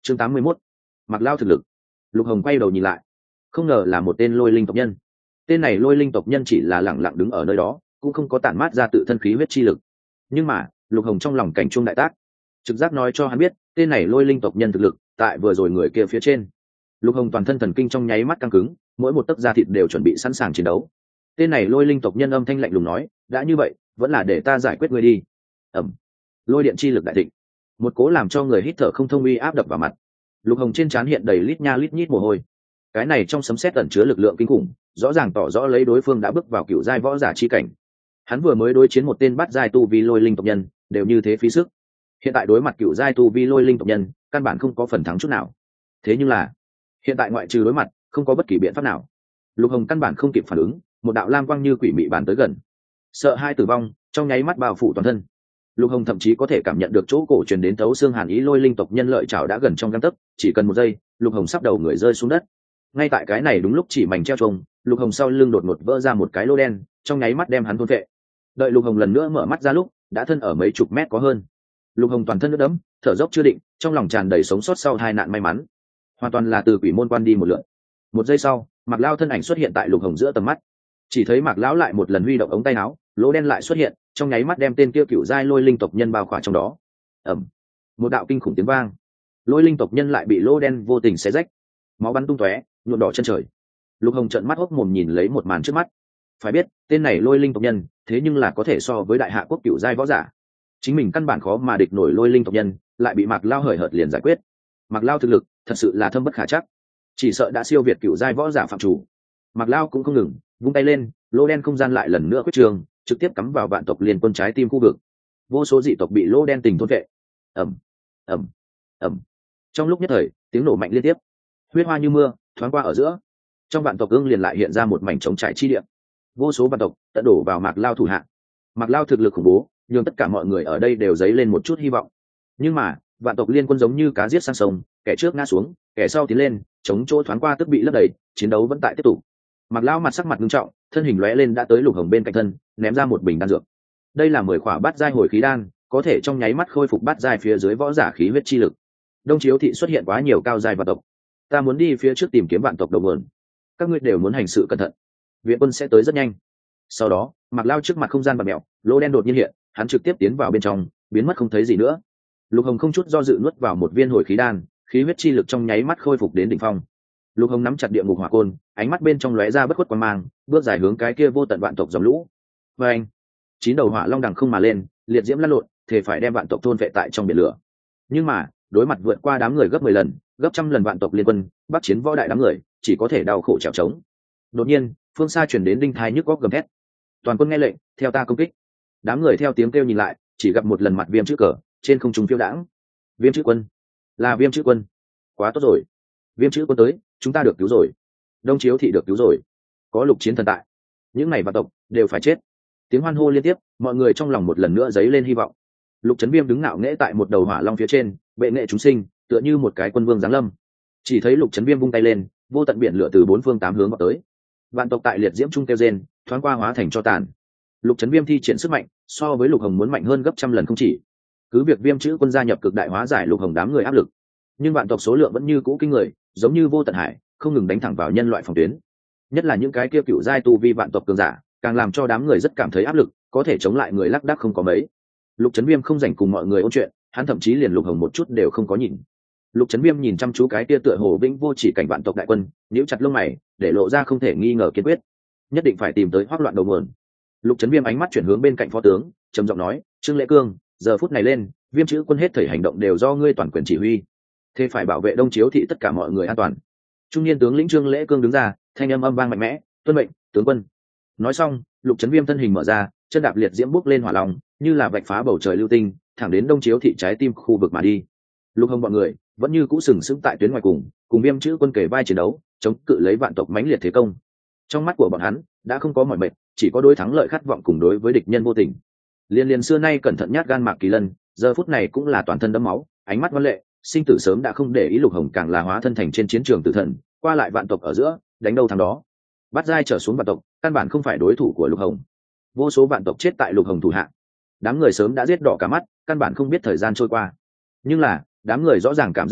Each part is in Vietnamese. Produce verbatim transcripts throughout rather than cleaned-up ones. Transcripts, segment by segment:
chương tám mươi mốt, mặc lao thực lực. Lục Hồng quay đầu nhìn lại, không ngờ là một tên lôi linh tộc nhân. Tên này lôi linh tộc nhân chỉ là lẳng lặng đứng ở nơi đó, cũng không có tản mát ra tự thân khí huyết chi lực. Nhưng mà Lục Hồng trong lòng cảnh chuông đại tác, trực giác nói cho hắn biết tên này lôi linh tộc nhân thực lực tại vừa rồi người kia phía trên. Lục Hồng toàn thân thần kinh trong nháy mắt căng cứng, mỗi một tấc da thịt đều chuẩn bị sẵn sàng chiến đấu. Tên này lôi linh tộc nhân âm thanh lạnh lùng nói, đã như vậy vẫn là để ta giải quyết ngươi đi. Ẩm. Lôi điện chi lực đại thịnh, một cố làm cho người hít thở không thông uy áp đập vào mặt. Lục Hồng trên trán hiện đầy lít nha lít nhít mồ hôi. Cái này trong sấm sét ẩn chứa lực lượng kinh khủng, rõ ràng tỏ rõ lấy đối phương đã bước vào cựu giai võ giả chi cảnh. Hắn vừa mới đối chiến một tên bát giai tu vi lôi linh tộc nhân, đều như thế phí sức. Hiện tại đối mặt cựu giai tu vi lôi linh tộc nhân, căn bản không có phần thắng chút nào. Thế nhưng là, hiện tại ngoại trừ đối mặt, không có bất kỳ biện pháp nào. Lục Hồng căn bản không kịp phản ứng, một đạo lam quang như quỷ mị bàn tới gần. Sợ hai tử vong, trong nháy mắt bao phủ toàn thân. Lục Hồng thậm chí có thể cảm nhận được chỗ cổ truyền đến thấu xương hàn ý lôi linh tộc nhân lợi chảo đã gần trong gang tấc, chỉ cần một giây, Lục Hồng sắp đầu người rơi xuống đất. Ngay tại cái này đúng lúc chỉ mảnh treo trông, Lục Hồng sau lưng đột ngột vỡ ra một cái lỗ đen, trong nháy mắt đem hắn thôn phệ. Đợi Lục Hồng lần nữa mở mắt ra lúc, đã thân ở mấy chục mét có hơn. Lục Hồng toàn thân nước đẫm, thở dốc chưa định, trong lòng tràn đầy sống sót sau hai nạn may mắn, hoàn toàn là từ quỷ môn quan đi một lượt. Một giây sau, Mạc Lao thân ảnh xuất hiện tại Lục Hồng giữa tầm mắt. Chỉ thấy Mạc Lão lại một lần huy động ống tay áo, lỗ đen lại xuất hiện, trong nháy mắt đem tên kia cựu giai lôi linh tộc nhân bao khỏa trong đó. Ầm, một đạo kinh khủng tiếng vang, lôi linh tộc nhân lại bị lỗ đen vô tình xé rách, máu bắn tung tóe, nhuộm đỏ chân trời. Lục Hồng trợn mắt hốc mồm nhìn lấy một màn trước mắt. Phải biết, tên này lôi linh tộc nhân, thế nhưng là có thể so với đại hạ quốc cựu giai võ giả. Chính mình căn bản khó mà địch nổi lôi linh tộc nhân, lại bị Mạc Lao hời hợt liền giải quyết. Mạc Lao thực lực thật sự là thâm bất khả trắc, chỉ sợ đã siêu việt cựu giai võ giả phạm chủ. Mạc Lao cũng không ngừng, vung tay lên, lỗ đen không gian lại lần nữa quyết trường, trực tiếp cắm vào vạn tộc liên quân trái tim khu vực. Vô số dị tộc bị lỗ đen tình thôn vệ. Ầm, ầm, ầm. Trong lúc nhất thời, tiếng nổ mạnh liên tiếp, huyết hoa như mưa thoáng qua ở giữa. Trong vạn tộc ương liền lại hiện ra một mảnh trống trải chi địa. Vô số vạn tộc tận đổ vào Mạc Lao thủ hạ. Mạc Lao thực lực khủng bố, nhưng tất cả mọi người ở đây đều dấy lên một chút hy vọng. Nhưng mà, vạn tộc liên quân giống như cá giết sang sông, kẻ trước ngã xuống, kẻ sau tiến lên, chống chỗ thoáng qua tức bị lấp đầy, chiến đấu vẫn tại tiếp tục. Mạc Lao mặt sắc mặt nghiêm trọng, thân hình lóe lên đã tới Lục Hồng bên cạnh thân, ném ra một bình đan dược. Đây là mười khỏa bát giai hồi khí đan, có thể trong nháy mắt khôi phục bát giai phía dưới võ giả khí huyết chi lực. Đông Chiếu thị xuất hiện quá nhiều cao giai vạn tộc, ta muốn đi phía trước tìm kiếm vạn tộc đầu nguồn. Các ngươi đều muốn hành sự cẩn thận, viện quân sẽ tới rất nhanh. Sau đó, Mạc Lao trước mặt không gian bạt mèo, lỗ đen đột nhiên hiện, hắn trực tiếp tiến vào bên trong, biến mất không thấy gì nữa. Lục Hồng không chút do dự nuốt vào một viên hồi khí đan, khí huyết chi lực trong nháy mắt khôi phục đến đỉnh phong. Lục Hồng nắm chặt địa ngục hỏa côn, ánh mắt bên trong lóe ra bất khuất quang mang, bước dài hướng cái kia vô tận vạn tộc dòng lũ. Và anh, chín đầu hỏa long đằng không mà lên, liệt diễm lăn lộn, thể phải đem vạn tộc thôn vệ tại trong biển lửa. Nhưng mà, đối mặt vượt qua đám người gấp mười lần, gấp trăm lần vạn tộc liên quân, bắt chiến võ đại đám người, chỉ có thể đau khổ trèo trống. Đột nhiên, phương xa truyền đến đinh thai nhức góc gầm thét. Toàn quân nghe lệnh, theo ta công kích. Đám người theo tiếng kêu nhìn lại, chỉ gặp một lần mặt viêm chữ cờ trên không trung phiêu đãng. Viêm chữ quân, là viêm chữ quân. Quá tốt rồi, viêm chữ quân tới, chúng ta được cứu rồi. Đông Chiếu thị được cứu rồi, có Lục Chiến thần tại, những này vạn tộc đều phải chết. Tiếng hoan hô liên tiếp, mọi người trong lòng một lần nữa dấy lên hy vọng. Lục Chấn Viêm đứng ngạo nghễ tại một đầu hỏa long phía trên, bệ nghệ chúng sinh, tựa như một cái quân vương giáng lâm. Chỉ thấy Lục Chấn Viêm vung tay lên, vô tận biển lửa từ bốn phương tám hướng vào tới. Vạn tộc tại liệt diễm trung kêu rên, thoáng qua hóa thành cho tàn. Lục Chấn Viêm thi triển sức mạnh, so với Lục Hồng muốn mạnh hơn gấp trăm lần không chỉ. Cứ việc viêm chữ quân gia nhập cực đại hóa giải Lục Hồng đám người áp lực, nhưng vạn tộc số lượng vẫn như cũ kinh người, giống như vô tận hải, không ngừng đánh thẳng vào nhân loại phòng tuyến. Nhất là những cái kia cựu giai tu vi vạn tộc cường giả, càng làm cho đám người rất cảm thấy áp lực, có thể chống lại người lác đác không có mấy. Lục Chấn Viêm không rảnh cùng mọi người ôn chuyện, hắn thậm chí liền Lục Hồng một chút đều không có nhìn. Lục Chấn Viêm nhìn chăm chú cái kia tựa hồ vĩnh vô chỉ cảnh vạn tộc đại quân, nhíu chặt lông mày, để lộ ra không thể nghi ngờ kiên quyết, nhất định phải tìm tới hoắc loạn đầu nguồn. Lục Chấn Viêm ánh mắt chuyển hướng bên cạnh phó tướng, trầm giọng nói, Trương Lễ Cương, giờ phút này lên, viêm chữ quân hết thảy hành động đều do ngươi toàn quyền chỉ huy, thế phải bảo vệ Đông Chiếu thị tất cả mọi người an toàn. Trung niên tướng lĩnh Trương Lễ Cương đứng ra, thanh âm âm vang mạnh mẽ, tuân mệnh, tướng quân. Nói xong, Lục Chấn Viêm thân hình mở ra, chân đạp liệt diễm bốc lên hỏa long, như là vạch phá bầu trời lưu tinh, thẳng đến Đông Chiếu thị trái tim khu vực mà đi. Lục Hồng bọn người vẫn như cũ sừng sững tại tuyến ngoài cùng, cùng viêm chữ quân kề vai chiến đấu, chống cự lấy vạn tộc mãnh liệt thế công. Trong mắt của bọn hắn đã không có mỏi mệt, chỉ có đối thắng lợi khát vọng cùng đối với địch nhân vô tình. Liên liên xưa nay cẩn thận nhát gan Mạc Kỳ Lân, giờ phút này cũng là toàn thân đẫm máu, ánh mắt ngoan lệ, sinh tử sớm đã không để ý. Lục Hồng càng là hóa thân thành trên chiến trường tử thần, qua lại vạn tộc ở giữa, đánh đâu thắng đó. Bắt giai trở xuống vạn tộc, căn bản không phải đối thủ của Lục Hồng. Vô số vạn tộc chết tại Lục Hồng thủ hạ, đám người sớm đã giết đỏ cả mắt, căn bản không biết thời gian trôi qua. Nhưng là, đám người rõ ràng cảm giác được,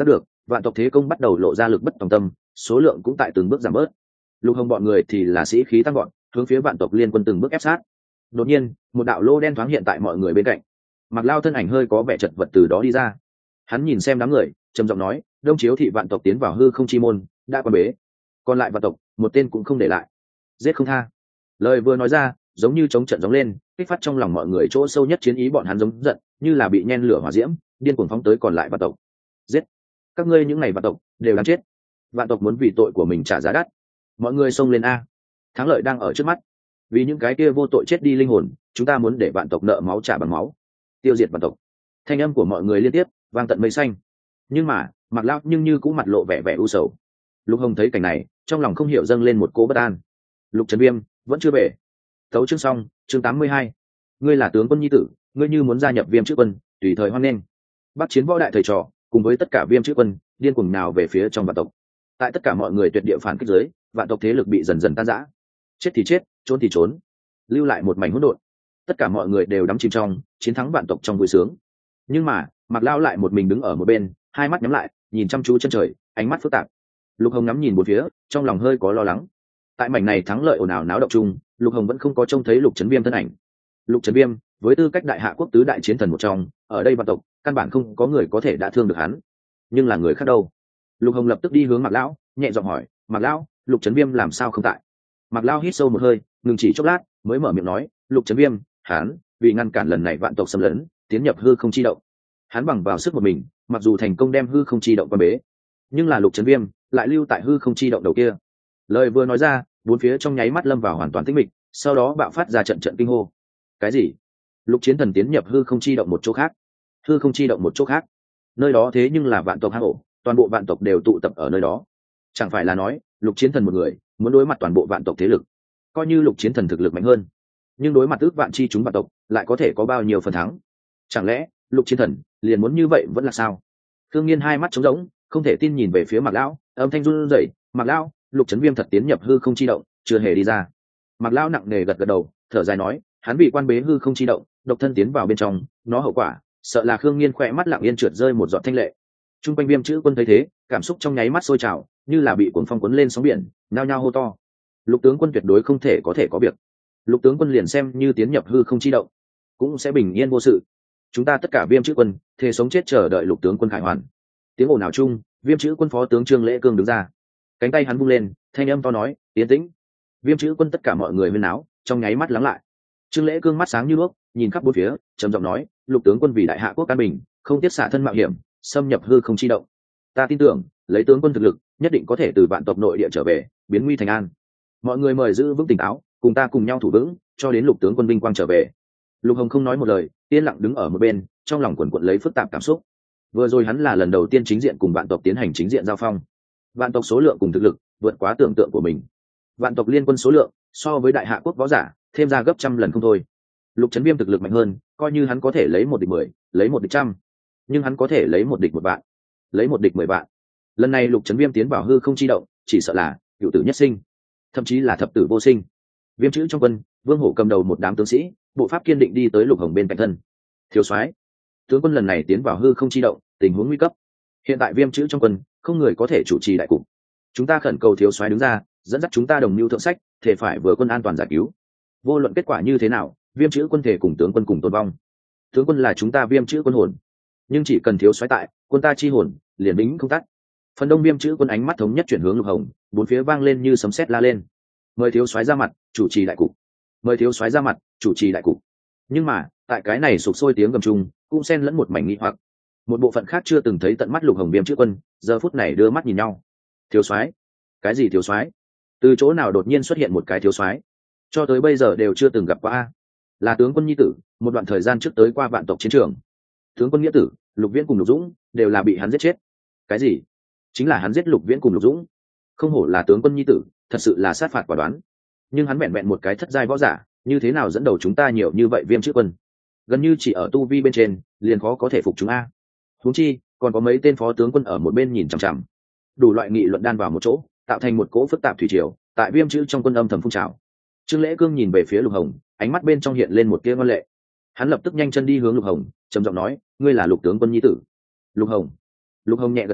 vạn tộc thế công bắt đầu lộ ra lực bất tòng tâm, số lượng cũng tại từng bước giảm bớt. Lục Hồng bọn người thì là sĩ khí tăng gọn, hướng phía vạn tộc liên quân từng bước ép sát. Đột nhiên, một đạo lô đen thoáng hiện tại mọi người bên cạnh. Mặc Lao thân ảnh hơi có vẻ chật vật từ đó đi ra. Hắn nhìn xem đám người, trầm giọng nói, Đông Chiếu thị vạn tộc tiến vào hư không chi môn, đã quan bế. Còn lại vạn tộc, một tên cũng không để lại. Giết không tha. Lời vừa nói ra, giống như chống trận giống lên, kích phát trong lòng mọi người chỗ sâu nhất chiến ý, bọn hắn giống giận, như là bị nhen lửa hỏa diễm, điên cuồng phóng tới còn lại vạn tộc. Giết! Các ngươi những này vạn tộc đều đáng chết. Vạn tộc muốn vì tội của mình trả giá đắt. Mọi người xông lên a! Thắng lợi đang ở trước mắt. Vì những cái kia vô tội chết đi linh hồn, chúng ta muốn để vạn tộc nợ máu trả bằng máu, tiêu diệt vạn tộc. Thanh âm của mọi người liên tiếp vang tận mây xanh. Nhưng mà, Mạc Lão nhưng như cũng mặt lộ vẻ vẻ u sầu. Lục Hồng thấy cảnh này, trong lòng không hiểu dâng lên một cỗ bất an. Lục Trấn Viêm vẫn chưa về. Tấu chương xong, chương tám mươi hai. Ngươi là tướng quân nhi tử, ngươi như muốn gia nhập Viêm chữ quân, tùy thời hoan nghênh. Bắc chiến võ đại thầy trò, cùng với tất cả Viêm chữ quân, điên cuồng nào về phía trong vạn tộc. Tại tất cả mọi người tuyệt địa phản kích dưới, vạn tộc thế lực bị dần dần tan rã. Chết thì chết, trốn thì trốn, lưu lại một mảnh hỗn độn. Tất cả mọi người đều đắm chìm trong chiến thắng vạn tộc trong vui sướng. Nhưng mà, Mạc Lão lại một mình đứng ở một bên, hai mắt nhắm lại, nhìn chăm chú chân trời, ánh mắt phức tạp. Lục Hồng ngắm nhìn bốn phía, trong lòng hơi có lo lắng. Tại mảnh này thắng lợi ồn ào náo động chung, Lục Hồng vẫn không có trông thấy Lục Trấn Viêm thân ảnh. Lục Trấn Viêm, với tư cách đại hạ quốc tứ đại chiến thần một trong, ở đây vạn tộc, căn bản không có người có thể đả thương được hắn. Nhưng là người khác đâu? Lục Hồng lập tức đi hướng Mạc Lão, nhẹ giọng hỏi, "Mạc Lão, Lục Trấn Viêm làm sao không tại?" Mạc Lão hít sâu một hơi, ngừng chỉ chốc lát, mới mở miệng nói, "Lục Trấn Viêm, hắn vì ngăn cản lần này vạn tộc xâm lấn, tiến nhập hư không chi động. Hắn bằng vào sức một mình, mặc dù thành công đem hư không chi động quan bế, nhưng là Lục Trấn Viêm lại lưu tại hư không chi động đầu kia." Lời vừa nói ra, bốn phía trong nháy mắt lâm vào hoàn toàn tĩnh mịch, sau đó bạo phát ra trận trận kinh hô. Cái gì? Lục Chiến Thần tiến nhập hư không chi động một chỗ khác? Hư không chi động một chỗ khác? Nơi đó thế nhưng là vạn tộc hang ổ, toàn bộ vạn tộc đều tụ tập ở nơi đó. Chẳng phải là nói, Lục Chiến Thần một người muốn đối mặt toàn bộ vạn tộc thế lực? Coi như Lục Chiến Thần thực lực mạnh hơn, nhưng đối mặt ước vạn chi chúng vạn tộc, lại có thể có bao nhiêu phần thắng? Chẳng lẽ Lục Chiến Thần liền muốn như vậy vẫn là sao? Thương Nghiên hai mắt trống rỗng, không thể tin nhìn về phía Mạc Lão, âm thanh run rẩy, "Mạc Lão, Lục Trấn Viêm thật tiến nhập hư không chi động, chưa hề đi ra." Mạc Lão nặng nề gật gật đầu, thở dài nói, "Hắn bị quan bế hư không chi động, độc thân tiến vào bên trong, nó hậu quả, sợ là." Khương Nghiên khỏe mắt lặng yên trượt rơi một giọt thanh lệ. Trung quanh Viêm chữ quân thấy thế, cảm xúc trong nháy mắt sôi trào, như là bị cuồng phong cuốn lên sóng biển, nhao nhao hô to. Lục tướng quân tuyệt đối không thể có thể có việc. Lục tướng quân liền xem như tiến nhập hư không chi động, cũng sẽ bình yên vô sự. Chúng ta tất cả Viêm chữ quân, thề sống chết chờ đợi Lục tướng quân khải hoàn. Tiếng ồn ào chung, Viêm chữ quân phó tướng Trương Lễ Cương đứng ra, cánh tay hắn vung lên, thanh âm to nói, "Yên tĩnh." Viêm chữ quân tất cả mọi người huyên náo, trong nháy mắt lắng lại. Trương Lễ Cương mắt sáng như đuốc, nhìn khắp bốn phía, trầm giọng nói, "Lục tướng quân vì đại hạ quốc an bình, không tiếc xả thân mạo hiểm, xâm nhập hư không chi động. Ta tin tưởng, lấy tướng quân thực lực, nhất định có thể từ vạn tộc nội địa trở về, biến nguy thành an. Mọi người mời giữ vững tỉnh táo, cùng ta cùng nhau thủ vững, cho đến Lục tướng quân vinh quang trở về." Lục Hồng không nói một lời, yên lặng đứng ở một bên, trong lòng quần quật lấy phức tạp cảm xúc. Vừa rồi hắn là lần đầu tiên chính diện cùng vạn tộc tiến hành chính diện giao phong. Vạn tộc số lượng cùng thực lực vượt quá tưởng tượng của mình. Vạn tộc liên quân số lượng so với đại hạ quốc võ giả thêm ra gấp trăm lần không thôi. Lục Trấn Viêm thực lực mạnh hơn, coi như hắn có thể lấy một địch mười, lấy một địch trăm, nhưng hắn có thể lấy một địch một vạn, lấy một địch mười vạn. Lần này Lục Trấn Viêm tiến vào hư không chi động, chỉ sợ là cửu tử nhất sinh, thậm chí là thập tử vô sinh. Viêm chữ trong quân, Vương Hổ cầm đầu một đám tướng sĩ, bộ pháp kiên định đi tới Lục Hồng bên cạnh thân. "Thiếu soái, tướng quân lần này tiến vào hư không chi động, tình huống nguy cấp. Hiện tại Viêm chữ trong quân không người có thể chủ trì đại cục. Chúng ta khẩn cầu thiếu soái đứng ra, dẫn dắt chúng ta đồng mưu thượng sách, thể phải vừa quân an toàn giải cứu. Vô luận kết quả như thế nào, Viêm chữ quân thể cùng tướng quân cùng tôn vong. Tướng quân là chúng ta Viêm chữ quân hồn, nhưng chỉ cần thiếu soái tại, quân ta chi hồn liền bính không tắt." Phần đông Viêm chữ quân ánh mắt thống nhất chuyển hướng Lục Hồng, bốn phía vang lên như sấm sét la lên, "Mời thiếu soái ra mặt, chủ trì đại cục. Mời thiếu soái ra mặt, chủ trì đại cục." Nhưng mà, tại cái này sục sôi tiếng gầm trùng, cũng xen lẫn một mảnh nghi hoặc. Một bộ phận khác chưa từng thấy tận mắt Lục Hồng Viêm chữ quân, giờ phút này đưa mắt nhìn nhau. "Thiếu soái? Cái gì thiếu soái? Từ chỗ nào đột nhiên xuất hiện một cái thiếu soái? Cho tới bây giờ đều chưa từng gặp qua a." Là tướng quân nhi tử, một đoạn thời gian trước tới qua vạn tộc chiến trường. Tướng quân nghĩa tử, Lục Viễn cùng Lục Dũng, đều là bị hắn giết chết. Cái gì? Chính là hắn giết Lục Viễn cùng Lục Dũng. Không hổ là tướng quân nhi tử, thật sự là sát phạt quả đoán. Nhưng hắn vẹn vẹn một cái thất giai võ giả, như thế nào dẫn đầu chúng ta nhiều như vậy Viêm chữ quân? Gần như chỉ ở tu vi bên trên, liền khó có thể phục chúng a. Huống chi, còn có mấy tên phó tướng quân ở một bên nhìn chằm chằm. Đủ loại nghị luận đan vào một chỗ, tạo thành một cỗ phức tạp thủy triều, tại Viêm chữ trong quân âm thầm phun trào. Trương Lễ Cương nhìn về phía Lục Hồng, ánh mắt bên trong hiện lên một tia ngoan lệ. Hắn lập tức nhanh chân đi hướng Lục Hồng, trầm giọng nói, "Ngươi là Lục tướng quân nhi tử." "Lục Hồng." Lục Hồng nhẹ gật đầu,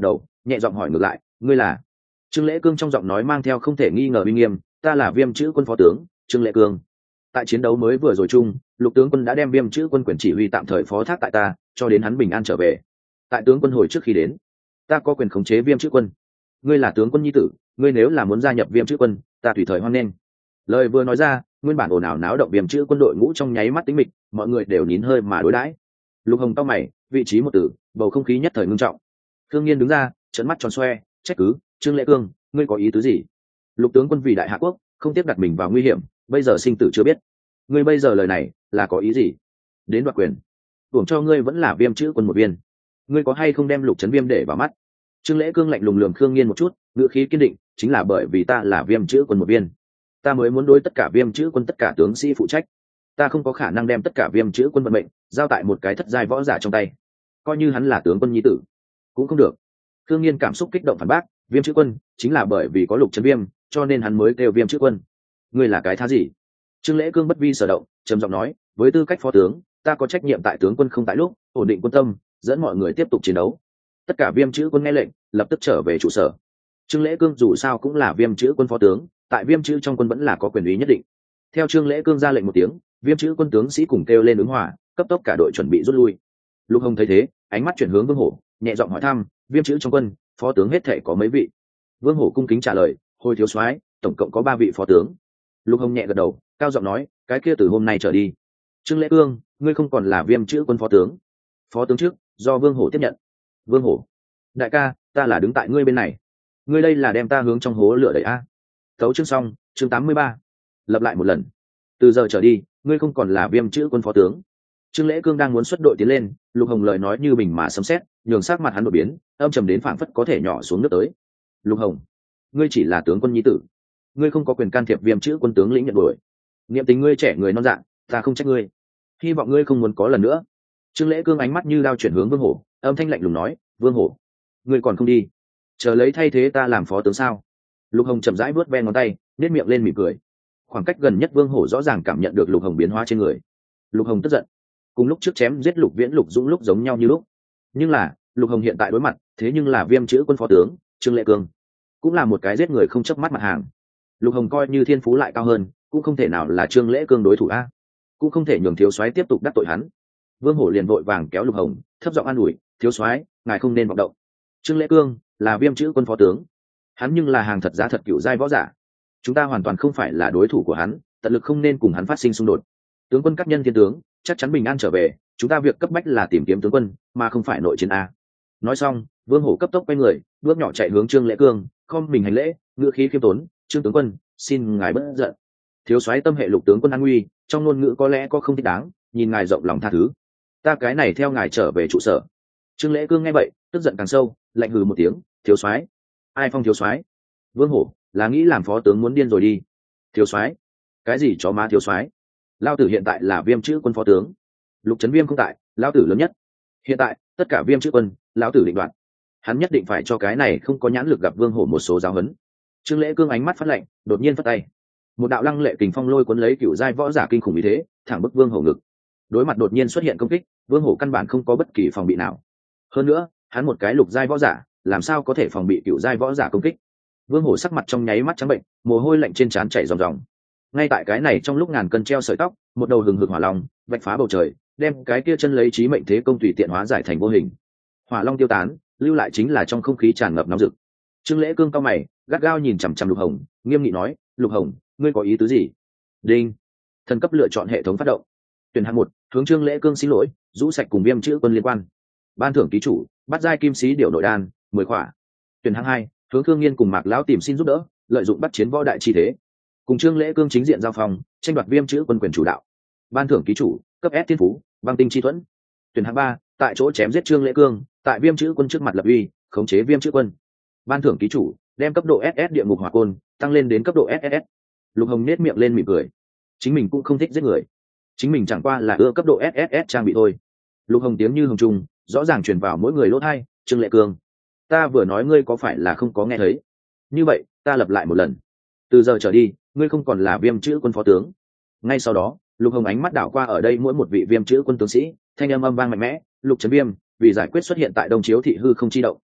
nhẹ giọng hỏi ngược lại, ngươi là? Trương Lễ Cương trong giọng nói mang theo không thể nghi ngờ uy nghiêm, ta là Viêm Chữ Quân phó tướng Trương Lễ Cương. Tại chiến đấu mới vừa rồi chung, Lục tướng quân đã đem Viêm Chữ Quân quyền chỉ huy tạm thời phó thác tại ta, cho đến hắn bình an trở về. Tại tướng quân hồi trước khi đến, ta có quyền khống chế Viêm Chữ Quân. Ngươi là tướng quân nhi tử, ngươi nếu là muốn gia nhập Viêm Chữ Quân, ta tùy thời hoan nghênh. Lời vừa nói ra, nguyên bản ồn ào náo động Viêm Chữ Quân đội ngũ trong nháy mắt tĩnh mịch, mọi người đều nín hơi mà đối đãi. Lục Hồng cau mày, vị trí một tử, bầu không khí nhất thời ngưng trọng. Thương Nghiên đứng ra, trợn mắt tròn xoe, trách cứ, Trương Lễ Cương, ngươi có ý tứ gì? Lục tướng quân vì đại hạ quốc, không tiếp đặt mình vào nguy hiểm, bây giờ sinh tử chưa biết. Ngươi bây giờ lời này là có ý gì? Đến đoạt quyền? Tưởng cho ngươi vẫn là Viêm Chữ Quân một viên. Ngươi có hay không đem Lục Trấn Viêm để vào mắt? Trương Lễ Cương lạnh lùng lườm Khương Nghiên một chút, ngữ khí kiên định, chính là bởi vì ta là Viêm Chữ Quân một viên, ta mới muốn đối tất cả Viêm Chữ Quân tất cả tướng sĩ phụ trách. Ta không có khả năng đem tất cả Viêm Chữ Quân vận mệnh giao tại một cái thất giai võ giả trong tay, coi như hắn là tướng quân nhi tử cũng không được. Khương Nghiên cảm xúc kích động phản bác, Viêm Chữ Quân chính là bởi vì có Lục Trấn Viêm, cho nên hắn mới kêu Viêm Chữ Quân. Ngươi là cái thá gì? Trương Lễ Cương bất vi sở động, trầm giọng nói, với tư cách phó tướng, ta có trách nhiệm tại tướng quân không tại lúc, ổn định quân tâm, dẫn mọi người tiếp tục chiến đấu. Tất cả Viêm Chữ Quân nghe lệnh, lập tức trở về trụ sở. Trương Lễ Cương dù sao cũng là Viêm Chữ Quân phó tướng, tại Viêm Chữ trong quân vẫn là có quyền uy nhất định. Theo Trương Lễ Cương ra lệnh một tiếng, Viêm Chữ Quân tướng sĩ cùng kêu lên ứng hòa, cấp tốc cả đội chuẩn bị rút lui. Lục Hồng thấy thế, ánh mắt chuyển hướng Vương Hổ, nhẹ giọng hỏi thăm, Viêm Chữ trong quân, phó tướng hết thể có mấy vị? Vương Hổ cung kính trả lời, hồi thiếu soái, tổng cộng có ba vị phó tướng. Lục Hồng nhẹ gật đầu, cao giọng nói, cái kia từ hôm nay trở đi, Trương Lễ Cương, ngươi không còn là Viêm Chữ Quân phó tướng. Phó tướng trước do Vương Hổ tiếp nhận. Vương Hổ, đại ca, ta là đứng tại ngươi bên này, ngươi đây là đem ta hướng trong hố lửa đẩy a. Tấu chương xong, chương tám mươi ba. Lặp lại một lần. Từ giờ trở đi, ngươi không còn là Viêm Chữ Quân phó tướng. Trương Lễ Cương đang muốn xuất đội tiến lên, Lục Hồng lời nói như bình mà sấm sét, nhường sắc mặt hắn đột biến, âm trầm đến phảng phất có thể nhỏ xuống nước tới. Lục Hồng, ngươi chỉ là tướng quân nhi tử, ngươi không có quyền can thiệp Viêm Chữ Quân tướng lĩnh nhận đuổi. Niệm tình ngươi trẻ người non dạ, ta không trách ngươi, hy vọng ngươi không muốn có lần nữa. Trương Lễ Cương ánh mắt như đao chuyển hướng Vương Hổ, âm thanh lạnh lùng nói, Vương Hổ, ngươi còn không đi, chờ lấy thay thế ta làm phó tướng sao? Lục Hồng chậm rãi vuốt ve ngón tay, nét miệng lên mỉm cười. Khoảng cách gần nhất Vương Hổ rõ ràng cảm nhận được Lục Hồng biến hóa trên người. Lục Hồng tức giận, cùng lúc trước chém giết Lục Viễn Lục Dũng lúc giống nhau như lúc, nhưng là Lục Hồng hiện tại đối mặt thế nhưng là Viêm Chữ Quân phó tướng Trương Lễ Cương, cũng là một cái giết người không chớp mắt mặt hàng. Lục Hồng coi như thiên phú lại cao hơn, cũng không thể nào là Trương Lễ Cương đối thủ a, cũng không thể nhường thiếu soái tiếp tục đắc tội hắn. Vương Hổ liền vội vàng kéo Lục Hồng, thấp giọng an ủi, thiếu soái, ngài không nên vọng động. Trương Lễ Cương là Viêm Chữ Quân phó tướng, hắn nhưng là hàng thật giá thật cựu giai võ giả, chúng ta hoàn toàn không phải là đối thủ của hắn, tận lực không nên cùng hắn phát sinh xung đột. Tướng quân các nhân thiên tướng chắc chắn bình an trở về, chúng ta việc cấp bách là tìm kiếm tướng quân, mà không phải nội chiến a. Nói xong, Vương Hổ cấp tốc quay người, bước nhỏ chạy hướng Trương Lễ Cương, khom mình hành lễ, ngữ khí khiêm tốn, Trương tướng quân, xin ngài bớt giận. Thiếu soái tâm hệ Lục tướng quân an nguy, trong ngôn ngữ có lẽ có không thích đáng, nhìn ngài rộng lòng tha thứ, ta cái này theo ngài trở về trụ sở. Trương Lễ Cương nghe vậy, tức giận càng sâu, lạnh hừ một tiếng, thiếu soái, ai phong thiếu soái? Vương Hổ là nghĩ làm phó tướng muốn điên rồi đi. Thiếu soái, cái gì chó má thiếu soái? Lao tử hiện tại là Viêm Chữ Quân phó tướng, Lục Trấn Viêm không tại, lão tử lớn nhất. Hiện tại tất cả Viêm Chữ Quân, lão tử định đoạt, hắn nhất định phải cho cái này không có nhãn lực gặp Vương Hổ một số giáo huấn. Trương Lễ Cương ánh mắt phát lạnh, đột nhiên phất tay, một đạo lăng lệ kình phong lôi cuốn lấy cựu giai võ giả kinh khủng ý thế, thẳng bức Vương Hổ ngực. Đối mặt đột nhiên xuất hiện công kích, Vương Hổ căn bản không có bất kỳ phòng bị nào. Hơn nữa, hắn một cái lục giai võ giả, làm sao có thể phòng bị cựu giai võ giả công kích? Vương Hổ sắc mặt trong nháy mắt trắng bệnh, mồ hôi lạnh trên trán chảy ròng ròng. Ngay tại cái này trong lúc ngàn cân treo sợi tóc, một đầu hừng hực hỏa long vạch phá bầu trời, đem cái kia chân lấy chí mệnh thế công tùy tiện hóa giải thành vô hình. Hỏa long tiêu tán, lưu lại chính là trong không khí tràn ngập nóng rực. Trương Lễ Cương cao mày, gắt gao nhìn chằm chằm Lục Hồng, nghiêm nghị nói, Lục Hồng, ngươi có ý tứ gì? Đinh, thần cấp lựa chọn hệ thống phát động. Tuyển hạng một, hướng Trương Lễ Cương xin lỗi, rũ sạch cùng Viêm Chữ Quân liên quan. Ban thưởng ký chủ, bắt giai kim sĩ điểu nội đan, mười khỏa. Tuyển hạng hai, hướng Khương Nghiên cùng Mạc lão tìm xin giúp đỡ, lợi dụng bắt chiến võ đại chi thế, cùng Trương Lễ Cương chính diện giao phòng, tranh đoạt Viêm Chữ Quân quyền chủ đạo. Ban thưởng ký chủ, cấp S thiên phú, băng tinh chi thuẫn. Tuyển hạng ba, tại chỗ chém giết Trương Lễ Cương, tại Viêm Chữ Quân trước mặt lập uy, khống chế Viêm Chữ Quân. Ban thưởng ký chủ, đem cấp độ ét ét địa ngục hỏa côn tăng lên đến cấp độ ét ét. Lục Hồng nét miệng lên mỉm cười, chính mình cũng không thích giết người, chính mình chẳng qua là ưa cấp độ ét ét trang bị thôi. Lục Hồng tiếng như hồng trung, rõ ràng truyền vào mỗi người lỗ tai, Trương Lễ Cương, ta vừa nói ngươi có phải là không có nghe thấy? Như vậy, ta lặp lại một lần. Từ giờ trở đi, ngươi không còn là Viêm Chữ Quân phó tướng. Ngay sau đó, Lục Hồng ánh mắt đảo qua ở đây mỗi một vị Viêm Chữ Quân tướng sĩ, thanh âm âm vang mạnh mẽ, Lục Trấn Viêm, vì giải quyết xuất hiện tại Đông Chiếu thị hư không chi động.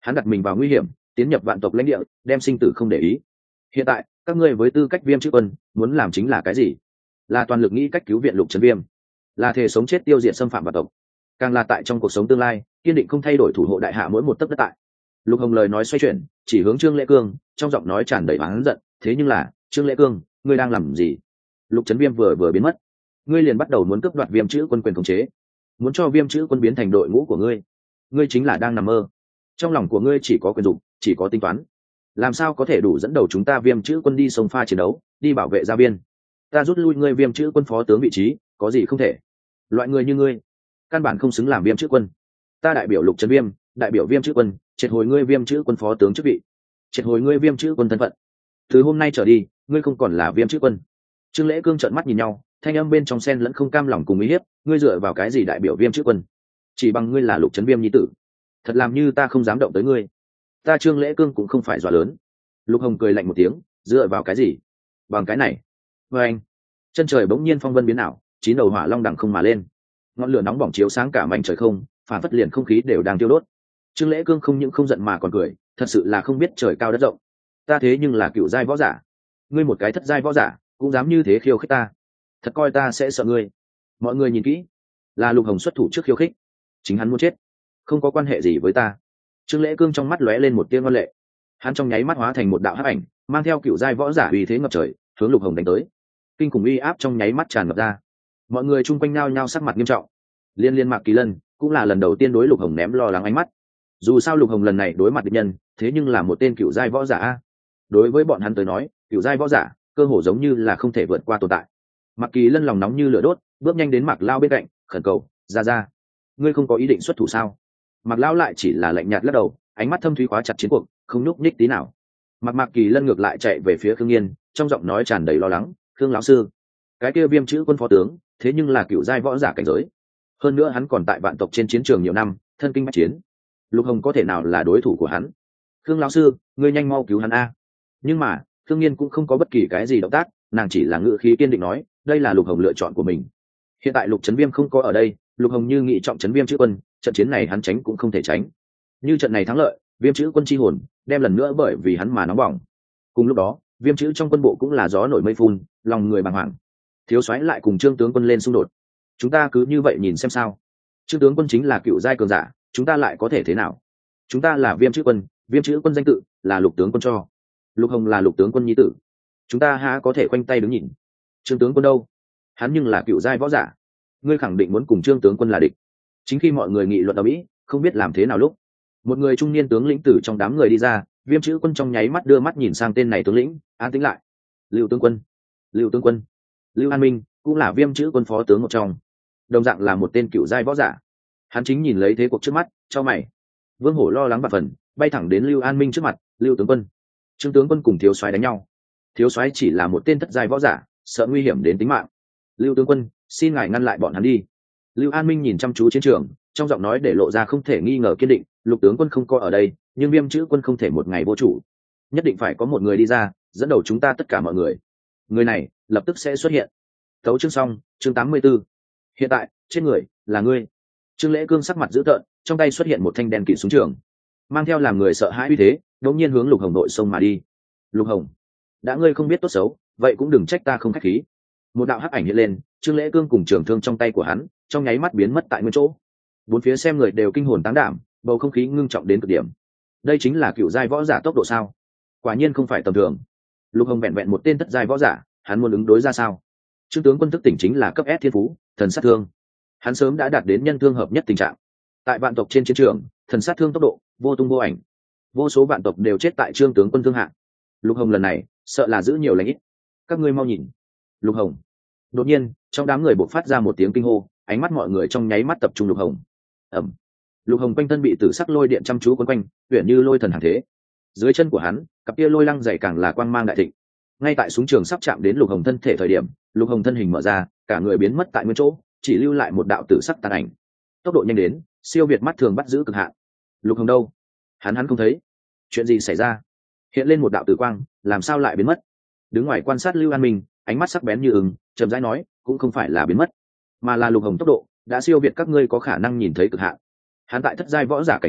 hắn đặt mình vào nguy hiểm, tiến nhập vạn tộc lãnh địa, đem sinh tử không để ý. Hiện tại các ngươi với tư cách viêm chữ quân muốn làm chính là cái gì? Là toàn lực nghĩ cách cứu viện Lục Trấn Viêm, là thể sống chết tiêu diệt xâm phạm vạn tộc, càng là tại trong cuộc sống tương lai kiên định không thay đổi thủ hộ đại hạ mỗi một tấc đất tại. Lục Hồng lời nói xoay chuyển, chỉ hướng Trương Lễ Cương, trong giọng nói tràn đầy oán giận. Thế nhưng là Trương Lễ Cương, ngươi đang làm gì? Lục Trấn Viêm vừa vừa biến mất, ngươi liền bắt đầu muốn cướp đoạt viêm chữ quân quyền khống chế, muốn cho viêm chữ quân biến thành đội ngũ của ngươi. Ngươi chính là đang nằm mơ. Trong lòng của ngươi chỉ có quyền dụng, chỉ có tính toán. Làm sao có thể đủ dẫn đầu chúng ta viêm chữ quân đi sông pha chiến đấu, đi bảo vệ gia viên? Ta rút lui ngươi viêm chữ quân phó tướng vị trí, có gì không thể? Loại người như ngươi, căn bản không xứng làm viêm chữ quân. Ta đại biểu Lục Trấn Viêm, đại biểu viêm chữ quân, triệt hồi ngươi viêm chữ quân phó tướng chức vị, triệt hồi ngươi viêm chữ quân thân phận. Từ hôm nay trở đi, ngươi không còn là viêm chữ quân. Trương Lễ Cương trợn mắt nhìn nhau, thanh âm bên trong xen lẫn không cam lòng cùng uy hiếp. Ngươi dựa vào cái gì đại biểu viêm chữ quân? Chỉ bằng ngươi là Lục Trấn Viêm nhi tử, thật làm như ta không dám động tới ngươi. Ta Trương Lễ Cương cũng không phải dọa lớn. Lục Hồng cười lạnh một tiếng, dựa vào cái gì? Bằng cái này. Với anh, chân trời bỗng nhiên phong vân biến ảo, chín đầu hỏa long đằng không mà lên, ngọn lửa nóng bỏng chiếu sáng cả mảnh trời không, phản phất liền không khí đều đang tiêu đốt. Trương Lễ Cương không những không giận mà còn cười, thật sự là không biết trời cao đất rộng. Ta thế nhưng là cựu giai võ giả, ngươi một cái thất giai võ giả cũng dám như thế khiêu khích ta, thật coi ta sẽ sợ ngươi? Mọi người nhìn kỹ, là Lục Hồng xuất thủ trước khiêu khích, chính hắn muốn chết, không có quan hệ gì với ta. Trương Lễ Cương trong mắt lóe lên một tia ngoan lệ, hắn trong nháy mắt hóa thành một đạo hắc ảnh, mang theo cựu giai võ giả uy thế ngập trời, hướng Lục Hồng đánh tới. Kinh khủng uy áp trong nháy mắt tràn ngập ra, mọi người chung quanh nao nhao sắc mặt nghiêm trọng. Liên liên Mạc Kỳ Lân cũng là lần đầu tiên đối Lục Hồng ném lo lắng ánh mắt. Dù sao Lục Hồng lần này đối mặt địch nhân, thế nhưng là một tên cựu giai võ giả. Đối với bọn hắn tới nói, cựu giai võ giả cơ hồ giống như là không thể vượt qua tồn tại. Mạc Kỳ Lân lòng nóng như lửa đốt, bước nhanh đến Mạc Lao bên cạnh, khẩn cầu: "Ra ra, ngươi không có ý định xuất thủ sao?" Mạc Lao lại chỉ là lạnh nhạt lắc đầu, ánh mắt thâm thúy khóa chặt chiến cuộc, không nhúc nhích tí nào. Mạc Mạc Kỳ Lân ngược lại chạy về phía Khương Nghiên, trong giọng nói tràn đầy lo lắng: "Khương lão sư, cái kia viêm chữ quân phó tướng, thế nhưng là cựu giai võ giả cảnh giới. Hơn nữa hắn còn tại vạn tộc trên chiến trường nhiều năm, thân kinh bách chiến. Lục Hồng có thể nào là đối thủ của hắn? Khương lão sư, ngươi nhanh mau cứu hắn a!" Nhưng mà Khương Nghiên cũng không có bất kỳ cái gì động tác, nàng chỉ là ngữ khí kiên định nói: "Đây là Lục Hồng lựa chọn của mình. Hiện tại Lục Trấn Viêm không có ở đây, Lục Hồng như nghị trọng Trấn Viêm chữ quân, trận chiến này hắn tránh cũng không thể tránh. Như trận này thắng lợi, viêm chữ quân chi hồn đem lần nữa bởi vì hắn mà nóng bỏng. Cùng lúc đó, viêm chữ trong quân bộ cũng là gió nổi mây phun, lòng người bàng hoàng. Thiếu soái lại cùng Trương tướng quân lên xung đột. Chúng ta cứ như vậy nhìn xem sao? Trương tướng quân chính là cựu giai cường giả, chúng ta lại có thể thế nào? Chúng ta là viêm chữ quân, viêm chữ quân danh tự là Lục tướng quân cho. Lục Hồng là Lục tướng quân nhi tử, chúng ta há có thể khoanh tay đứng nhìn? Trương tướng quân đâu? Hắn nhưng là cựu giai võ giả, ngươi khẳng định muốn cùng Trương tướng quân là địch." Chính khi mọi người nghị luận ở mỹ, không biết làm thế nào lúc, một người trung niên tướng lĩnh tử trong đám người đi ra. Viêm chữ quân trong nháy mắt đưa mắt nhìn sang tên này tướng lĩnh, an tĩnh lại. Lưu tướng quân, Lưu tướng quân, Lưu An Minh cũng là viêm chữ quân phó tướng một trong, đồng dạng là một tên cựu giai võ giả. Hắn chính nhìn lấy thế cuộc trước mắt, cho mày. Vương Hổ lo lắng và phần, bay thẳng đến Lưu An Minh trước mặt: "Lưu tướng quân, Trương tướng quân cùng thiếu soái đánh nhau. Thiếu soái chỉ là một tên thất giai võ giả, sợ nguy hiểm đến tính mạng. Lưu tướng quân, xin ngài ngăn lại bọn hắn đi." Lưu An Minh nhìn chăm chú chiến trường, trong giọng nói để lộ ra không thể nghi ngờ kiên định: "Lục tướng quân không có ở đây, nhưng viêm chữ quân không thể một ngày vô chủ, nhất định phải có một người đi ra dẫn đầu chúng ta tất cả mọi người. Người này lập tức sẽ xuất hiện." Tấu chương xong, chương tám mươi 84. Hiện tại trên người là ngươi. Trương Lễ Cương sắc mặt dữ tợn, trong tay xuất hiện một thanh đen kỵ súng trường, mang theo làm người sợ hãi uy thế, đột nhiên hướng Lục Hồng đội sông mà đi. "Lục Hồng, đã ngươi không biết tốt xấu, vậy cũng đừng trách ta không khách khí." Một đạo hắc ảnh hiện lên, Trương Lễ Cương cùng trường thương trong tay của hắn trong nháy mắt biến mất tại nguyên chỗ. Bốn phía xem người đều kinh hồn táng đảm, bầu không khí ngưng trọng đến cực điểm. Đây chính là cựu giai võ giả tốc độ sao? Quả nhiên không phải tầm thường. Lục Hồng vẹn vẹn một tên thất giai võ giả, hắn muốn ứng đối ra sao? Trương tướng quân thức tỉnh chính là cấp S thiên phú, thần sát thương. Hắn sớm đã đạt đến nhân thương hợp nhất tình trạng. Tại vạn tộc trên chiến trường, thần sát thương tốc độ vô tung vô ảnh, vô số vạn tộc đều chết tại Trương tướng quân thương hạ. Lục Hồng lần này sợ là giữ nhiều lãnh ít. Các ngươi mau nhìn, Lục Hồng! Đột nhiên, trong đám người bộc phát ra một tiếng kinh hô, ánh mắt mọi người trong nháy mắt tập trung Lục Hồng. Ầm! Lục Hồng quanh thân bị tử sắc lôi điện chăm chú quấn quanh, uyển như lôi thần hàng thế. Dưới chân của hắn, cặp kia lôi lăng dày càng là quang mang đại thịnh. Ngay tại súng trường sắp chạm đến Lục Hồng thân thể thời điểm, Lục Hồng thân hình mở ra, cả người biến mất tại nguyên chỗ, chỉ lưu lại một đạo tử sắc tàn ảnh. Tốc độ nhanh đến, siêu việt mắt thường bắt giữ cực hạn. Lục Hồng đâu? Hắn hắn không thấy. Chuyện gì xảy ra? Hiện lên một đạo tử quang, làm sao lại biến mất? Đứng ngoài quan sát Lưu An Minh, ánh mắt sắc bén như ưng, trầm rãi nói: "Cũng không phải là biến mất, mà là Lục Hồng tốc độ đã siêu việt các ngươi có khả năng nhìn thấy cực hạn. Hắn tại thất giai võ giả cảnh giới,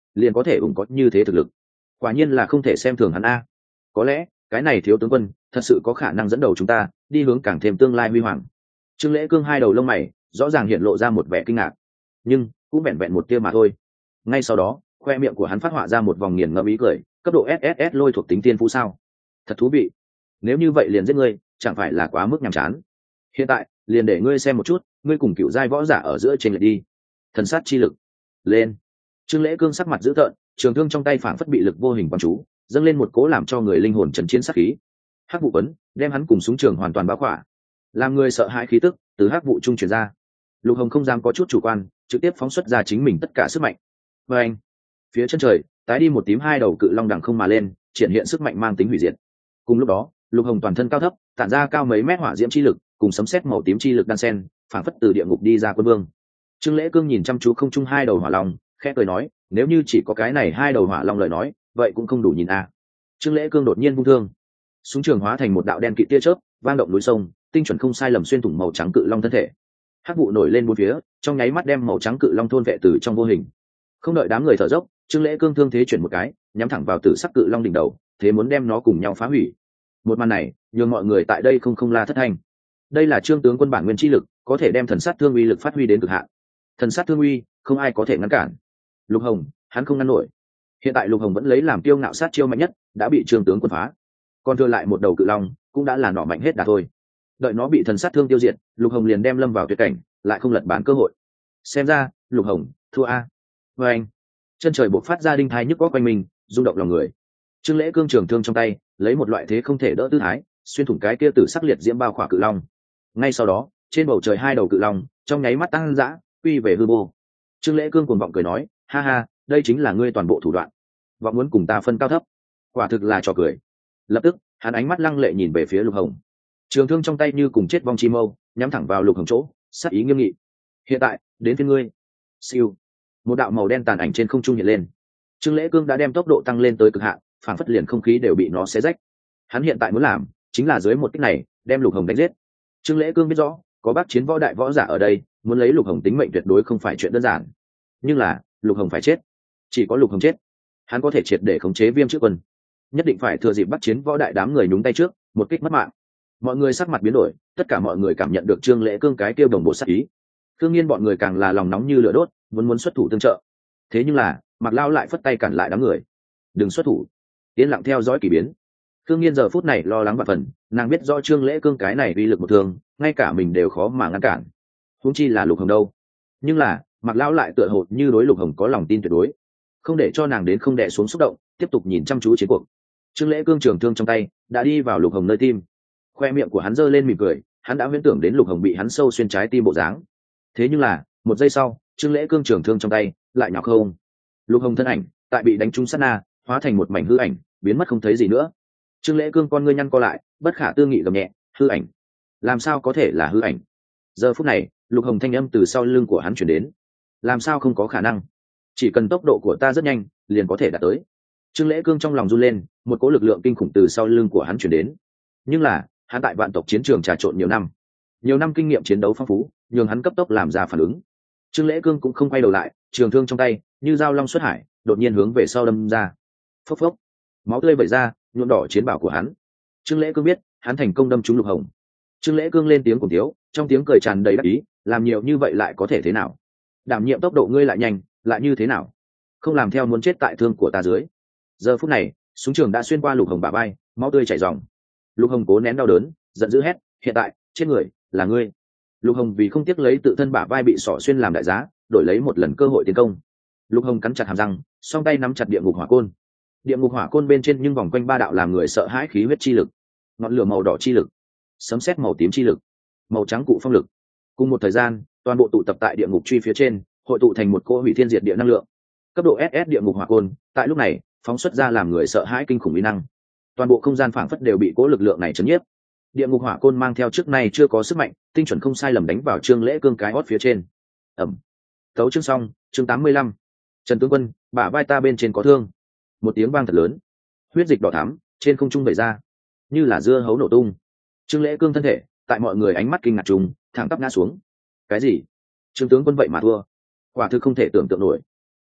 liền có thể ủng có như thế thực lực. Quả nhiên là không thể xem thường hắn a. Có lẽ cái này thiếu tướng quân thật sự có khả năng dẫn đầu chúng ta đi hướng càng thêm tương lai huy hoàng. Trương Lễ Cương hai đầu lông mày rõ ràng hiện lộ ra một vẻ kinh ngạc, nhưng cũng vẹn vẹn một tia mà thôi. Ngay sau đó khoe miệng của hắn phát họa ra một vòng nghiền ngẫm ý cười. Cấp độ ét ét ét lôi thuộc tính tiên phú sao? Thật thú vị. Nếu như vậy liền giết ngươi chẳng phải là quá mức nhàm chán. Hiện tại liền để ngươi xem một chút ngươi cùng cựu giai võ giả ở giữa trên lệch đi. Thần sát chi lực lên. Trương Lễ Cương sắc mặt dữ tợn, trường thương trong tay phảng phất bị lực vô hình quán chú, dâng lên một cố làm cho người linh hồn chấn chiến sát khí. Hắc vụ quấn đem hắn cùng súng trường hoàn toàn bao khỏa, làm người sợ hãi khí tức từ hắc vụ trung truyền ra. Lục Hồng không dám có chút chủ quan, trực tiếp phóng xuất ra chính mình tất cả sức mạnh. Và anh, phía chân trời tái đi một tím hai đầu cự long đằng không mà lên, triển hiện sức mạnh mang tính hủy diệt. Cùng lúc đó, Lục Hồng toàn thân cao thấp, tản ra cao mấy mét hỏa diễm chi lực, cùng sấm sét màu tím chi lực đan xen, phảng phất từ địa ngục đi ra quân vương. Trương Lễ Cương nhìn chăm chú không trung hai đầu hỏa long, khẽ cười nói, nếu như chỉ có cái này hai đầu hỏa long lời nói, vậy cũng không đủ nhìn a. À. Trương Lễ Cương đột nhiên vung thương, súng trường hóa thành một đạo đen kịt tia chớp, vang động núi sông, tinh chuẩn không sai lầm xuyên thủng màu trắng cự long thân thể. Hắc vụ nổi lên bốn phía, trong nháy mắt đem màu trắng cự long thôn vệ từ trong vô hình. Không đợi đám người thở dốc, Trương Lễ Cương thương thế chuyển một cái, nhắm thẳng vào tử sắc cự long đỉnh đầu, thế muốn đem nó cùng nhau phá hủy. Một màn này nhường mọi người tại đây không không la thất thanh. Đây là Trương tướng quân bản nguyên chi lực, có thể đem thần sát thương uy lực phát huy đến cực hạn. Thần sát thương uy, không ai có thể ngăn cản. Lục Hồng, hắn không ngăn nổi. Hiện tại Lục Hồng vẫn lấy làm tiêu ngạo sát chiêu mạnh nhất, đã bị Trương tướng quân phá. Còn thừa lại một đầu cự long, cũng đã là nỏ mạnh hết đà thôi. Đợi nó bị thần sát thương tiêu diệt, Lục Hồng liền đem lâm vào tuyệt cảnh, lại không lật bán cơ hội. Xem ra, Lục Hồng thua a. Và anh, chân trời bộc phát ra đinh thai nhức óc quanh mình, rung động lòng người. Trương Lễ Cương trường thương trong tay, lấy một loại thế không thể đỡ tư thái, xuyên thủng cái kia tử sắc liệt diễm bao khỏa cự long. Ngay sau đó, trên bầu trời hai đầu cự long, trong nháy mắt tăng dã, quy về hư vô. Trương Lễ Cương cuồng vọng cười nói, ha ha, đây chính là ngươi toàn bộ thủ đoạn, vọng muốn cùng ta phân cao thấp, quả thực là trò cười. Lập tức, hắn ánh mắt lăng lệ nhìn về phía Lục Hồng, trường thương trong tay như cùng chết vong chi mâu, nhắm thẳng vào Lục Hồng chỗ, sát ý nghiêm nghị. Hiện tại, đến phiên ngươi. Siêu, một đạo màu đen tàn ảnh trên không trung hiện lên. Trương Lễ Cương đã đem tốc độ tăng lên tới cực hạn, phản phất liền không khí đều bị nó xé rách. Hắn hiện tại muốn làm chính là dưới một kích này đem Lục Hồng đánh giết. Trương Lễ Cương biết rõ có bác chiến võ đại võ giả ở đây, muốn lấy Lục Hồng tính mệnh tuyệt đối không phải chuyện đơn giản. Nhưng là Lục Hồng phải chết, chỉ có Lục Hồng chết, hắn có thể triệt để khống chế Viêm Trước Quân. Nhất định phải thừa dịp bắt chiến võ đại đám người nhúng tay trước, một kích mất mạng. Mọi người sắc mặt biến đổi, tất cả mọi người cảm nhận được Trương Lễ Cương cái tiêu đồng bộ sát ý. Cương nhiên bọn người càng là lòng nóng như lửa đốt, muốn muốn xuất thủ tương trợ. Thế nhưng là Mạc Lao lại phất tay cản lại đám người, đừng xuất thủ, yên lặng theo dõi kỳ biến. Cương nhiên giờ phút này lo lắng và phần, nàng biết do Trương Lễ Cương cái này uy lực một thường, ngay cả mình đều khó mà ngăn cản, huống chi là Lục Hồng đâu. Nhưng là Mạc Lao lại tựa hồ như đối Lục Hồng có lòng tin tuyệt đối, không để cho nàng đến không đè xuống xúc động, tiếp tục nhìn chăm chú chiến cuộc. Trương Lễ Cương trường thương trong tay đã đi vào Lục Hồng nơi tim, khoe miệng của hắn giơ lên mỉm cười, hắn đã huyễn tưởng đến Lục Hồng bị hắn sâu xuyên trái tim bộ dáng. Thế nhưng là một giây sau, Trương Lễ Cương trường thương trong tay lại nhào không. Lục Hồng thân ảnh tại bị đánh trúng sát na, hóa thành một mảnh hư ảnh, biến mất không thấy gì nữa. Trương Lễ Cương con ngươi nhăn co lại, bất khả tư nghị gầm nhẹ, hư ảnh, làm sao có thể là hư ảnh? Giờ phút này, Lục Hồng thanh âm từ sau lưng của hắn truyền đến, làm sao không có khả năng, chỉ cần tốc độ của ta rất nhanh liền có thể đạt tới. Trương Lễ Cương trong lòng run lên, một cỗ lực lượng kinh khủng từ sau lưng của hắn truyền đến. Nhưng là hắn tại vạn tộc chiến trường trà trộn nhiều năm, nhiều năm kinh nghiệm chiến đấu phong phú, nhường hắn cấp tốc làm ra phản ứng. Trương Lễ Cương cũng không quay đầu lại, trường thương trong tay như dao long xuất hải, đột nhiên hướng về sau đâm ra. Phốc phốc, máu tươi vẩy ra, nhuộm đỏ chiến bảo của hắn. Trương Lễ Cương biết hắn thành công đâm trúng Lục Hồng. Trương Lễ Cương lên tiếng cùng thiếu, trong tiếng cười tràn đầy đắc ý, làm nhiều như vậy lại có thể thế nào? Đảm nhiệm tốc độ ngươi lại nhanh, lại như thế nào? Không làm theo muốn chết tại thương của ta dưới. Giờ phút này, súng trường đã xuyên qua Lục Hồng bả vai, máu tươi chảy ròng. Lục Hồng cố nén đau đớn, giận dữ hét, hiện tại chết người là ngươi. Lục Hồng vì không tiếc lấy tự thân bả vai bị sỏ xuyên làm đại giá, đổi lấy một lần cơ hội tiến công. Lục Hồng cắn chặt hàm răng, song tay nắm chặt địa ngục hỏa côn. Địa ngục hỏa côn bên trên nhưng vòng quanh ba đạo làm người sợ hãi khí huyết chi lực, ngọn lửa màu đỏ chi lực, sấm sét màu tím chi lực, màu trắng cụ phong lực. Cùng một thời gian, toàn bộ tụ tập tại địa ngục truy phía trên, hội tụ thành một cỗ hủy thiên diệt địa năng lượng. Cấp độ ét ét địa ngục hỏa côn, tại lúc này, phóng xuất ra làm người sợ hãi kinh khủng uy năng. Toàn bộ không gian phảng phất đều bị cỗ lực lượng này chấn nhiếp. Địa ngục hỏa côn mang theo trước nay chưa có sức mạnh, tinh chuẩn không sai lầm đánh vào Trương Lễ Cương cái hót phía trên. Ầm. Tấu chương xong, chương tám mươi lăm. Trần tướng quân, bả vai ta bên trên có thương. Một tiếng vang thật lớn, huyết dịch đỏ thắm trên không trung vẩy ra, như là dưa hấu nổ tung. Trương Lễ Cương thân thể tại mọi người ánh mắt kinh ngạc trùng, thẳng tắp ngã xuống. Cái gì? Trương tướng quân vậy mà thua? Quả thực không thể tưởng tượng nổi.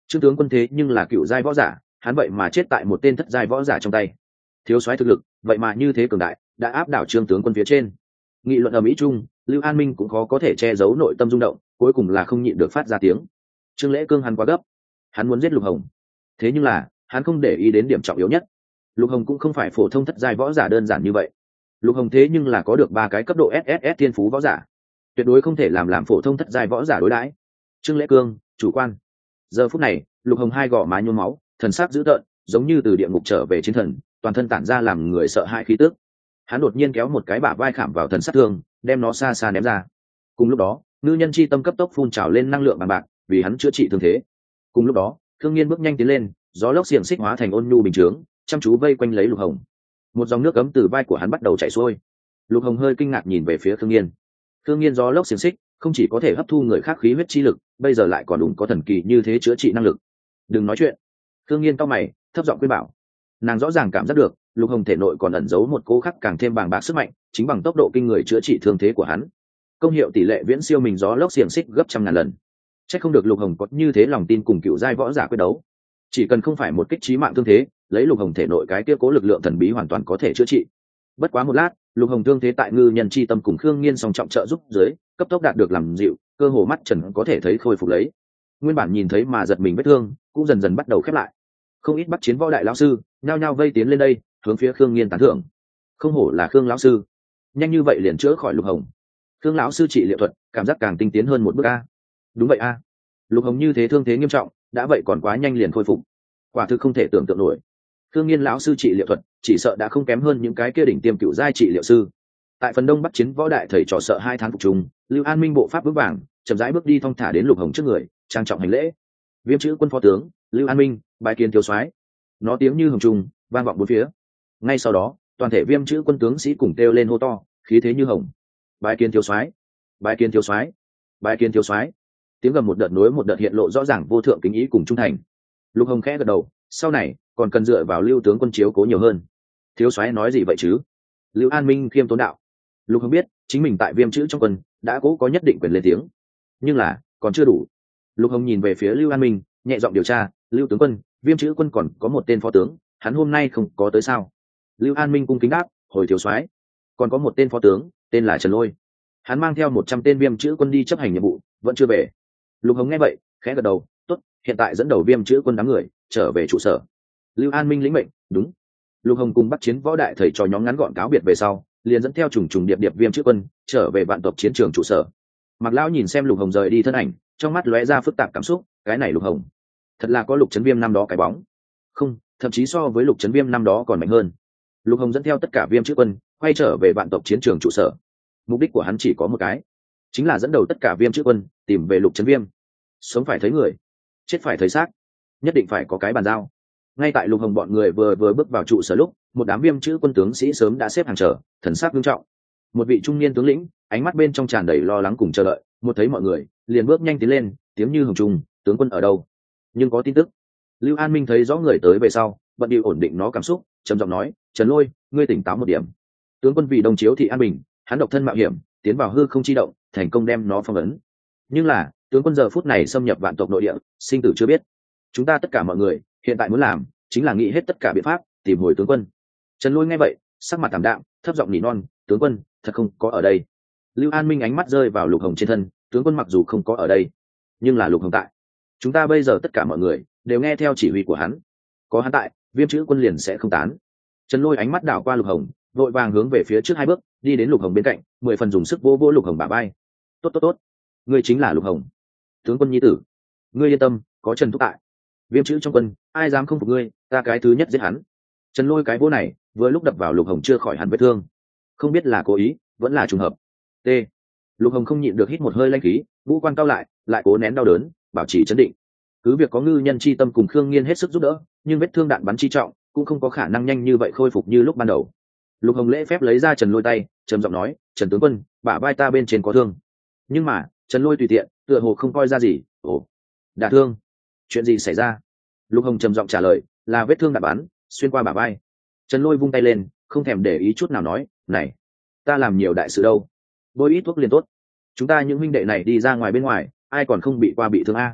Trương tướng quân thế nhưng là cựu giai võ giả, hắn vậy mà chết tại một tên thất giai võ giả trong tay. Thiếu soái thực lực vậy mà như thế cường đại, đã áp đảo Trương tướng quân phía trên. Nghị luận ở Mỹ Trung, Lưu An Minh cũng khó có thể che giấu nội tâm rung động, cuối cùng là không nhịn được phát ra tiếng. Trương Lễ Cương hắn quá gấp, hắn muốn giết Lục Hồng. Thế nhưng là, hắn không để ý đến điểm trọng yếu nhất. Lục Hồng cũng không phải phổ thông thất giai võ giả đơn giản như vậy. Lục Hồng thế nhưng là có được ba cái cấp độ ét ét ét thiên phú võ giả, tuyệt đối không thể làm làm phổ thông thất giai võ giả đối đãi. Trương Lễ Cương, chủ quan. Giờ phút này, Lục Hồng hai gò má nhuốm máu, thần sắc dữ tợn, giống như từ địa ngục trở về chiến thần, toàn thân tản ra làm người sợ hãi khí tức. Hắn đột nhiên kéo một cái bả vai khảm vào thần sát thương, đem nó xa xa ném ra. Cùng lúc đó, ngư nhân chi tâm cấp tốc phun trào lên năng lượng bằng bạc, vì hắn chữa trị thương thế. Cùng lúc đó, Thương Nghiên bước nhanh tiến lên, gió lốc xiềng xích hóa thành ôn nhu bình chướng, chăm chú vây quanh lấy Lục Hồng. Một dòng nước ấm từ vai của hắn bắt đầu chảy xuôi. Lục Hồng hơi kinh ngạc nhìn về phía Thương Nghiên. Thương Nghiên gió lốc xiềng xích không chỉ có thể hấp thu người khác khí huyết chi lực, bây giờ lại còn đủ có thần kỳ như thế chữa trị năng lực. Đừng nói chuyện. Thương Nghiên cau mày, thấp giọng khuyên bảo. Nàng rõ ràng cảm giác được, Lục Hồng thể nội còn ẩn giấu một cố khắc càng thêm bàng bạc sức mạnh, chính bằng tốc độ kinh người chữa trị thương thế của hắn. Công hiệu tỷ lệ viễn siêu mình gió lốc xiềng xích gấp trăm ngàn lần. Chắc không được Lục Hồng có như thế lòng tin cùng cựu giai võ giả quyết đấu. Chỉ cần không phải một kích chí mạng thương thế, lấy Lục Hồng thể nội cái kia cố lực lượng thần bí hoàn toàn có thể chữa trị. Bất quá một lát, Lục Hồng thương thế tại ngư nhân chi tâm cùng Khương Nghiên song trọng trợ giúp dưới, cấp tốc đạt được làm dịu, cơ hồ mắt trần có thể thấy khôi phục lấy. Nguyên bản nhìn thấy mà giật mình vết thương, cũng dần dần bắt đầu khép lại. Không ít bắt chiến võ đại lão sư, nhao nhao vây tiến lên đây, hướng phía Khương Nghiên tán thưởng. Không hổ là Khương lão sư, nhanh như vậy liền chữa khỏi Lục Hồng. Khương lão sư trị liệu thuật, cảm giác càng tinh tiến hơn một bước a. Đúng vậy a. Lục Hồng như thế thương thế nghiêm trọng, đã vậy còn quá nhanh liền khôi phục. Quả thực không thể tưởng tượng nổi. Khương Nghiên lão sư trị liệu thuật, chỉ sợ đã không kém hơn những cái kia đỉnh tiêm cựu giai trị liệu sư. Tại phần đông bắt chiến võ đại thầy trò sợ hai tháng phục trùng, Lưu An Minh bộ pháp vững vàng, chậm rãi bước đi thong thả đến Lục Hồng trước người, trang trọng hành lễ. Viêm chữ quân phó tướng, Lưu An Minh, bái kiến thiếu soái. Nó tiếng như hồng trùng, vang vọng bốn phía. Ngay sau đó, toàn thể viêm chữ quân tướng sĩ cùng kêu lên hô to, khí thế như hồng. Bái kiến thiếu soái, bái kiến thiếu soái, bái kiến thiếu soái. Tiếng gầm một đợt nối một đợt hiện lộ rõ ràng vô thượng kính ý cùng trung thành. Lục Hồng khẽ gật đầu, sau này còn cần dựa vào Lưu tướng quân chiếu cố nhiều hơn. Thiếu soái nói gì vậy chứ? Lưu An Minh khiêm tốn đạo. Lục Hồng biết chính mình tại viêm chữ trong quân đã cố có nhất định quyền lên tiếng, nhưng là còn chưa đủ. Lục Hồng nhìn về phía Lưu An Minh, nhẹ giọng điều tra. Lưu tướng quân, viêm chữ quân còn có một tên phó tướng, hắn hôm nay không có tới sao? Lưu An Minh cung kính đáp, hồi thiếu soái, còn có một tên phó tướng, tên là Trần Lôi, hắn mang theo một trăm tên viêm chữ quân đi chấp hành nhiệm vụ, vẫn chưa về. Lục Hồng nghe vậy khẽ gật đầu, tốt, hiện tại dẫn đầu viêm chữ quân đám người trở về trụ sở. Lưu An Minh lĩnh mệnh, đúng. Lục Hồng cùng bắt chiến võ đại thầy trò nhóm ngắn gọn cáo biệt về sau, liền dẫn theo trùng trùng điệp điệp viêm chữ quân trở về vạn tộc chiến trường trụ sở. Mạc Lão nhìn xem Lục Hồng rời đi thân ảnh, trong mắt lóe ra phức tạp cảm xúc. Cái này Lục Hồng thật là có Lục Chấn Viêm năm đó cái bóng, không, thậm chí so với Lục Chấn Viêm năm đó còn mạnh hơn. Lục Hồng dẫn theo tất cả viêm chữ quân quay trở về vạn tộc chiến trường trụ sở. Mục đích của hắn chỉ có một cái, chính là dẫn đầu tất cả viêm chữ quân tìm về Lục Chấn Viêm. Sống phải thấy người, chết phải thấy xác, nhất định phải có cái bàn giao. Ngay tại Lục Hồng bọn người vừa vừa bước vào trụ sở lúc, một đám viêm chữ quân tướng sĩ sớm đã xếp hàng chờ, thần sắc nghiêm trọng. Một vị trung niên tướng lĩnh, ánh mắt bên trong tràn đầy lo lắng cùng chờ đợi, một thấy mọi người liền bước nhanh tiến lên, tiếng như hồng trùng, tướng quân ở đâu? Nhưng có tin tức. Lưu An Minh thấy rõ người tới về sau, bận điệu ổn định nó cảm xúc, trầm giọng nói, Trần Lôi, ngươi tỉnh táo một điểm. Tướng quân vì đồng chiếu thị an bình, hắn độc thân mạo hiểm tiến vào hư không chi động, thành công đem nó phong ấn. Nhưng là tướng quân giờ phút này xâm nhập vạn tộc nội địa, sinh tử chưa biết. Chúng ta tất cả mọi người hiện tại muốn làm chính là nghĩ hết tất cả biện pháp tìm hồi tướng quân. Trần Lôi nghe vậy sắc mặt tảm đạm, thấp giọng nỉ non, tướng quân thật không có ở đây. Lưu An Minh ánh mắt rơi vào Lục Hồng trên thân, tướng quân mặc dù không có ở đây, nhưng là Lục Hồng tại. Chúng ta bây giờ tất cả mọi người đều nghe theo chỉ huy của hắn, có hắn tại, viêm chữ quân liền sẽ không tán. Trần Lôi ánh mắt đảo qua Lục Hồng, vội vàng hướng về phía trước hai bước, đi đến Lục Hồng bên cạnh, mười phần dùng sức vô vô Lục Hồng bả vai. Tốt tốt tốt, ngươi chính là Lục Hồng, tướng quân nhi tử, ngươi yên tâm, có Trần thúc tại, viêm chữ trong quân ai dám không phục ngươi, ta cái thứ nhất giết hắn. Trần Lôi cái vô này vừa lúc đập vào Lục Hồng chưa khỏi hẳn vết thương, không biết là cố ý vẫn là trùng hợp. T. Lục Hồng không nhịn được hít một hơi lanh khí, ngũ quan cao lại, lại cố nén đau đớn, bảo trì trấn định. Cứ việc có ngư nhân chi tâm cùng Khương Nghiên hết sức giúp đỡ, nhưng vết thương đạn bắn chi trọng, cũng không có khả năng nhanh như vậy khôi phục như lúc ban đầu. Lục Hồng lễ phép lấy ra Trần Lôi tay, trầm giọng nói, Trần tướng quân, bả vai ta bên trên có thương. Nhưng mà Trần Lôi tùy tiện, tựa hồ không coi ra gì. Ồ, đả thương, chuyện gì xảy ra? Lục Hồng trầm giọng trả lời, là vết thương đạn bắn xuyên qua bả vai. Trần Lôi vung tay lên, không thèm để ý chút nào nói, này, ta làm nhiều đại sự đâu, bôi ít thuốc liền tốt. Chúng ta những huynh đệ này đi ra ngoài bên ngoài, ai còn không bị qua bị thương a?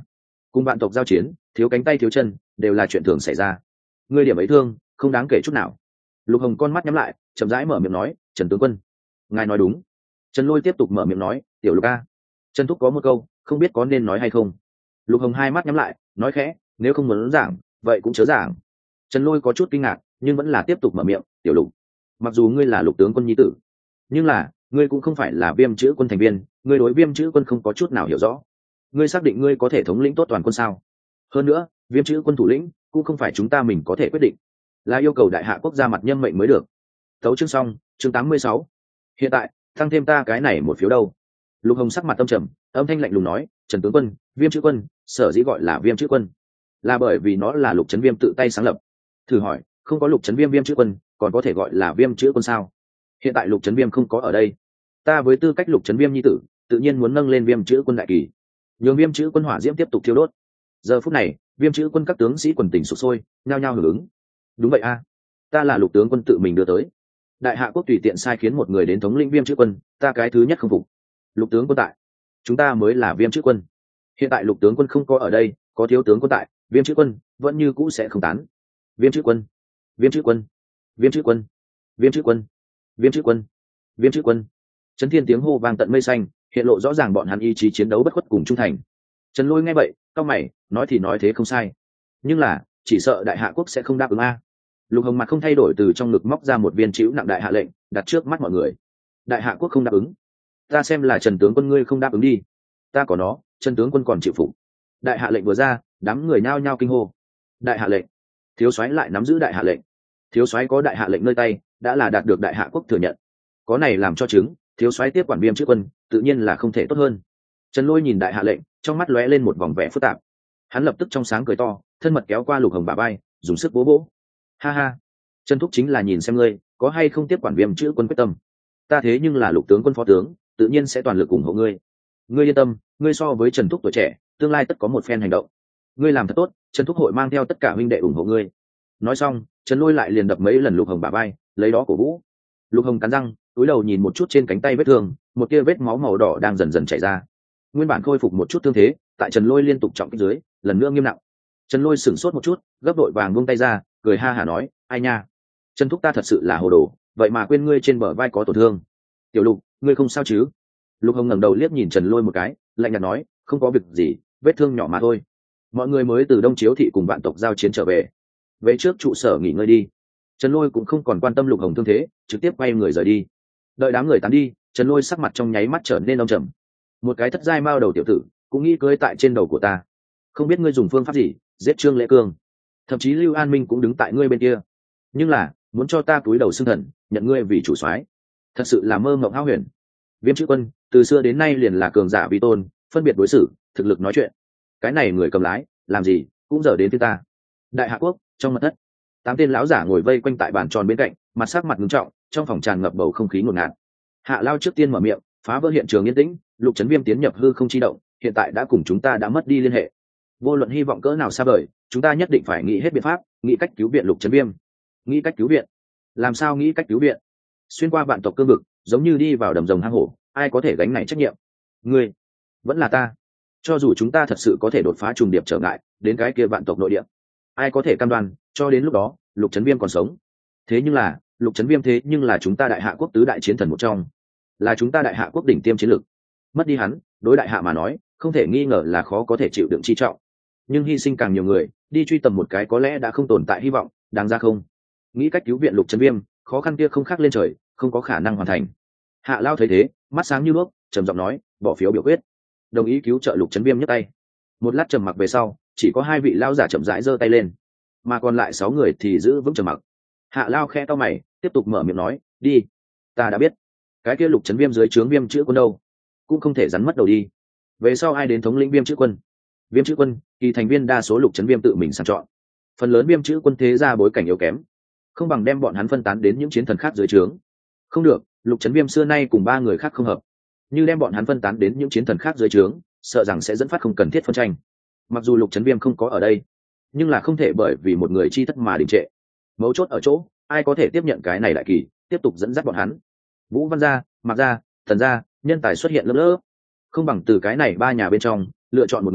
cùng vạn tộc giao chiến thiếu cánh tay thiếu chân đều là chuyện thường xảy ra. Ngươi điểm ấy thương không đáng kể chút nào. Lục Hồng con mắt nhắm lại, chậm rãi mở miệng nói, Trần tướng quân, ngài nói đúng. Trần Lôi tiếp tục mở miệng nói, tiểu Lục a, Trần thúc có một câu không biết có nên nói hay không. Lục Hồng hai mắt nhắm lại, nói khẽ, nếu không muốn giảng vậy cũng chớ giảng. Trần Lôi có chút kinh ngạc nhưng vẫn là tiếp tục mở miệng, tiểu Lục, mặc dù ngươi là Lục tướng quân nhi tử, nhưng là ngươi cũng không phải là Viêm Chữ quân thành viên, ngươi đối Viêm Chữ quân không có chút nào hiểu rõ. Ngươi xác định ngươi có thể thống lĩnh tốt toàn quân sao? Hơn nữa Viêm Chữ quân thủ lĩnh cũng không phải chúng ta mình có thể quyết định, là yêu cầu đại hạ quốc gia mặt nhâm mệnh mới được. Tấu chương xong, chương tám mươi sáu. Hiện tại tăng thêm ta cái này một phiếu đâu? Lục Hồng sắc mặt tâm trầm, âm thanh lạnh lùng nói, Trần tướng quân, Viêm Chữ quân sở dĩ gọi là Viêm Chữ quân là bởi vì nó là Lục Trấn Viêm tự tay sáng lập. Thử hỏi, không có Lục Trấn Viêm Viêm Chữ quân còn có thể gọi là Viêm Chữ quân sao? Hiện tại Lục Trấn Viêm không có ở đây, ta với tư cách Lục Trấn Viêm nhi tử tự nhiên muốn nâng lên Viêm Chữ quân đại kỳ, nhường Viêm Chữ quân hỏa diễm tiếp tục thiêu đốt. Giờ phút này Viêm Chữ quân các tướng sĩ quần tình sục sôi, nhao nhao hưởng ứng. Đúng vậy a, ta là Lục tướng quân tự mình đưa tới, đại hạ quốc tùy tiện sai khiến một người đến thống lĩnh Viêm Chữ quân, ta cái thứ nhất không phục. Lục tướng quân tại, chúng ta mới là Viêm Chữ quân. Hiện tại Lục tướng quân không có ở đây, có thiếu tướng quân tại, Viêm Chữ quân vẫn như cũ sẽ không tán. Viêm Chữ quân, Viêm Chữ quân, Viêm Chữ quân, Viêm Chữ quân, Viêm Chữ quân, Viêm Chữ quân. Chấn thiên tiếng hô vang tận mây xanh, hiện lộ rõ ràng bọn hắn ý chí chiến đấu bất khuất cùng trung thành. Trần Lôi nghe vậy cau mày, nói thì nói thế không sai, nhưng là chỉ sợ đại hạ quốc sẽ không đáp ứng a. Lục Hồng mặt không thay đổi từ trong ngực móc ra một viên chữ nặng đại hạ lệnh, đặt trước mắt mọi người. Đại hạ quốc không đáp ứng, ta xem là Trần tướng quân ngươi không đáp ứng đi, ta có nó, Trần tướng quân còn chịu phục. Đại hạ lệnh vừa ra, đám người nhao nhao kinh hô. Đại hạ lệnh, thiếu soái lại nắm giữ đại hạ lệnh. Thiếu soái có đại hạ lệnh nơi tay, đã là đạt được đại hạ quốc thừa nhận. Có này làm cho chứng, thiếu soái tiếp quản Viêm Chữ quân, tự nhiên là không thể tốt hơn. Trần Lôi nhìn đại hạ lệnh, trong mắt lóe lên một vòng vẻ phức tạp. Hắn lập tức trong sáng cười to, thân mật kéo qua Lục Hồng bả vai, dùng sức vỗ vỗ. Ha ha, Trần thúc chính là nhìn xem ngươi có hay không tiếp quản Viêm Chữ quân quyết tâm. Ta thế nhưng là Lục tướng quân phó tướng, tự nhiên sẽ toàn lực ủng hộ ngươi. Ngươi yên tâm, ngươi so với Trần thúc tuổi trẻ, tương lai tất có một phen hành động. Ngươi làm thật tốt, Trần thúc hội mang theo tất cả huynh đệ ủng hộ ngươi. Nói xong, Trần Lôi lại liền đập mấy lần Lục Hồng bả vai, lấy đó cổ vũ. Lục Hồng cắn răng, cúi đầu nhìn một chút trên cánh tay vết thương, một tia vết máu màu đỏ đang dần dần chảy ra. Nguyên bản khôi phục một chút thương thế, tại Trần Lôi liên tục trọng kích dưới, lần nữa nghiêm nặng. Trần Lôi sửng sốt một chút, gấp đội vàng buông tay ra, cười ha hả nói, ai nha, Trần thúc ta thật sự là hồ đồ, vậy mà quên ngươi trên bờ vai có tổn thương. Tiểu Lục, ngươi không sao chứ? Lục Hồng ngẩng đầu liếc nhìn Trần Lôi một cái, lạnh nhạt nói, không có việc gì, vết thương nhỏ mà thôi. Mọi người mới từ Đông Chiếu thị cùng vạn tộc giao chiến trở về, về trước trụ sở nghỉ ngơi đi. Trần Lôi cũng không còn quan tâm Lục Hồng thương thế, trực tiếp quay người rời đi. Đợi đám người tán đi, Trần Lôi sắc mặt trong nháy mắt trở nên âm trầm. Một cái thất giai mao đầu tiểu tử cũng nghĩ cưới tại trên đầu của ta, không biết ngươi dùng phương pháp gì giết Trương Lễ Cương, thậm chí Lưu An Minh cũng đứng tại ngươi bên kia, nhưng là muốn cho ta cúi đầu xưng thần nhận ngươi vì chủ soái, thật sự là mơ mộng hão huyền. Viêm Chữ quân từ xưa đến nay liền là cường giả vi tôn, phân biệt đối xử, thực lực nói chuyện. Cái này người cầm lái làm gì cũng giờ đến phía ta. Đại hạ quốc trong mật thất, tám tên lão giả ngồi vây quanh tại bàn tròn bên cạnh, mặt sắc mặt ngưng trọng, trong phòng tràn ngập bầu không khí ngột ngạt. Hạ Lao trước tiên mở miệng, phá vỡ hiện trường yên tĩnh. Lục Trấn Viêm tiến nhập hư không chi động, hiện tại đã cùng chúng ta đã mất đi liên hệ. Vô luận hy vọng cỡ nào xa vời, chúng ta nhất định phải nghĩ hết biện pháp, nghĩ cách cứu viện Lục Trấn Viêm. Nghĩ cách cứu viện? Làm sao nghĩ cách cứu viện? Xuyên qua vạn tộc cương vực, giống như đi vào đầm rồng hang hổ, ai có thể gánh này trách nhiệm? Ngươi, vẫn là ta. Cho dù chúng ta thật sự có thể đột phá trùng điệp trở ngại, đến cái kia vạn tộc nội địa, ai có thể cam đoan cho đến lúc đó Lục Trấn Viêm còn sống? Thế nhưng là Lục Trấn Viêm thế nhưng là chúng ta đại hạ quốc tứ đại chiến thần một trong, là chúng ta đại hạ quốc đỉnh tiêm chiến lược. Mất đi hắn, đối đại hạ mà nói không thể nghi ngờ là khó có thể chịu đựng chi trọng, nhưng hy sinh càng nhiều người đi truy tầm một cái có lẽ đã không tồn tại hy vọng, đáng ra không? Nghĩ cách cứu viện Lục Trấn Viêm, khó khăn kia không khác lên trời, không có khả năng hoàn thành. Hạ Lao thấy thế, mắt sáng như đuốc, trầm giọng nói, bỏ phiếu biểu quyết, đồng ý cứu trợ Lục Trấn Viêm. Nhấc tay. Một lát trầm mặc về sau, chỉ có hai vị lão giả chậm rãi giơ tay lên, mà còn lại sáu người thì giữ vững trầm mặc. Hạ Lao khẽ cau mày, tiếp tục mở miệng nói, đi, ta đã biết, cái kia Lục Trấn Viêm dưới trướng Viêm Chữ quân đâu, cũng không thể rắn mất đầu đi. Về sau ai đến thống lĩnh Viêm Chữ quân? Viêm Chữ quân kỳ thành viên đa số Lục Trấn Viêm tự mình sàng chọn, phần lớn Viêm Chữ quân thế ra bối cảnh yếu kém, không bằng đem bọn hắn phân tán đến những chiến thần khác dưới trướng. Không được, Lục Trấn Viêm xưa nay cùng ba người khác không hợp, như đem bọn hắn phân tán đến những chiến thần khác dưới trướng, sợ rằng sẽ dẫn phát không cần thiết phân tranh. Mặc dù Lục Trấn Viêm không có ở đây, nhưng là không thể bởi vì một người chi thất mà đình trệ. Mấu chốt ở chỗ ai có thể tiếp nhận cái này đại kỳ, tiếp tục dẫn dắt bọn hắn. Vũ Văn gia, Mạc gia, Thần gia, nhân tài xuất hiện lớp lớp, không bằng từ cái này ba nhà bên trong lựa chọn một người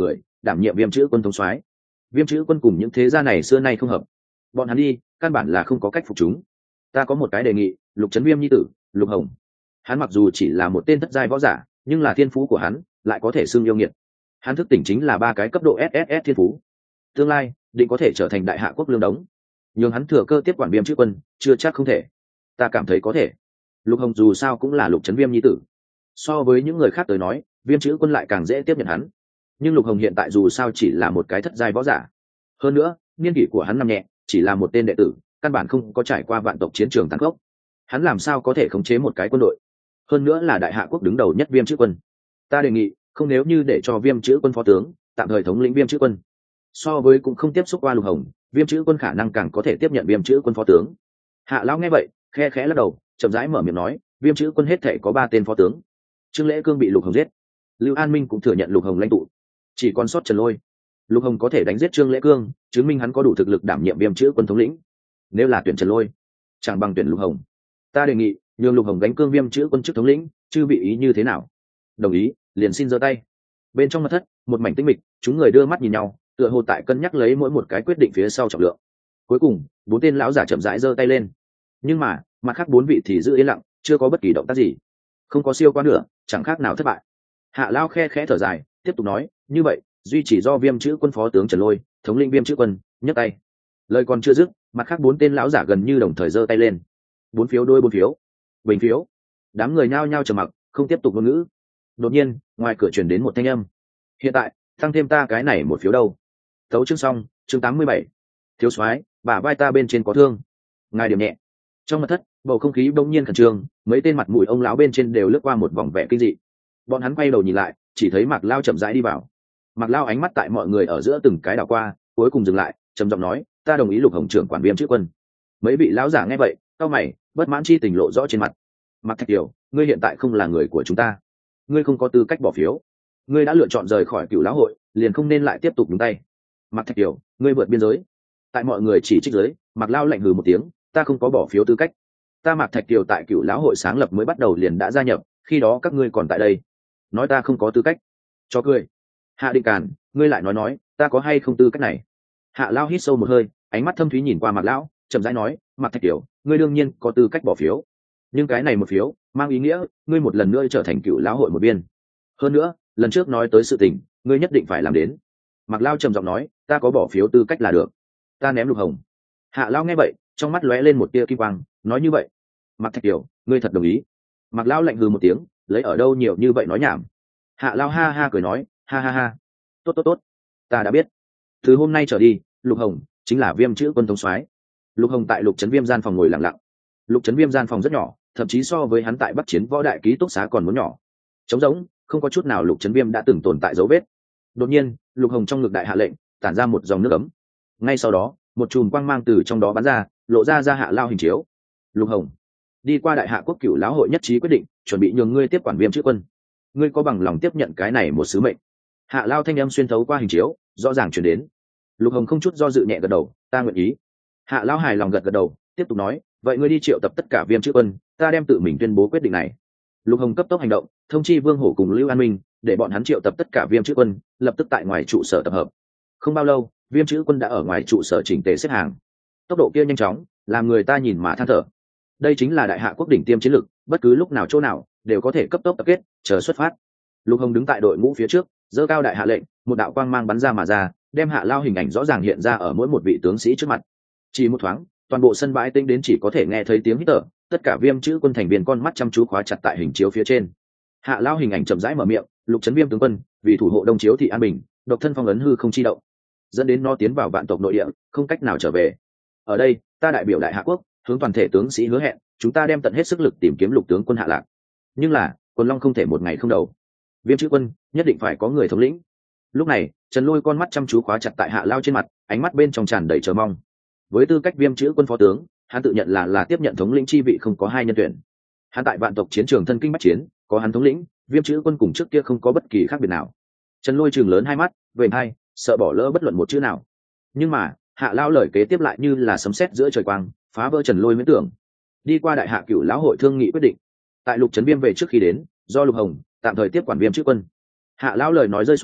đảm nhiệm viêm chữ quân thống soái. Viêm chữ quân cùng những thế gia này xưa nay không hợp, bọn hắn đi căn bản là không có cách phục chúng. Ta có một cái đề nghị, Lục Trấn Viêm nhi tử Lục Hồng, hắn mặc dù chỉ là một tên thất giai võ giả, nhưng là thiên phú của hắn lại có thể xưng yêu nghiệt. Hắn thức tỉnh chính là ba cái cấp độ ét ét ét thiên phú, tương lai định có thể trở thành đại hạ quốc lương đống. Nhưng hắn thừa cơ tiếp quản Viêm chữ quân chưa chắc không thể. Ta cảm thấy có thể. Lục Hồng dù sao cũng là Lục Trấn Viêm nhi tử, so với những người khác tới nói, Viêm chữ quân lại càng dễ tiếp nhận hắn. Nhưng Lục Hồng hiện tại dù sao chỉ là một cái thất giai võ giả, hơn nữa niên kỷ của hắn nằm nhẹ, chỉ là một tên đệ tử, căn bản không có trải qua vạn tộc chiến trường tàn khốc, hắn làm sao có thể khống chế một cái quân đội, hơn nữa là đại hạ quốc đứng đầu nhất Viêm chữ quân. Ta đề nghị không nếu như để cho Viêm chữ quân phó tướng tạm thời thống lĩnh Viêm chữ quân, so với cũng không tiếp xúc qua Lục Hồng, Viêm chữ quân khả năng càng có thể tiếp nhận Viêm chữ quân phó tướng. Hạ lão nghe vậy khe khẽ lắc đầu, chậm rãi mở miệng nói, Viêm chữ quân hết thể có ba tên phó tướng. Trương Lễ Cương bị Lục Hồng giết, Lưu An Minh cũng thừa nhận Lục Hồng lãnh tụ, chỉ còn sót Trần Lôi. Lục Hồng có thể đánh giết Trương Lễ Cương, chứng minh hắn có đủ thực lực đảm nhiệm Viêm chữ quân thống lĩnh. Nếu là tuyển Trần Lôi, chẳng bằng tuyển Lục Hồng. Ta đề nghị nhường Lục Hồng đánh cương Viêm chữ quân chức thống lĩnh, chư vị ý như thế nào? Đồng ý, liền xin giơ tay. Bên trong mật thất một mảnh tĩnh mịch, chúng người đưa mắt nhìn nhau, tựa hồ tại cân nhắc lấy mỗi một cái quyết định phía sau trọng lượng. Cuối cùng bốn tên lão giả chậm rãi giơ tay lên, nhưng mà mặt khác bốn vị thì giữ yên lặng, chưa có bất kỳ động tác gì. Không có siêu qua nữa, chẳng khác nào thất bại. Hạ Lao khe khẽ thở dài, tiếp tục nói, như vậy duy chỉ do Viêm chữ quân phó tướng Trần Lôi thống lĩnh Viêm chữ quân. Nhấc tay. Lời còn chưa dứt, mặt khác bốn tên lão giả gần như đồng thời giơ tay lên. Bốn phiếu đôi bốn phiếu, bình phiếu. Đám người nhao nhao trầm mặc, không tiếp tục ngôn ngữ. Đột nhiên ngoài cửa truyền đến một thanh âm, hiện tại tăng thêm ta cái này một phiếu đâu. Tấu chương xong. Chương tám mươi bảy. Thiếu soái, bả vai ta bên trên có thương, ngài điểm nhẹ. Trong mật thất bầu không khí bỗng nhiên khẩn trương, mấy tên mặt mũi ông lão bên trên đều lướt qua một vòng vẻ kinh dị. Bọn hắn quay đầu nhìn lại, chỉ thấy Mạc Lao chậm rãi đi vào. Mạc Lao ánh mắt tại mọi người ở giữa từng cái đảo qua, cuối cùng dừng lại, trầm giọng nói, ta đồng ý Lục Hồng trưởng quản Viêm chữ quân. Mấy vị lão giả nghe vậy cau mày, bất mãn chi tình lộ rõ trên mặt. Mạc Thạch Kiều, ngươi hiện tại không là người của chúng ta, ngươi không có tư cách bỏ phiếu, ngươi đã lựa chọn rời khỏi Cửu Lão hội, liền không nên lại tiếp tục nhúng tay. Mạc Thạch Kiều, ngươi vượt biên giới. Tại mọi người chỉ trích giới, Mạc Lao lạnh hừ một tiếng, ta không có bỏ phiếu tư cách. Ta Mạc Thạch Kiều tại Cửu Lão hội sáng lập mới bắt đầu liền đã gia nhập, khi đó các ngươi còn tại đây, nói ta không có tư cách, cho cười. Hạ Định Càn, ngươi lại nói nói ta có hay không tư cách này. Hạ Lao hít sâu một hơi, ánh mắt thâm thúy nhìn qua Mạc Lão, chậm rãi nói, Mạc Thạch Kiều, ngươi đương nhiên có tư cách bỏ phiếu, nhưng cái này một phiếu mang ý nghĩa ngươi một lần nữa trở thành Cửu Lão hội một viên. Hơn nữa lần trước nói tới sự tình, ngươi nhất định phải làm đến. Mạc Lao trầm giọng nói, ta có bỏ phiếu tư cách là được, ta ném Lục Hồng. Hạ Lao nghe vậy trong mắt lóe lên một tia kim quang, nói như vậy Mạc Thạch Kiều, ngươi thật đồng ý? Mạc Lao lạnh hừ một tiếng, lấy ở đâu nhiều như vậy nói nhảm. Hạ Lao ha ha cười nói, ha ha ha, tốt tốt tốt, ta đã biết. Từ hôm nay trở đi, Lục Hồng chính là Viêm chữ quân thống soái. Lục Hồng tại Lục Trấn Viêm gian phòng ngồi lặng lặng. Lục Trấn Viêm gian phòng rất nhỏ, thậm chí so với hắn tại Bắc Chiến võ đại ký túc xá còn muốn nhỏ, trống rỗng, không có chút nào Lục Trấn Viêm đã từng tồn tại dấu vết. Đột nhiên Lục Hồng trong ngực đại hạ lệnh tản ra một dòng nước ấm, ngay sau đó một chùm quang mang từ trong đó bắn ra, lộ ra ra Hạ Lao hình chiếu. Lục Hồng, đi qua đại hạ quốc Cửu Lão hội nhất trí quyết định, chuẩn bị nhường ngươi tiếp quản Viêm chữ quân, ngươi có bằng lòng tiếp nhận cái này một sứ mệnh? Hạ Lao thanh âm xuyên thấu qua hình chiếu rõ ràng truyền đến. Lục Hồng không chút do dự nhẹ gật đầu, ta nguyện ý. Hạ Lao hài lòng gật gật đầu, tiếp tục nói, vậy ngươi đi triệu tập tất cả Viêm chữ quân, ta đem tự mình tuyên bố quyết định này. Lục Hồng cấp tốc hành động, thông chi Vương Hổ cùng Lưu An Minh, để bọn hắn triệu tập tất cả Viêm chữ quân, lập tức tại ngoài trụ sở tập hợp. Không bao lâu, Viêm chữ quân đã ở ngoài trụ sở chỉnh tề xếp hàng. Tốc độ kia nhanh chóng, làm người ta nhìn mà than thở. Đây chính là đại hạ quốc đỉnh tiêm chiến lực, bất cứ lúc nào chỗ nào đều có thể cấp tốc tập kết, chờ xuất phát. Lục Hồng đứng tại đội ngũ phía trước, giơ cao đại hạ lệnh, một đạo quang mang bắn ra mà ra, đem Hạ Lao hình ảnh rõ ràng hiện ra ở mỗi một vị tướng sĩ trước mặt. Chỉ một thoáng, toàn bộ sân bãi tĩnh đến chỉ có thể nghe thấy tiếng hít thở, tất cả Viêm chữ quân thành viên con mắt chăm chú khóa chặt tại hình chiếu phía trên. Hạ Lao hình ảnh chậm rãi mở miệng, Lục Trấn Viêm tướng quân, vì thủ hộ Đông Chiếu thị an bình, độc thân phong ấn hư không chi động, dẫn đến nó tiến vào vạn tộc nội địa, không cách nào trở về. Ở đây, ta đại biểu đại hạ quốc, hướng toàn thể tướng sĩ hứa hẹn, chúng ta đem tận hết sức lực tìm kiếm Lục tướng quân hạ lạc. Nhưng là, Quần Long không thể một ngày không đầu. Viêm chữ quân nhất định phải có người thống lĩnh. Lúc này, Trần Lôi con mắt chăm chú khóa chặt tại Hạ Lao trên mặt, ánh mắt bên trong tràn đầy chờ mong. Với tư cách Viêm chữ quân phó tướng, hắn tự nhận là là tiếp nhận thống lĩnh chi vị không có hai nhân tuyển. Hắn tại vạn tộc chiến trường thân kinh bách chiến, có hắn thống lĩnh, Viêm chữ quân cùng trước kia không có bất kỳ khác biệt nào. Trần Lôi trừng lớn hai mắt, vểnh hai, sợ bỏ lỡ bất luận một chữ nào. Nhưng mà, Hạ Lao lời kế tiếp lại như là sấm sét giữa trời quang, phá vỡ Trần Lôi miễn tưởng. Đi qua đại hạ Cửu Lão hội thương nghị quyết định, tại Lục Trấn Viêm về trước khi đến, do Lục Hồng tạm thời tiếp quản Viêm chữ quân. Hạ Lão lời nói rơi xuống,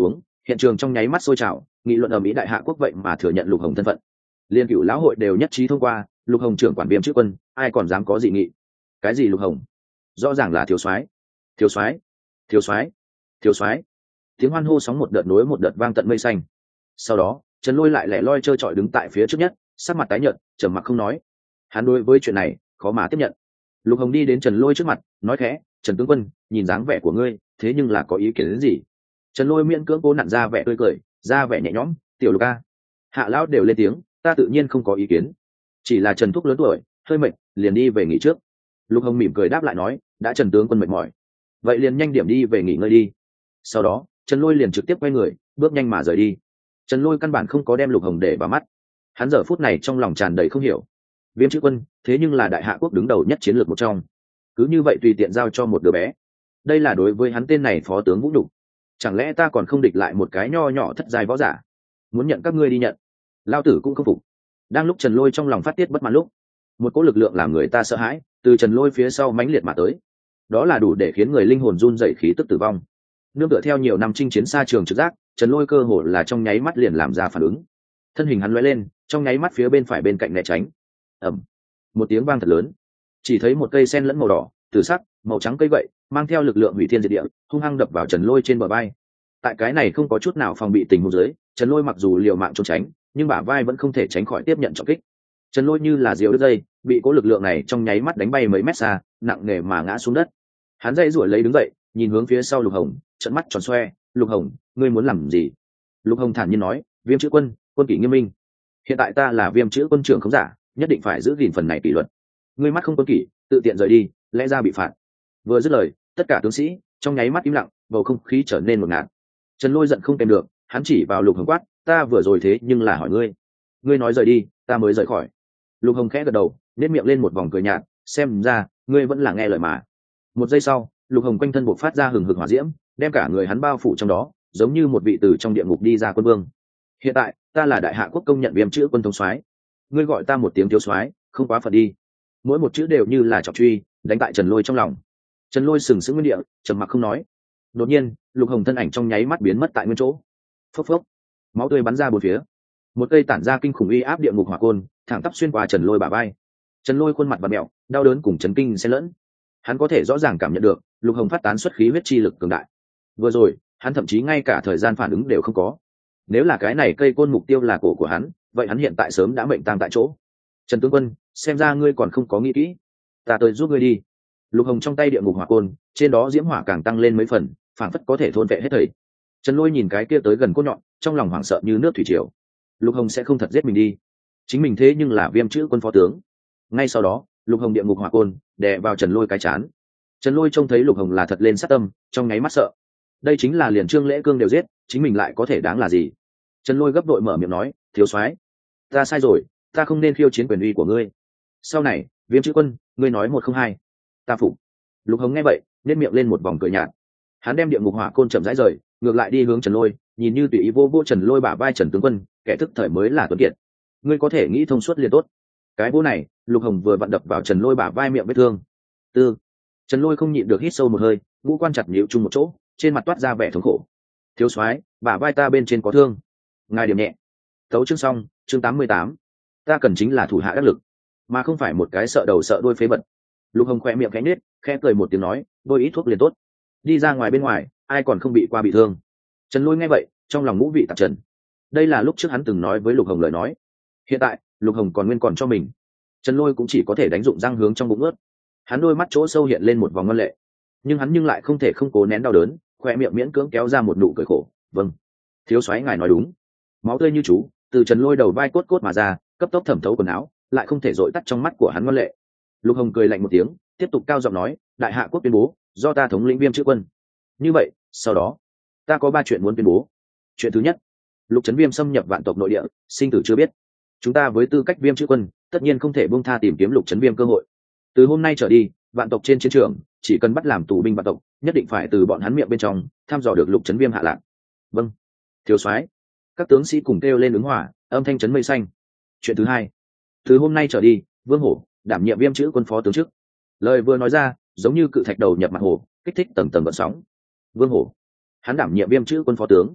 hiện trường trong nháy mắt sôi trào, nghị luận ở mỹ đại hạ quốc vậy mà thừa nhận Lục Hồng thân phận. Liên cựu lão hội đều nhất trí thông qua, Lục Hồng trưởng quản viêm chữ quân, ai còn dám có dị nghị? Cái gì Lục Hồng? Rõ ràng là thiếu soái, thiếu soái, thiếu soái, thiếu soái. Tiếng hoan hô sóng một đợt nối một đợt vang tận mây xanh. Sau đó, Trần Lôi lại lẻ loi trơ trọi đứng tại phía trước nhất, sắc mặt tái nhợt, trầm mặc không nói. Hắn đối với chuyện này khó mà tiếp nhận. Lục Hồng đi đến Trần Lôi trước mặt, nói khẽ, Trần tướng quân, nhìn dáng vẻ của ngươi, thế nhưng là có ý kiến đến gì? Trần Lôi miễn cưỡng cố nặn ra vẻ tươi cười, ra vẻ nhẹ nhõm, tiểu Lục a, hạ lão đều lên tiếng, ta tự nhiên không có ý kiến. Chỉ là Trần thúc lớn tuổi, hơi mệt, liền đi về nghỉ trước. Lục Hồng mỉm cười đáp lại nói, đã Trần tướng quân mệt mỏi, vậy liền nhanh điểm đi về nghỉ ngơi đi. Sau đó, Trần Lôi liền trực tiếp quay người, bước nhanh mà rời đi. Trần Lôi căn bản không có đem Lục Hồng để vào mắt. Hắn giờ phút này trong lòng tràn đầy không hiểu. Viêm chữ quân, thế nhưng là đại hạ quốc đứng đầu nhất chiến lược một trong. Cứ như vậy tùy tiện giao cho một đứa bé. Đây là đối với hắn tên này phó tướng vũ nhục. Chẳng lẽ ta còn không địch lại một cái nho nhỏ thất giai võ giả? Muốn nhận các ngươi đi nhận. Lao tử cũng không phục. Đang lúc Trần Lôi trong lòng phát tiết bất mãn lúc, một cỗ lực lượng làm người ta sợ hãi, từ Trần Lôi phía sau mãnh liệt mà tới. Đó là đủ để khiến người linh hồn run rẩy khí tức tử vong. Nương tựa theo nhiều năm chinh chiến xa trường trực giác, Trần Lôi cơ hồ là trong nháy mắt liền làm ra phản ứng. Thân hình hắn lóe lên, trong nháy mắt phía bên phải bên cạnh né tránh. Ầm, một tiếng vang thật lớn. Chỉ thấy một cây sen lẫn màu đỏ, tử sắc, màu trắng cây gậy, mang theo lực lượng hủy thiên diệt địa, hung hăng đập vào Trần Lôi trên bờ vai. Tại cái này không có chút nào phòng bị tình huống dưới, Trần Lôi mặc dù liều mạng trốn tránh, nhưng bả vai vẫn không thể tránh khỏi tiếp nhận trọng kích. Trần Lôi như là diều đứt dây, bị cố lực lượng này trong nháy mắt đánh bay mấy mét xa, nặng nề mà ngã xuống đất. Hắn dãy rủa lấy đứng dậy, nhìn hướng phía sau Lục Hồng, trợn mắt tròn xoe, "Lục Hồng, ngươi muốn làm gì?" Lục Hồng thản nhiên nói, "Viêm chữ quân, quân kỷ nghiêm minh. Hiện tại ta là Viêm chữ quân trưởng không giả, nhất định phải giữ gìn phần này kỷ luật. Ngươi mắt không quân kỷ, tự tiện rời đi, lẽ ra bị phạt." Vừa dứt lời, tất cả tướng sĩ trong nháy mắt im lặng, bầu không khí trở nên ngột ngạt. Trần Lôi giận không kèm được, hắn chỉ vào Lục Hồng quát, "Ta vừa rồi thế nhưng là hỏi ngươi, ngươi nói rời đi, ta mới rời khỏi." Lục Hồng khẽ gật đầu, nét miệng lên một vòng cười nhạt, "Xem ra ngươi vẫn là nghe lời mà." Một giây sau, Lục Hồng quanh thân bộc phát ra hừng hực hỏa diễm, đem cả người hắn bao phủ trong đó, giống như một vị từ trong địa ngục đi ra quân vương. "Hiện tại, ta là đại hạ quốc công nhận Viêm chữ quân thống soái, ngươi gọi ta một tiếng thiếu soái, không quá phận đi." Mỗi một chữ đều như là trọng truy, đánh tại Trần Lôi trong lòng. Trần Lôi sừng sững nguyên địa, trầm mặc không nói. Đột nhiên, Lục Hồng thân ảnh trong nháy mắt biến mất tại nguyên chỗ. Phốc phốc, máu tươi bắn ra bốn phía. Một cây tản ra kinh khủng uy áp địa ngục hỏa côn, thẳng tắp xuyên qua Trần Lôi bả vai. Trần Lôi khuôn mặt vặn mèo, đau đớn cùng chấn kinh xen lẫn. Hắn có thể rõ ràng cảm nhận được, Lục Hồng phát tán xuất khí huyết chi lực cường đại. Vừa rồi, hắn thậm chí ngay cả thời gian phản ứng đều không có. Nếu là cái này cây côn mục tiêu là cổ của hắn, vậy hắn hiện tại sớm đã mệnh tang tại chỗ. "Trần tướng quân, xem ra ngươi còn không có nghĩ kỹ, ta tới giúp ngươi đi." Lục Hồng trong tay địa ngục hỏa côn, trên đó diễm hỏa càng tăng lên mấy phần, phảng phất có thể thôn vệ hết thảy. Trần Lôi nhìn cái kia tới gần cốt nhọn, trong lòng hoảng sợ như nước thủy triều. Lục Hồng sẽ không thật giết mình đi, chính mình thế nhưng là Viêm chữ quân phó tướng. Ngay sau đó, Lục Hồng địa ngục hỏa côn đè vào Trần Lôi cái chán. Trần Lôi trông thấy Lục Hồng là thật lên sát tâm, trong ngáy mắt sợ. Đây chính là liền Trương Lễ Cương đều giết, chính mình lại có thể đáng là gì? Trần Lôi gấp đội mở miệng nói, "Thiếu soái, ta sai rồi, ta không nên khiêu chiến quyền uy của ngươi. Sau này, Viêm chữ quân, ngươi nói một không hai, ta phục." Lục Hồng nghe vậy, nhếch miệng lên một vòng cười nhạt. Hắn đem địa ngục hỏa côn chậm rãi rời, ngược lại đi hướng Trần Lôi, nhìn như tùy ý vô vô Trần Lôi bả vai, "Trần tướng quân, kẻ thức thời mới là tuấn kiệt. Ngươi có thể nghĩ thông suốt liền tốt." Cái vô này, Lục Hồng vừa vặn đập vào Trần Lôi bả vai miệng vết thương. Tư. Trần Lôi không nhịn được hít sâu một hơi, ngũ quan chặt nhíu chung một chỗ, trên mặt toát ra vẻ thống khổ. "Thiếu soái, bả vai ta bên trên có thương." Ngài điểm nhẹ. Tấu chương xong, chương tám mươi tám. Ta cần chính là thủ hạ đắc lực, mà không phải một cái sợ đầu sợ đuôi phế vật. Lục Hồng khẽ miệng khẽ nhếch, khẽ cười một tiếng nói, "Bôi ít thuốc liền tốt. Đi ra ngoài bên ngoài, ai còn không bị qua bị thương." Trần Lôi nghe vậy, trong lòng ngũ vị tạp trần. Đây là lúc trước hắn từng nói với Lục Hồng lời nói. Hiện tại, Lục Hồng còn nguyên còn cho mình. Trần Lôi cũng chỉ có thể đánh dụng răng hướng trong bụng ướt. Hắn đôi mắt chỗ sâu hiện lên một vòng ngân lệ, nhưng hắn nhưng lại không thể không cố nén đau đớn, khoe miệng miễn cưỡng kéo ra một nụ cười khổ. "Vâng, thiếu soái ngài nói đúng." Máu tươi như chú từ Trần Lôi đầu vai cốt cốt mà ra, cấp tốc thẩm thấu quần áo, lại không thể dội tắt trong mắt của hắn ngân lệ. Lục Hồng cười lạnh một tiếng, tiếp tục cao giọng nói, "Đại hạ quốc tuyên bố, do ta thống lĩnh Viêm chữ quân. Như vậy, sau đó, ta có ba chuyện muốn tuyên bố. Chuyện thứ nhất, Lục Trấn Viêm xâm nhập vạn tộc nội địa, sinh tử chưa biết. Chúng ta với tư cách Viêm chữ quân, tất nhiên không thể buông tha tìm kiếm Lục Trấn Viêm cơ hội. Từ hôm nay trở đi, vạn tộc trên chiến trường, chỉ cần bắt làm tù binh vạn tộc, nhất định phải từ bọn hắn miệng bên trong thăm dò được Lục Trấn Viêm hạ lạc." "Vâng, thiếu soái." Các tướng sĩ cùng kêu lên ứng hỏa, âm thanh chấn mây xanh. "Chuyện thứ hai, từ hôm nay trở đi, Vương Hổ đảm nhiệm Viêm chữ quân phó tướng chức." Lời vừa nói ra, giống như cự thạch đầu nhập mặt hồ, kích thích tầng tầng gợn sóng. Vương Hổ, hắn đảm nhiệm Viêm chữ quân phó tướng.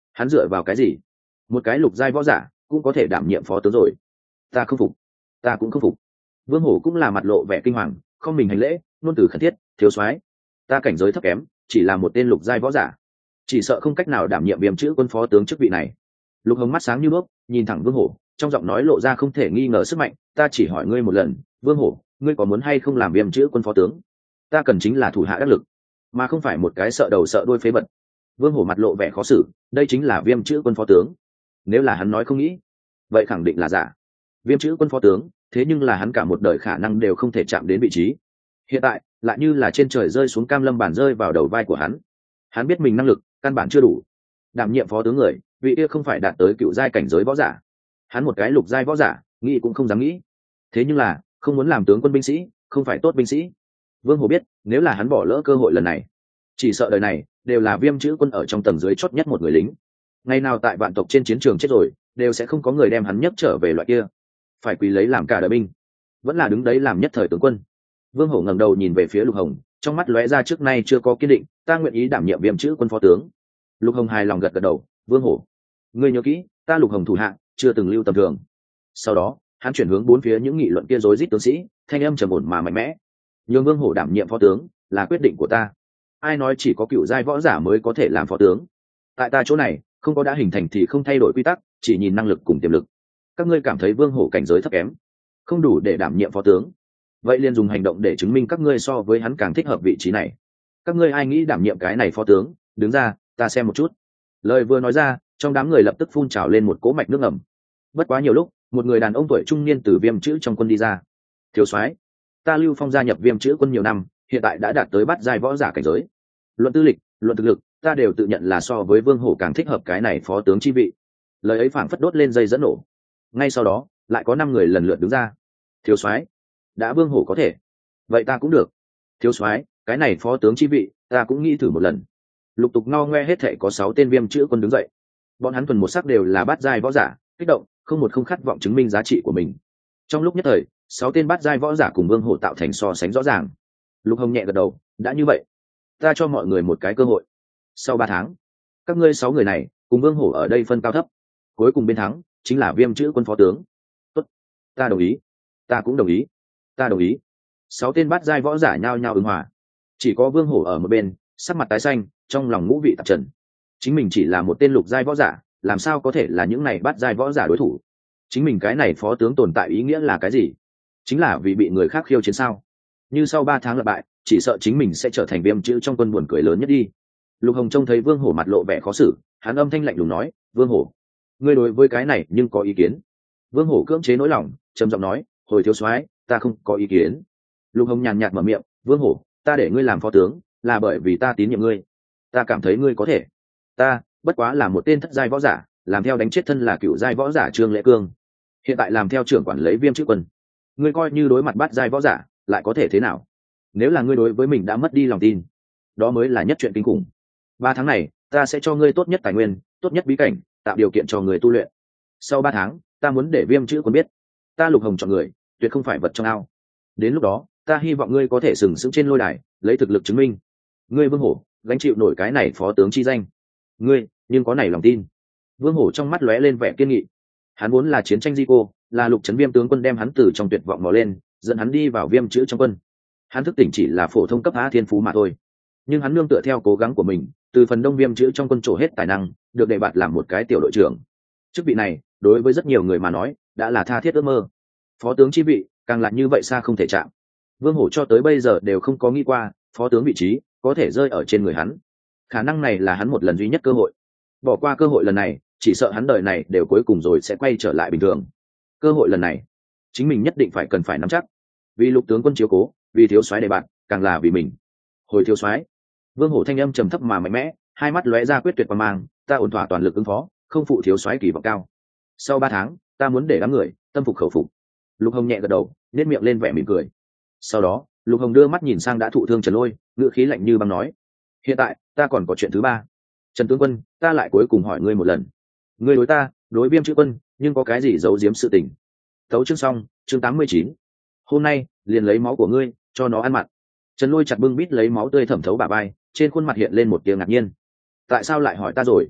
Hắn dựa vào cái gì? Một cái lục giai võ giả cũng có thể đảm nhiệm phó tướng rồi. Ta không phục, ta cũng không phục. Vương Hổ cũng là mặt lộ vẻ kinh hoàng, không mình hành lễ, nôn từ khẩn thiết, thiếu soái, ta cảnh giới thấp kém, chỉ là một tên lục giai võ giả, chỉ sợ không cách nào đảm nhiệm viêm chữ quân phó tướng chức vị này. Lục Hồng mắt sáng như đuốc, nhìn thẳng Vương Hổ, trong giọng nói lộ ra không thể nghi ngờ sức mạnh. Ta chỉ hỏi ngươi một lần, Vương Hổ, ngươi có muốn hay không làm viêm chữ quân phó tướng? Ta cần chính là thủ hạ đắc lực, mà không phải một cái sợ đầu sợ đuôi phế vật. Vương Hổ mặt lộ vẻ khó xử, đây chính là viêm chữ quân phó tướng. Nếu là hắn nói không nghĩ, vậy khẳng định là giả. Viêm chữ quân phó tướng, thế nhưng là hắn cả một đời khả năng đều không thể chạm đến vị trí. Hiện tại lại như là trên trời rơi xuống cam lâm bản rơi vào đầu vai của hắn. Hắn biết mình năng lực căn bản chưa đủ đảm nhiệm phó tướng người, vị kia không phải đạt tới cựu giai cảnh giới võ giả. Hắn một cái lục giai võ giả, nghĩ cũng không dám nghĩ. Thế nhưng là không muốn làm tướng quân binh sĩ, không phải tốt binh sĩ. Vương Hổ biết, nếu là hắn bỏ lỡ cơ hội lần này, chỉ sợ đời này đều là viêm chữ quân ở trong tầng dưới chót nhất một người lính. Ngày nào tại vạn tộc trên chiến trường chết rồi, đều sẽ không có người đem hắn nhấc trở về loại kia, phải quỳ lấy làm cả đời binh, vẫn là đứng đấy làm nhất thời tướng quân. Vương Hổ ngẩng đầu nhìn về phía Lục Hồng, trong mắt lóe ra trước nay chưa có kiên định, ta nguyện ý đảm nhiệm viêm chữ quân phó tướng. Lục Hồng hài lòng gật gật đầu, Vương Hổ, ngươi nhớ kỹ, ta Lục Hồng thủ hạ chưa từng lưu tầm thường. Sau đó hắn chuyển hướng bốn phía những nghị luận kia rối rít tướng sĩ, thanh âm trầm ổn mà mạnh mẽ, nhường Vương Hổ đảm nhiệm phó tướng là quyết định của ta. Ai nói chỉ có cựu giai võ giả mới có thể làm phó tướng? Tại ta chỗ này không có đã hình thành thì không thay đổi quy tắc, chỉ nhìn năng lực cùng tiềm lực. Các ngươi cảm thấy Vương Hổ cảnh giới thấp kém, không đủ để đảm nhiệm phó tướng, vậy liền dùng hành động để chứng minh các ngươi so với hắn càng thích hợp vị trí này. Các ngươi ai nghĩ đảm nhiệm cái này phó tướng, đứng ra, ta xem một chút. Lời vừa nói ra, trong đám người lập tức phun trào lên một cỗ mạch nước ẩm. Bất quá nhiều lúc, một người đàn ông tuổi trung niên từ viêm chữ trong quân đi ra. Thiếu soái, ta Lưu Phong gia nhập viêm chữ quân nhiều năm, hiện tại đã đạt tới bát giai võ giả cảnh giới. Luận tư lịch, luận thực lực, ta đều tự nhận là so với Vương Hổ càng thích hợp cái này phó tướng chi vị. Lời ấy phảng phất đốt lên dây dẫn nổ. Ngay sau đó, lại có năm người lần lượt đứng ra. Thiếu soái, đã Vương Hổ có thể, vậy ta cũng được. Thiếu soái, cái này phó tướng chi vị, ta cũng nghĩ thử một lần. Lục tục ngao ngoe hết thảy có sáu tên viêm chữ quân đứng dậy. Bọn hắn thuần một sắc đều là bát giai võ giả, kích động, không một không khát vọng chứng minh giá trị của mình. Trong lúc nhất thời, sáu tên bát giai võ giả cùng Vương Hổ tạo thành so sánh rõ ràng. Lục Hồng nhẹ gật đầu, đã như vậy, ta cho mọi người một cái cơ hội. Sau ba tháng, các ngươi sáu người này cùng Vương Hổ ở đây phân cao thấp, cuối cùng bên thắng chính là viêm chữ quân phó tướng. Tốt, ta đồng ý, ta cũng đồng ý, ta đồng ý. Sáu tên bát giai võ giả nhao nhao ứng hòa. Chỉ có Vương Hổ ở một bên, sắc mặt tái xanh, trong lòng ngũ vị tạp trần. Chính mình chỉ là một tên lục giai võ giả, làm sao có thể là những này bát giai võ giả đối thủ? Chính mình cái này phó tướng tồn tại ý nghĩa là cái gì? Chính là vì bị người khác khiêu chiến sao? Như sau ba tháng lặp bại, chỉ sợ chính mình sẽ trở thành viêm chữ trong quân buồn cười lớn nhất đi. Lục Hồng trông thấy Vương Hổ mặt lộ vẻ khó xử, hắn âm thanh lạnh lùng nói, Vương Hổ, ngươi đối với cái này nhưng có ý kiến? Vương Hổ cưỡng chế nỗi lòng, trầm giọng nói, hồi thiếu soái, ta không có ý kiến. Lục Hồng nhàn nhạt mở miệng, Vương Hổ, ta để ngươi làm phó tướng là bởi vì ta tín nhiệm ngươi, ta cảm thấy ngươi có thể. Ta bất quá là một tên thất giai võ giả, làm theo đánh chết thân là cựu giai võ giả Trương Lễ Cương, hiện tại làm theo trưởng quản lấy viêm chữ quân, ngươi coi như đối mặt bát giai võ giả lại có thể thế nào? Nếu là ngươi đối với mình đã mất đi lòng tin, đó mới là nhất chuyện kinh khủng. Ba tháng này ta sẽ cho ngươi tốt nhất tài nguyên, tốt nhất bí cảnh, tạo điều kiện cho người tu luyện. Sau ba tháng, ta muốn để viêm chữ quân biết, ta Lục Hồng chọn người tuyệt không phải vật trong ao. Đến lúc đó, ta hy vọng ngươi có thể sừng sững trên lôi đài, lấy thực lực chứng minh ngươi Vương Hổ gánh chịu nổi cái này phó tướng chi danh. Ngươi nhưng có này lòng tin? Vương Hổ trong mắt lóe lên vẻ kiên nghị. Hắn vốn là chiến tranh di cô, là Lục Trấn Viêm tướng quân đem hắn từ trong tuyệt vọng mò lên, dẫn hắn đi vào viêm chữ trong quân. Hắn thức tỉnh chỉ là phổ thông cấp á thiên phú mà thôi, nhưng hắn nương tựa theo cố gắng của mình, từ phần đông viêm chữ trong quân trổ hết tài năng, được đề bạt làm một cái tiểu đội trưởng. Chức vị này đối với rất nhiều người mà nói đã là tha thiết ước mơ. Phó tướng chi vị càng là như vậy xa không thể chạm. Vương Hổ cho tới bây giờ đều không có nghĩ qua phó tướng vị trí có thể rơi ở trên người hắn. Khả năng này là hắn một lần duy nhất cơ hội. Bỏ qua cơ hội lần này, chỉ sợ hắn đời này đều cuối cùng rồi sẽ quay trở lại bình thường. Cơ hội lần này, chính mình nhất định phải cần phải nắm chắc. Vì Lục tướng quân chiếu cố, vì thiếu soái đề bạt, càng là vì mình. Hồi thiếu soái. Vương Hổ thanh âm trầm thấp mà mạnh mẽ, hai mắt lóe ra quyết tuyệt quang mang, ta ổn thỏa toàn lực ứng phó, không phụ thiếu soái kỳ vọng cao. Sau ba tháng, ta muốn để đám người tâm phục khẩu phục. Lục Hồng nhẹ gật đầu, nét miệng lên vẻ mỉm cười. Sau đó, Lục Hồng đưa mắt nhìn sang đã thụ thương Trần Lôi, ngữ khí lạnh như băng nói, hiện tại ta còn có chuyện thứ ba. Trần tướng quân, ta lại cuối cùng hỏi ngươi một lần, ngươi đối ta, đối viêm chữ quân, nhưng có cái gì giấu giếm sự tình? Tấu chương xong, chương tám mươi chín. Hôm nay liền lấy máu của ngươi cho nó ăn mặn. Trần Lôi chặt bưng bít lấy máu tươi thẩm thấu bả vai, trên khuôn mặt hiện lên một tia ngạc nhiên. Tại sao lại hỏi ta rồi?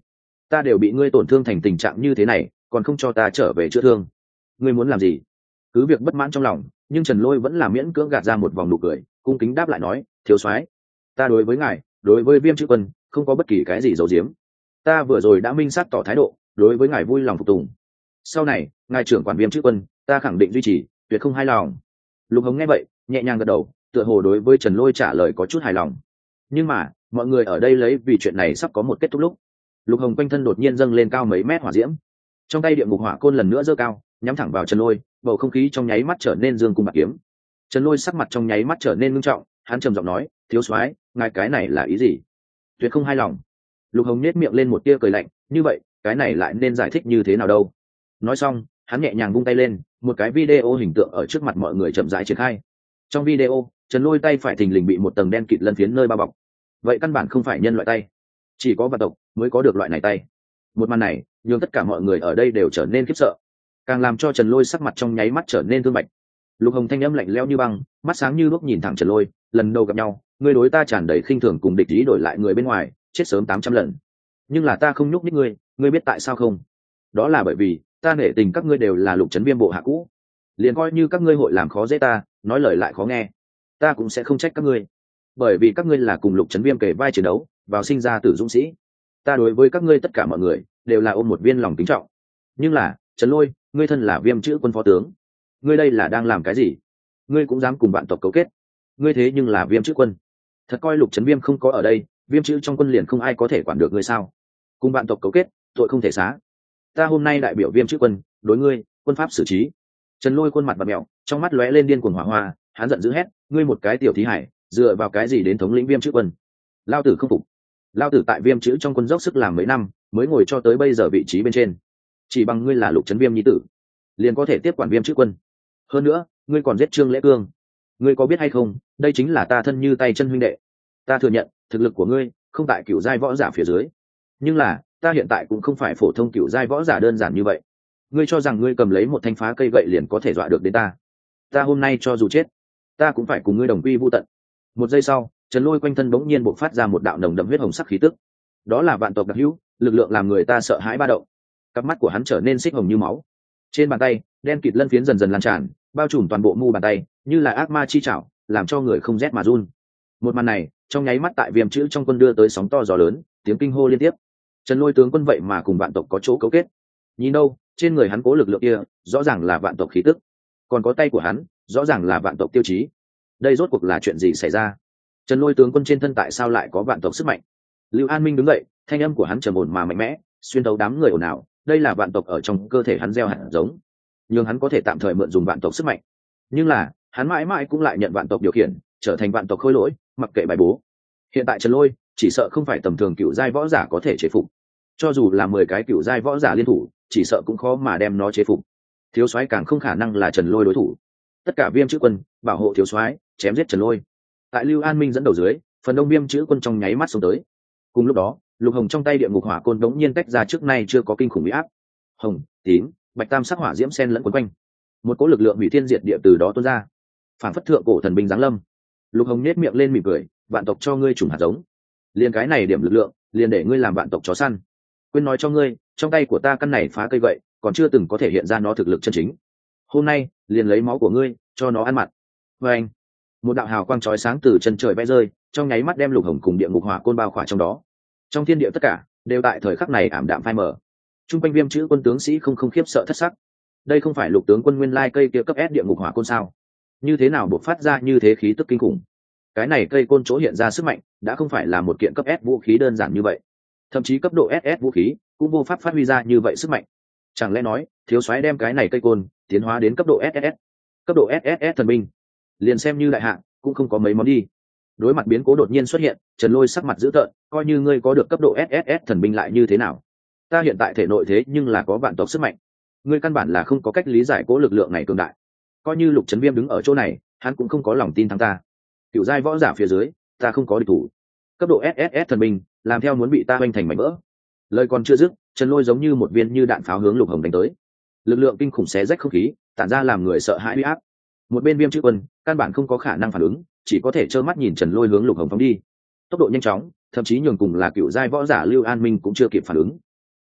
ta đều bị ngươi tổn thương thành tình trạng như thế này, còn không cho ta trở về chữa thương. Ngươi muốn làm gì? Cứ việc bất mãn trong lòng, nhưng Trần Lôi vẫn là miễn cưỡng gạt ra một vòng nụ cười, cung kính đáp lại nói, thiếu soái, ta đối với ngài, đối với Viêm Chữ Quân, không có bất kỳ cái gì giấu giếm. Ta vừa rồi đã minh xác tỏ thái độ, đối với ngài vui lòng phục tùng. Sau này, ngài trưởng quản Viêm Chữ Quân, ta khẳng định duy trì, tuyệt không hài lòng. Lục Hồng nghe vậy, nhẹ nhàng gật đầu, tựa hồ đối với Trần Lôi trả lời có chút hài lòng. Nhưng mà, mọi người ở đây lấy vì chuyện này sắp có một kết thúc lúc, Lục Hồng quanh thân đột nhiên dâng lên cao mấy mét hỏa diễm, trong tay địa ngục hỏa côn lần nữa giơ cao, nhắm thẳng vào Trần Lôi, bầu không khí trong nháy mắt trở nên dương cung bạc kiếm. Trần Lôi sắc mặt trong nháy mắt trở nên nghiêm trọng, hắn trầm giọng nói, thiếu soái, ngài cái này là ý gì? Tuyệt không hài lòng. Lục Hồng nhếch miệng lên một tia cười lạnh, như vậy, cái này lại nên giải thích như thế nào đâu? Nói xong, hắn nhẹ nhàng vung tay lên, một cái video hình tượng ở trước mặt mọi người chậm rãi triển khai. Trong video, Trần Lôi tay phải thình lình bị một tầng đen kịt lân phiến nơi bao bọc. Vậy căn bản không phải nhân loại tay, chỉ có vạn tộc mới có được loại này tay. Một màn này, nhường tất cả mọi người ở đây đều trở nên khiếp sợ, càng làm cho Trần Lôi sắc mặt trong nháy mắt trở nên thương bạch. Lục Hồng thanh âm lạnh lẽo như băng, mắt sáng như lúc nhìn thẳng Trần Lôi, lần đầu gặp nhau, ngươi đối ta tràn đầy khinh thường cùng địch ý đổi lại người bên ngoài, chết sớm tám trăm lần. Nhưng là ta không nhúc nhích ngươi, ngươi biết tại sao không? Đó là bởi vì ta nể tình các ngươi đều là Lục Trấn Viêm bộ hạ cũ, liền coi như các ngươi hội làm khó dễ ta, nói lời lại khó nghe, ta cũng sẽ không trách các ngươi, bởi vì các ngươi là cùng Lục Trấn Viêm kề vai chiến đấu, vào sinh ra tử dũng sĩ. Ta đối với các ngươi tất cả mọi người đều là ôm một viên lòng kính trọng. Nhưng là, Trần Lôi, ngươi thân là Viêm Chữ Quân phó tướng, ngươi đây là đang làm cái gì? Ngươi cũng dám cùng vạn tộc cấu kết? Ngươi thế nhưng là Viêm Chữ Quân, thật coi Lục Trấn Viêm không có ở đây, Viêm Chữ trong quân liền không ai có thể quản được ngươi sao? Cùng vạn tộc cấu kết, tội không thể xá. Ta hôm nay đại biểu Viêm Chữ Quân, đối ngươi, quân pháp xử trí. Trần Lôi khuôn mặt bặm mẹo, trong mắt lóe lên điên cuồng hỏa hoa, hắn giận dữ hét, ngươi một cái tiểu thí hải, dựa vào cái gì đến thống lĩnh Viêm Chữ Quân? Lao tử không phục. Lao tử tại Viêm Chữ trong quân dốc sức làm mấy năm, mới ngồi cho tới bây giờ vị trí bên trên. Chỉ bằng ngươi là Lục Trấn Viêm nhi tử, liền có thể tiếp quản Viêm Chữ Quân. Hơn nữa, ngươi còn giết Trương Lễ Cương. Ngươi có biết hay không, đây chính là ta thân như tay chân huynh đệ. Ta thừa nhận, thực lực của ngươi không tại cửu giai võ giả phía dưới. Nhưng là, ta hiện tại cũng không phải phổ thông cửu giai võ giả đơn giản như vậy. Ngươi cho rằng ngươi cầm lấy một thanh phá cây gậy liền có thể dọa được đến ta? Ta hôm nay cho dù chết, ta cũng phải cùng ngươi đồng quy vu tận. Một giây sau, Trần Lôi quanh thân bỗng nhiên bộc phát ra một đạo nồng đậm huyết hồng sắc khí tức. Đó là vạn tộc đặc hữu, lực lượng làm người ta sợ hãi ba động. Cặp mắt của hắn trở nên xích hồng như máu. Trên bàn tay, đen kịt lân phiến dần dần lan tràn, bao trùm toàn bộ mu bàn tay, như là ác ma chi chảo, làm cho người không rét mà run. Một màn này, trong nháy mắt tại Viêm Chữ trong quân đưa tới sóng to gió lớn, tiếng kinh hô liên tiếp. Trần Lôi tướng quân vậy mà cùng vạn tộc có chỗ cấu kết. Nhìn đâu, trên người hắn cố lực lượng kia, rõ ràng là vạn tộc khí tức. Còn có tay của hắn, rõ ràng là vạn tộc tiêu chí. Đây rốt cuộc là chuyện gì xảy ra? Trần Lôi tướng quân trên thân tại sao lại có vạn tộc sức mạnh? Lưu An Minh đứng dậy, thanh âm của hắn trầm ổn mà mạnh mẽ, xuyên thấu đám người ồn ào, đây là vạn tộc ở trong cơ thể hắn gieo hạt giống, nhưng hắn có thể tạm thời mượn dùng vạn tộc sức mạnh. Nhưng là, hắn mãi mãi cũng lại nhận vạn tộc điều khiển, trở thành vạn tộc khôi lỗi, mặc kệ bài bố. Hiện tại Trần Lôi, chỉ sợ không phải tầm thường cựu giai võ giả có thể chế phục. Cho dù là mười cái cựu giai võ giả liên thủ, chỉ sợ cũng khó mà đem nó chế phục. Thiếu soái càng không khả năng là Trần Lôi đối thủ. Tất cả Viêm Chữ quân, bảo hộ thiếu soái, chém giết Trần Lôi. Tại Lưu An Minh dẫn đầu dưới, phần đông Viêm Chữ quân trong nháy mắt xông tới. Cùng lúc đó, Lục Hồng trong tay địa ngục hỏa côn đống nhiên tách ra trước nay chưa có kinh khủng uy áp. Hồng, tím, bạch tam sắc hỏa diễm xen lẫn quấn quanh. Một cỗ lực lượng hủy thiên diệt địa từ đó tuôn ra. Phản phất thượng cổ thần binh giáng lâm. Lục Hồng nhếch miệng lên mỉm cười, vạn tộc cho ngươi trùng hạt giống. Liền cái này điểm lực lượng, liền để ngươi làm vạn tộc chó săn. Quên nói cho ngươi, trong tay của ta căn này phá cây vậy, còn chưa từng có thể hiện ra nó thực lực chân chính. Hôm nay, liền lấy máu của ngươi, cho nó ăn mặn. Và anh, một đạo hào quang chói sáng từ chân trời vẽ rơi, trong nháy mắt đem Lục Hồng cùng địa ngục hỏa côn bao khỏa trong đó. Trong thiên địa tất cả đều tại thời khắc này ảm đạm phai mờ. Trung quanh Viêm Chữ quân tướng sĩ không không khiếp sợ thất sắc. Đây không phải Lục tướng quân nguyên lai cây kia cấp S địa ngục hỏa côn sao? Như thế nào bộc phát ra như thế khí tức kinh khủng? Cái này cây côn chỗ hiện ra sức mạnh, đã không phải là một kiện cấp S vũ khí đơn giản như vậy. Thậm chí cấp độ ét ét vũ khí cũng vô pháp phát huy ra như vậy sức mạnh. Chẳng lẽ nói, thiếu soái đem cái này cây côn tiến hóa đến cấp độ ét ét ét, cấp độ ét ét ét thần binh, liền xem như đại hạng cũng không có mấy món đi. Đối mặt biến cố đột nhiên xuất hiện, Trần Lôi sắc mặt dữ tợn, coi như ngươi có được cấp độ ét ét ét thần binh lại như thế nào? Ta hiện tại thể nội thế nhưng là có vạn tộc sức mạnh, ngươi căn bản là không có cách lý giải cố lực lượng này cường đại. Coi như Lục Trấn Viêm đứng ở chỗ này, hắn cũng không có lòng tin thắng ta. Cựu giai võ giả phía dưới, ta không có địch thủ. Cấp độ ét ét ét thần binh, làm theo muốn bị ta hoành thành mảnh vỡ. Lời còn chưa dứt, Trần Lôi giống như một viên như đạn pháo hướng Lục Hồng đánh tới. Lực lượng kinh khủng xé rách không khí, tản ra làm người sợ hãi uy áp. Một bên Viêm Chữ quân, căn bản không có khả năng phản ứng, chỉ có thể trơ mắt nhìn Trần Lôi hướng Lục Hồng phóng đi. Tốc độ nhanh chóng, thậm chí nhường cùng là cựu giai võ giả Lưu An Minh cũng chưa kịp phản ứng.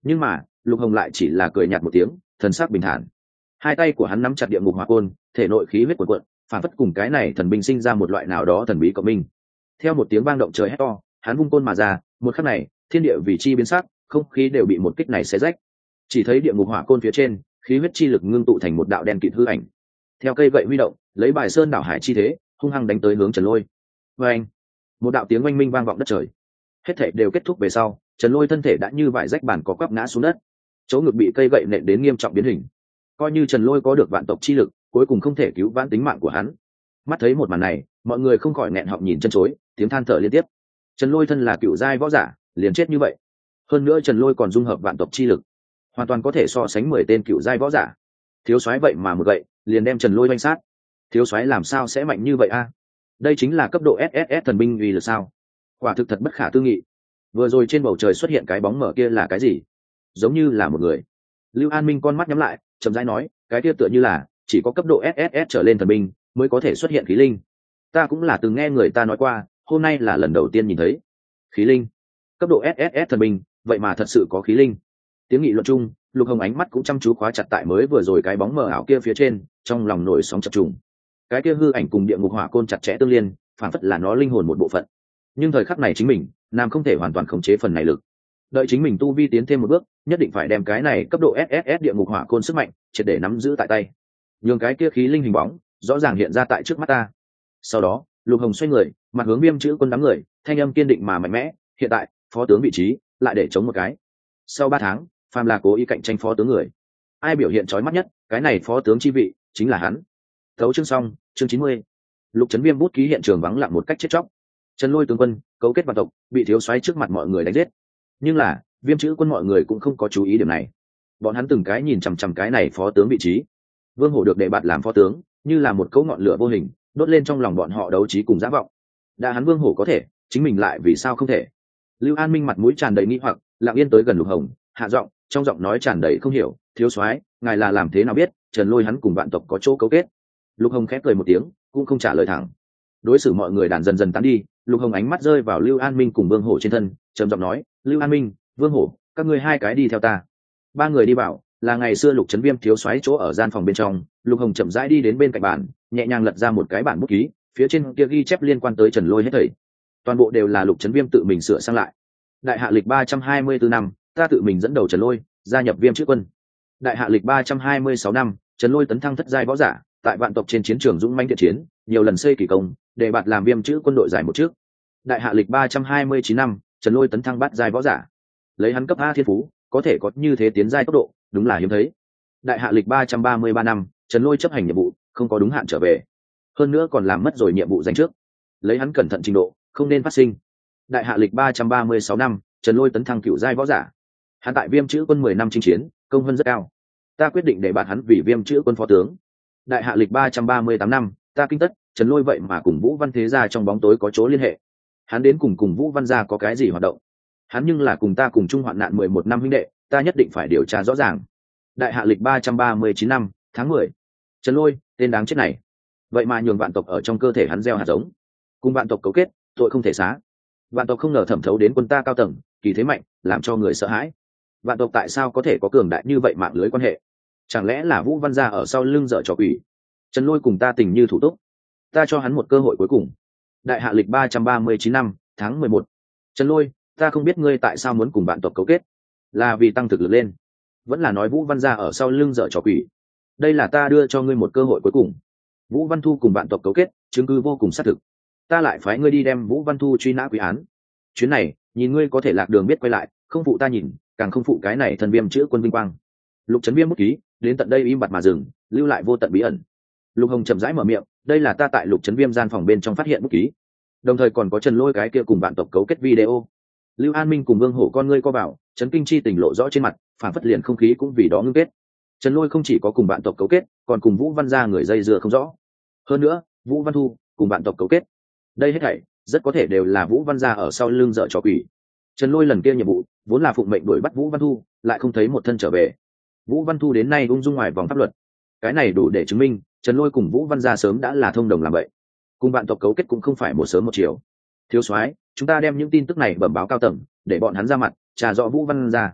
Nhưng mà Lục Hồng lại chỉ là cười nhạt một tiếng, thần sắc bình thản. Hai tay của hắn nắm chặt địa ngục hỏa côn, thể nội khí huyết cuồn cuộn, phản phất cùng cái này thần binh sinh ra một loại nào đó thần bí cộng minh. Theo một tiếng vang động trời hét to, hắn vung côn mà ra, một khắc này, thiên địa vì chi biến sắc, không khí đều bị một kích này xé rách. Chỉ thấy địa ngục hỏa côn phía trên, khí huyết chi lực ngưng tụ thành một đạo đen kịt hư ảnh. Theo cây gậy huy động, lấy bài sơn đảo hải chi thế, hung hăng đánh tới hướng Trần Lôi. Và anh, một đạo tiếng oanh minh vang vọng đất trời. Hết thảy đều kết thúc về sau, Trần Lôi thân thể đã như vải rách bản có quắp ngã xuống đất, chỗ ngực bị cây gậy nện đến nghiêm trọng biến hình. Coi như Trần Lôi có được vạn tộc chi lực, cuối cùng không thể cứu vãn tính mạng của hắn. Mắt thấy một màn này, mọi người không khỏi nghẹn họng nhìn chân chối, tiếng than thở liên tiếp. Trần Lôi thân là cựu giai võ giả, liền chết như vậy. Hơn nữa Trần Lôi còn dung hợp vạn tộc chi lực, hoàn toàn có thể so sánh mười tên cựu giai võ giả. Thiếu soái vậy mà một gậy liền đem Trần Lôi vanh sát. Thiếu soái làm sao sẽ mạnh như vậy a? Đây chính là cấp độ ét ét ét thần binh uy lực sao? Quả thực thật bất khả tư nghị. Vừa rồi trên bầu trời xuất hiện cái bóng mở kia là cái gì? Giống như là một người. Lưu An Minh con mắt nhắm lại, chậm rãi nói, cái kia tựa như là chỉ có cấp độ ét ét ét trở lên thần binh mới có thể xuất hiện khí linh. Ta cũng là từng nghe người ta nói qua, hôm nay là lần đầu tiên nhìn thấy. Khí linh? Cấp độ ét ét ét thần binh, vậy mà thật sự có khí linh. Tiếng nghị luận chung, Lục Hồng ánh mắt cũng chăm chú khóa chặt tại mới vừa rồi cái bóng mờ ảo kia phía trên, trong lòng nổi sóng chập trùng. Cái kia hư ảnh cùng địa ngục hỏa côn chặt chẽ tương liên, phản phất là nó linh hồn một bộ phận. Nhưng thời khắc này chính mình, nam không thể hoàn toàn khống chế phần này lực. Đợi chính mình tu vi tiến thêm một bước, nhất định phải đem cái này cấp độ ét ét ét địa ngục hỏa côn sức mạnh triệt để nắm giữ tại tay. Nhường cái kia khí linh hình bóng rõ ràng hiện ra tại trước mắt ta. Sau đó, Lục Hồng xoay người, mặt hướng Viêm Chữ Quân đám người, thanh âm kiên định mà mạnh mẽ, hiện tại, phó tướng vị trí lại để chống một cái. Sau ba tháng, phàm là cố ý cạnh tranh phó tướng người, ai biểu hiện chói mắt nhất, cái này phó tướng chi vị chính là hắn. Thấu chương xong, chương chín mươi. Lục Trấn Viêm bút ký hiện trường vắng lặng một cách chết chóc. Trần Lôi tướng quân cấu kết vạn tộc, bị thiếu soái trước mặt mọi người đánh giết. Nhưng là, Viêm Chữ Quân mọi người cũng không có chú ý điểm này. Bọn hắn từng cái nhìn chằm chằm cái này phó tướng vị trí. Vương Hổ được đề bạt làm phó tướng, như là một cỗ ngọn lửa vô hình, đốt lên trong lòng bọn họ đấu trí cùng dã vọng. Đã hắn Vương Hổ có thể, chính mình lại vì sao không thể? Lưu An Minh mặt mũi tràn đầy nghi hoặc, lặng yên tới gần Lục Hồng, hạ giọng, trong giọng nói tràn đầy không hiểu, thiếu soái, ngài là làm thế nào biết Trần Lôi hắn cùng vạn tộc có chỗ cấu kết? Lục Hồng khép cười một tiếng, cũng không trả lời thẳng. Đối xử mọi người đàn dần dần tán đi, Lục Hồng ánh mắt rơi vào Lưu An Minh cùng Vương Hổ trên thân, trầm giọng nói, Lưu An Minh, Vương Hổ, các ngươi hai cái đi theo ta. Ba người đi vào, là ngày xưa Lục Trấn Viêm thiếu soái chỗ ở gian phòng bên trong. Lục Hồng chậm rãi đi đến bên cạnh bàn, nhẹ nhàng lật ra một cái bản bút ký, phía trên kia ghi chép liên quan tới Trần Lôi hết thảy, toàn bộ đều là Lục Trấn Viêm tự mình sửa sang lại. Đại hạ lịch ba trăm hai mươi tư năm, ta tự mình dẫn đầu Trần Lôi gia nhập Viêm Chữ Quân. Đại hạ lịch ba trăm hai mươi sáu năm, Trần Lôi tấn thăng thất giai võ giả, tại vạn tộc trên chiến trường dũng mãnh thiện chiến, nhiều lần xây kỳ công, để bạt làm Viêm Chữ Quân đội giải một trước. Đại hạ lịch ba trăm hai mươi chín năm, Trần Lôi tấn thăng bát giai võ giả, lấy hắn cấp A thiên phú, có thể có như thế tiến giai tốc độ, đúng là hiếm thấy. Đại hạ lịch ba trăm ba mươi ba năm, Trần Lôi chấp hành nhiệm vụ, không có đúng hạn trở về, hơn nữa còn làm mất rồi nhiệm vụ dành trước, lấy hắn cẩn thận trình độ, không nên phát sinh. Đại hạ lịch ba trăm ba mươi sáu năm, Trần Lôi tấn thăng cựu giai võ giả, hắn tại Viêm Chữ Quân mười năm chinh chiến, công vân rất cao, ta quyết định để bạt hắn vì Viêm Chữ Quân phó tướng. Đại hạ lịch ba trăm ba mươi tám năm, ta kinh tất Trần Lôi vậy mà cùng Vũ Văn Thế Gia trong bóng tối có chỗ liên hệ, hắn đến cùng cùng Vũ Văn gia có cái gì hoạt động? Hắn nhưng là cùng ta cùng chung hoạn nạn mười một năm huynh đệ, ta nhất định phải điều tra rõ ràng. Đại hạ lịch ba trăm ba mươi chín năm, tháng mười, Trần Lôi, tên đáng chết này, vậy mà nhường vạn tộc ở trong cơ thể hắn gieo hạt giống, cùng vạn tộc cấu kết, tội không thể xá. Vạn tộc không ngờ thẩm thấu đến quân ta cao tầng, kỳ thế mạnh, làm cho người sợ hãi. Vạn tộc tại sao có thể có cường đại như vậy mạng lưới quan hệ? Chẳng lẽ là Vũ Văn gia ở sau lưng dở trò quỷ? Trần Lôi cùng ta tình như thủ túc, ta cho hắn một cơ hội cuối cùng. Đại hạ lịch ba trăm ba mươi chín năm, tháng mười một, Trần Lôi, ta không biết ngươi tại sao muốn cùng vạn tộc cấu kết, là vì tăng thực lực lên, vẫn là nói Vũ Văn gia ở sau lưng dở trò quỷ? Đây là ta đưa cho ngươi một cơ hội cuối cùng. Vũ Văn Thu cùng vạn tộc cấu kết, chứng cứ vô cùng xác thực, ta lại phái ngươi đi đem Vũ Văn Thu truy nã quy án. Chuyến này, nhìn ngươi có thể lạc đường biết quay lại, không phụ ta nhìn, càng không phụ cái này thần Viêm Chữ Quân vinh quang. Lục Trấn Viêm bút ký, đến tận đây im bặt mà dừng, lưu lại vô tận bí ẩn. Lục Hồng chậm rãi mở miệng, đây là ta tại Lục Trấn Viêm gian phòng bên trong phát hiện bút ký, đồng thời còn có Trần Lôi cái kia cùng vạn tộc cấu kết video. Lưu An Minh cùng Vương Hổ con ngươi co vào, chấn kinh chi tình lộ rõ trên mặt, phản phất liền không khí cũng vì đó ngưng kết. Trần Lôi không chỉ có cùng vạn tộc cấu kết, còn cùng Vũ Văn gia người dây dưa không rõ. Hơn nữa, Vũ Văn Thu cùng vạn tộc cấu kết, đây hết thảy rất có thể đều là Vũ Văn gia ở sau lưng dở trò quỷ. Trần Lôi lần kia nhiệm vụ vốn là phụng mệnh đuổi bắt Vũ Văn Thu, lại không thấy một thân trở về. Vũ Văn Thu đến nay ung dung ngoài vòng pháp luật, cái này đủ để chứng minh Trần Lôi cùng Vũ Văn gia sớm đã là thông đồng làm vậy. Cùng vạn tộc cấu kết cũng không phải một sớm một chiều. Thiếu soái, chúng ta đem những tin tức này bẩm báo cao tầng, để bọn hắn ra mặt, trà rõ Vũ Văn gia.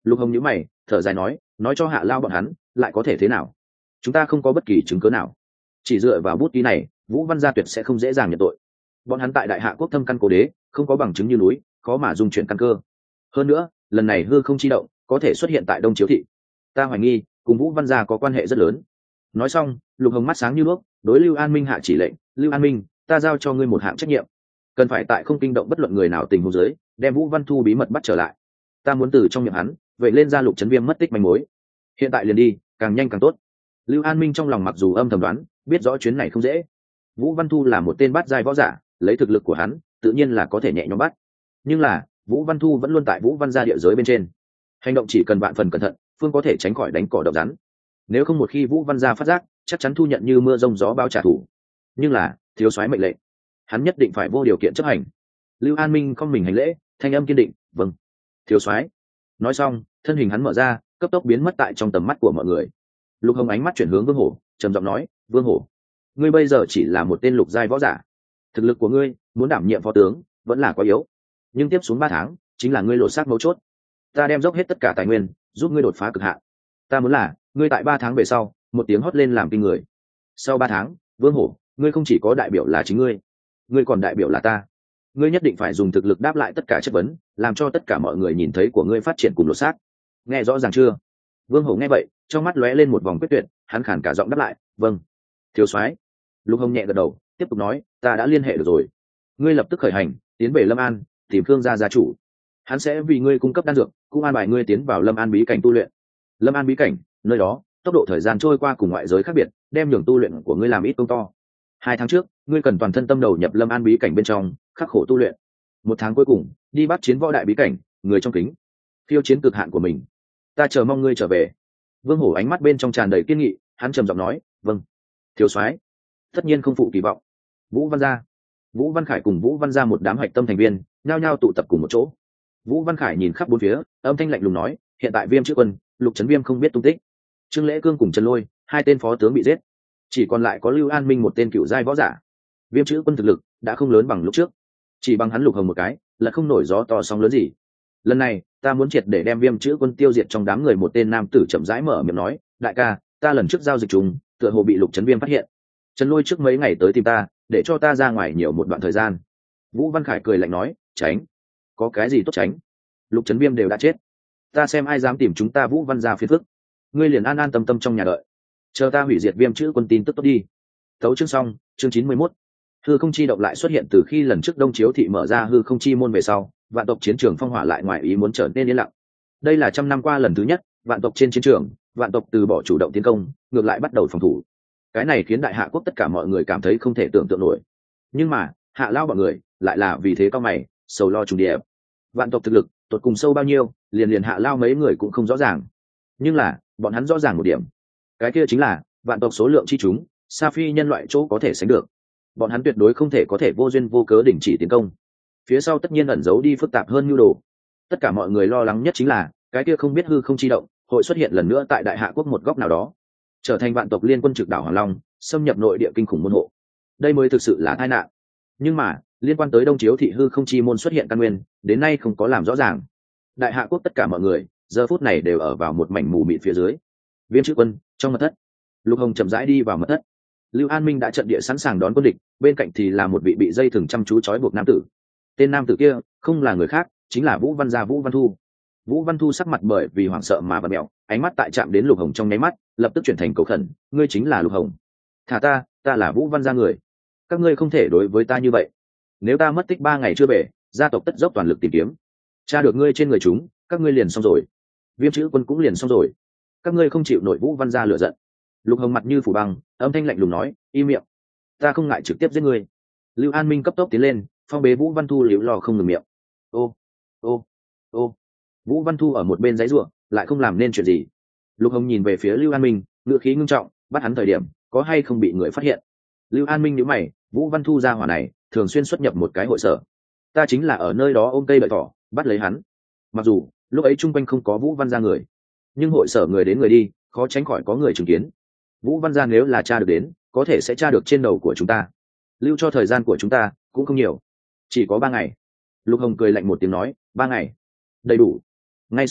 Lục Hồng nhíu mày thở dài nói nói cho Hạ Lao bọn hắn lại có thể thế nào, chúng ta không có bất kỳ chứng cứ nào, chỉ dựa vào bút ký này Vũ Văn gia tuyệt sẽ không dễ dàng nhận tội. Bọn hắn tại đại hạ quốc thâm căn cố đế, không có bằng chứng như núi, khó mà dung chuyển căn cơ. Hơn nữa lần này hư không chi động có thể xuất hiện tại Đông Chiếu thị, ta hoài nghi cùng Vũ Văn gia có quan hệ rất lớn. Nói xong Lục Hồng mắt sáng như đuốc đối Lưu An Minh hạ chỉ lệnh, Lưu An Minh, ta giao cho ngươi một hạng trách nhiệm, cần phải tại không kinh động bất luận người nào tình huống dưới đem Vũ Văn Thu bí mật bắt trở lại. Ta muốn từ trong miệng hắn vậy lên ra Lục Trấn Viêm mất tích manh mối, hiện tại liền đi, càng nhanh càng tốt. Lưu An Minh trong lòng mặc dù âm thầm đoán, biết rõ chuyến này không dễ. Vũ Văn Thu là một tên bát giai võ giả, lấy thực lực của hắn tự nhiên là có thể nhẹ nhõm bắt, nhưng là Vũ Văn Thu vẫn luôn tại Vũ Văn gia địa giới bên trên, hành động chỉ cần vạn phần cẩn thận, phương có thể tránh khỏi đánh cỏ độc rắn. Nếu không một khi Vũ Văn gia phát giác, chắc chắn thu nhận như mưa rông gió bao trả thù. Nhưng là thiếu soái mệnh lệnh, hắn nhất định phải vô điều kiện chấp hành. Lưu An Minh không mình hành lễ, thanh âm kiên định, vâng thiếu soái. Nói xong thân hình hắn mở ra, cấp tốc biến mất tại trong tầm mắt của mọi người. Lục Hồng ánh mắt chuyển hướng Vương Hổ, trầm giọng nói, Vương Hổ, ngươi bây giờ chỉ là một tên lục giai võ giả, thực lực của ngươi muốn đảm nhiệm phó tướng vẫn là quá yếu, nhưng tiếp xuống ba tháng chính là ngươi lộ xác mấu chốt. Ta đem dốc hết tất cả tài nguyên giúp ngươi đột phá cực hạn. Ta muốn là ngươi tại ba tháng về sau một tiếng hót lên làm kinh người. Sau ba tháng, Vương Hổ, ngươi không chỉ có đại biểu là chính ngươi, ngươi còn đại biểu là ta. Ngươi nhất định phải dùng thực lực đáp lại tất cả chất vấn, làm cho tất cả mọi người nhìn thấy của ngươi phát triển cùng lột xác. Nghe rõ ràng chưa? Vương Hổ nghe vậy trong mắt lóe lên một vòng quyết tuyệt, hắn khản cả giọng đáp lại, vâng thiếu soái. Lục Hồng nhẹ gật đầu tiếp tục nói, ta đã liên hệ được rồi, ngươi lập tức khởi hành tiến về Lâm An tìm Khương gia gia chủ, hắn sẽ vì ngươi cung cấp đan dược, cũng an bài ngươi tiến vào Lâm An bí cảnh tu luyện. Lâm An bí cảnh, nơi đó tốc độ thời gian trôi qua cùng ngoại giới khác biệt, đem nhường tu luyện của ngươi làm ít công to. Hai tháng trước ngươi cần toàn thân tâm đầu nhập Lâm An bí cảnh bên trong, khắc khổ tu luyện. Một tháng cuối cùng đi bắt chiến võ đại bí cảnh, người trong kính phiêu chiến cực hạn của mình. Ta chờ mong ngươi trở về. Vương Hổ ánh mắt bên trong tràn đầy kiên nghị, hắn trầm giọng nói, vâng thiếu soái. Tất nhiên không phụ kỳ vọng. Vũ Văn gia, Vũ Văn Khải cùng Vũ Văn gia một đám hạch tâm thành viên nhao nhao tụ tập cùng một chỗ. Vũ Văn Khải nhìn khắp bốn phía, âm thanh lạnh lùng nói, hiện tại Viêm Chữ Quân, Lục Trấn Viêm không biết tung tích, Trương Lễ Cương cùng Trần Lôi hai tên phó tướng bị giết, chỉ còn lại có Lưu An Minh một tên cựu giai võ giả. Viêm Chữ Quân thực lực đã không lớn bằng lúc trước, chỉ bằng hắn Lục Hồng một cái là không nổi gió to sóng lớn gì. Lần này ta muốn triệt để đem Viêm Chữ Quân tiêu diệt. Trong đám người một tên nam tử chậm rãi mở miệng nói, đại ca, ta lần trước giao dịch chúng tựa hồ bị Lục Trấn Viêm phát hiện, Trần Lôi trước mấy ngày tới tìm ta để cho ta ra ngoài nhiều một đoạn thời gian. Vũ Văn Khải cười lạnh nói, tránh? Có cái gì tốt tránh? Lục Trấn Viêm đều đã chết, ta xem ai dám tìm chúng ta Vũ Văn gia phiền phức. Ngươi liền an an tâm tâm trong nhà đợi, chờ ta hủy diệt Viêm Chữ Quân tin tức tốt đi. Tấu chương xong. Chương chín mươi mốt. Hư không chi động lại xuất hiện. Từ khi lần trước Đông Chiếu thị mở ra hư không chi môn về sau, vạn tộc chiến trường phong hỏa lại ngoài ý muốn trở nên yên lặng. Đây là trăm năm qua lần thứ nhất vạn tộc trên chiến trường, vạn tộc từ bỏ chủ động tiến công, ngược lại bắt đầu phòng thủ. Cái này khiến đại hạ quốc tất cả mọi người cảm thấy không thể tưởng tượng nổi. Nhưng mà Hạ Lao bọn người lại là vì thế cao mày, sầu lo trùng điệp. Vạn tộc thực lực tột cùng sâu bao nhiêu, liền liền Hạ Lao mấy người cũng không rõ ràng. Nhưng là bọn hắn rõ ràng một điểm, cái kia chính là vạn tộc số lượng chi chúng sa phi nhân loại chỗ có thể sánh được. Bọn hắn tuyệt đối không thể có thể vô duyên vô cớ đình chỉ tiến công, phía sau tất nhiên ẩn giấu đi phức tạp hơn nhu đồ. Tất cả mọi người lo lắng nhất chính là cái kia không biết hư không chi động hội xuất hiện lần nữa tại đại hạ quốc một góc nào đó, trở thành vạn tộc liên quân trực đảo Hoàng Long, xâm nhập nội địa kinh khủng môn hộ. Đây mới thực sự là tai nạn. Nhưng mà liên quan tới Đông Chiếu thị hư không chi môn xuất hiện căn nguyên, đến nay không có làm rõ ràng. Đại hạ quốc tất cả mọi người giờ phút này đều ở vào một mảnh mù mịt phía dưới. Viêm Chữ Quân trong mật thất, Lục Hồng chậm rãi đi vào mật thất. Lưu An Minh đã trận địa sẵn sàng đón quân địch, bên cạnh thì là một vị bị dây thừng chăm chú trói buộc nam tử. Tên nam tử kia không là người khác, chính là Vũ Văn gia Vũ Văn Thu. Vũ Văn Thu sắc mặt bởi vì hoảng sợ mà vặn mèo, ánh mắt tại chạm đến Lục Hồng trong nháy mắt lập tức chuyển thành cầu khẩn, ngươi chính là Lục Hồng? Thả ta, ta là Vũ Văn gia người, các ngươi không thể đối với ta như vậy. Nếu ta mất tích ba ngày chưa về, gia tộc tất dốc toàn lực tìm kiếm, tra được ngươi trên người chúng, các ngươi liền xong rồi. Viêm Chữ Quân cũng liền xong rồi. Các ngươi không chịu nổi Vũ Văn gia lửa giận. Lục Hồng mặt như phủ băng, âm thanh lạnh lùng nói, im miệng, ta không ngại trực tiếp giết ngươi. Lưu An Minh cấp tốc tiến lên, phong bế Vũ Văn Thu liễu lò không ngừng miệng. Ô ô ô Vũ Văn Thu ở một bên giãy giụa, lại không làm nên chuyện gì. Lục Hồng nhìn về phía Lưu An Minh, ngữ khí ngưng trọng, bắt hắn thời điểm có hay không bị người phát hiện. Lưu An Minh nhíu mày, Vũ Văn Thu ra hỏa này thường xuyên xuất nhập một cái hội sở, ta chính là ở nơi đó ôm cây đợi thỏ bắt lấy hắn. Mặc dù lúc ấy chung quanh không có Vũ Văn gia người, nhưng hội sở người đến người đi, khó tránh khỏi có người chứng kiến. Vũ Văn gia nếu là tra được đến, có thể sẽ tra được trên đầu của chúng ta. Lưu cho thời gian của chúng ta cũng không nhiều, chỉ có ba ngày. Lục Hồng cười lạnh một tiếng nói, ba ngày đầy đủ. Ngay sau đó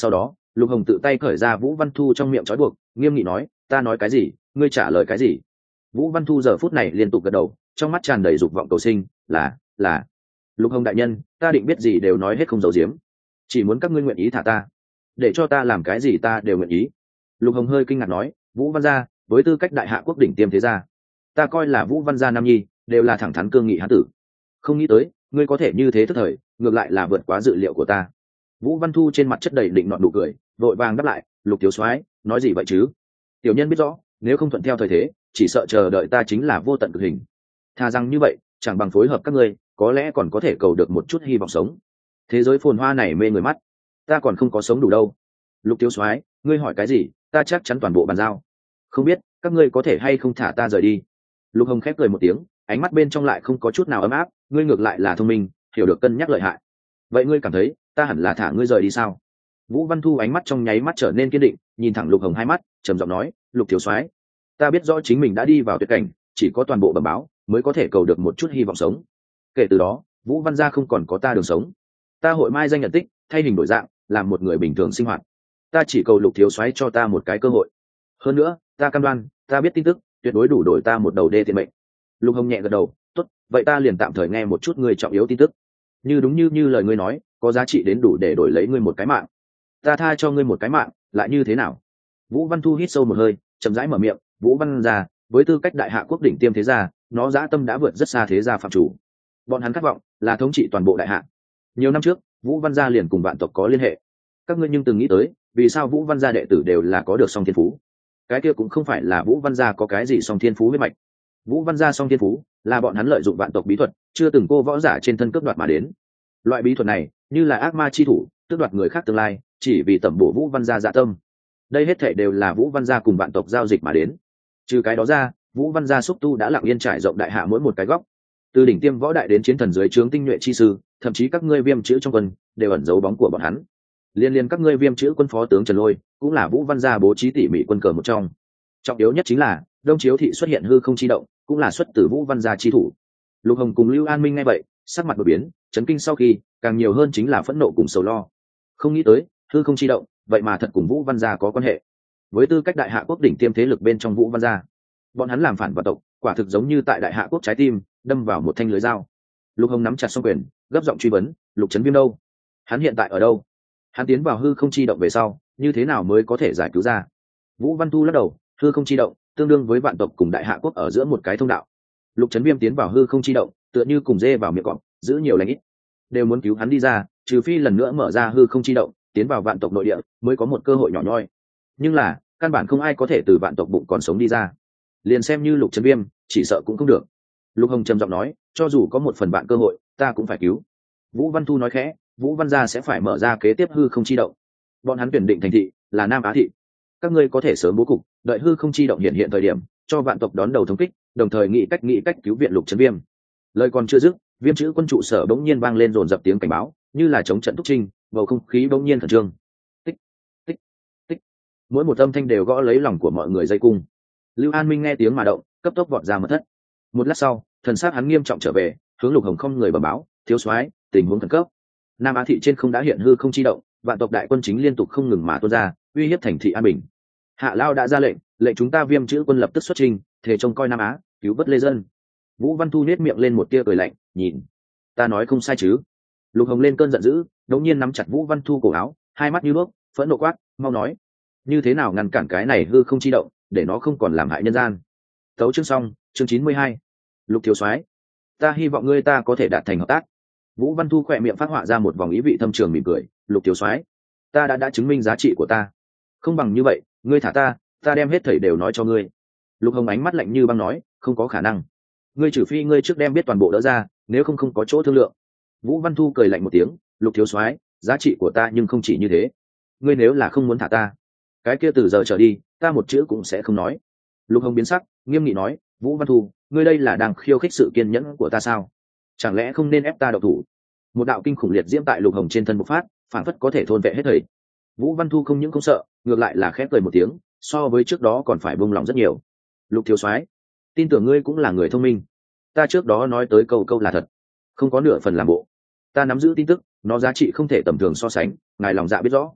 Lục Hồng tự tay cởi ra Vũ Văn Thu trong miệng trói buộc, nghiêm nghị nói, ta nói cái gì ngươi trả lời cái gì. Vũ Văn Thu giờ phút này liên tục gật đầu, trong mắt tràn đầy dục vọng cầu sinh, là là Lục Hồng đại nhân, ta định biết gì đều nói hết không giấu giếm, chỉ muốn các ngươi nguyện ý thả ta, để cho ta làm cái gì ta đều nguyện ý. Lục Hồng hơi kinh ngạc nói, Vũ Văn gia với tư cách đại hạ quốc đỉnh tiêm thế gia, ta coi là Vũ Văn gia nam nhi đều là thẳng thắn cương nghị hán tử, không nghĩ tới ngươi có thể như thế tức thời, ngược lại là vượt quá dự liệu của ta. Vũ Văn Thu trên mặt chất đầy định nọt nụ cười, vội vàng đáp lại, Lục thiếu soái nói gì vậy chứ, tiểu nhân biết rõ nếu không thuận theo thời thế chỉ sợ chờ đợi ta chính là vô tận cực hình, thà rằng như vậy chẳng bằng phối hợp các ngươi, có lẽ còn có thể cầu được một chút hy vọng sống. Thế giới phồn hoa này mê người mắt, ta còn không có sống đủ đâu. Lục thiếu soái ngươi hỏi cái gì ta chắc chắn toàn bộ bàn giao, không biết các ngươi có thể hay không thả ta rời đi. Lục Hồng khép cười một tiếng, ánh mắt bên trong lại không có chút nào ấm áp, ngươi ngược lại là thông minh, hiểu được cân nhắc lợi hại. Vậy ngươi cảm thấy ta hẳn là thả ngươi rời đi sao? Vũ Văn Thu ánh mắt trong nháy mắt trở nên kiên định, nhìn thẳng Lục Hồng hai mắt, trầm giọng nói, Lục thiếu soái ta biết rõ chính mình đã đi vào tuyệt cảnh, chỉ có toàn bộ bẩm báo mới có thể cầu được một chút hy vọng sống. Kể từ đó Vũ Văn gia không còn có ta đường sống, ta hội mai danh nhận tích, thay hình đổi dạng, làm một người bình thường sinh hoạt. Ta chỉ cầu Lục thiếu soái cho ta một cái cơ hội, hơn nữa ta cam đoan ta biết tin tức tuyệt đối đủ đổi ta một đầu đê tiện mệnh. Lục Hồng nhẹ gật đầu, tốt, vậy ta liền tạm thời nghe một chút ngươi trọng yếu tin tức. Như đúng như như lời ngươi nói, có giá trị đến đủ để đổi lấy ngươi một cái mạng, ta tha cho ngươi một cái mạng lại như thế nào? Vũ Văn Thu hít sâu một hơi, chậm rãi mở miệng, Vũ Văn gia với tư cách đại hạ quốc đỉnh tiêm thế gia, nó dã tâm đã vượt rất xa thế gia phạm chủ, bọn hắn khát vọng là thống trị toàn bộ đại hạ. Nhiều năm trước Vũ Văn gia liền cùng vạn tộc có liên hệ, các ngươi nhưng từng nghĩ tới vì sao Vũ Văn gia đệ tử đều là có được song thiên phú? Cái kia cũng không phải là Vũ Văn gia có cái gì song thiên phú huyết mạch, Vũ Văn gia song thiên phú là bọn hắn lợi dụng vạn tộc bí thuật chưa từng cô võ giả trên thân cướp đoạt mà đến. Loại bí thuật này như là ác ma chi thủ, tước đoạt người khác tương lai, chỉ vì tẩm bổ Vũ Văn gia dạ tâm. Đây hết thảy đều là Vũ Văn gia cùng vạn tộc giao dịch mà đến. Trừ cái đó ra, Vũ Văn gia xúc tu đã lặng yên trải rộng đại hạ mỗi một cái góc, từ đỉnh tiêm võ đại đến chiến thần dưới trướng tinh nhuệ chi sư, thậm chí các ngươi viêm chữ trong quân đều ẩn giấu bóng của bọn hắn. Liên liên các ngươi viêm chữ quân phó tướng Trần Lôi cũng là Vũ Văn gia bố trí tỉ mỉ quân cờ một trong. Trọng yếu nhất chính là Đông Chiếu thị xuất hiện hư không chi động, cũng là xuất từ Vũ Văn gia chi thủ. Lục Hồng cùng Lưu An Minh nghe vậy, sắc mặt đổi biến, chấn kinh sau khi, càng nhiều hơn chính là phẫn nộ cùng sầu lo. Không nghĩ tới, hư không chi động, vậy mà thật cùng Vũ Văn gia có quan hệ. Với tư cách đại hạ quốc đỉnh tiêm thế lực bên trong Vũ Văn gia, bọn hắn làm phản vạn tộc, quả thực giống như tại đại hạ quốc trái tim đâm vào một thanh lưới dao. Lục Hồng nắm chặt song quyền, gấp giọng truy vấn, Lục Trấn Viêm đâu? Hắn hiện tại ở đâu? Hắn tiến vào hư không chi động về sau, như thế nào mới có thể giải cứu ra? Vũ Văn Thu lắc đầu, hư không chi động tương đương với vạn tộc cùng đại hạ quốc ở giữa một cái thông đạo. Lục Trấn Viêm tiến vào hư không chi động, tựa như cùng dê vào miệng cọp, giữ nhiều lành ít, đều muốn cứu hắn đi ra, trừ phi lần nữa mở ra hư không chi động, tiến vào vạn tộc nội địa, mới có một cơ hội nhỏ nhoi. Nhưng là căn bản không ai có thể từ vạn tộc bụng còn sống đi ra, liền xem như Lục Trấn Viêm, chỉ sợ cũng không được. Lục Hồng trầm giọng nói, cho dù có một phần vạn cơ hội, ta cũng phải cứu. Vũ Văn Thu nói khẽ, Vũ Văn gia sẽ phải mở ra kế tiếp hư không chi động, bọn hắn tuyển định thành thị là Nam Á thị, các ngươi có thể sớm bố cục, đợi hư không chi động hiện hiện thời điểm, cho vạn tộc đón đầu thống kích, đồng thời nghĩ cách nghĩ cách cứu viện Lục Trấn Viêm. Lời còn chưa dứt, viêm chữ quân trụ sở bỗng nhiên vang lên dồn dập tiếng cảnh báo, như là chống trận thúc trinh, bầu không khí bỗng nhiên khẩn trương. Tích, tích, tích, mỗi một âm thanh đều gõ lấy lòng của mọi người dây cung. Lưu An Minh nghe tiếng mà động, cấp tốc vọt ra mật thất. Một lát sau, thần sắc hắn nghiêm trọng trở về, hướng Lục Hồng không người bẩm báo, thiếu soái, tình huống khẩn cấp. Nam Á thị trên không đã hiện hư không chi động, vạn tộc đại quân chính liên tục không ngừng mà tuôn ra, uy hiếp thành thị an bình. Hạ Lao đã ra lệnh, lệnh chúng ta viêm chữ quân lập tức xuất trình, thể trông coi Nam Á, cứu vớt lê dân. Vũ Văn Thu nét miệng lên một tia cười lạnh, nhìn, ta nói không sai chứ? Lục Hồng lên cơn giận dữ, đột nhiên nắm chặt Vũ Văn Thu cổ áo, hai mắt như đuốc, phẫn nộ quát, mau nói, như thế nào ngăn cản cái này hư không chi động, để nó không còn làm hại nhân gian. Tấu chương xong, chương chín mươi hai. Lục thiếu soái, ta hy vọng ngươi ta có thể đạt thành hợp tác. Vũ Văn Thu khỏe miệng phát họa ra một vòng ý vị thâm trường mỉm cười, Lục thiếu soái, ta đã đã chứng minh giá trị của ta, không bằng như vậy, ngươi thả ta, ta đem hết thảy đều nói cho ngươi. Lục Hồng ánh mắt lạnh như băng nói, không có khả năng, ngươi trừ phi ngươi trước đem biết toàn bộ đỡ ra, nếu không không có chỗ thương lượng. Vũ Văn Thu cười lạnh một tiếng, Lục thiếu soái, giá trị của ta nhưng không chỉ như thế, ngươi nếu là không muốn thả ta, cái kia từ giờ trở đi ta một chữ cũng sẽ không nói. Lục Hồng biến sắc, nghiêm nghị nói, Vũ Văn Thu, ngươi đây là đang khiêu khích sự kiên nhẫn của ta sao? Chẳng lẽ không nên ép ta độc thủ? Một đạo kinh khủng liệt diễm tại Lục Hồng trên thân bộc phát, phản phất có thể thôn vệ hết thảy. Vũ Văn Thu không những không sợ, ngược lại là khép cười một tiếng, so với trước đó còn phải buông lòng rất nhiều. Lục thiếu soái, tin tưởng ngươi cũng là người thông minh, ta trước đó nói tới câu câu là thật, không có nửa phần làm bộ. Ta nắm giữ tin tức, nó giá trị không thể tầm thường so sánh, ngài lòng dạ biết rõ.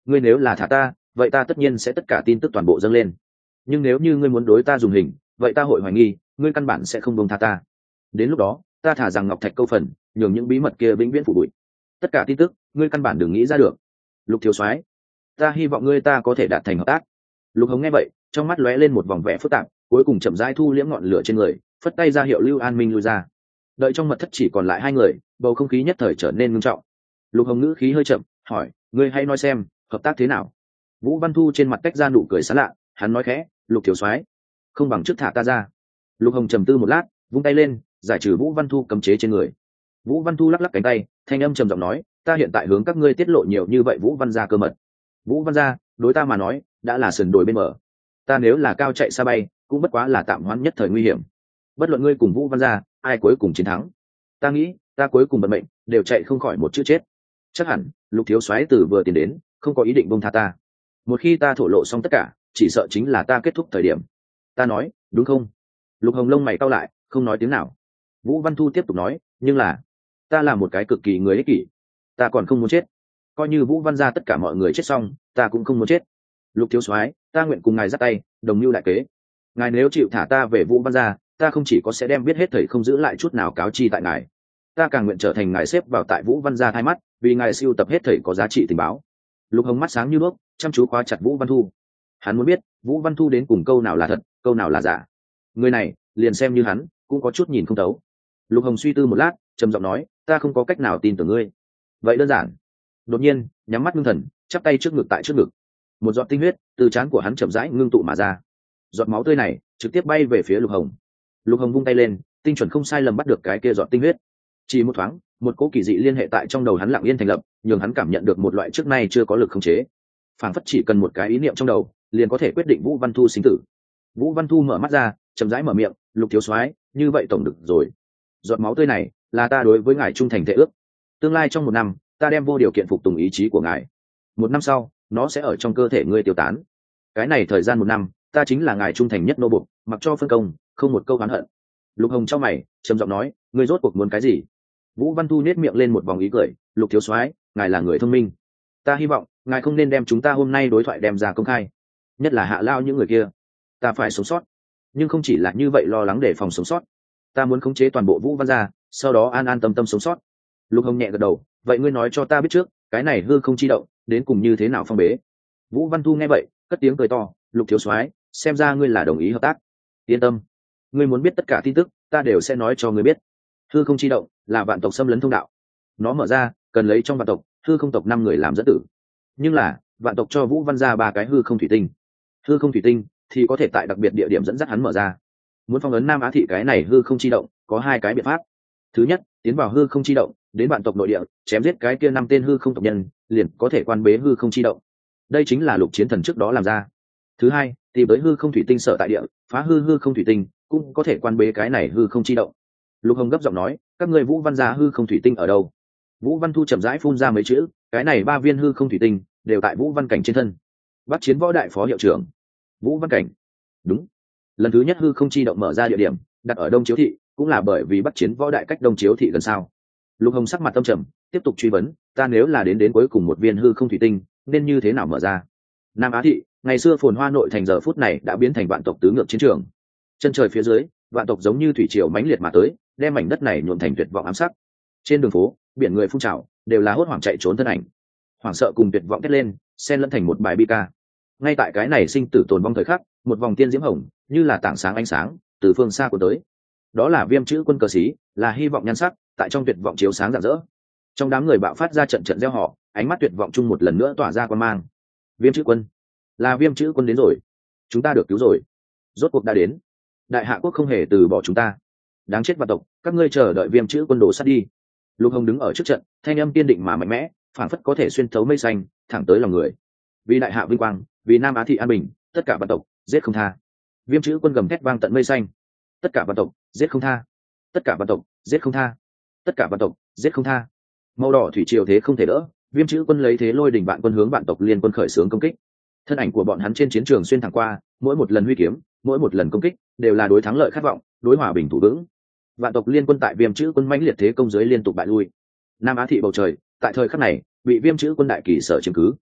ngươi nếu là thả ta vậy ta tất nhiên sẽ tất cả tin tức toàn bộ dâng lên, nhưng nếu như ngươi muốn đối ta dùng hình vậy ta hội hoài nghi ngươi căn bản sẽ không bông tha ta. Đến lúc đó ta thả rằng ngọc thạch câu phần, nhường những bí mật kia vĩnh viễn phủ bụi. Tất cả tin tức ngươi căn bản đừng nghĩ ra được. Lục thiếu soái, ta hy vọng ngươi ta có thể đạt thành hợp tác. Lục Hồng nghe vậy trong mắt lóe lên một vòng vẻ phức tạp, cuối cùng chậm rãi thu liễm ngọn lửa trên người, phất tay ra hiệu Lưu An Minh lui ra. Đợi trong mật thất chỉ còn lại hai người, bầu không khí nhất thời trở nên ngưng trọng. Lục Hồng ngữ khí hơi chậm hỏi, ngươi hãy nói xem hợp tác thế nào. Vũ Văn Thu trên mặt tách ra nụ cười sán lạ, hắn nói khẽ, Lục thiếu soái, không bằng trước thả ta ra. Lục Hồng trầm tư một lát, vung tay lên giải trừ Vũ Văn Thu cấm chế trên người. Vũ Văn Thu lắc lắc cánh tay, thanh âm trầm giọng nói, ta hiện tại hướng các ngươi tiết lộ nhiều như vậy Vũ Văn gia cơ mật. Vũ Văn gia đối ta mà nói đã là sườn đồi bên mở, ta nếu là cao chạy xa bay cũng bất quá là tạm hoãn nhất thời nguy hiểm. Bất luận ngươi cùng Vũ Văn gia ai cuối cùng chiến thắng, ta nghĩ ta cuối cùng vận mệnh đều chạy không khỏi một chữ chết. Chắc hẳn Lục thiếu soái từ vừa tiến đến không có ý định buông tha ta, một khi ta thổ lộ xong tất cả chỉ sợ chính là ta kết thúc thời điểm. Ta nói đúng không? Lục Hồng lông mày cau lại không nói tiếng nào. Vũ Văn Thu tiếp tục nói, nhưng là ta là một cái cực kỳ người ích kỷ, ta còn không muốn chết. Coi như Vũ Văn gia tất cả mọi người chết xong ta cũng không muốn chết. Lục thiếu soái, ta nguyện cùng ngài dắt tay đồng mưu đại kế. Ngài nếu chịu thả ta về Vũ Văn gia, ta không chỉ có sẽ đem biết hết thầy không giữ lại chút nào cáo chi tại ngài, ta càng nguyện trở thành ngài xếp vào tại Vũ Văn gia hai mắt, vì ngài siêu tập hết thầy có giá trị tình báo. Lục Hồng mắt sáng như đuốc chăm chú khóa chặt Vũ Văn Thu. Hắn muốn biết Vũ Văn Thu đến cùng câu nào là thật, câu nào là giả. Người này liền xem như hắn cũng có chút nhìn không thấu. Lục Hồng suy tư một lát trầm giọng nói, ta không có cách nào tin tưởng ngươi. Vậy đơn giản. Đột nhiên nhắm mắt ngưng thần, chắp tay trước ngực tại trước ngực, một giọt tinh huyết từ trán của hắn chậm rãi ngưng tụ mà ra. Giọt máu tươi này trực tiếp bay về phía Lục Hồng. Lục Hồng vung tay lên, tinh chuẩn không sai lầm bắt được cái kia giọt tinh huyết. Chỉ một thoáng, một cỗ kỳ dị liên hệ tại trong đầu hắn lặng yên thành lập, nhường hắn cảm nhận được một loại trước nay chưa có lực khống chế. Phảng phất chỉ cần một cái ý niệm trong đầu, liền có thể quyết định Vũ Văn Thu sinh tử. Vũ Văn Thu mở mắt ra, chậm rãi mở miệng, Lục thiếu soái, như vậy tổng được rồi. Giọt máu tươi này là ta đối với ngài trung thành thể ước. Tương lai trong một năm, ta đem vô điều kiện phục tùng ý chí của ngài. Một năm sau, nó sẽ ở trong cơ thể ngươi tiêu tán. Cái này thời gian một năm, ta chính là ngài trung thành nhất nô bộc, mặc cho phân công, không một câu oán hận. Lục Hồng trong mày trầm giọng nói, ngươi rốt cuộc muốn cái gì? Vũ Văn Thu nét miệng lên một vòng ý cười, Lục thiếu soái, ngài là người thông minh, ta hy vọng ngài không nên đem chúng ta hôm nay đối thoại đem ra công khai, nhất là hạ lao những người kia. Ta phải sống sót, nhưng không chỉ là như vậy lo lắng để phòng sống sót, ta muốn khống chế toàn bộ Vũ Văn gia, sau đó an an tâm tâm sống sót. Lục Hồng nhẹ gật đầu, vậy ngươi nói cho ta biết trước, cái này hư không chi động đến cùng như thế nào phong bế? Vũ Văn Thu nghe vậy cất tiếng cười to, Lục thiếu soái, xem ra ngươi là đồng ý hợp tác. Yên tâm, ngươi muốn biết tất cả tin tức ta đều sẽ nói cho ngươi biết. Hư không chi động là vạn tộc xâm lấn thông đạo, nó mở ra cần lấy trong vạn tộc hư không tộc năm người làm dẫn tử, nhưng là vạn tộc cho Vũ Văn gia ba cái hư không thủy tinh. Hư không thủy tinh thì có thể tại đặc biệt địa điểm dẫn dắt hắn mở ra. Muốn phong ấn Nam Á thị cái này hư không chi động có hai cái biện pháp. Thứ nhất, tiến vào hư không chi động, đến vạn tộc nội địa chém giết cái kia năm tên hư không tộc nhân, liền có thể quan bế hư không chi động. Đây chính là Lục Chiến Thần trước đó làm ra. Thứ hai, tìm tới hư không thủy tinh sở tại địa, phá hư hư không thủy tinh, cũng có thể quan bế cái này hư không chi động. Lục Hồng gấp giọng nói, các ngươi Vũ Văn gia hư không thủy tinh ở đâu? Vũ Văn Thu chậm rãi phun ra mấy chữ, cái này ba viên hư không thủy tinh đều tại Vũ Văn Cảnh trên thân. Bắc Chiến Võ đại phó hiệu trưởng Vũ Văn Cảnh. Đúng. Lần thứ nhất hư không chi động mở ra địa điểm đặt ở Đông Chiếu thị, cũng là bởi vì Bắc Chiến Võ đại cách Đông Chiếu thị gần sao. Lục Hồng sắc mặt tâm trầm tiếp tục truy vấn, ta nếu là đến đến cuối cùng một viên hư không thủy tinh nên như thế nào mở ra? Nam Á thị ngày xưa phồn hoa nội thành giờ phút này đã biến thành vạn tộc tứ ngược chiến trường. Chân trời phía dưới vạn tộc giống như thủy triều mãnh liệt mà tới, đem mảnh đất này nhuộm thành tuyệt vọng ám sắc. Trên đường phố biển người phun trào, đều là hốt hoảng chạy trốn thân ảnh, hoảng sợ cùng tuyệt vọng kết lên xen lẫn thành một bài bi ca. Ngay tại cái này sinh tử tồn vong thời khắc, một vòng tiên diễm hồng như là tảng sáng ánh sáng từ phương xa của tới. Đó là Viêm Chữ Quân cờ xí, là hy vọng nhan sắc tại trong tuyệt vọng chiếu sáng rạng rỡ. Trong đám người bạo phát ra trận trận reo hò, ánh mắt tuyệt vọng chung một lần nữa tỏa ra quan mang. Viêm Chữ Quân, là Viêm Chữ Quân đến rồi, chúng ta được cứu rồi, rốt cuộc đã đến. Đại Hạ quốc không hề từ bỏ chúng ta. Đáng chết vạn tộc, các ngươi chờ đợi Viêm Chữ Quân đổ sát đi. Lục Hồng đứng ở trước trận, thanh âm kiên định mà mạnh mẽ, phảng phất có thể xuyên thấu mây xanh, thẳng tới lòng người. Vì Đại Hạ vinh quang, vì Nam Á thị an bình, tất cả vạn tộc giết không tha. Viêm Chữ Quân gầm thét vang tận mây xanh, tất cả vạn tộc giết không tha, tất cả vạn tộc giết không tha, tất cả vạn tộc giết không tha. Màu đỏ thủy triều thế không thể đỡ, Viêm Chữ Quân lấy thế lôi đỉnh vạn quân hướng vạn tộc liên quân khởi xướng công kích. Thân ảnh của bọn hắn trên chiến trường xuyên thẳng qua, mỗi một lần huy kiếm, mỗi một lần công kích đều là đối thắng lợi khát vọng, đối hòa bình thủ vững. Vạn tộc liên quân tại Viêm Chữ Quân mãnh liệt thế công dưới liên tục bại lui. Nam Á thị bầu trời tại thời khắc này bị Viêm Chữ Quân đại kỳ sở chiếm cứ.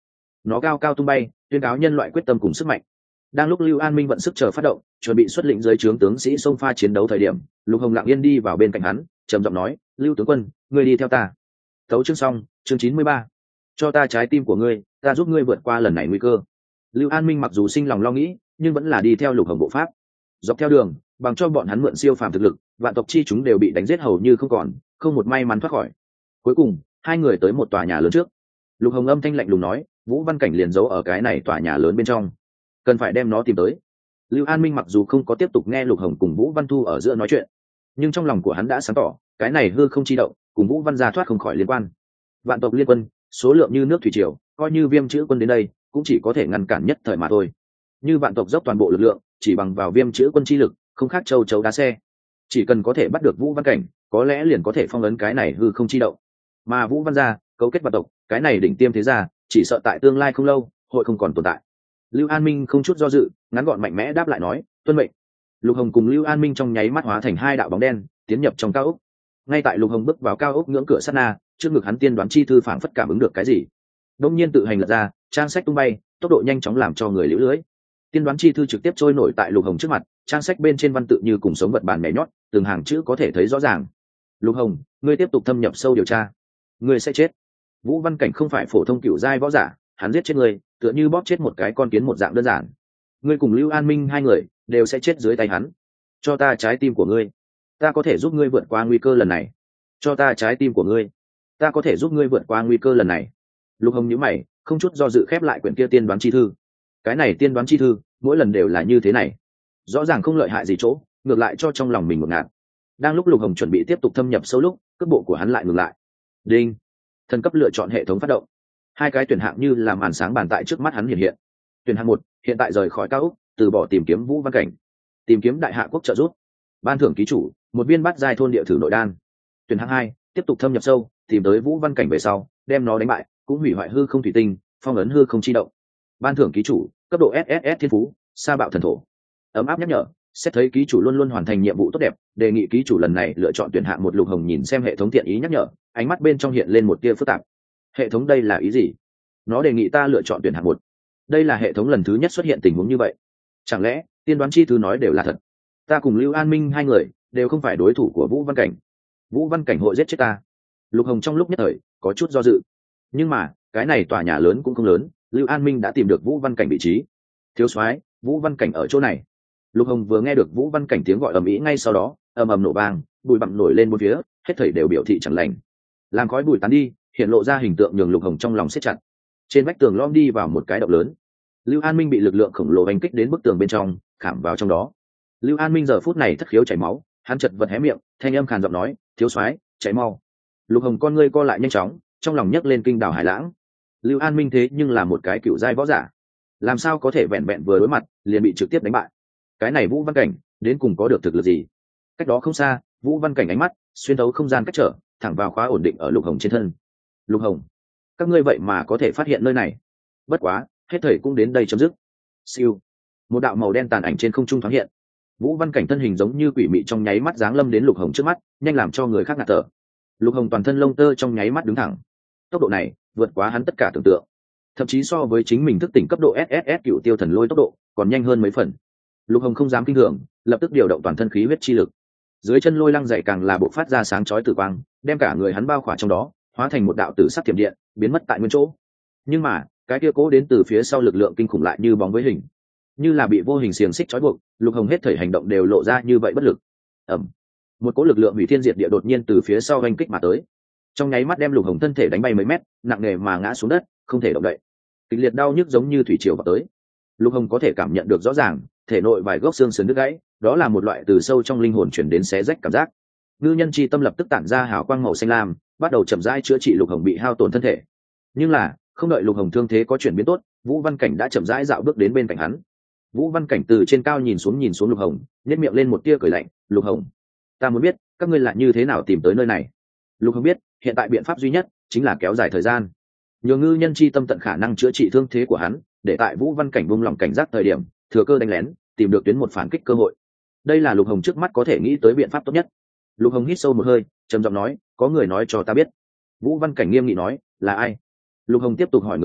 nó cao cao tung bay, tuyên cáo nhân loại quyết tâm cùng sức mạnh. Đang lúc Lưu An Minh vận sức chờ phát động, chuẩn bị xuất lĩnh dưới trướng tướng sĩ xông pha chiến đấu thời điểm, Lục Hồng lặng yên đi vào bên cạnh hắn, trầm giọng nói: "Lưu tướng quân, ngươi đi theo ta." Tấu chương xong, chương chín mươi ba. Cho ta trái tim của ngươi, ta giúp ngươi vượt qua lần này nguy cơ. Lưu An Minh mặc dù sinh lòng lo nghĩ, nhưng vẫn là đi theo Lục Hồng bộ pháp. Dọc theo đường, bằng cho bọn hắn mượn siêu phàm thực lực, vạn tộc chi chúng đều bị đánh giết hầu như không còn, không một may mắn thoát khỏi. Cuối cùng, hai người tới một tòa nhà lớn trước. Lục Hồng âm thanh lạnh lùng nói: "Vũ Văn Cảnh liền giấu ở cái này tòa nhà lớn bên trong, cần phải đem nó tìm tới." Lưu An Minh mặc dù không có tiếp tục nghe Lục Hồng cùng Vũ Văn Thu ở giữa nói chuyện, nhưng trong lòng của hắn đã sáng tỏ, cái này hư không chi động, cùng Vũ Văn gia thoát không khỏi liên quan. Vạn tộc liên quân, số lượng như nước thủy triều, coi như Viêm Chữ quân đến đây, cũng chỉ có thể ngăn cản nhất thời mà thôi. Như vạn tộc dốc toàn bộ lực lượng, chỉ bằng vào Viêm Chữ quân chi lực, không khác châu chấu đá xe. Chỉ cần có thể bắt được Vũ Văn Cảnh, có lẽ liền có thể phong ấn cái này hư không chi động. Mà Vũ Văn gia, cấu kết vạn tộc, cái này đỉnh tiêm thế gia, chỉ sợ tại tương lai không lâu, hội không còn tồn tại. Lưu An Minh không chút do dự, ngắn gọn mạnh mẽ đáp lại nói: "Tuân mệnh." Lục Hồng cùng Lưu An Minh trong nháy mắt hóa thành hai đạo bóng đen, tiến nhập trong cao ốc. Ngay tại Lục Hồng bước vào cao ốc ngưỡng cửa sát na, trước ngực hắn tiên đoán chi thư phảng phất cảm ứng được cái gì, đông nhiên tự hành lật ra, trang sách tung bay, tốc độ nhanh chóng làm cho người liễu lưới. Tiên đoán chi thư trực tiếp trôi nổi tại Lục Hồng trước mặt, trang sách bên trên văn tự như cùng sống vật bản nhảy nhót, từng hàng chữ có thể thấy rõ ràng. "Lục Hồng, ngươi tiếp tục thâm nhập sâu điều tra, ngươi sẽ chết." Vũ Văn Cảnh không phải phổ thông cựu giai võ giả, hắn giết chết ngươi, tựa như bóp chết một cái con kiến một dạng đơn giản. Ngươi cùng Lưu An Minh hai người đều sẽ chết dưới tay hắn. Cho ta trái tim của ngươi, ta có thể giúp ngươi vượt qua nguy cơ lần này. Cho ta trái tim của ngươi, ta có thể giúp ngươi vượt qua nguy cơ lần này. Lục Hồng nhíu mày, không chút do dự khép lại quyển kia tiên đoán chi thư. Cái này tiên đoán chi thư, mỗi lần đều là như thế này, rõ ràng không lợi hại gì chỗ, ngược lại cho trong lòng mình một ngạt. Đang lúc Lục Hồng chuẩn bị tiếp tục thâm nhập sâu lúc, cước bộ của hắn lại ngừng lại. Đinh, thần cấp lựa chọn hệ thống phát động. Hai cái tuyển hạng như là màn sáng bàn tại trước mắt hắn hiện hiện. Tuyển hạng một, hiện tại rời khỏi cao ốc, từ bỏ tìm kiếm Vũ Văn Cảnh, tìm kiếm đại hạ quốc trợ giúp. Ban thưởng ký chủ một viên bát giai thôn địa thử nội đan. Tuyển hạng hai, tiếp tục thâm nhập sâu, tìm tới Vũ Văn Cảnh về sau, đem nó đánh bại, cũng hủy hoại hư không thủy tinh, phong ấn hư không chi động. Ban thưởng ký chủ cấp độ ét ét ét thiên phú, sa bạo thần thổ. Ấm áp nhắc nhở, xét thấy ký chủ luôn luôn hoàn thành nhiệm vụ tốt đẹp, đề nghị ký chủ lần này lựa chọn tuyển hạng một. Lục Hồng nhìn xem hệ thống thiện ý nhắc nhở, ánh mắt bên trong hiện lên một tia phức tạp. Hệ thống đây là ý gì? Nó đề nghị ta lựa chọn tuyển hạng một. Đây là hệ thống lần thứ nhất xuất hiện tình huống như vậy. Chẳng lẽ tiên đoán chi thư nói đều là thật? Ta cùng Lưu An Minh hai người đều không phải đối thủ của Vũ Văn Cảnh. Vũ Văn Cảnh hội giết chết ta. Lục Hồng trong lúc nhất thời có chút do dự. Nhưng mà cái này tòa nhà lớn cũng không lớn, Lưu An Minh đã tìm được Vũ Văn Cảnh vị trí. Thiếu soái, Vũ Văn Cảnh ở chỗ này. Lục Hồng vừa nghe được Vũ Văn Cảnh tiếng gọi ầm ĩ, ngay sau đó ầm ầm nổ vang, bụi bặm nổi lên bốn phía, hết thảy đều biểu thị chẳng lành. Làm khói bụi tán đi, hiện lộ ra hình tượng nhường Lục Hồng trong lòng siết chặt. Trên vách tường lom đi vào một cái động lớn. Lưu An Minh bị lực lượng khổng lồ đánh kích đến bức tường bên trong, khảm vào trong đó. Lưu An Minh giờ phút này thất khiếu chảy máu, hắn chật vật hé miệng, thanh âm khàn giọng nói: "Thiếu soái, chạy mau." Lục Hồng con ngươi co lại nhanh chóng, trong lòng nhấc lên kinh đảo hải lãng. Lưu An Minh thế nhưng là một cái cựu giai võ giả, làm sao có thể vẹn vẹn vừa đối mặt liền bị trực tiếp đánh bại? Cái này Vũ Văn Cảnh đến cùng có được thực lực gì? Cách đó không xa, Vũ Văn Cảnh ánh mắt xuyên thấu không gian cách trở, thẳng vào khóa ổn định ở Lục Hồng trên thân. "Lục Hồng, các ngươi vậy mà có thể phát hiện nơi này. Bất quá, hết thảy cũng đến đây chấm dứt." Siêu, một đạo màu đen tàn ảnh trên không trung thoáng hiện. Vũ Văn Cảnh thân hình giống như quỷ mị trong nháy mắt giáng lâm đến Lục Hồng trước mắt, nhanh làm cho người khác ngạt thở. Lục Hồng toàn thân lông tơ trong nháy mắt đứng thẳng. Tốc độ này vượt quá hắn tất cả tưởng tượng, thậm chí so với chính mình thức tỉnh cấp độ ét ét ét cựu tiêu thần lôi tốc độ còn nhanh hơn mấy phần. Lục Hồng không dám kinh thường, lập tức điều động toàn thân khí huyết chi lực. Dưới chân lôi lăng dậy càng là bộ phát ra sáng chói tử quang, đem cả người hắn bao khỏa trong đó, hóa thành một đạo tử sắc thiểm điện, biến mất tại nguyên chỗ. Nhưng mà cái kia cố đến từ phía sau lực lượng kinh khủng lại như bóng với hình, như là bị vô hình xiềng xích trói buộc. Lục Hồng hết thảy hành động đều lộ ra như vậy bất lực. Ẩm, một cỗ lực lượng hủy thiên diệt địa đột nhiên từ phía sau oanh kích mà tới, trong nháy mắt đem Lục Hồng thân thể đánh bay mấy mét, nặng nề mà ngã xuống đất, không thể động đậy. Kịch liệt đau nhức giống như thủy triều vào tới. Lục Hồng có thể cảm nhận được rõ ràng, thể nội vài gốc xương sườn đứt gãy, đó là một loại từ sâu trong linh hồn chuyển đến xé rách cảm giác. Ngư nhân chi tâm lập tức tản ra hào quang màu xanh lam, bắt đầu chậm rãi chữa trị Lục Hồng bị hao tổn thân thể. Nhưng là không đợi Lục Hồng thương thế có chuyển biến tốt, Vũ Văn Cảnh đã chậm rãi dạo bước đến bên cạnh hắn. Vũ Văn Cảnh từ trên cao nhìn xuống nhìn xuống Lục Hồng, nhếch miệng lên một tia cười lạnh: "Lục Hồng, ta muốn biết các ngươi là như thế nào tìm tới nơi này." Lục Hồng biết, hiện tại biện pháp duy nhất chính là kéo dài thời gian, nhường ngư nhân chi tâm tận khả năng chữa trị thương thế của hắn, để tại Vũ Văn Cảnh buông lỏng cảnh giác thời điểm, thừa cơ đánh lén, tìm được tuyến một phản kích cơ hội. Đây là Lục Hồng trước mắt có thể nghĩ tới biện pháp tốt nhất. Lục Hồng hít sâu một hơi, trầm giọng nói: "Có người nói cho ta biết." Vũ Văn Cảnh nghiêm nghị nói: "Là ai?" Lục Hồng tiếp tục hỏi ngược lại: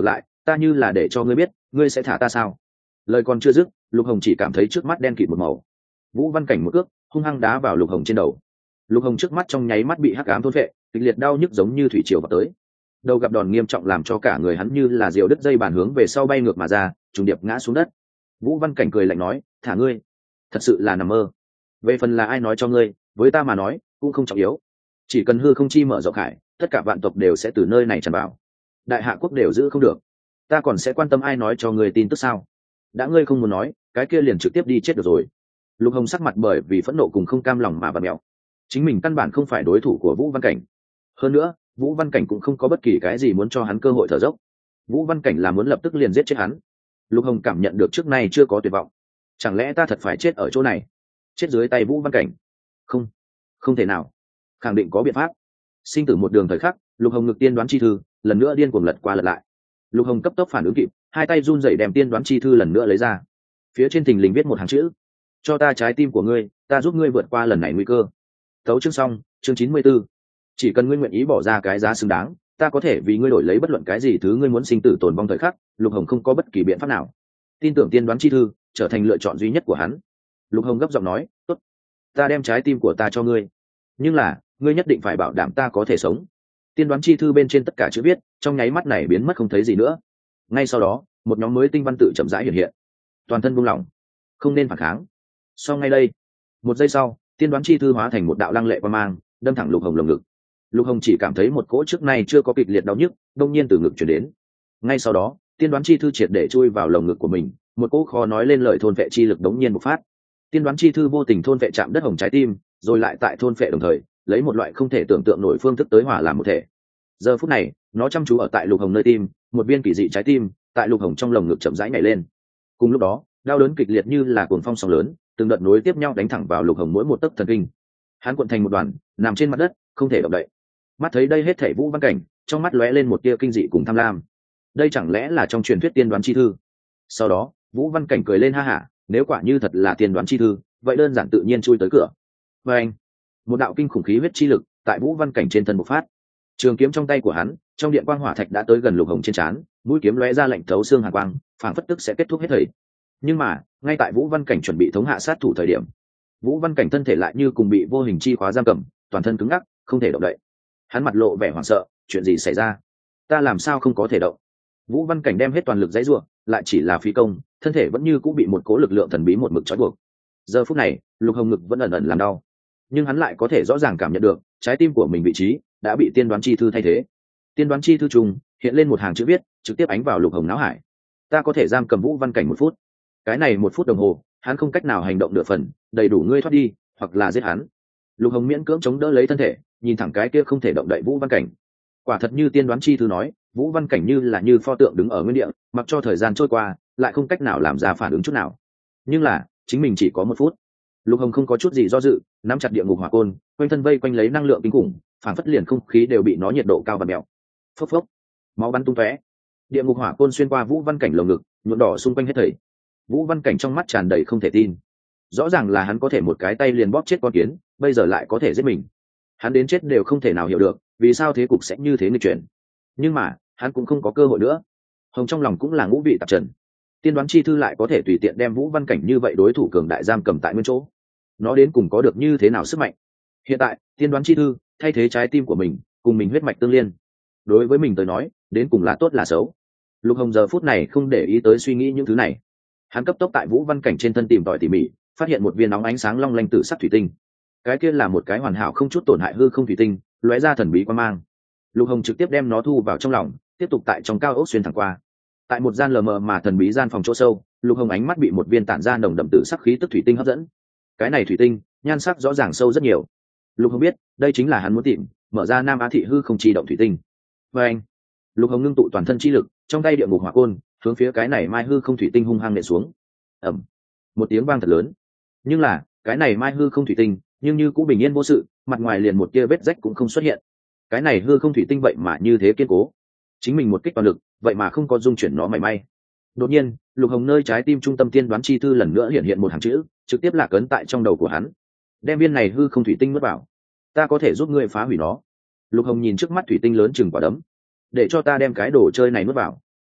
ta như là để cho ngươi biết ngươi sẽ thả ta sao? Lời còn chưa dứt, Lục Hồng chỉ cảm thấy trước mắt đen kịt một màu. Vũ Văn Cảnh một cước hung hăng đá vào Lục Hồng trên đầu. Lục Hồng trước mắt trong nháy mắt bị hắc ám thôn phệ, kịch liệt đau nhức giống như thủy triều vào tới. Đầu gặp đòn nghiêm trọng làm cho cả người hắn như là diều đứt dây bàn hướng về sau bay ngược mà ra, trùng điệp ngã xuống đất. Vũ Văn Cảnh cười lạnh nói, thả ngươi, thật sự là nằm mơ. Về phần là ai nói cho ngươi, với ta mà nói cũng không trọng yếu. Chỉ cần hư không chi mở rộng hải, tất cả vạn tộc đều sẽ từ nơi này tràn vào. Đại hạ quốc đều giữ không được, ta còn sẽ quan tâm ai nói cho ngươi tin tức sao? Đã ngươi không muốn nói, cái kia liền trực tiếp đi chết được rồi. Lục Hồng sắc mặt bởi vì phẫn nộ cùng không cam lòng mà bật mèo. Chính mình căn bản không phải đối thủ của Vũ Văn Cảnh. Hơn nữa, Vũ Văn Cảnh cũng không có bất kỳ cái gì muốn cho hắn cơ hội thở dốc. Vũ Văn Cảnh là muốn lập tức liền giết chết hắn. Lục Hồng cảm nhận được trước nay chưa có tuyệt vọng. Chẳng lẽ ta thật phải chết ở chỗ này, chết dưới tay Vũ Văn Cảnh? Không, không thể nào, khẳng định có biện pháp. Sinh tử một đường thời khắc, Lục Hồng ngực tiên đoán chi thư lần nữa điên cuồng lật qua lật lại. Lục Hồng cấp tốc phản ứng kịp, hai tay run rẩy đem tiên đoán chi thư lần nữa lấy ra. Phía trên thình lình viết một hàng chữ: cho ta trái tim của ngươi, ta giúp ngươi vượt qua lần này nguy cơ. Tấu chương xong, chương chín mươi 94. Chỉ cần ngươi nguyện ý bỏ ra cái giá xứng đáng, ta có thể vì ngươi đổi lấy bất luận cái gì thứ ngươi muốn. Sinh tử tồn vong thời khắc, Lục Hồng không có bất kỳ biện pháp nào. Tin tưởng tiên đoán chi thư trở thành lựa chọn duy nhất của hắn. Lục Hồng gấp giọng nói, tốt, ta đem trái tim của ta cho ngươi, nhưng là ngươi nhất định phải bảo đảm ta có thể sống. Tiên đoán chi thư bên trên tất cả chữ viết trong nháy mắt này biến mất không thấy gì nữa. Ngay sau đó, một nhóm mới tinh văn tự chậm rãi hiện hiện. Toàn thân buông lỏng, không nên phản kháng. Sau ngay đây, một giây sau, tiên đoán chi thư hóa thành một đạo lăng lệ quang mang, đâm thẳng Lục Hồng lồng ngực. Lục Hồng chỉ cảm thấy một cỗ trước nay chưa có kịch liệt đau nhức đông nhiên từ ngực chuyển đến. Ngay sau đó, tiên đoán chi thư triệt để chui vào lồng ngực của mình, một cỗ khó nói lên lời thôn vệ chi lực đống nhiên bộc phát. Tiên đoán chi thư vô tình thôn vệ chạm đất Hồng trái tim, rồi lại tại thôn vệ đồng thời lấy một loại không thể tưởng tượng nổi phương thức tới hòa làm một thể. Giờ phút này, nó chăm chú ở tại Lục Hồng nơi tim, một viên kỳ dị trái tim tại Lục Hồng trong lồng ngực chậm rãi nhảy lên. Cùng lúc đó, đau đớn kịch liệt như là cuồng phong sóng lớn, từng đợt nối tiếp nhau đánh thẳng vào Lục Hồng mỗi một tấc thần kinh. Hắn cuộn thành một đoàn, nằm trên mặt đất, không thể động đậy. Mắt thấy đây hết thảy Vũ Văn Cảnh, trong mắt lóe lên một tia kinh dị cùng tham lam. Đây chẳng lẽ là trong truyền thuyết tiên đoán chi thư? Sau đó, Vũ Văn Cảnh cười lên ha hả, nếu quả như thật là tiên đoán chi thư, vậy đơn giản tự nhiên chui tới cửa. Và anh, một đạo kinh khủng khí huyết chi lực tại Vũ Văn Cảnh trên thân bộc phát. Trường kiếm trong tay của hắn, trong điện quang hỏa thạch đã tới gần Lục Hồng trên trán, mũi kiếm lóe ra lạnh thấu xương hàn quang, phảng phất tức sẽ kết thúc hết thảy. Nhưng mà, ngay tại Vũ Văn Cảnh chuẩn bị thống hạ sát thủ thời điểm, Vũ Văn Cảnh thân thể lại như cùng bị vô hình chi khóa giam cầm, toàn thân cứng ngắc, không thể động đậy. Hắn mặt lộ vẻ hoảng sợ, chuyện gì xảy ra? Ta làm sao không có thể động? Vũ Văn Cảnh đem hết toàn lực giãy giụa, lại chỉ là phi công, thân thể vẫn như cũng bị một cố lực lượng thần bí một mực trói buộc. Giờ phút này, Lục Hồng ngực vẫn ẩn ẩn làm đau, nhưng hắn lại có thể rõ ràng cảm nhận được, trái tim của mình vị trí đã bị tiên đoán chi thư thay thế. Tiên đoán chi thư trùng hiện lên một hàng chữ viết, trực tiếp ánh vào Lục Hồng não hải. Ta có thể giam cầm Vũ Văn Cảnh một phút. Cái này một phút đồng hồ, hắn không cách nào hành động nửa phần, đầy đủ ngươi thoát đi, hoặc là giết hắn. Lục Hồng miễn cưỡng chống đỡ lấy thân thể, nhìn thẳng cái kia không thể động đậy Vũ Văn Cảnh. Quả thật như tiên đoán chi thư nói, Vũ Văn Cảnh như là như pho tượng đứng ở nguyên địa, mặc cho thời gian trôi qua, lại không cách nào làm ra phản ứng chút nào. Nhưng là, chính mình chỉ có một phút. Lục Hồng không có chút gì do dự, nắm chặt địa ngục hỏa côn, quanh thân vây quanh lấy năng lượng kinh khủng, phản phất liền không khí đều bị nó nhiệt độ cao và mèo. Phốc phốc, máu bắn tung tóe. Địa ngục hỏa côn xuyên qua Vũ Văn Cảnh lồng ngực, nhuộm đỏ xung quanh hết thảy. Vũ Văn Cảnh trong mắt tràn đầy không thể tin. Rõ ràng là hắn có thể một cái tay liền bóp chết con kiến, bây giờ lại có thể giết mình. Hắn đến chết đều không thể nào hiểu được, vì sao thế cục sẽ như thế nghịch chuyển. Nhưng mà, hắn cũng không có cơ hội nữa. Hồng trong lòng cũng là ngũ vị tạp trần. Tiên đoán chi thư lại có thể tùy tiện đem Vũ Văn Cảnh như vậy đối thủ cường đại giam cầm tại nguyên chỗ. Nó đến cùng có được như thế nào sức mạnh? Hiện tại, tiên đoán chi thư thay thế trái tim của mình, cùng mình huyết mạch tương liên. Đối với mình tới nói, đến cùng là tốt là xấu. Lục Hồng giờ phút này không để ý tới suy nghĩ những thứ này. Hắn cấp tốc tại Vũ Văn Cảnh trên thân tìm tòi tỉ mỉ, phát hiện một viên nóng ánh sáng long lanh tử sắc thủy tinh. Cái kia là một cái hoàn hảo không chút tổn hại hư không thủy tinh, lóe ra thần bí quang mang. Lục Hồng trực tiếp đem nó thu vào trong lòng, tiếp tục tại trong cao ốc xuyên thẳng qua. Tại một gian lờ mờ mà thần bí gian phòng chỗ sâu, Lục Hồng ánh mắt bị một viên tản ra nồng đậm tử sắc khí tức thủy tinh hấp dẫn. Cái này thủy tinh, nhan sắc rõ ràng sâu rất nhiều. Lục Hồng biết, đây chính là hắn muốn tìm, mở ra Nam Á thị hư không chi động thủy tinh. Và anh, Lục Hồng ngưng tụ toàn thân chi lực, trong tay địa ngục hỏa côn, hướng phía cái này mai hư không thủy tinh hung hăng nện xuống. Ầm, một tiếng vang thật lớn. Nhưng là, cái này mai hư không thủy tinh, nhưng như cũng bình yên vô sự, mặt ngoài liền một tia vết rách cũng không xuất hiện. Cái này hư không thủy tinh vậy mà như thế kiên cố. Chính mình một kích toàn lực, vậy mà không có dung chuyển nó mảy may. Đột nhiên, Lục Hồng nơi trái tim trung tâm tiên đoán chi thư lần nữa hiện hiện một hàng chữ, trực tiếp lạc ấn tại trong đầu của hắn. Đem viên này hư không thủy tinh nuốt vào, ta có thể giúp ngươi phá hủy nó. Lục Hồng nhìn trước mắt thủy tinh lớn chừng quả đấm, để cho ta đem cái đồ chơi này nuốt vào.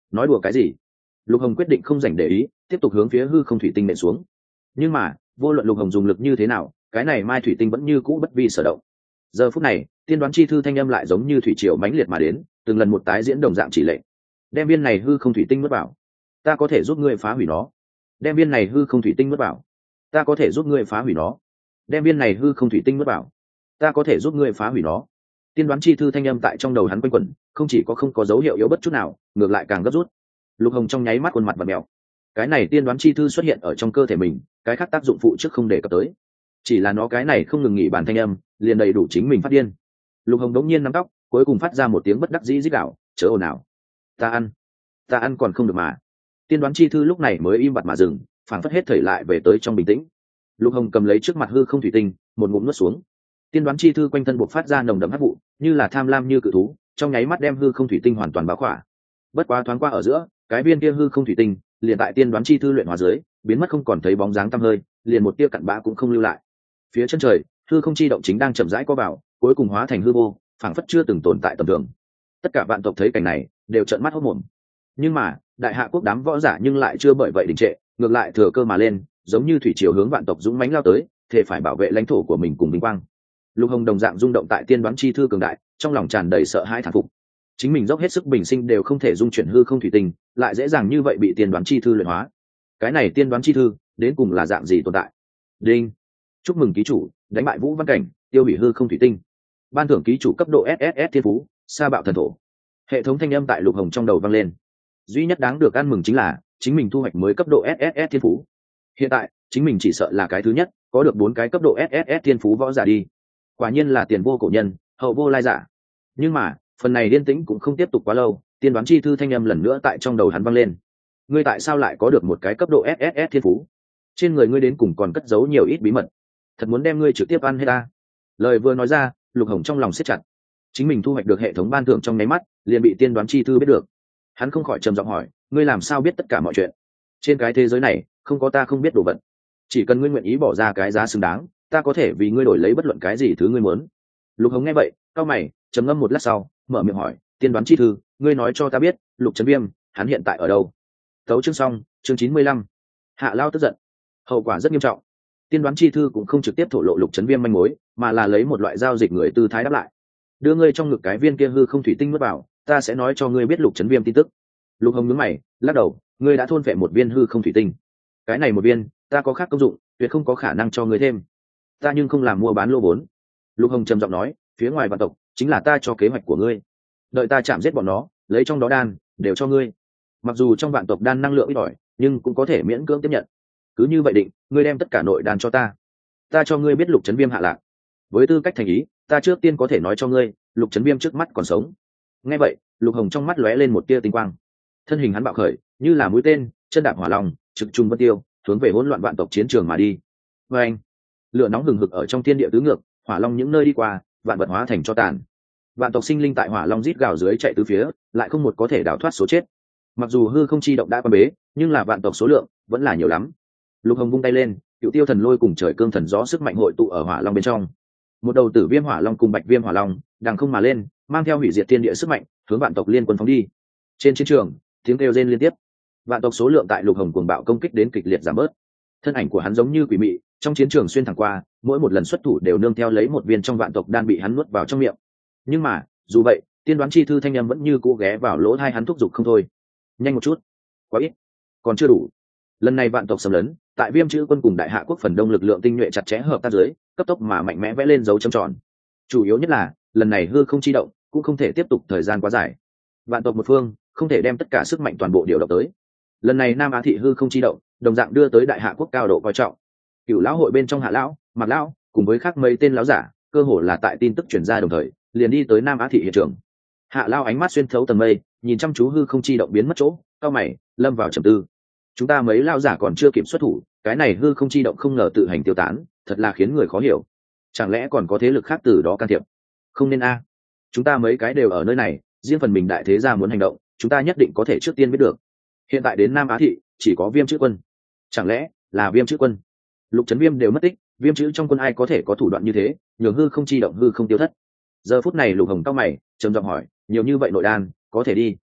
nói đùa cái gì? Lục Hồng quyết định không dành để ý, tiếp tục hướng phía hư không thủy tinh nện xuống. Nhưng mà vô luận Lục Hồng dùng lực như thế nào, cái này mai thủy tinh vẫn như cũ bất vi sở động. Giờ phút này tiên đoán chi thư thanh âm lại giống như thủy triều mãnh liệt mà đến, từng lần một tái diễn đồng dạng chỉ lệnh. Đem viên này hư không thủy tinh mất vào, ta có thể giúp ngươi phá hủy nó. Đem viên này hư không thủy tinh mất vào, ta có thể giúp ngươi phá hủy nó. Đem viên này hư không thủy tinh mất vào, ta có thể giúp ngươi phá hủy nó. Tiên đoán chi thư thanh âm tại trong đầu hắn quanh quẩn, không chỉ có không có dấu hiệu yếu bất chút nào, ngược lại càng gấp rút. Lục Hồng trong nháy mắt khuôn mặt và mèo. Cái này tiên đoán chi thư xuất hiện ở trong cơ thể mình, cái khác tác dụng phụ trước không đề cập tới, chỉ là nó cái này không ngừng nghỉ bản thanh âm liền đầy đủ chính mình phát điên. Lục Hồng đống nhiên nắm tóc, cuối cùng phát ra một tiếng bất đắc dĩ rít gào, chớ ồn ào, ta ăn ta ăn còn không được mà. Tiên đoán chi thư lúc này mới im bặt mà dừng, phảng phất hết thời lại về tới trong bình tĩnh. Lục Hồng cầm lấy trước mặt hư không thủy tinh, một ngụm nuốt xuống. Tiên đoán chi thư quanh thân buộc phát ra nồng đậm hắc vụ, như là tham lam như cự thú, trong nháy mắt đem hư không thủy tinh hoàn toàn bao khỏa. Bất quá thoáng qua ở giữa, cái viên kia hư không thủy tinh liền tại tiên đoán chi thư luyện hóa dưới biến mất không còn thấy bóng dáng tăm hơi, liền một tia cặn bã cũng không lưu lại. Phía chân trời hư không chi động chính đang chậm rãi co vào, cuối cùng hóa thành hư vô, phảng phất chưa từng tồn tại tầm thường. Tất cả vạn tộc thấy cảnh này đều trợn mắt hốt mồm. Nhưng mà đại hạ quốc đám võ giả nhưng lại chưa bởi vậy đình trệ, ngược lại thừa cơ mà lên, giống như thủy triều hướng vạn tộc dũng mãnh lao tới, thể phải bảo vệ lãnh thổ của mình cùng vinh quang. Lục Hồng đồng dạng rung động tại tiên đoán chi thư cường đại, trong lòng tràn đầy sợ hãi thán phục. Chính mình dốc hết sức bình sinh đều không thể dung chuyển hư không thủy tinh, lại dễ dàng như vậy bị tiên đoán chi thư luyện hóa. Cái này tiên đoán chi thư đến cùng là dạng gì tồn tại? Đinh, chúc mừng ký chủ đánh bại Vũ Văn Cảnh, tiêu hủy hư không thủy tinh, ban thưởng ký chủ cấp độ ét ét ét thiên phú sa bạo thần thổ. Hệ thống thanh âm tại Lục Hồng trong đầu vang lên. Duy nhất đáng được ăn mừng chính là chính mình thu hoạch mới cấp độ ét ét ét thiên phú. Hiện tại chính mình chỉ sợ là cái thứ nhất có được bốn cái cấp độ ét ét ét thiên phú võ giả đi. Quả nhiên là tiền vô cổ nhân, hậu vô lai giả. Nhưng mà phần này điên tĩnh cũng không tiếp tục quá lâu, tiên đoán chi thư thanh âm lần nữa tại trong đầu hắn vang lên. Ngươi tại sao lại có được một cái cấp độ ét ét ét thiên phú? Trên người ngươi đến cùng còn cất giấu nhiều ít bí mật, thật muốn đem ngươi trực tiếp ăn hết ta. Lời vừa nói ra, Lục Hồng trong lòng siết chặt. Chính mình thu hoạch được hệ thống ban thưởng trong nháy mắt, liền bị tiên đoán chi thư biết được. Hắn không khỏi trầm giọng hỏi, ngươi làm sao biết tất cả mọi chuyện? Trên cái thế giới này không có ta không biết đồ vật, chỉ cần ngươi nguyện ý bỏ ra cái giá xứng đáng, ta có thể vì ngươi đổi lấy bất luận cái gì thứ ngươi muốn. Lục Hồng nghe vậy cau mày, trầm ngâm một lát sau mở miệng hỏi, tiên đoán chi thư, ngươi nói cho ta biết Lục Trấn Viêm hắn hiện tại ở đâu? Tấu chương xong, chương chín mươi lăm. Hạ Lao tức giận, hậu quả rất nghiêm trọng. Tiên đoán chi thư cũng không trực tiếp thổ lộ Lục Trấn Viêm manh mối, mà là lấy một loại giao dịch người tư thái đáp lại. Đưa ngươi trong ngực cái viên kia hư không thủy tinh nuốt vào, ta sẽ nói cho ngươi biết Lục Trấn Viêm tin tức. Lục Hồng nhướng mày lắc đầu, ngươi đã thôn phệ một viên hư không thủy tinh, cái này một viên ta có khác công dụng, tuyệt không có khả năng cho ngươi thêm. Ta nhưng không làm mua bán lô vốn. Lục Hồng trầm giọng nói, phía ngoài vạn tộc chính là ta cho kế hoạch của ngươi, đợi ta chạm giết bọn nó, lấy trong đó đan đều cho ngươi. Mặc dù trong vạn tộc đan năng lượng ít ỏi, nhưng cũng có thể miễn cưỡng tiếp nhận. Cứ như vậy định, ngươi đem tất cả nội đan cho ta, ta cho ngươi biết Lục Trấn Viêm hạ lạc. Với tư cách thành ý, ta trước tiên có thể nói cho ngươi, Lục Trấn Viêm trước mắt còn sống. Nghe vậy, Lục Hồng trong mắt lóe lên một tia tinh quang, thân hình hắn bạo khởi, như là mũi tên, chân đạp hỏa long, trực trung vân tiêu, hướng về hỗn loạn vạn tộc chiến trường mà đi. Và anh, lửa nóng hừng hực ở trong thiên địa tứ ngược, hỏa long những nơi đi qua, vạn vật hóa thành cho tàn. Vạn tộc sinh linh tại hỏa long rít gào dưới chạy tứ phía, lại không một có thể đào thoát số chết. Mặc dù hư không chi động đã quan bế, nhưng là vạn tộc số lượng vẫn là nhiều lắm. Lục Hồng vung tay lên, cựu tiêu thần lôi cùng trời cương thần gió sức mạnh hội tụ ở hỏa long bên trong. Một đầu tử viêm hỏa long cùng bạch viêm hỏa long đằng không mà lên, mang theo hủy diệt thiên địa sức mạnh, hướng vạn tộc liên quân phóng đi. Trên chiến trường, tiếng kêu rên liên tiếp. Vạn tộc số lượng tại Lục Hồng cuồng bạo công kích đến kịch liệt giảm bớt. Thân ảnh của hắn giống như quỷ mị, trong chiến trường xuyên thẳng qua, mỗi một lần xuất thủ đều nương theo lấy một viên trong vạn tộc đan bị hắn nuốt vào trong miệng. Nhưng mà dù vậy, tiên đoán chi thư thanh âm vẫn như cũ ghé vào lỗ tai hắn thúc giục không thôi. Nhanh một chút, quá ít, còn chưa đủ. Lần này vạn tộc xâm lấn, tại Viêm Chữ Quân cùng Đại Hạ Quốc phần đông lực lượng tinh nhuệ chặt chẽ hợp tác dưới, cấp tốc mà mạnh mẽ vẽ lên dấu chấm tròn. Chủ yếu nhất là lần này hư không chi động cũng không thể tiếp tục thời gian quá dài. Vạn tộc một phương không thể đem tất cả sức mạnh toàn bộ điều động tới. Lần này Nam Á thị hư không chi động, đồng dạng đưa tới Đại Hạ Quốc cao độ coi trọng. Cửu lão hội bên trong Hạ lão, Mạc lão, cùng với khác mấy tên lão giả, cơ hồ là tại tin tức truyền ra đồng thời, liền đi tới Nam Á thị hiện trường. Hạ lão ánh mắt xuyên thấu tầng mây, nhìn chăm chú hư không chi động biến mất chỗ, cao mày, lâm vào trầm tư. Chúng ta mấy lão giả còn chưa kịp xuất thủ, cái này hư không chi động không ngờ tự hành tiêu tán, thật là khiến người khó hiểu. Chẳng lẽ còn có thế lực khác từ đó can thiệp? Không nên a. Chúng ta mấy cái đều ở nơi này, riêng phần mình đại thế gia muốn hành động, chúng ta nhất định có thể trước tiên biết được. Hiện tại đến Nam Á thị chỉ có Viêm Chữ Quân, chẳng lẽ là Viêm Chữ Quân? Lục Trấn Viêm đều mất tích, Viêm Chữ trong quân ai có thể có thủ đoạn như thế, nhường hư không chi động hư không tiêu thất? Giờ phút này Lục Hồng cao mày, trầm giọng hỏi, nhiều như vậy nội đan có thể đi?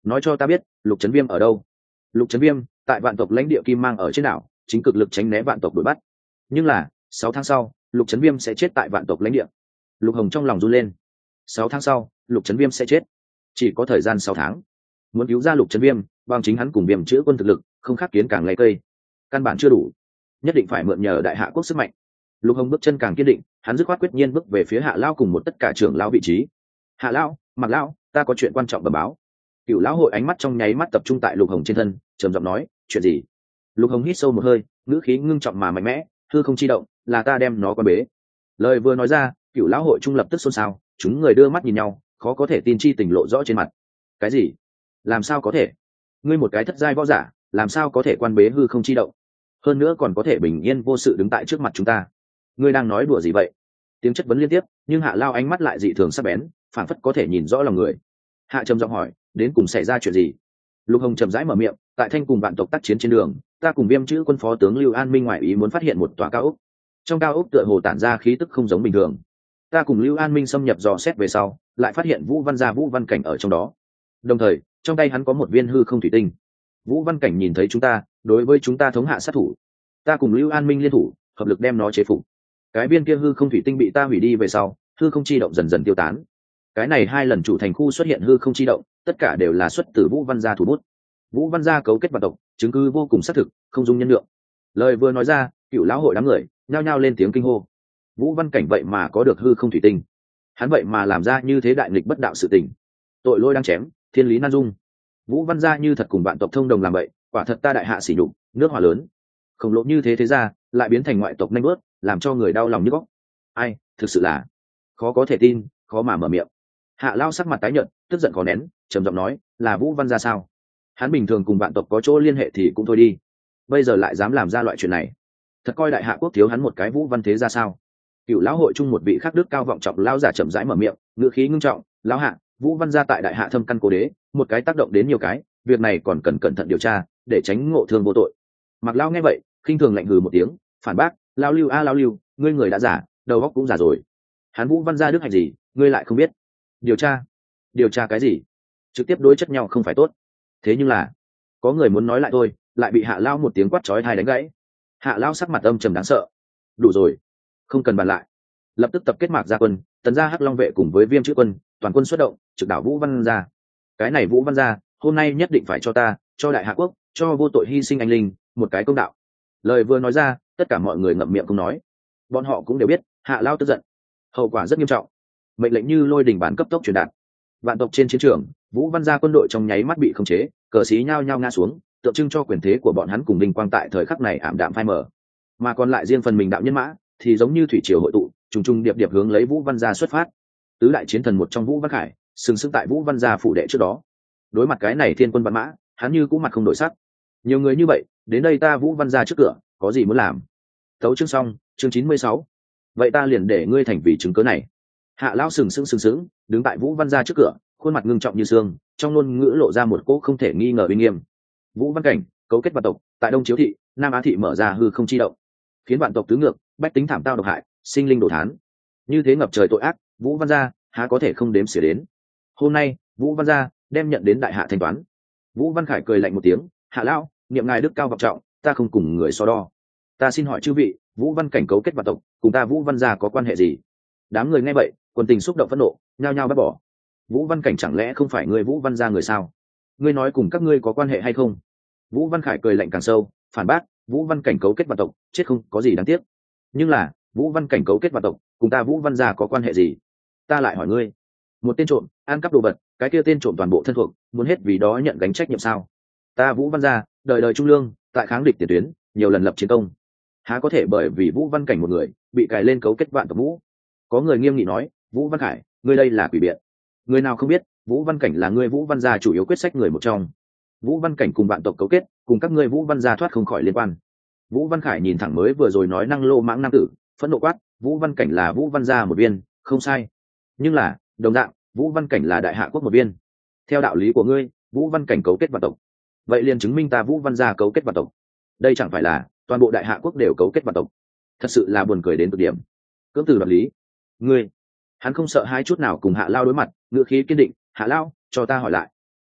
nói cho ta biết Lục Trấn Viêm ở đâu. Lục Trấn Viêm tại vạn tộc lãnh địa Kim Mang ở trên đảo, chính cực lực tránh né vạn tộc đuổi bắt. Nhưng là sáu tháng sau Lục Trấn Viêm sẽ chết tại vạn tộc lãnh địa. Lục Hồng trong lòng run lên. Sáu tháng sau Lục Trấn Viêm sẽ chết, chỉ có thời gian sáu tháng. Muốn cứu ra Lục Trấn Viêm bằng chính hắn cùng Viêm chữa quân thực lực không khác kiến càng lay cây, căn bản chưa đủ, nhất định phải mượn nhờ đại hạ quốc sức mạnh. Lục Hồng bước chân càng kiên định, hắn dứt khoát quyết nhiên bước về phía Hạ Lão cùng một tất cả trưởng lão vị trí. Hạ Lão, Mặc Lão, ta có chuyện quan trọng bẩm báo. Cựu lão hội ánh mắt trong nháy mắt tập trung tại Lục Hồng trên thân, trầm giọng nói, chuyện gì? Lục Hồng hít sâu một hơi, ngữ khí ngưng trọng mà mạnh mẽ, hư không chi động, là ta đem nó quan bế. Lời vừa nói ra, Cựu lão hội trung lập tức xôn xao, chúng người đưa mắt nhìn nhau, khó có thể tin chi tình lộ rõ trên mặt. Cái gì? Làm sao có thể? Ngươi một cái thất giai võ giả, làm sao có thể quan bế hư không chi động? Hơn nữa còn có thể bình yên vô sự đứng tại trước mặt chúng ta. Ngươi đang nói đùa gì vậy? Tiếng chất vấn liên tiếp, nhưng Hạ Lao ánh mắt lại dị thường sắc bén, phảng phất có thể nhìn rõ lòng người. Hạ trầm giọng hỏi, đến cùng xảy ra chuyện gì? Lục Hồng chậm rãi mở miệng, tại Thanh cùng vạn tộc tác chiến trên đường, ta cùng Viêm chữ quân phó tướng Lưu An Minh ngoại ý muốn phát hiện một tòa cao ốc. Trong cao ốc tựa hồ tản ra khí tức không giống bình thường. Ta cùng Lưu An Minh xâm nhập dò xét về sau, lại phát hiện Vũ Văn gia Vũ Văn Cảnh ở trong đó. Đồng thời, trong tay hắn có một viên hư không thủy tinh. Vũ Văn Cảnh nhìn thấy chúng ta, đối với chúng ta thống hạ sát thủ. Ta cùng Lưu An Minh liên thủ, hợp lực đem nó chế phục. Cái viên kia hư không thủy tinh bị ta hủy đi về sau, hư không chi động dần dần tiêu tán. Cái này hai lần chủ thành khu xuất hiện hư không chi động, tất cả đều là xuất từ Vũ Văn gia thủ bút. Vũ Văn gia cấu kết vạn tộc, chứng cứ vô cùng xác thực, không dung nhân lượng. Lời vừa nói ra, Cựu lão hội đám người nhao nhao lên tiếng kinh hô. Vũ Văn Cảnh vậy mà có được hư không thủy tinh, hắn vậy mà làm ra như thế đại nghịch bất đạo sự tình, tội lỗi đang chém, thiên lý nan dung. Vũ Văn gia như thật cùng vạn tộc thông đồng làm vậy, quả thật ta đại hạ sỉ nhục, nước hòa lớn. Khổng lồ như thế thế ra, lại biến thành ngoại tộc nhanh bước, làm cho người đau lòng như góc. Ai, thực sự là khó có thể tin, khó mà mở miệng. Hạ Lao sắc mặt tái nhợt, tức giận khó nén, trầm giọng nói, là Vũ Văn gia sao? Hắn bình thường cùng vạn tộc có chỗ liên hệ thì cũng thôi đi, bây giờ lại dám làm ra loại chuyện này, thật coi đại hạ quốc thiếu hắn một cái Vũ Văn thế ra sao? Cựu lão hội chung một vị khắc đức cao vọng trọng lão giả chậm rãi mở miệng, ngữ khí ngưng trọng, lão hạ, Vũ Văn gia tại đại hạ thâm căn cố đế, một cái tác động đến nhiều cái, việc này còn cần cẩn thận điều tra, để tránh ngộ thương vô tội. Mặc Lao nghe vậy, khinh thường lạnh hừ một tiếng, phản bác, Lao Lưu a Lao Lưu, ngươi người đã giả, đầu óc cũng giả rồi. Hắn Vũ Văn gia đức hạnh gì, ngươi lại không biết? Điều tra? Điều tra cái gì? Trực tiếp đối chất nhau không phải tốt. Thế nhưng là, có người muốn nói lại thôi, lại bị Hạ Lao một tiếng quát chói tai đánh gãy. Hạ Lao sắc mặt âm trầm đáng sợ. Đủ rồi, không cần bàn lại. Lập tức tập kết Mạc gia quân, tấn gia Hắc Long vệ cùng với Viêm chữ quân, toàn quân xuất động, trực đảo Vũ Văn gia. Cái này Vũ Văn gia, hôm nay nhất định phải cho ta, cho đại hạ quốc, cho vô tội hy sinh anh linh, một cái công đạo. Lời vừa nói ra, tất cả mọi người ngậm miệng không nói. Bọn họ cũng đều biết, Hạ Lao tức giận, hậu quả rất nghiêm trọng. Mệnh lệnh như lôi đình bán cấp tốc truyền đạt. Vạn tộc trên chiến trường, Vũ Văn gia quân đội trong nháy mắt bị khống chế, cờ xí nhao nhao ngã xuống, tượng trưng cho quyền thế của bọn hắn cùng vinh quang tại thời khắc này ảm đạm phai mờ. Mà còn lại riêng phần mình đạo nhân mã, thì giống như thủy triều hội tụ, trùng trùng điệp điệp hướng lấy Vũ Văn gia xuất phát. Tứ đại chiến thần một trong Vũ Văn Khải, sừng sững tại Vũ Văn gia phủ đệ trước đó. Đối mặt cái này thiên quân văn mã, hắn như cũng mặt không đổi sắc. Nhiều người như vậy, đến đây ta Vũ Văn gia trước cửa, có gì muốn làm? Tấu chương xong, chương chín mươi sáu. Vậy ta liền để ngươi thành vì chứng cớ này. Hạ Lão sừng sững sừng sững, đứng tại Vũ Văn gia trước cửa, khuôn mặt ngưng trọng như xương, trong ngôn ngữ lộ ra một cỗ không thể nghi ngờ uy nghiêm. Vũ Văn Cảnh cấu kết vạn tộc, tại Đông Chiếu thị, Nam Á thị mở ra hư không chi động, khiến vạn tộc tứ ngược, bách tính thảm tao độc hại, sinh linh đổ thán. Như thế ngập trời tội ác, Vũ Văn gia há có thể không đếm xỉa đến. Hôm nay, Vũ Văn gia đem nhận đến đại hạ thanh toán. Vũ Văn Khải cười lạnh một tiếng, Hạ Lão, niệm ngài đức cao vọng trọng, ta không cùng người so đo. Ta xin hỏi chư vị, Vũ Văn Cảnh cấu kết vạn tộc, cùng ta Vũ Văn gia có quan hệ gì? Đám người nghe vậy, quần tình xúc động phẫn nộ, nhao nhao bắt bỏ. Vũ Văn Cảnh chẳng lẽ không phải người Vũ Văn gia người sao? Ngươi nói cùng các ngươi có quan hệ hay không? Vũ Văn Khải cười lạnh càng sâu, phản bác, Vũ Văn Cảnh cấu kết vạn tộc, chết không có gì đáng tiếc. Nhưng là, Vũ Văn Cảnh cấu kết vạn tộc, cùng ta Vũ Văn gia có quan hệ gì? Ta lại hỏi ngươi, một tên trộm ăn cắp đồ vật, cái kia tên trộm toàn bộ thân thuộc, muốn hết vì đó nhận gánh trách nhiệm sao? Ta Vũ Văn gia đời đời trung lương, tại kháng địch tiền tuyến, nhiều lần lập chiến công, há có thể bởi vì Vũ Văn Cảnh một người bị cài lên cấu kết vạn tộc Vũ? Có người nghiêm nghị nói, Vũ Văn Khải, ngươi đây là quỷ biện. Người nào không biết, Vũ Văn Cảnh là ngươi Vũ Văn gia chủ yếu quyết sách người một trong. Vũ Văn Cảnh cùng vạn tộc cấu kết, cùng các ngươi Vũ Văn gia thoát không khỏi liên quan. Vũ Văn Khải nhìn thẳng mới vừa rồi nói năng lô mãng nam tử, phẫn nộ quát, Vũ Văn Cảnh là Vũ Văn gia một viên, không sai. Nhưng là, đồng dạng, Vũ Văn Cảnh là đại hạ quốc một viên. Theo đạo lý của ngươi, Vũ Văn Cảnh cấu kết vạn tộc, vậy liền chứng minh ta Vũ Văn gia cấu kết vạn tộc. Đây chẳng phải là toàn bộ đại hạ quốc đều cấu kết vạn tộc? Thật sự là buồn cười đến cực điểm. Cưỡng từ đoạt lý, ngươi, hắn không sợ hai chút nào cùng Hạ Lao đối mặt, ngữ khí kiên định, Hạ Lao, cho ta hỏi lại,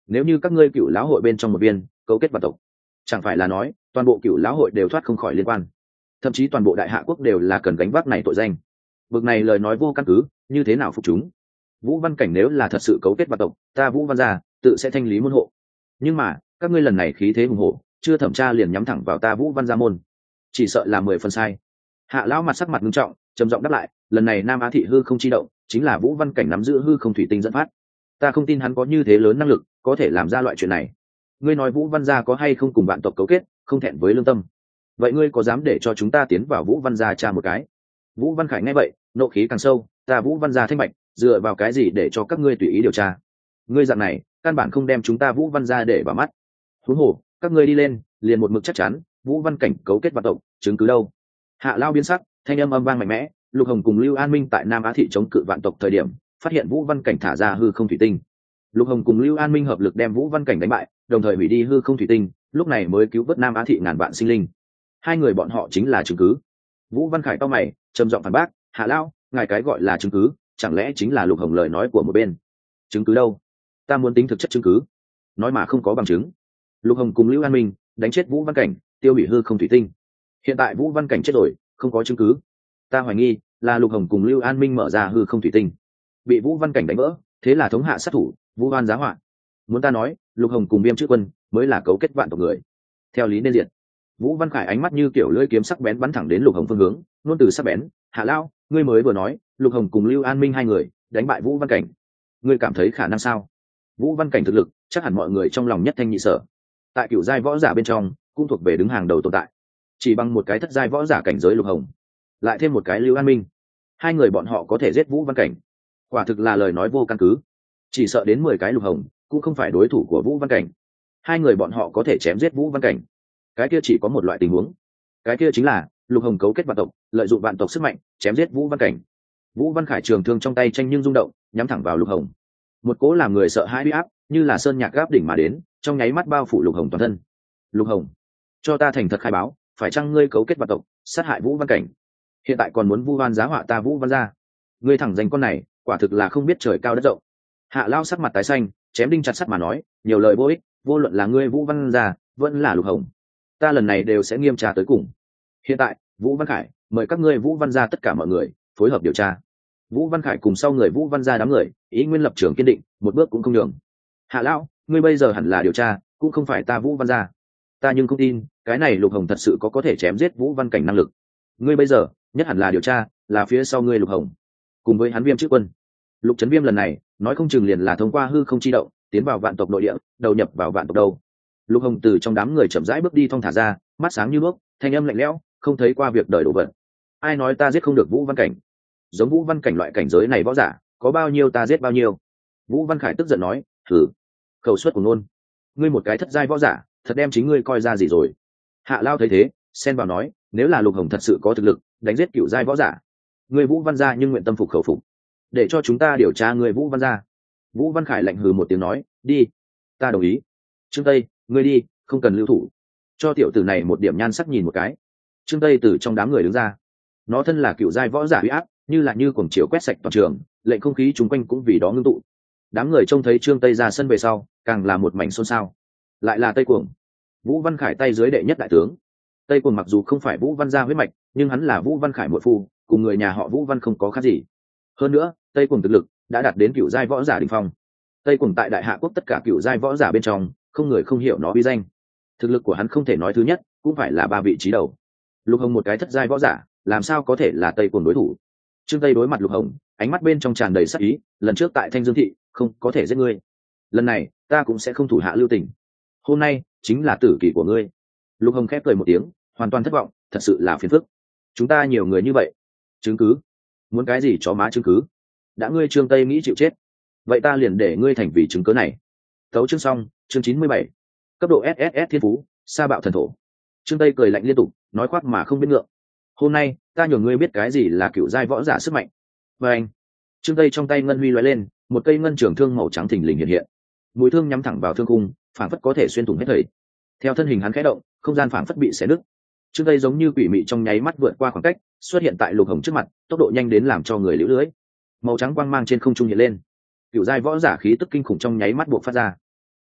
nếu như các ngươi cựu lão hội bên trong một viên cấu kết vạn tộc, chẳng phải là nói toàn bộ cựu lão hội đều thoát không khỏi liên quan, thậm chí toàn bộ đại hạ quốc đều là cần gánh vác này tội danh. Bực này lời nói vô căn cứ, như thế nào phục chúng? Vũ Văn Cảnh nếu là thật sự cấu kết vạn tộc, ta Vũ Văn gia tự sẽ thanh lý môn hộ. Nhưng mà các ngươi lần này khí thế hùng hổ, chưa thẩm tra liền nhắm thẳng vào ta Vũ Văn gia môn, chỉ sợ là mười phần sai. Hạ lão mặt sắc mặt nghiêm trọng, trầm giọng đáp lại, lần này Nam Á thị hư không chi động, chính là Vũ Văn Cảnh nắm giữ hư không thủy tinh dẫn phát. Ta không tin hắn có như thế lớn năng lực, có thể làm ra loại chuyện này. Ngươi nói Vũ Văn gia có hay không cùng vạn tộc cấu kết, không thẹn với lương tâm. Vậy ngươi có dám để cho chúng ta tiến vào Vũ Văn gia tra một cái? Vũ Văn Khải nghe vậy, nộ khí càng sâu, ta Vũ Văn gia thanh bạch, dựa vào cái gì để cho các ngươi tùy ý điều tra? Ngươi dạng này, căn bản không đem chúng ta Vũ Văn gia để vào mắt. Huống hồ, các ngươi đi lên, liền một mực chắc chắn, Vũ Văn Cảnh cấu kết vạn tộc, chứng cứ đâu? Hạ Lao biến sắc, thanh âm âm vang mạnh mẽ, Lục Hồng cùng Lưu An Minh tại Nam Á thị chống cự vạn tộc thời điểm, phát hiện Vũ Văn Cảnh thả ra hư không thủy tinh. Lục Hồng cùng Lưu An Minh hợp lực đem Vũ Văn Cảnh đánh bại, đồng thời hủy đi hư không thủy tinh, lúc này mới cứu vớt Nam Á thị ngàn vạn sinh linh. Hai người bọn họ chính là chứng cứ. Vũ Văn Khải cau mày, trầm giọng phản bác, Hạ Lao, ngài cái gọi là chứng cứ, chẳng lẽ chính là Lục Hồng lời nói của một bên? Chứng cứ đâu? Ta muốn tính thực chất chứng cứ. Nói mà không có bằng chứng. Lục Hồng cùng Lưu An Minh đánh chết Vũ Văn Cảnh, tiêu hủy hư không thủy tinh. Hiện tại Vũ Văn Cảnh chết rồi, không có chứng cứ. Ta hoài nghi là Lục Hồng cùng Lưu An Minh mở ra hư không thủy tinh, bị Vũ Văn Cảnh đánh vỡ, thế là thống hạ sát thủ, Vũ Văn giá họa. Muốn ta nói, Lục Hồng cùng Viêm Chữ Quân mới là cấu kết vạn tộc người, theo lý nên diệt. Vũ Văn Khải ánh mắt như kiểu lưỡi kiếm sắc bén bắn thẳng đến Lục Hồng phương hướng, luôn từ sắc bén, Hạ Lao, ngươi mới vừa nói Lục Hồng cùng Lưu An Minh hai người đánh bại Vũ Văn Cảnh, ngươi cảm thấy khả năng sao? Vũ Văn Cảnh thực lực chắc hẳn mọi người trong lòng nhất thanh nhị sở, tại cửu giai võ giả bên trong cũng thuộc về đứng hàng đầu tồn tại. Chỉ bằng một cái thất giai võ giả cảnh giới Lục Hồng, lại thêm một cái Lưu An Minh, hai người bọn họ có thể giết Vũ Văn Cảnh, quả thực là lời nói vô căn cứ. Chỉ sợ đến mười cái Lục Hồng cũng không phải đối thủ của Vũ Văn Cảnh. Hai người bọn họ có thể chém giết Vũ Văn Cảnh, cái kia chỉ có một loại tình huống, cái kia chính là Lục Hồng cấu kết vạn tộc, lợi dụng vạn tộc sức mạnh chém giết Vũ Văn Cảnh. Vũ Văn Khải trường thương trong tay tranh nhưng rung động, nhắm thẳng vào Lục Hồng. Một cỗ làm người sợ hãi uy áp như là sơn nhạc gáp đỉnh mà đến, trong nháy mắt bao phủ Lục Hồng toàn thân. Lục Hồng, cho ta thành thật khai báo, phải chăng ngươi cấu kết vạn tộc, sát hại Vũ Văn Cảnh? Hiện tại còn muốn vu oan giá họa ta Vũ Văn gia? Ngươi thẳng danh con này, quả thực là không biết trời cao đất rộng. Hạ Lao sắc mặt tái xanh, chém đinh chặt sắt mà nói, nhiều lời vô ích, vô luận là ngươi Vũ Văn gia, vẫn là Lục Hồng, ta lần này đều sẽ nghiêm tra tới cùng. Hiện tại, Vũ Văn Khải mời các ngươi Vũ Văn gia tất cả mọi người phối hợp điều tra. Vũ Văn Khải cùng sau người Vũ Văn gia đám người, ý nguyên lập trường kiên định, một bước cũng không nhường. Hạ Lão, ngươi bây giờ hẳn là điều tra, cũng không phải ta Vũ Văn gia. Ta nhưng không tin, cái này Lục Hồng thật sự có có thể chém giết Vũ Văn Cảnh năng lực. Ngươi bây giờ, nhất hẳn là điều tra, là phía sau ngươi Lục Hồng, cùng với hắn Viêm Chữ Quân. Lục Trấn Viêm lần này, nói không chừng liền là thông qua hư không chi động, tiến vào vạn tộc nội địa, đầu nhập vào vạn tộc đâu. Lục Hồng từ trong đám người chậm rãi bước đi thong thả ra, mắt sáng như nước, thanh âm lạnh lẽo, không thấy qua việc đời đổ vật. Ai nói ta giết không được Vũ Văn Cảnh? Giống Vũ Văn Cảnh loại cảnh giới này võ giả, có bao nhiêu ta giết bao nhiêu. Vũ Văn Khải tức giận nói, thử khẩu suất của nôn, ngươi một cái thất giai võ giả, thật đem chính ngươi coi ra gì rồi? Hạ Lao thấy thế, xen vào nói, nếu là Lục Hồng thật sự có thực lực đánh giết cửu giai võ giả, ngươi Vũ Văn gia nhưng nguyện tâm phục khẩu phục, để cho chúng ta điều tra ngươi Vũ Văn gia. Vũ Văn Khải lạnh hừ một tiếng nói, đi, ta đồng ý. Trương Tây, ngươi đi, không cần lưu thủ, cho tiểu tử này một điểm nhan sắc nhìn một cái. Trương Tây từ trong đám người đứng ra, nó thân là cựu giai võ giả uy áp, như là như cuồng chiều quét sạch toàn trường, lệnh không khí chung quanh cũng vì đó ngưng tụ. Đám người trông thấy Trương Tây ra sân về sau, càng là một mảnh xôn xao. Lại là Tây Cuồng, Vũ Văn Khải tay dưới đệ nhất đại tướng. Tây Cuồng mặc dù không phải Vũ Văn gia huyết mạch, nhưng hắn là Vũ Văn Khải muội phu, cùng người nhà họ Vũ Văn không có khác gì. Hơn nữa, Tây Cuồng thực lực đã đạt đến cựu giai võ giả đỉnh phong. Tây Cuồng tại Đại Hạ quốc tất cả cựu giai võ giả bên trong, không người không hiểu nó uy danh. Thực lực của hắn không thể nói thứ nhất, cũng phải là ba vị trí đầu. Lục Hồng một cái thất giai võ giả, làm sao có thể là Tây Cuồng đối thủ? Trương Tây đối mặt Lục Hồng, ánh mắt bên trong tràn đầy sắc ý, lần trước tại Thanh Dương thị, không có thể giết ngươi, lần này ta cũng sẽ không thủ hạ lưu tình. Hôm nay chính là tử kỳ của ngươi. Lục Hồng khép cười một tiếng, hoàn toàn thất vọng, thật sự là phiền phức. Chúng ta nhiều người như vậy, chứng cứ? Muốn cái gì chó má chứng cứ? Đã ngươi Trương Tây nghĩ chịu chết, vậy ta liền để ngươi thành vì chứng cứ này. Tấu chương xong, chương chín mươi bảy, cấp độ ét ét ét thiên phú, sa bạo thần thổ. Trương Tây cười lạnh liên tục, nói khoác mà không biết ngượng. Hôm nay ta nhường ngươi biết cái gì là cựu giai võ giả sức mạnh. Và anh, Trương Tây trong tay ngân huy lóe lên, một cây ngân trường thương màu trắng thình lình hiện hiện, mũi thương nhắm thẳng vào thương khung, phảng phất có thể xuyên thủng hết thảy. Theo thân hình hắn khẽ động, không gian phảng phất bị xé nứt. Trương Tây giống như quỷ mị trong nháy mắt vượt qua khoảng cách, xuất hiện tại Lục Hồng trước mặt, tốc độ nhanh đến làm cho người liễu lưới. Màu trắng quang mang trên không trung hiện lên, cựu giai võ giả khí tức kinh khủng trong nháy mắt buộc phát ra.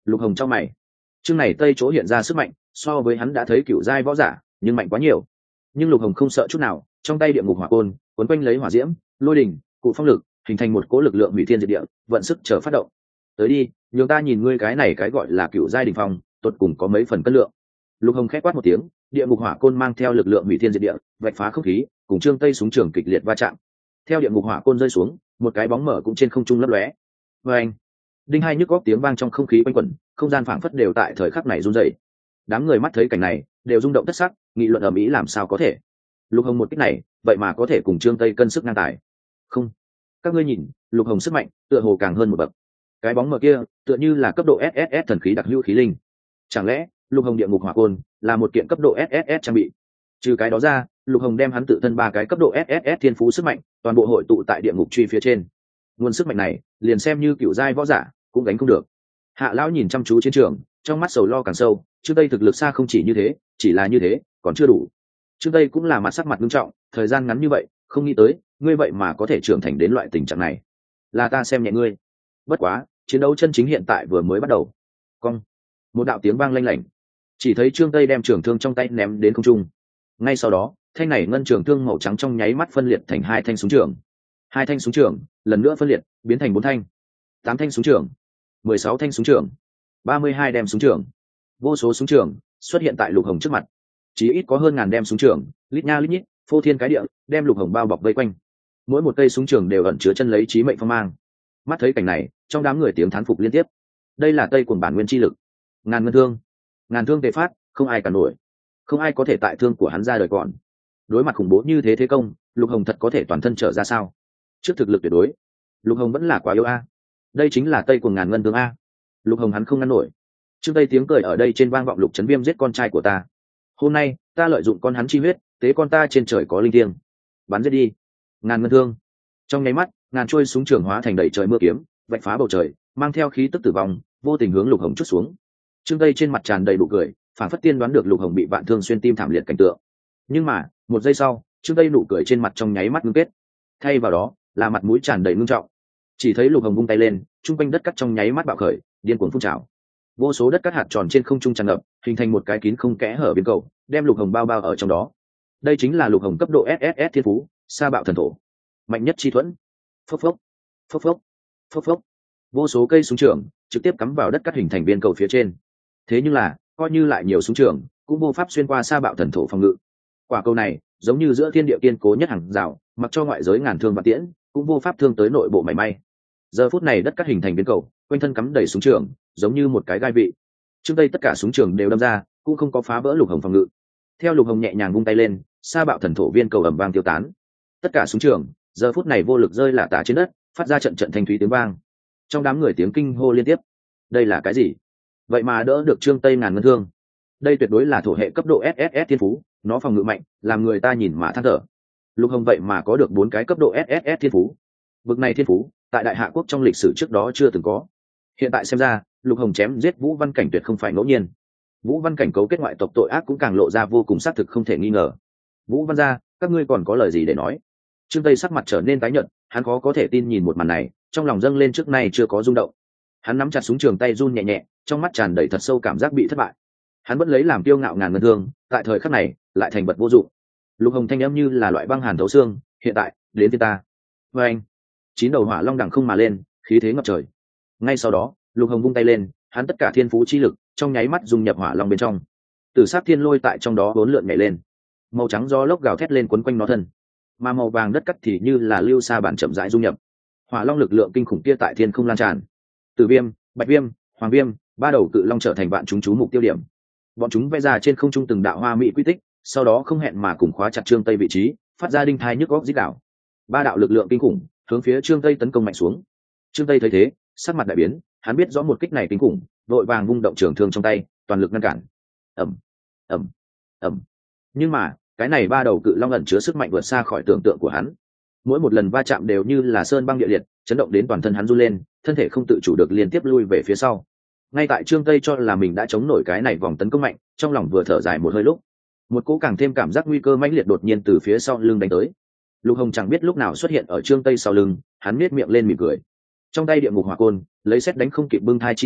Lục Hồng trong mày, chương này tây chỗ hiện ra sức mạnh so với hắn đã thấy cựu giai võ giả nhưng mạnh quá nhiều. Nhưng Lục Hồng không sợ chút nào, trong tay địa ngục hỏa côn cuốn quanh lấy hỏa diễm, lôi đình, cụ phong lực, hình thành một cỗ lực lượng hủy thiên diệt địa, vận sức chờ phát động. Tới đi, nhường ta nhìn ngươi cái này cái gọi là cựu giai đỉnh phong, tuột cùng có mấy phần cân lượng. Lục Hồng khét quát một tiếng, địa ngục hỏa côn mang theo lực lượng hủy thiên diệt địa, vạch phá không khí, cùng trương tây súng trường kịch liệt va chạm. Theo địa ngục hỏa côn rơi xuống, một cái bóng mở cũng trên không trung lấp lóe. Và anh, đinh hai nhức góc tiếng vang trong không khí quanh quẩn, không gian phảng phất đều tại thời khắc này run rẩy. Đám người mắt thấy cảnh này, đều rung động thất sắc, nghị luận ầm ĩ làm sao có thể. Lục Hồng một kích này, vậy mà có thể cùng trương tây cân sức ngang tài. Không, các ngươi nhìn, Lục Hồng sức mạnh, tựa hồ càng hơn một bậc. Cái bóng mờ kia, tựa như là cấp độ ét ét ét thần khí đặc hữu khí linh. Chẳng lẽ, Lục Hồng địa ngục hỏa côn là một kiện cấp độ ét ét ét trang bị? Trừ cái đó ra, Lục Hồng đem hắn tự thân ba cái cấp độ ét ét ét thiên phú sức mạnh, toàn bộ hội tụ tại địa ngục truy phía trên. Nguồn sức mạnh này, liền xem như cựu giai võ giả, cũng gánh không được. Hạ lão nhìn chăm chú chiến trường, trong mắt sầu lo càng sâu. Trước đây thực lực xa không chỉ như thế, chỉ là như thế, còn chưa đủ. Trước đây cũng là mặt sắc mặt nghiêm trọng, thời gian ngắn như vậy, không nghĩ tới, ngươi vậy mà có thể trưởng thành đến loại tình trạng này. Là ta xem nhẹ ngươi. Bất quá, chiến đấu chân chính hiện tại vừa mới bắt đầu. Cong, một đạo tiếng vang lanh lảnh, chỉ thấy Trương Tây đem trường thương trong tay ném đến không trung. Ngay sau đó, thanh này ngân trường thương màu trắng trong nháy mắt phân liệt thành hai thanh súng trường. Hai thanh súng trường lần nữa phân liệt, biến thành bốn thanh, tám thanh súng trường, mười sáu thanh súng trường, ba mươi hai đem súng trường. Vô số súng trường xuất hiện tại Lục Hồng trước mặt, chỉ ít có hơn ngàn đem súng trường, lít nha lít nhít, phô thiên cái địa, đem Lục Hồng bao bọc vây quanh. Mỗi một cây súng trường đều ẩn chứa chân lấy chí mệnh phong mang. Mắt thấy cảnh này, trong đám người tiếng thán phục liên tiếp. Đây là Tây Cuồng bản nguyên chi lực, ngàn ngân thương, ngàn thương tề phát, không ai cản nổi, không ai có thể tại thương của hắn ra đời còn. Đối mặt khủng bố như thế thế công, Lục Hồng thật có thể toàn thân trở ra sao? Trước thực lực tuyệt đối, Lục Hồng vẫn là quá yếu a. Đây chính là Tây Cuồng ngàn ngân thương a. Lục Hồng hắn không ngăn nổi. Trước đây tiếng cười ở đây trên vang vọng, Lục Trấn Viêm giết con trai của ta. Hôm nay, ta lợi dụng con hắn chi huyết, tế con ta trên trời có linh thiêng. Bắn giết đi. Ngàn ngân thương. Trong nháy mắt, ngàn trôi súng trường hóa thành đầy trời mưa kiếm, vạch phá bầu trời, mang theo khí tức tử vong, vô tình hướng Lục Hồng chút xuống. Trương Tây trên mặt tràn đầy nụ cười, phản phất tiên đoán được Lục Hồng bị vạn thương xuyên tim thảm liệt cảnh tượng. Nhưng mà, một giây sau, Trương Tây nụ cười trên mặt trong nháy mắt ngưng kết. Thay vào đó, là mặt mũi tràn đầy ngưng trọng. Chỉ thấy Lục Hồng vung tay lên, trung quanh đất cát trong nháy mắt bạo khởi, điên cuồng phun trào. Vô số đất cát hạt tròn trên không trung tràn ngập, hình thành một cái kín không kẽ hở biên cầu, đem Lục Hồng bao bao ở trong đó. Đây chính là Lục Hồng cấp độ ét ét ét thiên phú, sa bạo thần thổ, mạnh nhất chi thuẫn. Phốc phốc, phốc phốc, phốc phốc. Vô số cây súng trường trực tiếp cắm vào đất cát hình thành biên cầu phía trên. Thế nhưng là, coi như lại nhiều súng trường, cũng vô pháp xuyên qua sa bạo thần thổ phòng ngự. Quả cầu này, giống như giữa thiên địa kiên cố nhất hàng rào, mặc cho ngoại giới ngàn thương vạn tiễn, cũng vô pháp thương tới nội bộ mảy may. Giờ phút này đất cát hình thành biên cầu, quanh thân cắm đầy súng trường, giống như một cái gai vị. Trước đây tất cả súng trường đều đâm ra, cũng không có phá vỡ Lục Hồng phòng ngự. Theo Lục Hồng nhẹ nhàng vung tay lên, sa bạo thần thổ viên cầu ầm vang tiêu tán. Tất cả súng trường, giờ phút này vô lực rơi lả tả trên đất, phát ra trận trận thanh thúy tiếng vang. Trong đám người tiếng kinh hô liên tiếp. Đây là cái gì? Vậy mà đỡ được Trương Tây ngàn ngân thương. Đây tuyệt đối là thổ hệ cấp độ ét ét ét thiên phú, nó phòng ngự mạnh, làm người ta nhìn mà than thở. Lục Hồng vậy mà có được bốn cái cấp độ ét ét ét thiên phú. Bực này thiên phú, tại Đại Hạ quốc trong lịch sử trước đó chưa từng có. Hiện tại xem ra, Lục Hồng chém giết Vũ Văn Cảnh tuyệt không phải ngẫu nhiên. Vũ Văn Cảnh cấu kết ngoại tộc tội ác cũng càng lộ ra vô cùng xác thực không thể nghi ngờ. Vũ Văn gia, các ngươi còn có lời gì để nói? Trương Tây sắc mặt trở nên tái nhợt, hắn khó có thể tin nhìn một màn này, trong lòng dâng lên trước nay chưa có rung động. Hắn nắm chặt súng trường tay run nhẹ nhẹ, trong mắt tràn đầy thật sâu cảm giác bị thất bại. Hắn vẫn lấy làm kiêu ngạo ngàn ngân thương, tại thời khắc này lại thành vật vô dụng. Lục Hồng thanh âm như là loại băng hàn thấu xương, hiện tại đến với ta. Với anh, chín đầu hỏa long đằng không mà lên, khí thế ngập trời. Ngay sau đó, Lục Hồng vung tay lên, hắn tất cả thiên phú chi lực trong nháy mắt dung nhập hỏa long bên trong. Tử sát thiên lôi tại trong đó vốn lượn nhảy lên, màu trắng gió lốc gào thét lên quấn quanh nó thân, mà màu vàng đất cắt thì như là lưu sa bản chậm rãi dung nhập. Hỏa long lực lượng kinh khủng kia tại thiên không lan tràn. Tử viêm, bạch viêm, hoàng viêm, ba đầu cự long trở thành vạn chúng chú mục tiêu điểm. Bọn chúng vẽ ra trên không trung từng đạo hoa mỹ quy tích, sau đó không hẹn mà cùng khóa chặt Trương Tây vị trí, phát ra đinh thai nhức góc rít đảo. Ba đạo lực lượng kinh khủng hướng phía Trương Tây tấn công mạnh xuống. Trương Tây thấy thế, sắc mặt đại biến, hắn biết rõ một kích này kinh khủng, vội vàng vung động trường thương trong tay, toàn lực ngăn cản. Ầm, ầm, ầm. Nhưng mà, cái này ba đầu cự long ẩn chứa sức mạnh vượt xa khỏi tưởng tượng của hắn. Mỗi một lần va chạm đều như là sơn băng địa liệt, chấn động đến toàn thân hắn run lên, thân thể không tự chủ được liên tiếp lui về phía sau. Ngay tại Trương Tây cho là mình đã chống nổi cái này vòng tấn công mạnh, trong lòng vừa thở dài một hơi lúc, một cỗ càng thêm cảm giác nguy cơ mãnh liệt đột nhiên từ phía sau lưng đánh tới. Lục Hồng chẳng biết lúc nào xuất hiện ở Trương Tây sau lưng, hắn nhếch miệng lên mỉm cười. Trong tay địa ngục hỏa côn, lấy xét đánh không kịp bưng thai chi thế,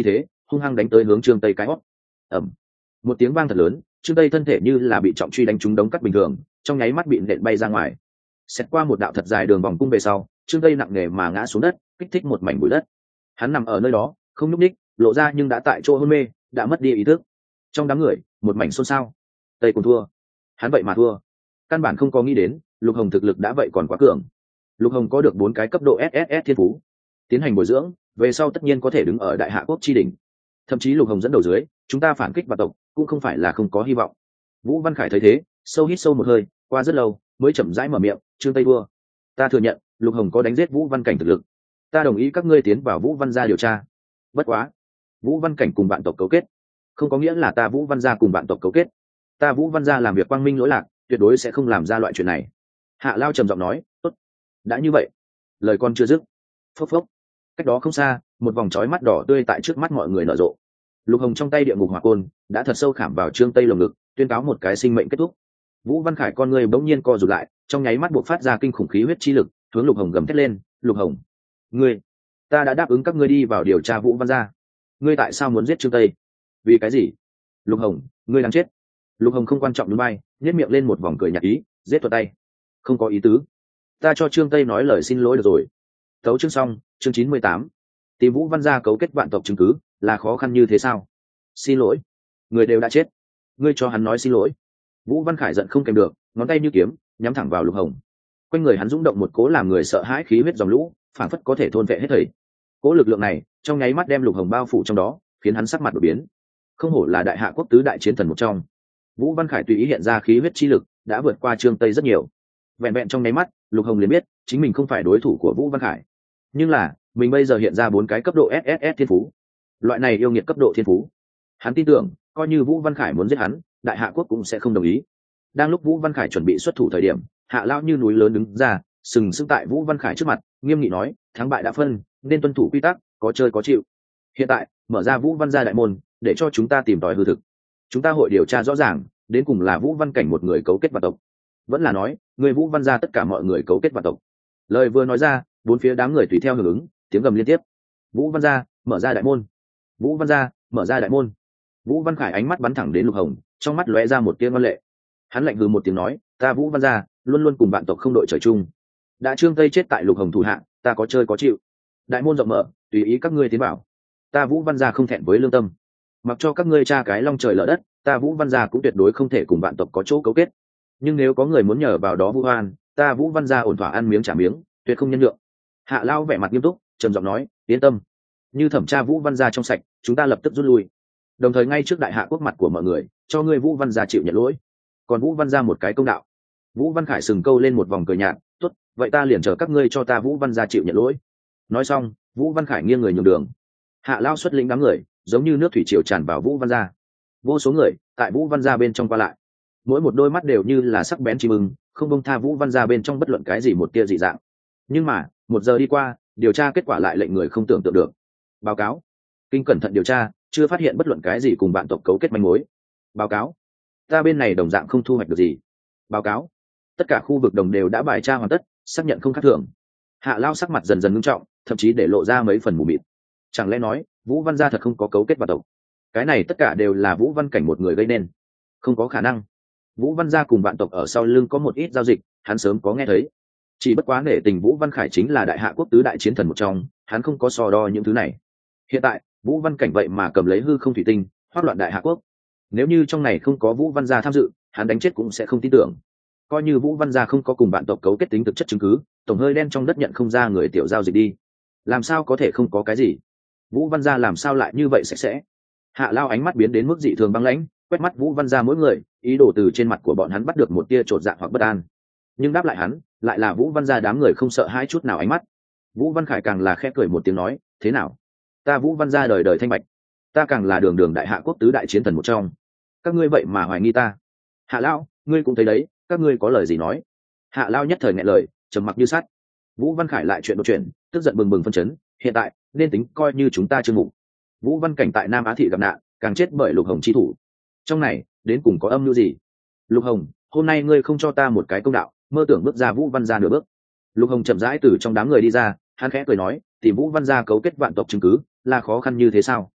hung hăng đánh tới hướng trương tây cái hót. Ẩm, một tiếng vang thật lớn, trương tây thân thể như là bị trọng truy đánh trúng đống cắt bình thường, trong nháy mắt bị nện bay ra ngoài. Xét qua một đạo thật dài đường vòng cung về sau, trương tây nặng nề mà ngã xuống đất, kích thích một mảnh bụi đất. Hắn nằm ở nơi đó không nhúc ních, lộ ra nhưng đã tại chỗ hôn mê, đã mất đi ý thức. Trong đám người một mảnh xôn xao. Tây cùng thua, hắn vậy mà thua. Căn bản không có nghĩ đến Lục Hồng thực lực đã vậy còn quá cường. Lục Hồng có được bốn cái cấp độ ét ét ét thiên phú, tiến hành bồi dưỡng về sau tất nhiên có thể đứng ở đại hạ quốc chi đỉnh. Thậm chí Lục Hồng dẫn đầu dưới, chúng ta phản kích vạn tộc cũng không phải là không có hy vọng. Vũ Văn Khải thấy thế, sâu hít sâu một hơi, qua rất lâu mới chậm rãi mở miệng, trương tây đua, ta thừa nhận Lục Hồng có đánh giết Vũ Văn Cảnh thực lực, ta đồng ý các ngươi tiến vào Vũ Văn gia điều tra. Bất quá Vũ Văn Cảnh cùng vạn tộc cấu kết không có nghĩa là ta Vũ Văn gia cùng vạn tộc cấu kết. Ta Vũ Văn gia làm việc quang minh lỗi lạc, tuyệt đối sẽ không làm ra loại chuyện này. Hạ Lao trầm giọng nói, tốt, đã như vậy. Lời con chưa dứt, phốc phốc, cách đó không xa, một vòng trói mắt đỏ tươi tại trước mắt mọi người nở rộ. Lục Hồng trong tay địa ngục hỏa côn đã thật sâu khảm vào trương tây lồng ngực, tuyên cáo một cái sinh mệnh kết thúc. Vũ Văn Khải con người bỗng nhiên co rụt lại, trong nháy mắt buộc phát ra kinh khủng khí huyết chi lực, hướng Lục Hồng gầm thét lên, Lục Hồng, ngươi, ta đã đáp ứng các ngươi đi vào điều tra Vũ Văn gia, ngươi tại sao muốn giết trương tây? Vì cái gì? Lục Hồng, ngươi đang chết. Lục Hồng không quan trọng núi bay, nhếch miệng lên một vòng cười nhạt ý, giết thuật tay, không có ý tứ, ta cho trương tây nói lời xin lỗi được rồi. Tấu chương xong, chương chín mươi tám. Tìm Vũ Văn gia cấu kết vạn tộc chứng cứ là khó khăn như thế sao? Xin lỗi, người đều đã chết, ngươi cho hắn nói xin lỗi. Vũ Văn Khải giận không kèm được, ngón tay như kiếm nhắm thẳng vào Lục Hồng. Quanh người hắn rung động một cố làm người sợ hãi khí huyết dòng lũ, phảng phất có thể thôn vệ hết thảy. Cố lực lượng này trong nháy mắt đem Lục Hồng bao phủ trong đó, khiến hắn sắc mặt đổi biến. Không hổ là đại hạ quốc tứ đại chiến thần một trong. Vũ Văn Khải tùy ý hiện ra khí huyết chi lực, đã vượt qua trương tây rất nhiều. Vẹn vẹn trong nháy mắt, Lục Hồng liền biết chính mình không phải đối thủ của Vũ Văn Khải. Nhưng là mình bây giờ hiện ra bốn cái cấp độ ét ét ét thiên phú, loại này yêu nghiệt cấp độ thiên phú, hắn tin tưởng coi như Vũ Văn Khải muốn giết hắn, đại hạ quốc cũng sẽ không đồng ý. Đang lúc Vũ Văn Khải chuẩn bị xuất thủ thời điểm, Hạ Lão như núi lớn đứng ra, sừng sững tại Vũ Văn Khải trước mặt, nghiêm nghị nói, thắng bại đã phân, nên tuân thủ quy tắc, có chơi có chịu. Hiện tại mở ra Vũ Văn gia đại môn, để cho chúng ta tìm tòi hư thực. Chúng ta hội điều tra rõ ràng đến cùng là Vũ Văn Cảnh một người cấu kết vạn tộc, vẫn là nói người Vũ Văn gia tất cả mọi người cấu kết vạn tộc. Lời vừa nói ra, bốn phía đám người tùy theo hưởng ứng, tiếng gầm liên tiếp. Vũ Văn gia mở ra đại môn, Vũ Văn gia mở ra đại môn. Vũ Văn Khải ánh mắt bắn thẳng đến Lục Hồng, trong mắt lóe ra một tia ngoan lệ. Hắn lạnh hừ một tiếng nói, ta Vũ Văn gia luôn luôn cùng vạn tộc không đội trời chung, đã trương tây chết tại Lục Hồng thủ hạ, ta có chơi có chịu. Đại môn rộng mở, tùy ý các ngươi tiến vào. Ta Vũ Văn gia không thẹn với lương tâm, mặc cho các ngươi tra cái long trời lở đất, ta Vũ Văn gia cũng tuyệt đối không thể cùng vạn tộc có chỗ cấu kết. Nhưng nếu có người muốn nhờ vào đó vu oan, ta Vũ Văn gia ổn thỏa ăn miếng trả miếng, tuyệt không nhân nhượng. Hạ Lao vẻ mặt nghiêm túc, trầm giọng nói, yên tâm, như thẩm tra Vũ Văn gia trong sạch, chúng ta lập tức rút lui. Đồng thời ngay trước đại hạ quốc mặt của mọi người, cho ngươi Vũ Văn gia chịu nhận lỗi, còn Vũ Văn gia một cái công đạo. Vũ Văn Khải sừng câu lên một vòng cười nhạt, tốt, vậy ta liền chờ các ngươi cho ta Vũ Văn gia chịu nhận lỗi. Nói xong, Vũ Văn Khải nghiêng người nhường đường. Hạ Lao xuất lĩnh đám người, giống như nước thủy triều tràn vào Vũ Văn gia. Vô số người tại Vũ Văn gia bên trong qua lại, mỗi một đôi mắt đều như là sắc bén chim ưng, không bông tha Vũ Văn gia bên trong bất luận cái gì một tia dị dạng. Nhưng mà một giờ đi qua, điều tra kết quả lại lệnh người không tưởng tượng được. Báo cáo, kinh cẩn thận điều tra, chưa phát hiện bất luận cái gì cùng vạn tộc cấu kết manh mối. Báo cáo, ta bên này đồng dạng không thu hoạch được gì. Báo cáo, tất cả khu vực đồng đều đã bài tra hoàn tất, xác nhận không khác thường. Hạ Lao sắc mặt dần dần ngưng trọng, thậm chí để lộ ra mấy phần mù mịt. Chẳng lẽ nói Vũ Văn gia thật không có cấu kết vạn tộc? Cái này tất cả đều là Vũ Văn Cảnh một người gây nên? Không có khả năng. Vũ Văn gia cùng vạn tộc ở sau lưng có một ít giao dịch, hắn sớm có nghe thấy. Chỉ bất quá nể tình Vũ Văn Khải chính là đại hạ quốc tứ đại chiến thần một trong, hắn không có so đo những thứ này. Hiện tại Vũ Văn Cảnh vậy mà cầm lấy hư không thủy tinh, hoắc loạn đại hạ quốc. Nếu như trong này không có Vũ Văn gia tham dự, hắn đánh chết cũng sẽ không tin tưởng. Coi như Vũ Văn gia không có cùng vạn tộc cấu kết tính thực chất chứng cứ, tổng hơi đen trong đất nhận không ra người tiểu giao dịch đi. Làm sao có thể không có cái gì? Vũ Văn gia làm sao lại như vậy sạch sẽ? Hạ Lao ánh mắt biến đến mức dị thường băng lãnh, quét mắt Vũ Văn gia mỗi người, ý đồ từ trên mặt của bọn hắn bắt được một tia chột dạ hoặc bất an. Nhưng đáp lại hắn, lại là Vũ Văn gia đám người không sợ hãi chút nào ánh mắt. Vũ Văn Khải càng là khẽ cười một tiếng nói, thế nào? Ta Vũ Văn gia đời đời thanh bạch, ta càng là đường đường đại hạ quốc tứ đại chiến thần một trong. Các ngươi vậy mà hoài nghi ta? Hạ Lão, ngươi cũng thấy đấy, các ngươi có lời gì nói? Hạ Lao nhất thời nghẹn lời, trầm mặc như sắt. Vũ Văn Khải lại chuyện đột chuyện, tức giận bừng bừng phân chấn, hiện tại nên tính coi như chúng ta chưa ngủ. Vũ Văn Cảnh tại Nam Á thị gặp nạn, càng chết bởi Lục Hồng chi thủ. Trong này đến cùng có âm mưu gì? Lục Hồng, hôm nay ngươi không cho ta một cái công đạo, mơ tưởng bước ra Vũ Văn gia nửa bước. Lục Hồng chậm rãi từ trong đám người đi ra, hắn khẽ cười nói, tìm Vũ Văn gia cấu kết vạn tộc chứng cứ là khó khăn như thế sao?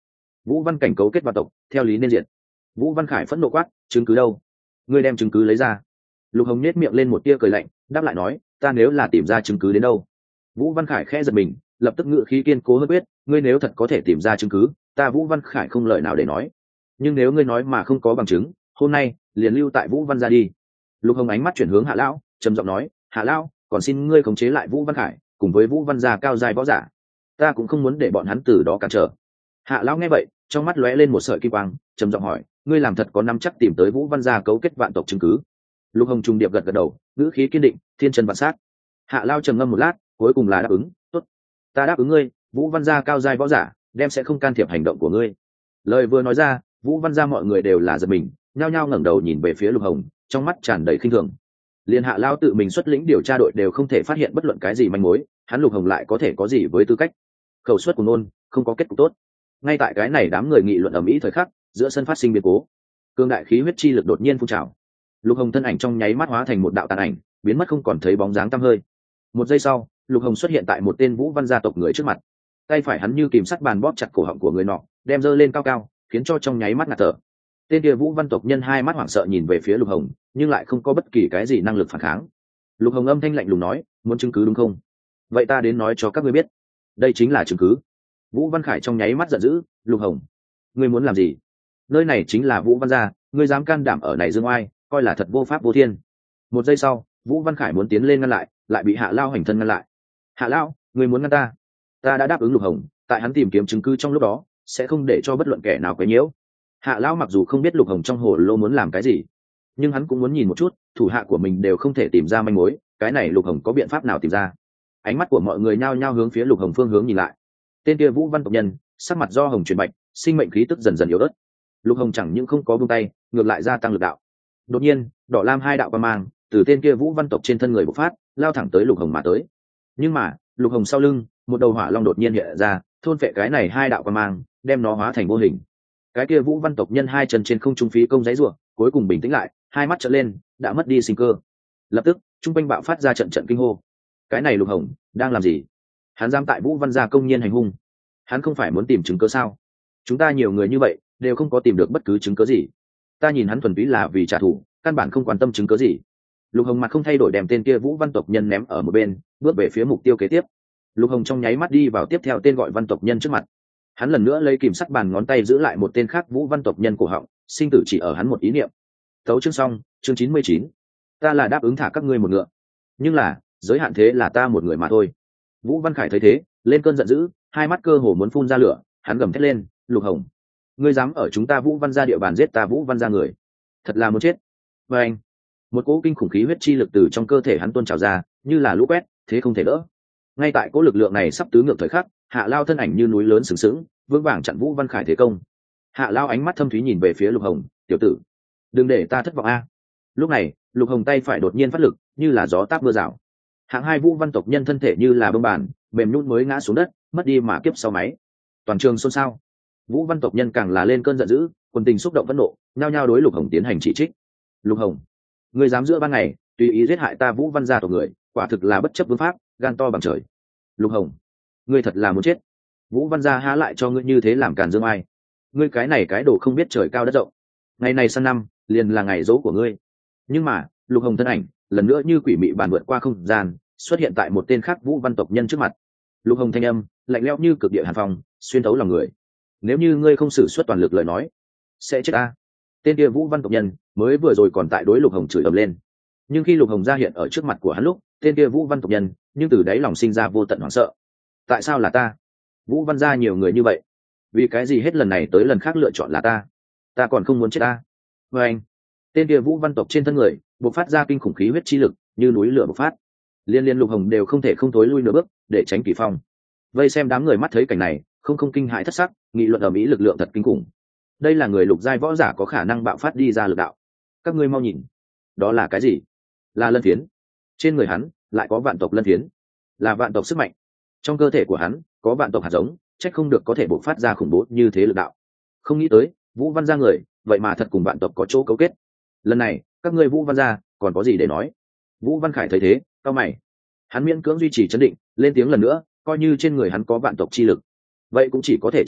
Vũ Văn Cảnh cấu kết vạn tộc, theo lý nên diệt. Vũ Văn Khải phẫn nộ quát, chứng cứ đâu? Ngươi đem chứng cứ lấy ra. Lục Hồng nhếch miệng lên một tia cười lạnh, đáp lại nói, ta nếu là tìm ra chứng cứ đến đâu? Vũ Văn Khải khẽ giật mình, lập tức ngự khí kiên cố hơn quyết, ngươi nếu thật có thể tìm ra chứng cứ, ta Vũ Văn Khải không lời nào để nói. Nhưng nếu ngươi nói mà không có bằng chứng, hôm nay liền lưu tại Vũ Văn gia đi. Lục Hồng ánh mắt chuyển hướng Hạ lão, trầm giọng nói, Hạ lão, còn xin ngươi khống chế lại Vũ Văn Khải, cùng với Vũ Văn gia cao giai võ giả. Ta cũng không muốn để bọn hắn từ đó cản trở. Hạ lão nghe vậy, trong mắt lóe lên một sợi kim quang, trầm giọng hỏi, ngươi làm thật có nắm chắc tìm tới Vũ Văn gia cấu kết vạn tộc chứng cứ? Lục Hồng trùng điệp gật gật đầu, ngữ khí kiên định, thiên chân vạn sát. Hạ lão trầm ngâm một lát, cuối cùng là đáp ứng, tốt, ta đáp ứng ngươi, Vũ Văn gia cao giai võ giả đem sẽ không can thiệp hành động của ngươi. Lời vừa nói ra, Vũ Văn gia mọi người đều là giật mình, nhao nhao ngẩng đầu nhìn về phía Lục Hồng, trong mắt tràn đầy khinh thường. Liên Hạ lão tự mình xuất lĩnh điều tra đội đều không thể phát hiện bất luận cái gì manh mối, hắn Lục Hồng lại có thể có gì với tư cách? Khẩu suất của nôn, không có kết cục tốt. Ngay tại cái này đám người nghị luận ầm ĩ thời khắc, giữa sân phát sinh biến cố. Cương đại khí huyết chi lực đột nhiên phun trào. Lục Hồng thân ảnh trong nháy mắt hóa thành một đạo tàn ảnh, biến mất không còn thấy bóng dáng tăm hơi. Một giây sau, Lục Hồng xuất hiện tại một tên Vũ Văn gia tộc người trước mặt. Tay phải hắn như kìm sắt bàn bóp chặt cổ họng của người nọ, đem giơ lên cao cao, khiến cho trong nháy mắt ngạt thở. Tên kia Vũ Văn tộc nhân hai mắt hoảng sợ nhìn về phía Lục Hồng, nhưng lại không có bất kỳ cái gì năng lực phản kháng. Lục Hồng âm thanh lạnh lùng nói, muốn chứng cứ đúng không? Vậy ta đến nói cho các ngươi biết, đây chính là chứng cứ. Vũ Văn Khải trong nháy mắt giận dữ, Lục Hồng, ngươi muốn làm gì? Nơi này chính là Vũ Văn gia, ngươi dám can đảm ở này dương oai, coi là thật vô pháp vô thiên. Một giây sau, Vũ Văn Khải muốn tiến lên ngăn lại, lại bị Hạ Lao hành thân ngăn lại. Hạ Lao, ngươi muốn ngăn ta? Ta đã đáp ứng Lục Hồng, tại hắn tìm kiếm chứng cứ trong lúc đó, sẽ không để cho bất luận kẻ nào quấy nhiễu. Hạ Lao mặc dù không biết Lục Hồng trong hồ lô muốn làm cái gì, nhưng hắn cũng muốn nhìn một chút, thủ hạ của mình đều không thể tìm ra manh mối, cái này Lục Hồng có biện pháp nào tìm ra? Ánh mắt của mọi người nhao nhao hướng phía Lục Hồng phương hướng nhìn lại. Tên kia Vũ Văn tộc nhân, sắc mặt do hồng chuyển bạch, sinh mệnh khí tức dần dần yếu ớt. Lục Hồng chẳng những không có buông tay, ngược lại gia tăng lực đạo. Đột nhiên, đỏ lam hai đạo quang mang từ tên kia Vũ Văn tộc trên thân người bộc phát, lao thẳng tới Lục Hồng mà tới. Nhưng mà, Lục Hồng sau lưng, một đầu hỏa long đột nhiên hiện ra, thôn phệ cái này hai đạo quang mang, đem nó hóa thành vô hình. Cái kia Vũ Văn tộc nhân hai chân trên không trung phí công giãy giụa, cuối cùng bình tĩnh lại, hai mắt trợn lên, đã mất đi sinh cơ. Lập tức, trung quanh bạo phát ra trận trận kinh hô. Cái này Lục Hồng đang làm gì? Hắn dám tại Vũ Văn gia công nhiên hành hung, hắn không phải muốn tìm chứng cớ sao? Chúng ta nhiều người như vậy đều không có tìm được bất cứ chứng cớ gì, ta nhìn hắn thuần túy là vì trả thù, căn bản không quan tâm chứng cớ gì. Lục Hồng mặt không thay đổi đem tên kia Vũ Văn tộc nhân ném ở một bên, bước về phía mục tiêu kế tiếp. Lục Hồng trong nháy mắt đi vào tiếp theo tên gọi Văn tộc nhân trước mặt, hắn lần nữa lấy kìm sắt bàn ngón tay giữ lại một tên khác Vũ Văn tộc nhân cổ họng, sinh tử chỉ ở hắn một ý niệm. Tấu chương xong, chương chín mươi chín. Ta là đáp ứng thả các ngươi một ngựa, nhưng là giới hạn thế là ta một người mà thôi. Vũ Văn Khải thấy thế, lên cơn giận dữ, hai mắt cơ hồ muốn phun ra lửa, hắn gầm thét lên, Lục Hồng, ngươi dám ở chúng ta Vũ Văn gia địa bàn giết ta Vũ Văn gia người, thật là muốn chết. Và anh, một cỗ kinh khủng khí huyết chi lực từ trong cơ thể hắn tuôn trào ra, như là lũ quét, thế không thể đỡ. Ngay tại cỗ lực lượng này sắp tứ ngược thời khắc, Hạ Lao thân ảnh như núi lớn sừng sững, vững vàng chặn Vũ Văn Khải thế công. Hạ Lao ánh mắt thâm thúy nhìn về phía Lục Hồng, tiểu tử, đừng để ta thất vọng a. Lúc này, Lục Hồng tay phải đột nhiên phát lực, như là gió táp mưa rào. Hạng hai Vũ Văn tộc nhân thân thể như là bông bàn, mềm nhũn mới ngã xuống đất, mất đi mà kiếp sau máy. Toàn trường xôn xao. Vũ Văn tộc nhân càng là lên cơn giận dữ, quần tình xúc động phẫn nộ, nhao nhao đối Lục Hồng tiến hành chỉ trích. Lục Hồng, ngươi dám giữa ban ngày tùy ý giết hại ta Vũ Văn gia tộc người, quả thực là bất chấp vương pháp, gan to bằng trời. Lục Hồng, ngươi thật là muốn chết. Vũ Văn gia há lại cho ngươi như thế làm càn dương ai? Ngươi cái này cái đồ không biết trời cao đất rộng. Ngày này sang năm, liền là ngày dỗ của ngươi. Nhưng mà, Lục Hồng thân ảnh lần nữa như quỷ mị bàn vượt qua không gian, xuất hiện tại một tên khác Vũ Văn tộc nhân trước mặt. Lục Hồng thanh âm lạnh lẽo như cực địa hàn phong, xuyên thấu lòng người. Nếu như ngươi không sử xuất toàn lực lời nói, sẽ chết ta. Tên kia Vũ Văn tộc nhân mới vừa rồi còn tại đối Lục Hồng chửi ầm lên, nhưng khi Lục Hồng ra hiện ở trước mặt của hắn lúc, tên kia Vũ Văn tộc nhân nhưng từ đáy lòng sinh ra vô tận hoảng sợ. Tại sao là ta? Vũ Văn gia nhiều người như vậy, vì cái gì hết lần này tới lần khác lựa chọn là ta? Ta còn không muốn chết ta. Với anh, tên kia Vũ Văn tộc trên thân người bộc phát ra kinh khủng khí huyết chi lực, như núi lửa bộc phát. Liên liên Lục Hồng đều không thể không thối lui nửa bước để tránh kỳ phong. Vây xem đám người mắt thấy cảnh này, không không kinh hãi thất sắc, nghị luận ở mỹ lực lượng thật kinh khủng. Đây là người lục giai võ giả có khả năng bạo phát đi ra lực đạo. Các ngươi mau nhìn, đó là cái gì? Là lân phiến. Trên người hắn lại có vạn tộc lân phiến, là vạn tộc sức mạnh. Trong cơ thể của hắn có vạn tộc hạt giống, trách không được có thể bộc phát ra khủng bố như thế lực đạo. Không nghĩ tới Vũ Văn gia người vậy mà thật cùng vạn tộc có chỗ cấu kết. Lần này các ngươi Vũ Văn gia còn có gì để nói? Vũ Văn Khải thấy thế, cau mày. Hắn miễn cưỡng duy trì trấn định, lên tiếng lần nữa, coi như trên người hắn có vạn tộc chi lực, vậy cũng chỉ có thể chứng minh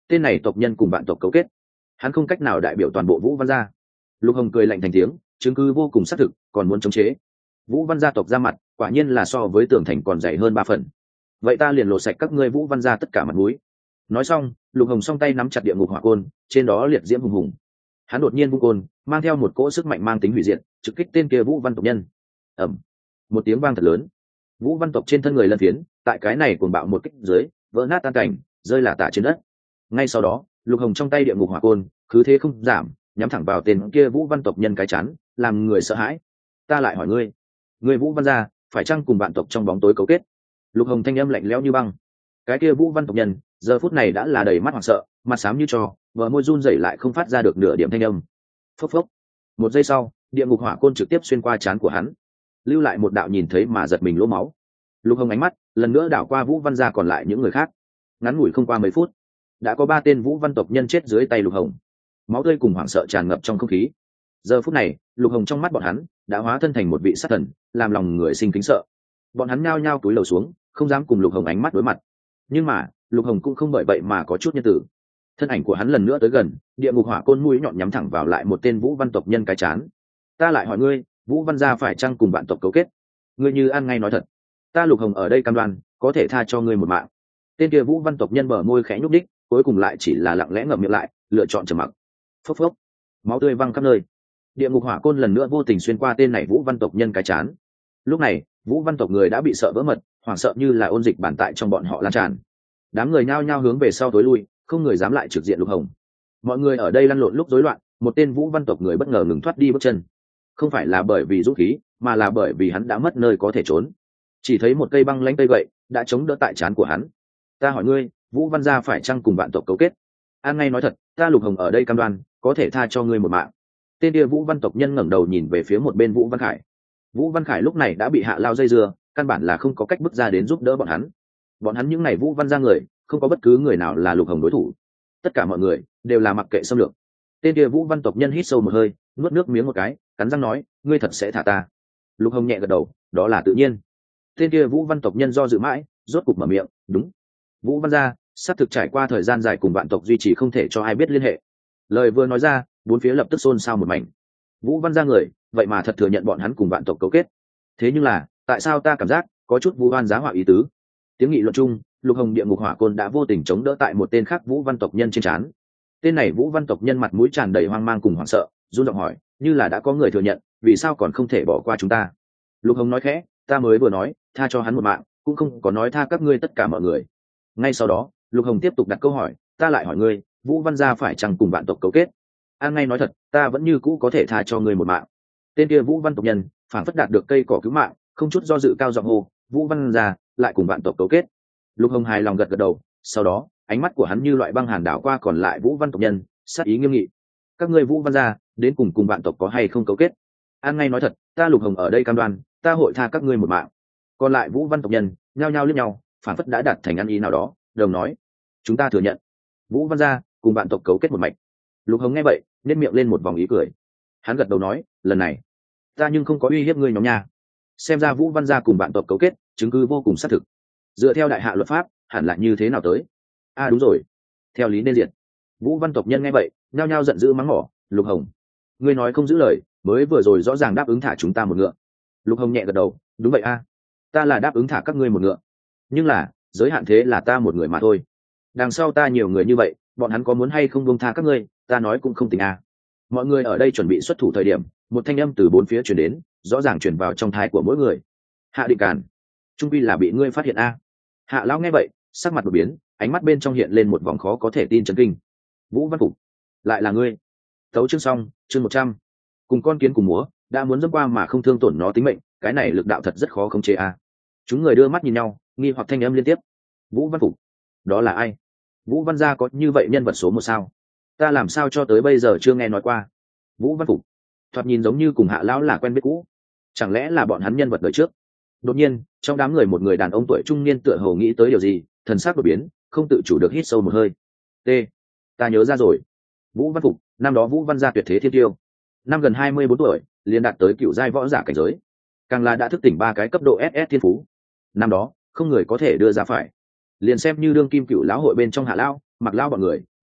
tên này tộc nhân cùng bạn tộc cấu kết, hắn không cách nào đại biểu toàn bộ Vũ Văn gia. Lục Hồng cười lạnh thành tiếng, chứng cứ vô cùng xác thực, còn muốn chống chế. Vũ Văn gia tộc ra mặt, quả nhiên là so với tường thành còn dày hơn ba phần. Vậy ta liền lột sạch các ngươi Vũ Văn gia tất cả mặt mũi. Nói xong, Lục Hồng song tay nắm chặt địa ngục hỏa côn, trên đó liệt diễm hùng hùng. Hắn đột nhiên vung côn, mang theo một cỗ sức mạnh mang tính hủy diệt, trực kích tên kia Vũ Văn tộc nhân. Ầm, một tiếng vang thật lớn. Vũ Văn tộc trên thân người lân phiến, tại cái này cuồng bạo một kích dưới, vỡ nát tan cảnh, rơi lả tả trên đất. Ngay sau đó, Lục Hồng trong tay địa ngục hỏa côn, cứ thế không giảm, nhắm thẳng vào tên kia Vũ Văn tộc nhân cái chán, làm người sợ hãi. Ta lại hỏi ngươi, ngươi Vũ Văn gia, phải chăng cùng bạn tộc trong bóng tối cấu kết? Lục Hồng thanh âm lạnh lẽo như băng. Cái kia Vũ Văn tộc nhân, giờ phút này đã là đầy mắt hoảng sợ, mặt xám như tro, vợ môi run rẩy lại không phát ra được nửa điểm thanh âm. Phốc phốc. Một giây sau, địa ngục hỏa côn trực tiếp xuyên qua trán của hắn, lưu lại một đạo nhìn thấy mà giật mình lỗ máu. Lục Hồng ánh mắt lần nữa đảo qua Vũ Văn gia còn lại những người khác. Ngắn ngủi không qua mấy phút, đã có ba tên Vũ Văn tộc nhân chết dưới tay Lục Hồng. Máu tươi cùng hoảng sợ tràn ngập trong không khí. Giờ phút này, Lục Hồng trong mắt bọn hắn đã hóa thân thành một vị sát thần, làm lòng người sinh kính sợ. Bọn hắn nhao nhao cúi đầu xuống, không dám cùng Lục Hồng ánh mắt đối mặt. Nhưng mà, Lục Hồng cũng không bởi vậy mà có chút nhân tử. Thân ảnh của hắn lần nữa tới gần, địa ngục hỏa côn mũi nhọn nhắm thẳng vào lại một tên Vũ Văn tộc nhân cái chán. Ta lại hỏi ngươi, Vũ Văn gia phải chăng cùng bạn tộc cấu kết? Ngươi như ăn ngay nói thật. Ta Lục Hồng ở đây cam đoan, có thể tha cho ngươi một mạng. Tên kia Vũ Văn tộc nhân bờ môi khẽ nhúc đích, cuối cùng lại chỉ là lặng lẽ ngậm miệng lại, lựa chọn trầm mặc. Phốc phốc, máu tươi văng khắp nơi. Địa ngục hỏa côn lần nữa vô tình xuyên qua tên này Vũ Văn tộc nhân cái chán. Lúc này, Vũ Văn tộc người đã bị sợ vỡ mật, hoảng sợ như là ôn dịch bản tại trong bọn họ lan tràn. Đám người nhao nhao hướng về sau tối lui, không người dám lại trực diện Lục Hồng. Mọi người ở đây lăn lộn lúc rối loạn, một tên Vũ Văn tộc người bất ngờ ngừng thoát đi bước chân. Không phải là bởi vì dũng khí, mà là bởi vì hắn đã mất nơi có thể trốn. Chỉ thấy một cây băng lãnh cây gậy đã chống đỡ tại trán của hắn. Ta hỏi ngươi, Vũ Văn gia phải chăng cùng bạn tộc cấu kết? An ngay nói thật, ta Lục Hồng ở đây cam đoan, có thể tha cho ngươi một mạng. Tên kia Vũ Văn tộc nhân ngẩng đầu nhìn về phía một bên Vũ Văn Khải. Vũ Văn Khải lúc này đã bị hạ lao dây dưa, căn bản là không có cách bước ra đến giúp đỡ bọn hắn. Bọn hắn những này Vũ Văn gia người, không có bất cứ người nào là Lục Hồng đối thủ. Tất cả mọi người đều là mặc kệ xâm lược. Tên kia Vũ Văn tộc nhân hít sâu một hơi, nuốt nước miếng một cái, cắn răng nói, ngươi thật sẽ thả ta? Lục Hồng nhẹ gật đầu, đó là tự nhiên. Tên kia Vũ Văn tộc nhân do dự mãi, rốt cục mở miệng, đúng. Vũ Văn gia, xác thực trải qua thời gian dài cùng vạn tộc duy trì không thể cho ai biết liên hệ. Lời vừa nói ra, bốn phía lập tức xôn xao một mảnh. Vũ Văn gia người, vậy mà thật thừa nhận bọn hắn cùng vạn tộc cấu kết. Thế nhưng là, tại sao ta cảm giác có chút Vũ Văn giá họa ý tứ? Tiếng nghị luận chung, Lục Hồng địa ngục hỏa côn đã vô tình chống đỡ tại một tên khác Vũ Văn tộc nhân trên trán. Tên này Vũ Văn tộc nhân mặt mũi tràn đầy hoang mang cùng hoảng sợ, run giọng hỏi, như là đã có người thừa nhận, vì sao còn không thể bỏ qua chúng ta? Lục Hồng nói khẽ, ta mới vừa nói, tha cho hắn một mạng, cũng không có nói tha các ngươi tất cả mọi người. Ngay sau đó, Lục Hồng tiếp tục đặt câu hỏi, ta lại hỏi ngươi, Vũ Văn gia phải chăng cùng bạn tộc cấu kết? An ngay nói thật, ta vẫn như cũ có thể tha cho ngươi một mạng. Tên kia Vũ Văn tộc nhân phản phất đạt được cây cỏ cứu mạng, không chút do dự cao giọng hô, Vũ Văn gia lại cùng bạn tộc cấu kết. Lục Hồng hài lòng gật gật đầu, sau đó ánh mắt của hắn như loại băng hàn đảo qua còn lại Vũ Văn tộc nhân, sát ý nghiêm nghị. Các ngươi Vũ Văn gia đến cùng cùng bạn tộc có hay không cấu kết? An ngay nói thật, ta Lục Hồng ở đây cam đoan, ta hội tha các ngươi một mạng. Còn lại Vũ Văn tộc nhân nhao nhao liếc nhau, phản phất đã đạt thành ăn ý nào đó, đồng nói, chúng ta thừa nhận, Vũ Văn gia cùng bạn tộc cấu kết một mạch. Lục Hồng nghe vậy, nhếch miệng lên một vòng ý cười. Hắn gật đầu nói, lần này, ta nhưng không có uy hiếp ngươi nhóm nha. Xem ra Vũ Văn gia cùng bạn tộc cấu kết, chứng cứ vô cùng xác thực. Dựa theo đại hạ luật pháp, hẳn là như thế nào tới? A à, đúng rồi, theo lý nên diệt. Vũ Văn tộc nhân nghe vậy, nhao nhao giận dữ mắng mỏ, Lục Hồng, ngươi nói không giữ lời, mới vừa rồi rõ ràng đáp ứng thả chúng ta một ngựa. Lục Hồng nhẹ gật đầu, đúng vậy a, ta là đáp ứng thả các ngươi một ngựa, nhưng là giới hạn thế là ta một người mà thôi. Đằng sau ta nhiều người như vậy, bọn hắn có muốn hay không buông tha các ngươi, ta nói cũng không tính a. Mọi người ở đây chuẩn bị xuất thủ thời điểm, một thanh âm từ bốn phía truyền đến, rõ ràng truyền vào trong thái của mỗi người. Hạ Định Càn, trung quy là bị ngươi phát hiện a. Hạ lão nghe vậy, sắc mặt đột biến, ánh mắt bên trong hiện lên một vòng khó có thể tin chấn kinh. Vũ Văn Phục, lại là ngươi? Tấu chương xong, chương một trăm. Cùng con kiến cùng múa, đã muốn dẫm qua mà không thương tổn nó tính mệnh, cái này lực đạo thật rất khó khống chế a. Chúng người đưa mắt nhìn nhau, nghi hoặc thanh âm liên tiếp. Vũ Văn Phục, đó là ai? Vũ Văn gia có như vậy nhân vật số một sao? Ta làm sao cho tới bây giờ chưa nghe nói qua. Vũ Văn Phục, thoạt nhìn giống như cùng Hạ lão là quen biết cũ, chẳng lẽ là bọn hắn nhân vật đời trước? Đột nhiên, trong đám người một người đàn ông tuổi trung niên tựa hồ nghĩ tới điều gì, thần sắc đột biến, không tự chủ được hít sâu một hơi. T, ta nhớ ra rồi. Vũ Văn Phục, năm đó Vũ Văn gia tuyệt thế thiên tiêu, năm gần hai mươi bốn tuổi, liền đạt tới cựu giai võ giả cảnh giới, càng là đã thức tỉnh ba cái cấp độ ét ét thiên phú. Năm đó, không người có thể đưa ra phải. Liền xem như đương kim cựu lão hội bên trong Hạ lão, Mặc lão bọn người,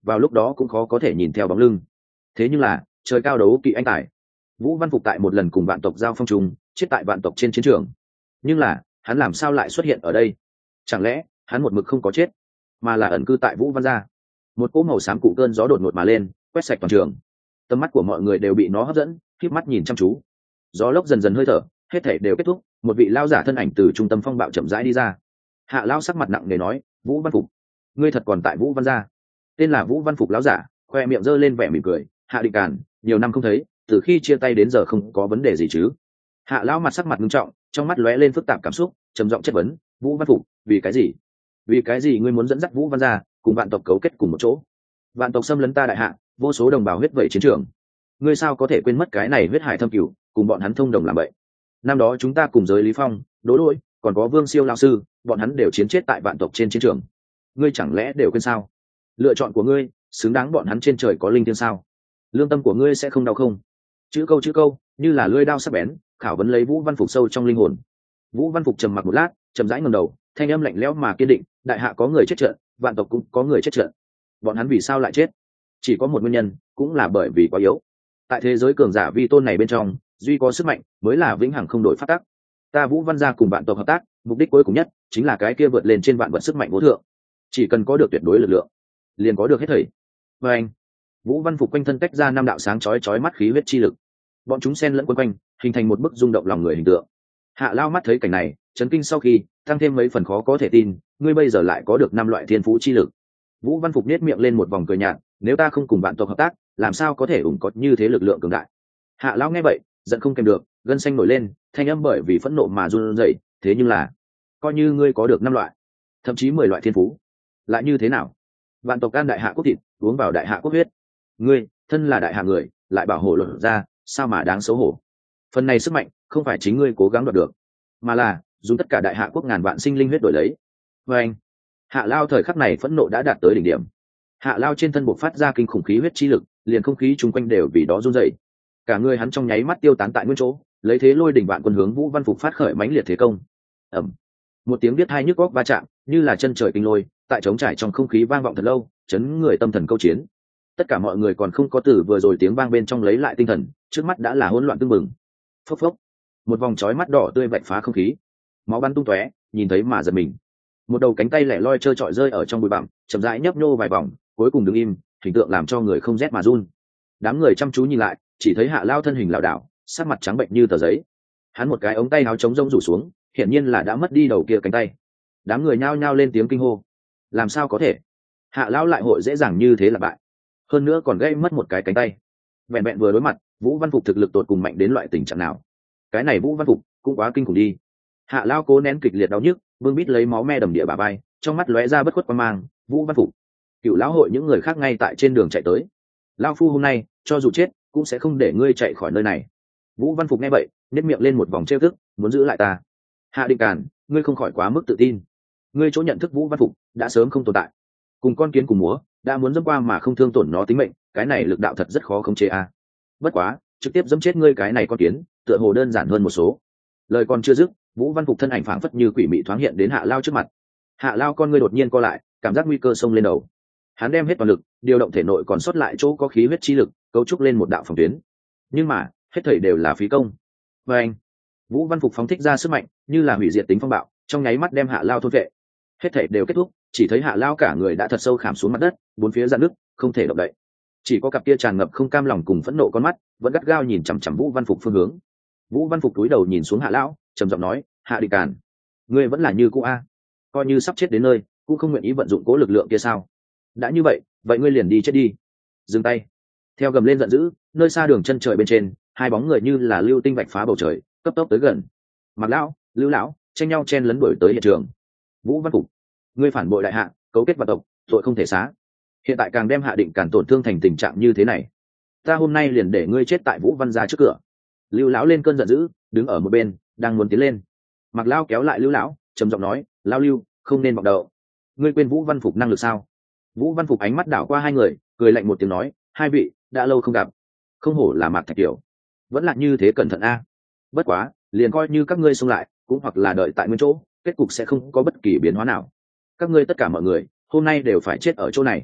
vào lúc đó cũng khó có thể nhìn theo bóng lưng. Thế nhưng là trời cao đấu kỵ anh tài, Vũ Văn Phục tại một lần cùng vạn tộc giao phong trùng chết tại vạn tộc trên chiến trường. Nhưng là hắn làm sao lại xuất hiện ở đây? Chẳng lẽ hắn một mực không có chết, mà là ẩn cư tại Vũ Văn gia? Một cỗ màu xám cụ cơn gió đột ngột mà lên, quét sạch toàn trường. Tầm mắt của mọi người đều bị nó hấp dẫn, khép mắt nhìn chăm chú. Gió lốc dần dần hơi thở, hết thảy đều kết thúc, một vị lao giả thân ảnh từ trung tâm phong bạo chậm rãi đi ra. Hạ lao sắc mặt nặng nề nói: Vũ Văn Phục, ngươi thật còn tại Vũ Văn gia? Tên là Vũ Văn Phục lão giả khoe miệng giơ lên vẻ mỉm cười: Hạ Định Càn, nhiều năm không thấy, từ khi chia tay đến giờ không có vấn đề gì chứ? Hạ lão mặt sắc mặt nghiêm trọng, trong mắt lóe lên phức tạp cảm xúc, trầm giọng chất vấn: Vũ Văn Phục, vì cái gì? Vì cái gì ngươi muốn dẫn dắt Vũ Văn gia cùng vạn tộc cấu kết cùng một chỗ? Vạn tộc xâm lấn ta đại hạ, vô số đồng bào huyết vẩy chiến trường, ngươi sao có thể quên mất cái này huyết hải thâm cửu, cùng bọn hắn thông đồng làm vậy? Năm đó chúng ta cùng giới Lý Phong, Đỗ Lỗi, còn có Vương Siêu lão sư, bọn hắn đều chiến chết tại vạn tộc trên chiến trường, ngươi chẳng lẽ đều quên sao? Lựa chọn của ngươi xứng đáng bọn hắn trên trời có linh thiêng sao? Lương tâm của ngươi sẽ không đau không? Chữ câu chữ câu như là lưỡi dao sắc bén, khảo vấn lấy Vũ Văn Phục sâu trong linh hồn. Vũ Văn Phục trầm mặc một lát, chậm rãi ngẩng đầu, thanh âm lạnh lẽo mà kiên định: đại hạ có người chết trận, vạn tộc cũng có người chết trận. Bọn hắn vì sao lại chết? Chỉ có một nguyên nhân, cũng là bởi vì quá yếu. Tại thế giới cường giả vi tôn này bên trong, duy có sức mạnh mới là vĩnh hằng không đổi pháp tắc. Ta Vũ Văn gia cùng vạn tộc hợp tác, mục đích cuối cùng nhất chính là cái kia vượt lên trên vạn vật sức mạnh vô thượng. Chỉ cần có được tuyệt đối lực lượng, liền có được hết thảy. Và anh, Vũ Văn Phục quanh thân tách ra năm đạo sáng chói chói mắt khí huyết chi lực, bọn chúng xen lẫn quấn quanh, hình thành một bức rung động lòng người hình tượng. Hạ Lao mắt thấy cảnh này, chấn kinh sau khi tăng thêm mấy phần khó có thể tin, ngươi bây giờ lại có được năm loại thiên phú chi lực. Vũ Văn Phục nhếch miệng lên một vòng cười nhạt, nếu ta không cùng bạn tộc hợp tác, làm sao có thể ủng có như thế lực lượng cường đại? Hạ Lao nghe vậy, giận không kèm được, gân xanh nổi lên, thanh âm bởi vì phẫn nộ mà run rẩy. Thế nhưng là, coi như ngươi có được năm loại, thậm chí mười loại thiên phú, lại như thế nào? Vạn tộc can đại hạ quốc thịt, uống vào đại hạ quốc huyết, ngươi thân là đại hạ người, lại bảo hộ luật ra, sao mà đáng xấu hổ? Phần này sức mạnh không phải chính ngươi cố gắng đoạt được, mà là dùng tất cả đại hạ quốc ngàn vạn sinh linh huyết đổi lấy. Và anh, Hạ Lao thời khắc này phẫn nộ đã đạt tới đỉnh điểm. Hạ Lao trên thân bộc phát ra kinh khủng khí huyết chi lực, liền không khí chung quanh đều vì đó run rẩy. Cả người hắn trong nháy mắt tiêu tán tại nguyên chỗ, lấy thế lôi đỉnh vạn quân hướng Vũ Văn Phục phát khởi mãnh liệt thế công. Ầm, một tiếng biết hai nhức góc va chạm, như là chân trời kinh lôi, tại trống trải trong không khí vang vọng thật lâu, chấn người tâm thần câu chiến. Tất cả mọi người còn không có từ vừa rồi tiếng vang bên trong lấy lại tinh thần, trước mắt đã là hỗn loạn tương mừng. Phốc phốc, một vòng chói mắt đỏ tươi vạch phá không khí, máu bắn tung tóe, nhìn thấy mà giật mình. Một đầu cánh tay lẻ loi trơ trọi rơi ở trong bụi bặm, chậm rãi nhấp nhô vài vòng, cuối cùng đứng im, hình tượng làm cho người không rét mà run. Đám người chăm chú nhìn lại, chỉ thấy Hạ Lao thân hình lảo đảo, sắc mặt trắng bệnh như tờ giấy. Hắn một cái ống tay áo trống rỗng rủ xuống, hiển nhiên là đã mất đi đầu kia cánh tay. Đám người nhao nhao lên tiếng kinh hô. Làm sao có thể? Hạ Lao lại hội dễ dàng như thế là bại, hơn nữa còn gây mất một cái cánh tay. Vẹn vẹn vừa đối mặt, Vũ Văn Phục thực lực tột cùng mạnh đến loại tình trạng nào? Cái này Vũ Văn Phục cũng quá kinh khủng đi. Hạ Lao cố nén kịch liệt đau nhức, vương bít lấy máu me đầm địa bà bay, trong mắt lóe ra bất khuất quan mang. Vũ Văn Phục, cựu lão hội những người khác ngay tại trên đường chạy tới. Lao phu hôm nay cho dù chết cũng sẽ không để ngươi chạy khỏi nơi này. Vũ Văn Phục nghe vậy, nếp miệng lên một vòng trêu tức, muốn giữ lại ta. Hạ Định Càn, ngươi không khỏi quá mức tự tin. Ngươi chỗ nhận thức Vũ Văn Phục đã sớm không tồn tại, cùng con kiến cùng múa, đã muốn dẫm qua mà không thương tổn nó tính mệnh, cái này lực đạo thật rất khó khống chế a. Bất quá, trực tiếp dẫm chết ngươi cái này con kiến, tựa hồ đơn giản hơn một số. Lời còn chưa dứt, Vũ Văn Phục thân ảnh phảng phất như quỷ mị thoáng hiện đến Hạ Lao trước mặt. Hạ Lao con ngươi đột nhiên co lại, cảm giác nguy cơ xông lên đầu. Hắn đem hết toàn lực, điều động thể nội còn sót lại chỗ có khí huyết chi lực, cấu trúc lên một đạo phòng tuyến. Nhưng mà, hết thảy đều là phí công. Và anh, Vũ Văn Phục phóng thích ra sức mạnh, như là hủy diệt tính phong bạo, trong nháy mắt đem Hạ Lao thôn vệ. Hết thảy đều kết thúc, chỉ thấy Hạ Lao cả người đã thật sâu khảm xuống mặt đất, bốn phía rạn nứt, không thể động đậy. Chỉ có cặp kia tràn ngập không cam lòng cùng phẫn nộ con mắt, vẫn gắt gao nhìn chằm chằm Vũ Văn Phục phương hướng. Vũ Văn Phục cúi đầu nhìn xuống Hạ Lão, trầm giọng nói: Hạ Định Càn, ngươi vẫn là như cũ a, coi như sắp chết đến nơi, cũng không nguyện ý vận dụng cố lực lượng kia sao? Đã như vậy, vậy ngươi liền đi chết đi. Dừng tay. Theo gầm lên giận dữ, nơi xa đường chân trời bên trên, hai bóng người như là lưu tinh vạch phá bầu trời, cấp tốc tới gần. Mạc Lão, Lưu Lão tranh nhau chen lấn đuổi tới hiện trường. Vũ Văn Phục, ngươi phản bội đại hạ, cấu kết vạn tộc, tội không thể xá. Hiện tại càng đem Hạ Định Càn tổn thương thành tình trạng như thế này, ta hôm nay liền để ngươi chết tại Vũ Văn gia trước cửa. Lưu Lão lên cơn giận dữ, đứng ở một bên, đang muốn tiến lên. Mạc Lão kéo lại Lưu Lão, trầm giọng nói: Lão Lưu, không nên vọng động. Ngươi quên Vũ Văn Phục năng lực sao? Vũ Văn Phục ánh mắt đảo qua hai người, cười lạnh một tiếng nói: hai vị đã lâu không gặp, không hổ là Mạc Thạch Kiều, vẫn là như thế cẩn thận a. Bất quá, liền coi như các ngươi xông lại, cũng hoặc là đợi tại nguyên chỗ, kết cục sẽ không có bất kỳ biến hóa nào. Các ngươi tất cả mọi người hôm nay đều phải chết ở chỗ này.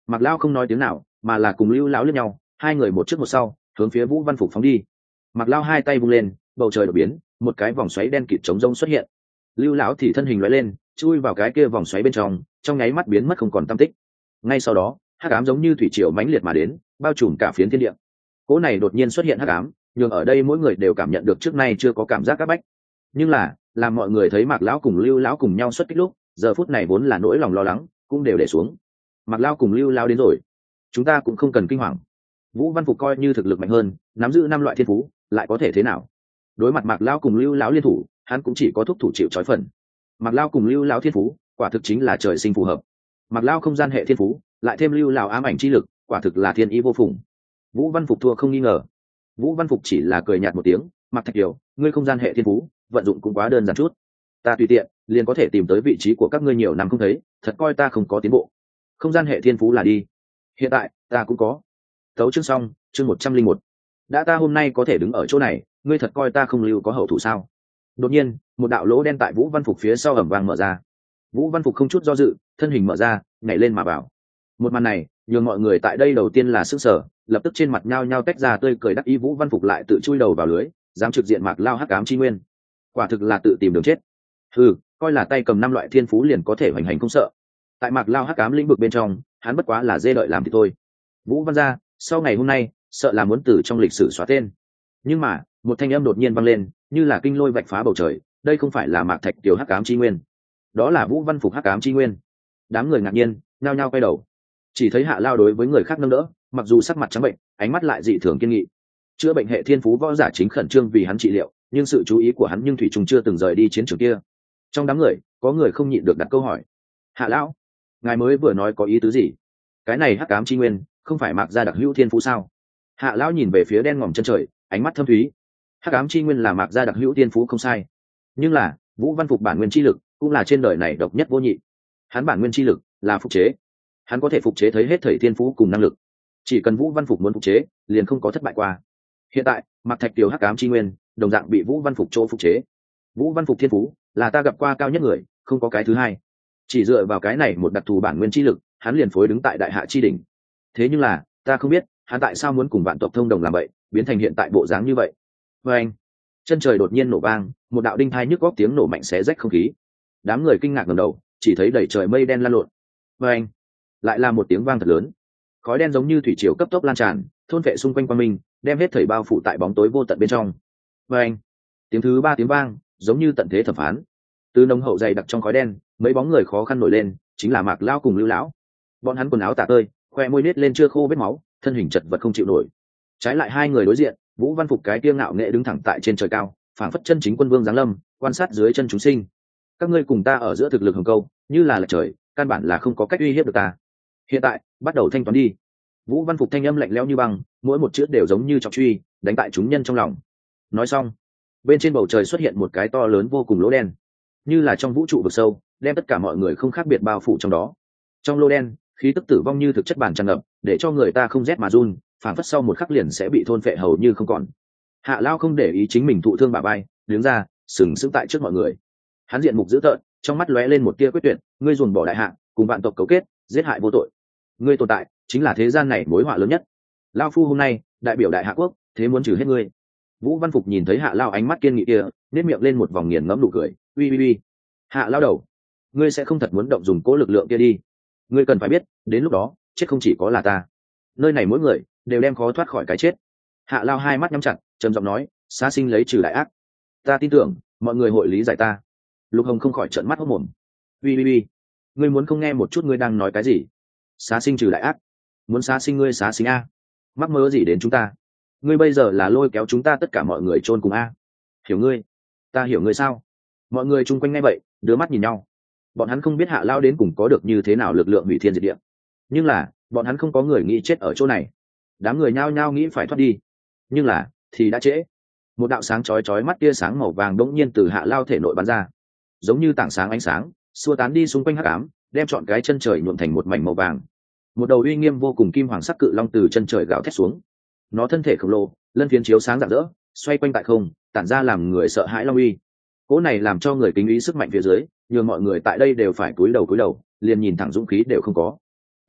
Mạc Lao không nói tiếng nào mà là cùng Lưu Lão liếc nhau, hai người một trước một sau hướng phía Vũ Văn Phục phóng đi. Mạc Lao hai tay vung lên, bầu trời đột biến, một cái vòng xoáy đen kịt trống rông xuất hiện. Lưu Lão thì thân hình lóe lên, chui vào cái kia vòng xoáy bên trong, trong nháy mắt biến mất không còn tăm tích. Ngay sau đó, hắc ám giống như thủy triều mãnh liệt mà đến, bao trùm cả phiến thiên địa. Cỗ này đột nhiên xuất hiện hắc ám, nhưng ở đây mỗi người đều cảm nhận được trước nay chưa có cảm giác áp bách. Nhưng là, làm mọi người thấy Mạc Lão cùng Lưu Lão cùng nhau xuất kích lúc, giờ phút này vốn là nỗi lòng lo lắng, cũng đều để xuống. Mạc Lão cùng Lưu Lão đến rồi, chúng ta cũng không cần kinh hoàng. Vũ Văn Phục coi như thực lực mạnh hơn, nắm giữ năm loại thiên phú, lại có thể thế nào? Đối mặt Mạc Lão cùng Lưu Lão liên thủ, hắn cũng chỉ có thúc thủ chịu trói phần. Mạc Lão cùng Lưu Lão thiên phú, quả thực chính là trời sinh phù hợp. Mạc Lão không gian hệ thiên phú, lại thêm Lưu Lão ám ảnh chi lực, quả thực là thiên ý vô phùng. Vũ Văn Phục thua không nghi ngờ. Vũ Văn Phục chỉ là cười nhạt một tiếng, Mạc Thạch Kiều, ngươi không gian hệ thiên phú, vận dụng cũng quá đơn giản chút. Ta tùy tiện, liền có thể tìm tới vị trí của các ngươi nhiều năm không thấy, thật coi ta không có tiến bộ. Không gian hệ thiên phú là đi. Hiện tại, ta cũng có. Tấu chương xong, chương một trăm linh một. Đã ta hôm nay có thể đứng ở chỗ này, ngươi thật coi ta không lưu có hậu thủ sao? Đột nhiên, một đạo lỗ đen tại Vũ Văn Phục phía sau ầm vang mở ra. Vũ Văn Phục không chút do dự, thân hình mở ra, nhảy lên mà vào. Một màn này, nhường mọi người tại đây đầu tiên là sức sở, lập tức trên mặt nhao nhao tách ra tươi cười đắc ý. Vũ Văn Phục lại tự chui đầu vào lưới, dám trực diện Mạc Lao hắc ám chi nguyên, quả thực là tự tìm đường chết. Ừ, coi là tay cầm năm loại thiên phú liền có thể hoành hành không sợ. Tại Mạc Lao hắc ám lĩnh vực bên trong, hắn bất quá là dê đợi làm thì thôi. Vũ Văn gia, sau ngày hôm nay, sợ là muốn từ trong lịch sử xóa tên. Nhưng mà, một thanh âm đột nhiên vang lên, như là kinh lôi vạch phá bầu trời, đây không phải là Mạc Thạch Kiều hắc ám chi nguyên, đó là Vũ Văn Phục hắc ám chi nguyên. Đám người ngạc nhiên, nhao nhao quay đầu. Chỉ thấy Hạ Lao đối với người khác nâng đỡ, mặc dù sắc mặt trắng bệnh, ánh mắt lại dị thường kiên nghị. Chữa bệnh hệ thiên phú võ giả chính khẩn trương vì hắn trị liệu, nhưng sự chú ý của hắn nhưng thủy trùng chưa từng rời đi chiến trường kia. Trong đám người, có người không nhịn được đặt câu hỏi: Hạ lão, ngài mới vừa nói có ý tứ gì? Cái này hắc ám chi nguyên, không phải Mạc gia đặc hữu thiên phú sao? Hạ lão nhìn về phía đen ngòm chân trời, ánh mắt thâm thúy. Hắc ám chi nguyên là Mạc gia đặc hữu thiên phú không sai, nhưng là Vũ Văn Phục bản nguyên chi lực cũng là trên đời này độc nhất vô nhị. Hắn bản nguyên chi lực là phục chế, hắn có thể phục chế thấy hết thảy thiên phú cùng năng lực. Chỉ cần Vũ Văn Phục muốn phục chế, liền không có thất bại qua. Hiện tại, Mạc Thạch Kiều hắc ám chi nguyên, đồng dạng bị Vũ Văn Phục chỗ phục chế. Vũ Văn Phục thiên phú là ta gặp qua cao nhất người, không có cái thứ hai. Chỉ dựa vào cái này một đặc thù bản nguyên chi lực, hắn liền phối đứng tại đại hạ chi đỉnh. Thế nhưng là, ta không biết, hắn tại sao muốn cùng vạn tộc thông đồng làm vậy, biến thành hiện tại bộ dáng như vậy. Và anh, chân trời đột nhiên nổ vang, một đạo đinh thai nhức góc tiếng nổ mạnh xé rách không khí. Đám người kinh ngạc ngẩng đầu, chỉ thấy đầy trời mây đen lan lộn. Và anh, lại là một tiếng vang thật lớn. Khói đen giống như thủy triều cấp tốc lan tràn, thôn vệ xung quanh quanh mình, đem hết thảy bao phủ tại bóng tối vô tận bên trong. Và anh, tiếng thứ ba tiếng vang, giống như tận thế thẩm phán. Từ nồng hậu dày đặc trong khói đen, mấy bóng người khó khăn nổi lên, chính là Mạc Lao cùng Lưu lão. Bọn hắn quần áo tả tơi, khoe môi nết lên chưa khô vết máu, thân hình chật vật không chịu nổi. Trái lại hai người đối diện, Vũ Văn Phục cái kiêu ngạo nghệ đứng thẳng tại trên trời cao, phảng phất chân chính quân vương giáng lâm, quan sát dưới chân chúng sinh. Các ngươi cùng ta ở giữa thực lực hùng câu, như là lệch trời, căn bản là không có cách uy hiếp được ta. Hiện tại, bắt đầu thanh toán đi. Vũ Văn Phục thanh âm lạnh lẽo như băng, mỗi một chữ đều giống như trọng truy, đánh tại chúng nhân trong lòng. Nói xong, bên trên bầu trời xuất hiện một cái to lớn vô cùng lỗ đen, như là trong vũ trụ vực sâu, đem tất cả mọi người không khác biệt bao phủ trong đó. Trong lỗ đen, khí tức tử vong như thực chất bản tràn ngập, để cho người ta không rét mà run, phản phất sau một khắc liền sẽ bị thôn phệ hầu như không còn. Hạ Lao không để ý chính mình thụ thương bả vai, đứng ra, sừng sững tại trước mọi người. Hắn diện mục dữ tợn, trong mắt lóe lên một tia quyết tuyệt, ngươi dồn bỏ đại hạ, cùng vạn tộc cấu kết, giết hại vô tội. Ngươi tồn tại chính là thế gian này mối họa lớn nhất. Lao phu hôm nay đại biểu đại hạ quốc, thế muốn trừ hết ngươi. Vũ Văn Phục nhìn thấy Hạ Lao ánh mắt kiên nghị kia, nét miệng lên một vòng nghiền ngẫm nụ cười, uy uy uy. Hạ Lao đầu, ngươi sẽ không thật muốn động dùng cố lực lượng kia đi. Ngươi cần phải biết, đến lúc đó, chết không chỉ có là ta. Nơi này mỗi người đều đem khó thoát khỏi cái chết. Hạ Lao hai mắt nhắm chặt, trầm giọng nói, xá sinh lấy trừ đại ác. Ta tin tưởng, mọi người hội lý giải ta. Lục Hồng không khỏi trợn mắt hốt mồm. Uy uy uy, ngươi muốn không nghe một chút ngươi đang nói cái gì? Xá sinh trừ đại ác, muốn xá sinh ngươi xá sinh a? Mắc mơ gì đến chúng ta? Ngươi bây giờ là lôi kéo chúng ta tất cả mọi người chôn cùng a? Hiểu ngươi, ta hiểu ngươi sao? Mọi người chung quanh nghe vậy, đưa mắt nhìn nhau. Bọn hắn không biết Hạ Lao đến cùng có được như thế nào lực lượng hủy thiên diệt địa, nhưng là bọn hắn không có người nghĩ chết ở chỗ này. Đám người nhao nhao nghĩ phải thoát đi, nhưng là thì đã trễ. Một đạo sáng chói chói mắt tia sáng màu vàng đống nhiên từ Hạ Lao thể nội bắn ra, giống như tảng sáng ánh sáng, xua tán đi xung quanh hắc ám, đem trọn cái chân trời nhuộm thành một mảnh màu vàng. Một đầu uy nghiêm vô cùng kim hoàng sắc cự long từ chân trời gào thét xuống. Nó thân thể khổng lồ, lân phiến chiếu sáng rạng rỡ, xoay quanh tại không, tản ra làm người sợ hãi long uy. Cỗ này làm cho người kính ý sức mạnh phía dưới, nhường mọi người tại đây đều phải cúi đầu cúi đầu, liền nhìn thẳng dũng khí đều không có.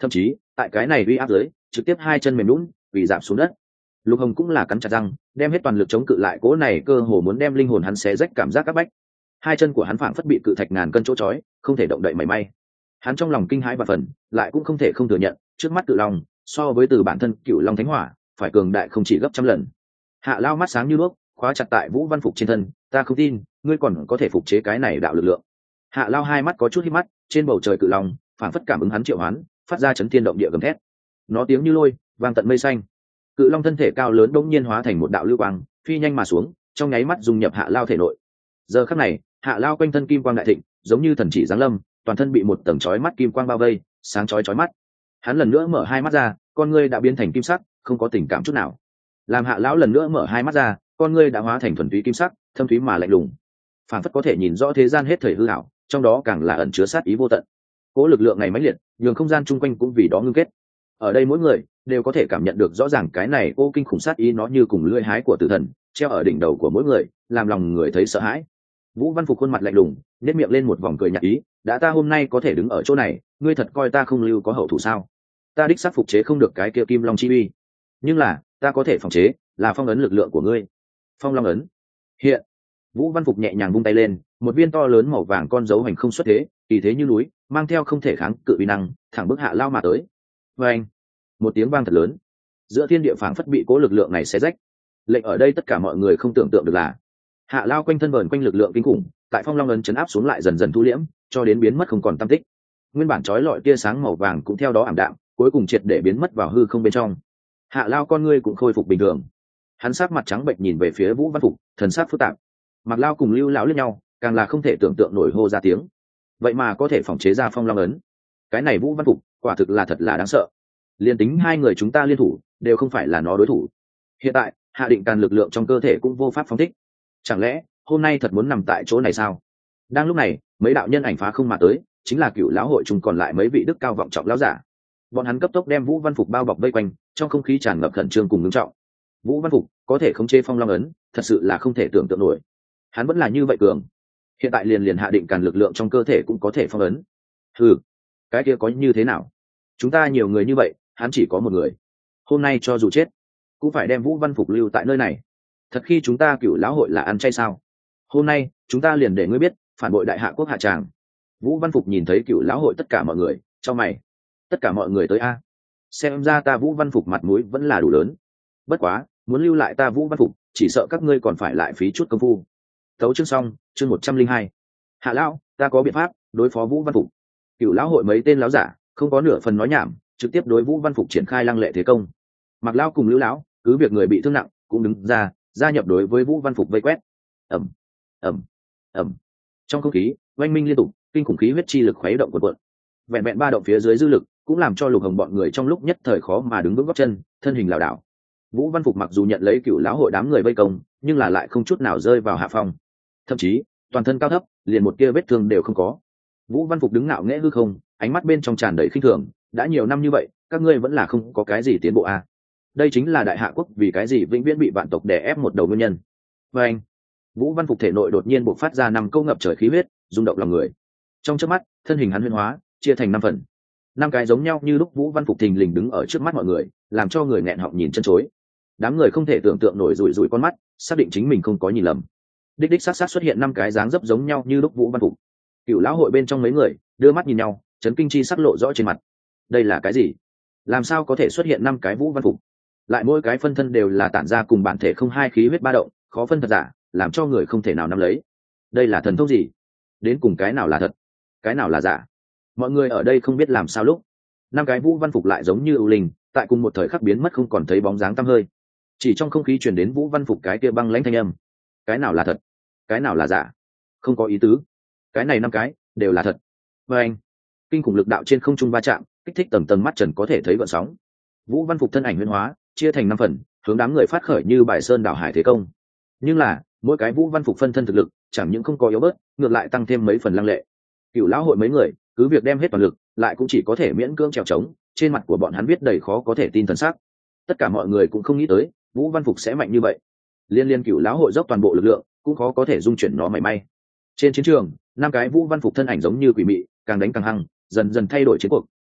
thậm chí tại cái này uy áp dưới trực tiếp hai chân mềm lún vì giảm xuống đất. Lục Hồng cũng là cắn chặt răng đem hết toàn lực chống cự lại cỗ này cơ hồ muốn đem linh hồn hắn xé rách cảm giác áp bách. Hai chân của hắn phảng phất bị cự thạch ngàn cân chỗ trói, không thể động đậy mảy may. Hắn trong lòng kinh hãi và phần lại cũng không thể không thừa nhận trước mắt cự long so với từ bản thân cựu long thánh hỏa phải cường đại không chỉ gấp trăm lần. Hạ Lao mắt sáng như đuốc khóa chặt tại Vũ Văn Phục trên thân, ta không tin ngươi còn có thể phục chế cái này đạo lực lượng. Hạ Lao hai mắt có chút hít mắt, trên bầu trời cự long phảng phất cảm ứng hắn triệu hoán, phát ra chấn thiên động địa gầm thét. Nó tiếng như lôi vang tận mây xanh. Cự long thân thể cao lớn đột nhiên hóa thành một đạo lưu quang, phi nhanh mà xuống, trong nháy mắt dung nhập Hạ Lao thể nội. Giờ khắc này, Hạ Lao quanh thân kim quang đại thịnh, giống như thần chỉ giáng lâm, toàn thân bị một tầng chói mắt kim quang bao vây, sáng chói chói mắt. Hắn lần nữa mở hai mắt ra, con ngươi đã biến thành kim sắc, không có tình cảm chút nào. Làm Hạ lão lần nữa mở hai mắt ra, con ngươi đã hóa thành thuần túy kim sắc, thâm thúy mà lạnh lùng. Phản phất có thể nhìn rõ thế gian hết thảy hư ảo, trong đó càng là ẩn chứa sát ý vô tận. Cố lực lượng này mãnh liệt, nhường không gian chung quanh cũng vì đó ngưng kết. Ở đây mỗi người đều có thể cảm nhận được rõ ràng cái này ô kinh khủng sát ý nó như cùng lưỡi hái của tử thần, treo ở đỉnh đầu của mỗi người, làm lòng người thấy sợ hãi. Vũ Văn Phục khuôn mặt lạnh lùng, nét miệng lên một vòng cười nhạt ý, đã ta hôm nay có thể đứng ở chỗ này, ngươi thật coi ta không lưu có hậu thủ sao? Ta đích xác phục chế không được cái kia kim long chi uy, nhưng là ta có thể phòng chế, là phong ấn lực lượng của ngươi. Phong long ấn. Hiện. Vũ Văn Phục nhẹ nhàng vung tay lên, một viên to lớn màu vàng con dấu hành không xuất thế, kỳ thế như núi, mang theo không thể kháng cự uy năng, thẳng bức Hạ Lao mà tới. Và anh. Một tiếng vang thật lớn, giữa thiên địa phảng phất bị cố lực lượng này xé rách. Lệnh ở đây tất cả mọi người không tưởng tượng được là Hạ Lao quanh thân vờn quanh lực lượng kinh khủng, tại phong long ấn chấn áp xuống lại dần dần thu liễm, cho đến biến mất không còn tăm tích. Nguyên bản chói lọi tia sáng màu vàng cũng theo đó ảm đạm, cuối cùng triệt để biến mất vào hư không bên trong. Hạ Lao con ngươi cũng khôi phục bình thường. Hắn sắc mặt trắng bệch nhìn về phía Vũ Văn Phục, thần sắc phức tạp. Mạc Lao cùng Lưu lão liếc nhau, càng là không thể tưởng tượng nổi hô ra tiếng. Vậy mà có thể phòng chế ra phong long ấn. Cái này Vũ Văn Phục, quả thực là thật là đáng sợ. Liên tính hai người chúng ta liên thủ, đều không phải là nó đối thủ. Hiện tại, Hạ Định Càn lực lượng trong cơ thể cũng vô pháp phóng thích. Chẳng lẽ hôm nay thật muốn nằm tại chỗ này sao? Đang lúc này, mấy đạo nhân ảnh phá không mà tới, chính là cựu lão hội chung còn lại mấy vị đức cao vọng trọng lão giả. Bọn hắn cấp tốc đem Vũ Văn Phục bao bọc vây quanh, trong không khí tràn ngập khẩn trương cùng ngưng trọng. Vũ Văn Phục có thể khống chế phong long ấn, thật sự là không thể tưởng tượng nổi. Hắn vẫn là như vậy cường, hiện tại liền liền Hạ Định Càn lực lượng trong cơ thể cũng có thể phong ấn. Ừ, cái kia có như thế nào? Chúng ta nhiều người như vậy, hắn chỉ có một người. Hôm nay cho dù chết, cũng phải đem Vũ Văn Phục lưu tại nơi này. Thật khi chúng ta cựu lão hội là ăn chay sao? Hôm nay chúng ta liền để ngươi biết phản bội đại hạ quốc hạ tràng. Vũ Văn Phục nhìn thấy cựu lão hội tất cả mọi người, cho mày, tất cả mọi người tới a. Xem ra ta Vũ Văn Phục mặt mũi vẫn là đủ lớn. Bất quá, muốn lưu lại ta Vũ Văn Phục, chỉ sợ các ngươi còn phải lại phí chút công phu. Tấu chương xong, chương một trăm linh hai. Hạ lão, ta có biện pháp đối phó Vũ Văn Phục. Cựu lão hội mấy tên lão giả không có nửa phần nói nhảm, trực tiếp đối Vũ Văn Phục triển khai lăng lệ thế công. Mạc lão cùng Lưu lão, cứ việc người bị thương nặng, cũng đứng ra gia nhập đối với Vũ Văn Phục vây quét. Ầm, ầm, ầm. Trong không khí oanh minh liên tục, kinh khủng khí huyết chi lực khuấy động cuộn cuộn. Vẹn vẹn ba động phía dưới dư lực cũng làm cho Lục Hồng bọn người trong lúc nhất thời khó mà đứng vững gót chân, thân hình lảo đảo. Vũ Văn Phục mặc dù nhận lấy cựu lão hội đám người vây công, nhưng là lại không chút nào rơi vào hạ phong. Thậm chí toàn thân cao thấp, liền một tia vết thương đều không có. Vũ Văn Phục đứng ngạo nghễ hư không, ánh mắt bên trong tràn đầy khinh thường. Đã nhiều năm như vậy, các ngươi vẫn là không có cái gì tiến bộ à? Đây chính là đại hạ quốc vì cái gì vĩnh viễn bị vạn tộc đè ép một đầu nguyên nhân. Và anh, Vũ Văn Phục thể nội đột nhiên bộc phát ra năm câu ngập trời khí huyết, rung động lòng người. Trong chớp mắt, thân hình hắn huyễn hóa, chia thành năm phần. Năm cái giống nhau như lúc Vũ Văn Phục thình lình đứng ở trước mắt mọi người, làm cho người nghẹn họng nhìn chân chối. Đám người không thể tưởng tượng nổi rủi rủi con mắt, xác định chính mình không có nhìn lầm. Đích đích xác xác xuất hiện năm cái dáng dấp giống nhau như lúc Vũ Văn Phục. Cựu lão hội bên trong mấy người đưa mắt nhìn nhau, chấn kinh chi sắc lộ rõ trên mặt. Đây là cái gì? Làm sao có thể xuất hiện năm cái Vũ Văn Phục? Lại mỗi cái phân thân đều là tản ra cùng bản thể không hai khí huyết ba động, khó phân thật giả, làm cho người không thể nào nắm lấy. Đây là thần thông gì? Đến cùng cái nào là thật, cái nào là giả? Mọi người ở đây không biết làm sao lúc năm cái Vũ Văn Phục lại giống như ưu linh, tại cùng một thời khắc biến mất không còn thấy bóng dáng tăm hơi. Chỉ trong không khí truyền đến Vũ Văn Phục cái kia băng lãnh thanh âm. Cái nào là thật, cái nào là giả? Không có ý tứ. Cái này năm cái đều là thật. Và anh, kinh khủng lực đạo trên không trung va chạm, kích thích tầng tầng mắt trần có thể thấy gợn sóng. Vũ Văn Phục thân ảnh huyễn hóa, chia thành năm phần, hướng đám người phát khởi như bài sơn đảo hải thế công. Nhưng là mỗi cái Vũ Văn Phục phân thân thực lực chẳng những không có yếu bớt, ngược lại tăng thêm mấy phần lăng lệ. Cựu lão hội mấy người cứ việc đem hết toàn lực, lại cũng chỉ có thể miễn cưỡng trèo trống. Trên mặt của bọn hắn viết đầy khó có thể tin thần sắc. Tất cả mọi người cũng không nghĩ tới Vũ Văn Phục sẽ mạnh như vậy. Liên liên cựu lão hội dốc toàn bộ lực lượng, cũng khó có thể dung chuyển nó mảy may. Trên chiến trường, năm cái Vũ Văn Phục thân ảnh giống như quỷ mị, càng đánh càng hăng, dần dần thay đổi chiến cuộc,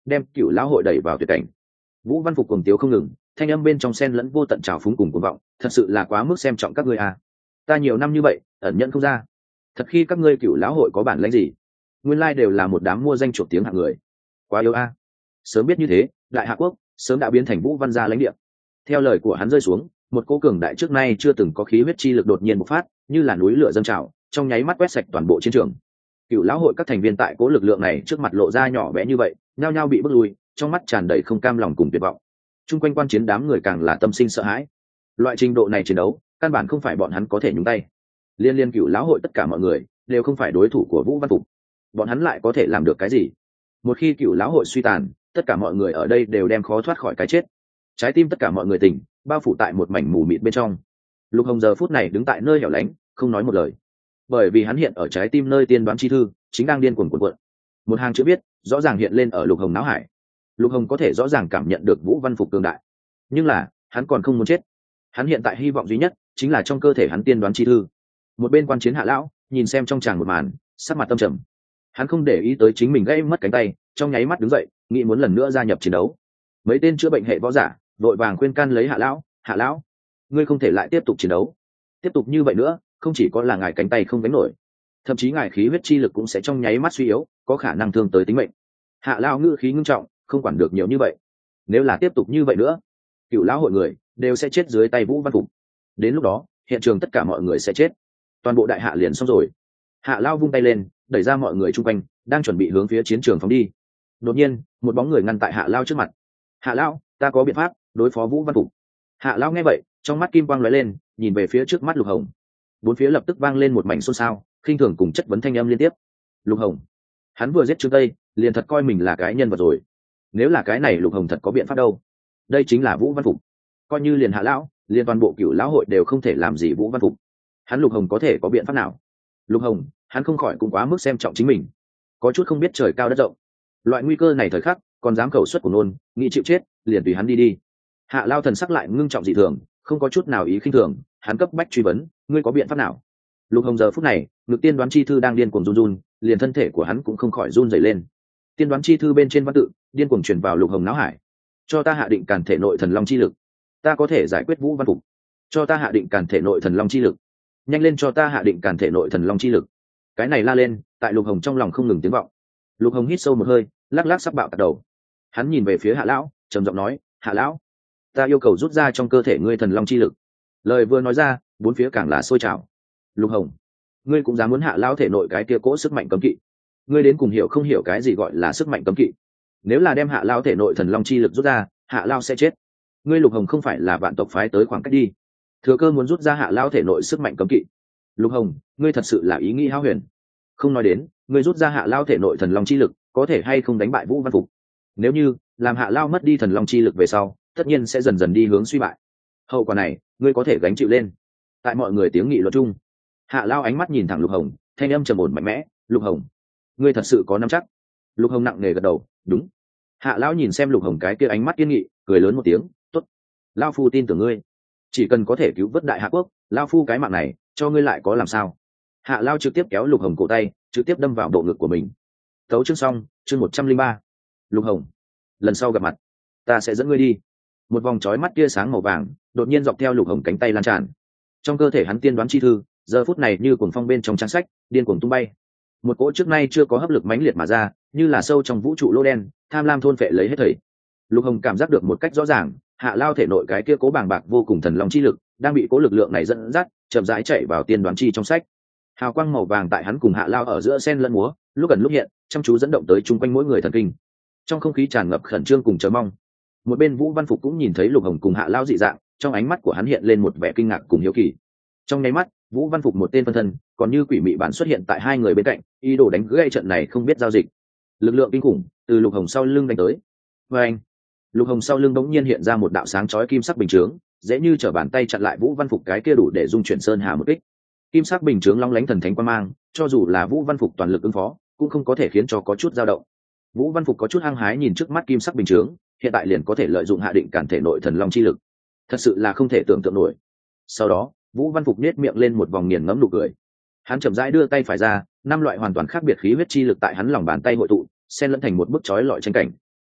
đem cựu lão hội đẩy vào tuyệt cảnh. Vũ Văn Phục cuồng tiếu không ngừng, thanh âm bên trong sen lẫn vô tận trào phúng cùng cuồng vọng, thật sự là quá mức xem trọng các ngươi à. Ta nhiều năm như vậy ẩn nhận không ra, thật khi các ngươi cựu lão hội có bản lĩnh gì, nguyên lai đều là một đám mua danh chuộc tiếng hạng người, quá yếu a à. Sớm biết như thế, đại hạ quốc sớm đã biến thành Vũ Văn gia lãnh địa. Theo lời của hắn rơi xuống, một cỗ cường đại trước nay chưa từng có khí huyết chi lực đột nhiên bộc phát, như là núi lửa dâng trào, trong nháy mắt quét sạch toàn bộ chiến trường. Cựu lão hội các thành viên tại cỗ lực lượng này trước mặt lộ ra nhỏ bé như vậy, nhao nhao bị bước lui, trong mắt tràn đầy không cam lòng cùng tuyệt vọng. Trung quanh quan chiến đám người càng là tâm sinh sợ hãi. Loại trình độ này chiến đấu, căn bản không phải bọn hắn có thể nhúng tay. Liên liên cựu lão hội tất cả mọi người đều không phải đối thủ của Vũ Văn Phục. Bọn hắn lại có thể làm được cái gì? Một khi cựu lão hội suy tàn, tất cả mọi người ở đây đều đem khó thoát khỏi cái chết. Trái tim tất cả mọi người tỉnh, bao phủ tại một mảnh mù mịt bên trong. Lục Hồng giờ phút này đứng tại nơi hẻo lánh, không nói một lời, bởi vì hắn hiện ở trái tim nơi tiên đoán chi thư chính đang điên cuồng cuộn cuộn. Một hàng chữ viết rõ ràng hiện lên ở Lục Hồng não hải. Lục Hồng có thể rõ ràng cảm nhận được Vũ Văn Phục cường đại, nhưng là hắn còn không muốn chết. Hắn hiện tại hy vọng duy nhất chính là trong cơ thể hắn tiên đoán chi thư. Một bên quan chiến Hạ lão nhìn xem trong tràng một màn, sắc mặt tâm trầm. Hắn không để ý tới chính mình gãy mất cánh tay, trong nháy mắt đứng dậy, nghĩ muốn lần nữa gia nhập chiến đấu. Mấy tên chữa bệnh hệ võ giả vội vàng khuyên can lấy Hạ lão, Hạ lão, ngươi không thể lại tiếp tục chiến đấu. Tiếp tục như vậy nữa, không chỉ có là ngài cánh tay không gánh nổi, thậm chí ngài khí huyết chi lực cũng sẽ trong nháy mắt suy yếu, có khả năng thương tới tính mệnh. Hạ lão ngữ khí ngưng trọng, không quản được nhiều như vậy. Nếu là tiếp tục như vậy nữa, cựu lão hội người đều sẽ chết dưới tay Vũ Văn Phục. Đến lúc đó, hiện trường tất cả mọi người sẽ chết, toàn bộ đại hạ liền xong rồi. Hạ lão vung tay lên, đẩy ra mọi người chung quanh, đang chuẩn bị hướng phía chiến trường phóng đi. Đột nhiên, một bóng người ngăn tại Hạ lão trước mặt. Hạ lão, ta có biện pháp đối phó Vũ Văn Phục. Hạ lão nghe vậy, trong mắt kim quang lóe lên, nhìn về phía trước mắt Lục Hồng. Bốn phía lập tức vang lên một mảnh xôn xao, khinh thường cùng chất vấn thanh âm liên tiếp. Lục Hồng, hắn vừa giết Trương Tây, liền thật coi mình là cái nhân vật rồi. Nếu là cái này Lục Hồng thật có biện pháp đâu? Đây chính là Vũ Văn Phục, coi như liền Hạ lão, liền toàn bộ cửu lão hội đều không thể làm gì Vũ Văn Phục. Hắn Lục Hồng có thể có biện pháp nào? Lục Hồng, hắn không khỏi cũng quá mức xem trọng chính mình, có chút không biết trời cao đất rộng. Loại nguy cơ này thời khắc, còn dám khẩu xuất của nôn, nghĩ chịu chết, liền tùy hắn đi đi. Hạ lão thần sắc lại ngưng trọng dị thường, không có chút nào ý khinh thường, hắn cấp bách truy vấn, ngươi có biện pháp nào? Lục Hồng giờ phút này, ngực tiên đoán chi thư đang điên cuồng run run, liền thân thể của hắn cũng không khỏi run rẩy lên. Tiên đoán chi thư bên trên văn tự điên cuồng truyền vào Lục Hồng não hải. Cho ta hạ định càn thể nội thần long chi lực, ta có thể giải quyết Vũ Văn Phục. Cho ta hạ định càn thể nội thần long chi lực, nhanh lên cho ta hạ định càn thể nội thần long chi lực. Cái này la lên, tại Lục Hồng trong lòng không ngừng tiếng vọng. Lục Hồng hít sâu một hơi, lắc lắc sắp bạo tạc đầu. Hắn nhìn về phía Hạ lão, trầm giọng nói, Hạ lão, ta yêu cầu rút ra trong cơ thể ngươi thần long chi lực. Lời vừa nói ra, bốn phía càng là sôi trào. Lục Hồng, ngươi cũng dám muốn Hạ lão thể nội cái kia cỗ sức mạnh cấm kỵ? Ngươi đến cùng hiểu không hiểu cái gì gọi là sức mạnh cấm kỵ? Nếu là đem Hạ lão thể nội thần long chi lực rút ra, Hạ lão sẽ chết. Ngươi Lục Hồng không phải là vạn tộc phái tới khoảng cách đi, thừa cơ muốn rút ra Hạ lão thể nội sức mạnh cấm kỵ. Lục Hồng, ngươi thật sự là ý nghĩ hão huyền. Không nói đến, ngươi rút ra Hạ lão thể nội thần long chi lực, có thể hay không đánh bại Vũ Văn Phục? Nếu như làm Hạ lão mất đi thần long chi lực về sau, tất nhiên sẽ dần dần đi hướng suy bại. Hậu quả này, ngươi có thể gánh chịu lên. Tại mọi người tiếng nghị luận chung, Hạ lão ánh mắt nhìn thẳng Lục Hồng, thanh âm trầm ổn mạnh mẽ, Lục Hồng, ngươi thật sự có nắm chắc? Lục Hồng nặng nề gật đầu, đúng. Hạ lão nhìn xem Lục Hồng cái kia ánh mắt kiên nghị, cười lớn một tiếng, tốt, lão phu tin tưởng ngươi. Chỉ cần có thể cứu vớt đại hạ quốc, lão phu cái mạng này cho ngươi lại có làm sao? Hạ lão trực tiếp kéo Lục Hồng cổ tay, trực tiếp đâm vào bộ ngực của mình. Tấu chương xong, chương một trăm linh ba. Lục Hồng, lần sau gặp mặt, ta sẽ dẫn ngươi đi. Một vòng chói mắt tia sáng màu vàng đột nhiên dọc theo Lục Hồng cánh tay lan tràn. Trong cơ thể hắn tiên đoán chi thư, giờ phút này như cuồng phong bên trong trang sách, điên cuồng tung bay. Một cỗ trước nay chưa có hấp lực mãnh liệt mà ra, như là sâu trong vũ trụ lỗ đen, tham lam thôn phệ lấy hết thảy. Lục Hồng cảm giác được một cách rõ ràng, Hạ lão thể nội cái kia cố bàng bạc vô cùng thần long chi lực, đang bị cố lực lượng này dẫn dắt, chậm rãi chạy vào tiên đoán chi trong sách. Hào quang màu vàng tại hắn cùng Hạ lão ở giữa sen lẫn múa, lúc gần lúc hiện, chăm chú dẫn động tới chung quanh mỗi người thần kinh. Trong không khí tràn ngập khẩn trương cùng chờ mong. Một bên Vũ Văn Phục cũng nhìn thấy Lục Hồng cùng Hạ lão dị dạng, trong ánh mắt của hắn hiện lên một vẻ kinh ngạc cùng hiếu kỳ. Trong nháy mắt, Vũ Văn Phục một tên phân thân, còn như quỷ mị bản xuất hiện tại hai người bên cạnh, ý đồ đánh gãy trận này không biết giao dịch. Lực lượng kinh khủng từ Lục Hồng sau lưng đánh tới. Và anh, Lục Hồng sau lưng bỗng nhiên hiện ra một đạo sáng chói kim sắc bình chướng, dễ như trở bàn tay chặn lại Vũ Văn Phục cái kia đủ để dung chuyển sơn hà một kích. Kim sắc bình chướng long lánh thần thánh quang mang, cho dù là Vũ Văn Phục toàn lực ứng phó, cũng không có thể khiến cho có chút dao động. Vũ Văn Phục có chút hăng hái nhìn trước mắt kim sắc bình chướng, hiện tại liền có thể lợi dụng hạ định cản thể nội thần long chi lực, thật sự là không thể tưởng tượng nổi. Sau đó, Vũ Văn Phục nhếch miệng lên một vòng nghiền ngẫm nụ cười. Hắn chậm rãi đưa tay phải ra, năm loại hoàn toàn khác biệt khí huyết chi lực tại hắn lòng bàn tay hội tụ, xen lẫn thành một bức chói lọi tranh cảnh.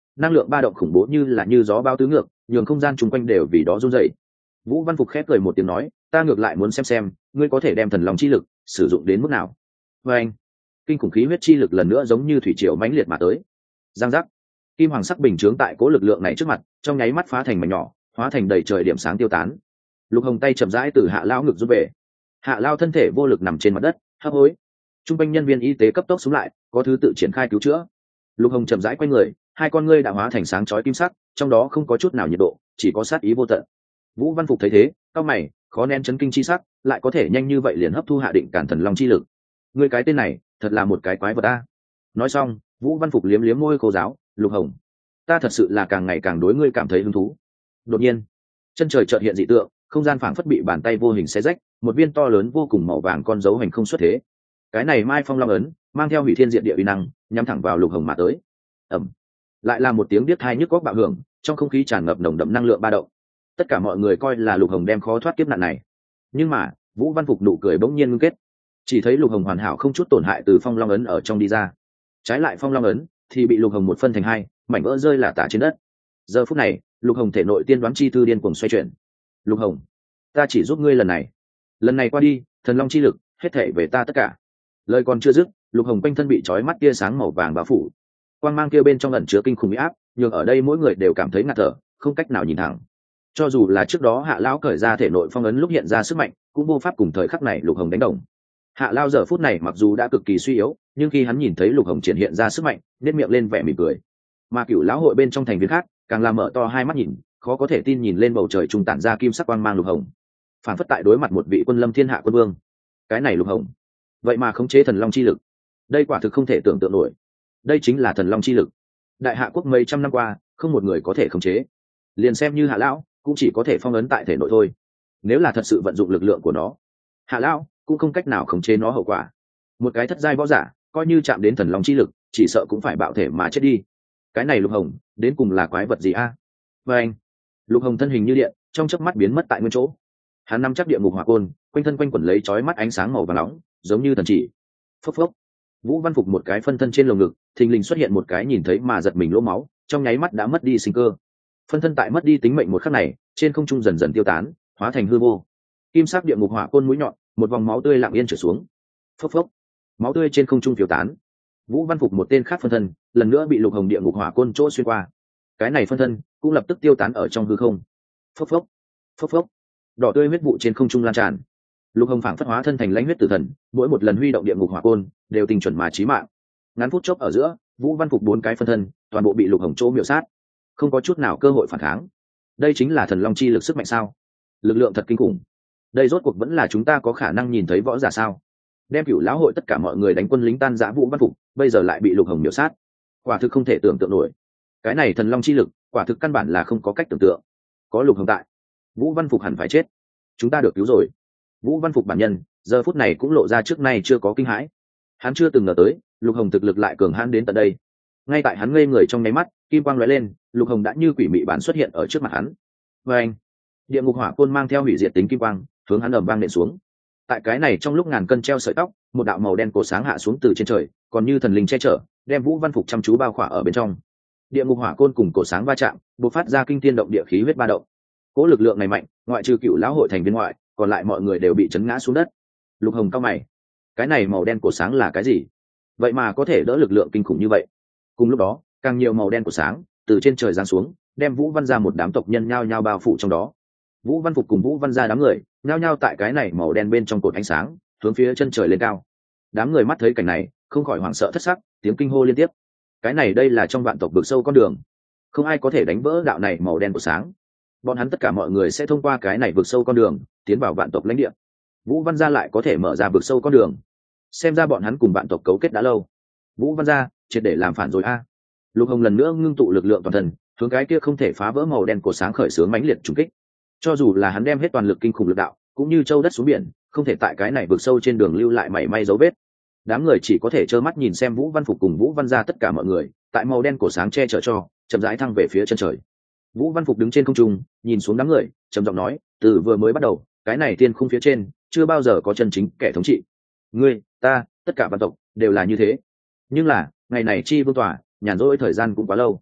năng lượng ba động khủng bố như là như gió bao tứ ngược, nhường không gian chung quanh đều vì đó run rẩy. Vũ Văn Phục khép cười một tiếng nói, ta ngược lại muốn xem xem ngươi có thể đem thần long chi lực sử dụng đến mức nào. Và anh, kinh khủng khí huyết chi lực lần nữa giống như thủy triều mãnh liệt mà tới. Giang giác, kim hoàng sắc bình chướng tại cố lực lượng này trước mặt trong nháy mắt phá thành mảnh nhỏ, hóa thành đầy trời điểm sáng tiêu tán. Lục Hồng tay chậm rãi từ Hạ Lao ngực rút về. Hạ Lao thân thể vô lực nằm trên mặt đất, hấp hối. Trung quanh nhân viên y tế cấp tốc xuống lại, có thứ tự triển khai cứu chữa. Lục Hồng chậm rãi quay người, hai con ngươi đã hóa thành sáng chói kim sắc, trong đó không có chút nào nhiệt độ, chỉ có sát ý vô tận. Vũ Văn Phục thấy thế, cau mày, khó nén chấn kinh chi sắc, lại có thể nhanh như vậy liền hấp thu hạ định cản thần long chi lực. Ngươi cái tên này, thật là một cái quái vật a. Nói xong, Vũ Văn Phục liếm liếm môi khô giáo, Lục Hồng, ta thật sự là càng ngày càng đối ngươi cảm thấy hứng thú. Đột nhiên, chân trời chợt hiện dị tượng, không gian phảng phất bị bàn tay vô hình xé rách, một viên to lớn vô cùng màu vàng con dấu hành không xuất thế. Cái này Mai Phong Long ấn, mang theo hủy thiên diệt địa uy năng, nhắm thẳng vào Lục Hồng mà tới. Ầm. Lại là một tiếng điếc tai nhức óc bạo hưởng, trong không khí tràn ngập nồng đậm năng lượng ba động. Tất cả mọi người coi là Lục Hồng đem khó thoát kiếp nạn này. Nhưng mà, Vũ Văn Phục nụ cười bỗng nhiên ngưng kết. Chỉ thấy Lục Hồng hoàn hảo không chút tổn hại từ Phong Long ấn ở trong đi ra. Trái lại Phong Long ấn thì bị Lục Hồng một phân thành hai, mảnh vỡ rơi lả tả trên đất. Giờ phút này, Lục Hồng thể nội tiên đoán chi thư điên cuồng xoay chuyển. Lục Hồng, ta chỉ giúp ngươi lần này. Lần này qua đi, thần long chi lực, hết thảy về ta tất cả. Lời còn chưa dứt, Lục Hồng quanh thân bị chói mắt tia sáng màu vàng bao phủ. Quang mang kia bên trong ẩn chứa kinh khủng uy áp, nhưng ở đây mỗi người đều cảm thấy ngạt thở, không cách nào nhìn thẳng. Cho dù là trước đó Hạ lão cởi ra thể nội phong ấn lúc hiện ra sức mạnh, cũng vô pháp cùng thời khắc này Lục Hồng đánh đồng. Hạ Lao giờ phút này mặc dù đã cực kỳ suy yếu, nhưng khi hắn nhìn thấy Lục Hồng triển hiện ra sức mạnh, nét miệng lên vẻ mỉm cười. Mà Cửu lão hội bên trong thành viên khác, càng làm mở to hai mắt nhìn, khó có thể tin nhìn lên bầu trời trung tản ra kim sắc quang mang Lục Hồng, phản phất tại đối mặt một vị quân lâm thiên hạ quân vương. Cái này Lục Hồng, vậy mà khống chế thần long chi lực, đây quả thực không thể tưởng tượng nổi. Đây chính là thần long chi lực. Đại Hạ quốc mấy trăm năm qua, không một người có thể khống chế. Liền xem như Hạ lão, cũng chỉ có thể phong ấn tại thể nội thôi. Nếu là thật sự vận dụng lực lượng của nó, Hạ lão cũng không cách nào khống chế nó hậu quả. Một cái thất giai võ giả, coi như chạm đến thần long chi lực, chỉ sợ cũng phải bạo thể mà chết đi. Cái này Lục Hồng, đến cùng là quái vật gì a? Và anh, Lục Hồng thân hình như điện, trong chớp mắt biến mất tại nguyên chỗ. Hắn nắm chắc địa ngục hỏa côn, quanh thân quanh quẩn lấy chói mắt ánh sáng màu vàng nóng, giống như thần chỉ. Phốc phốc. Vũ Văn Phục một cái phân thân trên lồng ngực, thình lình xuất hiện một cái nhìn thấy mà giật mình lỗ máu, trong nháy mắt đã mất đi sinh cơ. Phân thân tại mất đi tính mệnh một khắc này, trên không trung dần dần tiêu tán, hóa thành hư vô. Kim sắc địa ngục hỏa côn mũi nhọn, một vòng máu tươi lặng yên trượt xuống. Phốc phốc. Máu tươi trên không trung phiêu tán. Vũ Văn Phục một tên khác phân thân, lần nữa bị Lục Hồng địa ngục hỏa côn chỗ xuyên qua. Cái này phân thân cũng lập tức tiêu tán ở trong hư không. Phốc phốc. Phốc phốc. Đỏ tươi huyết vụ trên không trung lan tràn. Lục Hồng phảng phất hóa thân thành lãnh huyết tử thần, mỗi một lần huy động địa ngục hỏa côn đều tình chuẩn mà chí mạng. Ngắn phút chốc ở giữa, Vũ Văn Phục bốn cái phân thân toàn bộ bị Lục Hồng chỗ miểu sát, không có chút nào cơ hội phản kháng. Đây chính là thần long chi lực sức mạnh sao? Lực lượng thật kinh khủng. Đây rốt cuộc vẫn là chúng ta có khả năng nhìn thấy võ giả sao? Đem Cửu lão hội tất cả mọi người đánh quân lính tan rã Vũ Văn Phục, bây giờ lại bị Lục Hồng miểu sát. Quả thực không thể tưởng tượng nổi. Cái này thần long chi lực, quả thực căn bản là không có cách tưởng tượng. Có Lục Hồng tại, Vũ Văn Phục hẳn phải chết. Chúng ta được cứu rồi. Vũ Văn Phục bản nhân giờ phút này cũng lộ ra trước nay chưa có kinh hãi. Hắn chưa từng ngờ tới Lục Hồng thực lực lại cường hãn đến tận đây. Ngay tại hắn ngây người trong nháy mắt, kim quang lóe lên, Lục Hồng đã như quỷ mị bản xuất hiện ở trước mặt hắn. Và anh, địa ngục hỏa côn mang theo hủy diệt tính kim quang, hướng hắn ầm vang nện xuống. Tại cái này trong lúc ngàn cân treo sợi tóc, một đạo màu đen cổ sáng hạ xuống từ trên trời, còn như thần linh che chở, đem Vũ Văn Phục chăm chú bao khỏa ở bên trong. Địa ngục hỏa côn cùng cổ sáng va chạm, bộc phát ra kinh thiên động địa khí huyết ba động. Cỗ lực lượng này mạnh, ngoại trừ Cửu lão hội thành viên ngoại, còn lại mọi người đều bị chấn ngã xuống đất. Lục Hồng cao mày, cái này màu đen cổ sáng là cái gì? Vậy mà có thể đỡ lực lượng kinh khủng như vậy. Cùng lúc đó, càng nhiều màu đen cổ sáng từ trên trời giáng xuống, đem Vũ Văn gia một đám tộc nhân nhao nhao bao phủ trong đó. Vũ Văn Phục cùng Vũ Văn gia đám người nhao nhao tại cái này màu đen bên trong cột ánh sáng, hướng phía chân trời lên cao. Đám người mắt thấy cảnh này, không khỏi hoảng sợ thất sắc, tiếng kinh hô liên tiếp. Cái này đây là trong vạn tộc vực sâu con đường, không ai có thể đánh vỡ đạo này màu đen của sáng. Bọn hắn tất cả mọi người sẽ thông qua cái này vực sâu con đường tiến vào vạn tộc lãnh địa. Vũ Văn gia lại có thể mở ra vực sâu con đường, xem ra bọn hắn cùng vạn tộc cấu kết đã lâu. Vũ Văn gia triệt để làm phản rồi a. Lục Hồng lần nữa ngưng tụ lực lượng toàn thân, hướng cái kia không thể phá vỡ màu đen của sáng khởi xướng mãnh liệt trùng kích. Cho dù là hắn đem hết toàn lực kinh khủng lực đạo, cũng như châu đất xuống biển, không thể tại cái này vực sâu trên đường lưu lại mảy may dấu vết. Đám người chỉ có thể trơ mắt nhìn xem Vũ Văn Phục cùng Vũ Văn gia tất cả mọi người tại màu đen của sáng che chở cho chậm rãi thăng về phía chân trời. Vũ Văn Phục đứng trên không trung, nhìn xuống đám người, trầm giọng nói, từ vừa mới bắt đầu, cái này tiên khung phía trên chưa bao giờ có chân chính kẻ thống trị. Ngươi, ta, tất cả vạn tộc đều là như thế. Nhưng là, ngày này chi vương tỏa, nhàn rỗi thời gian cũng quá lâu.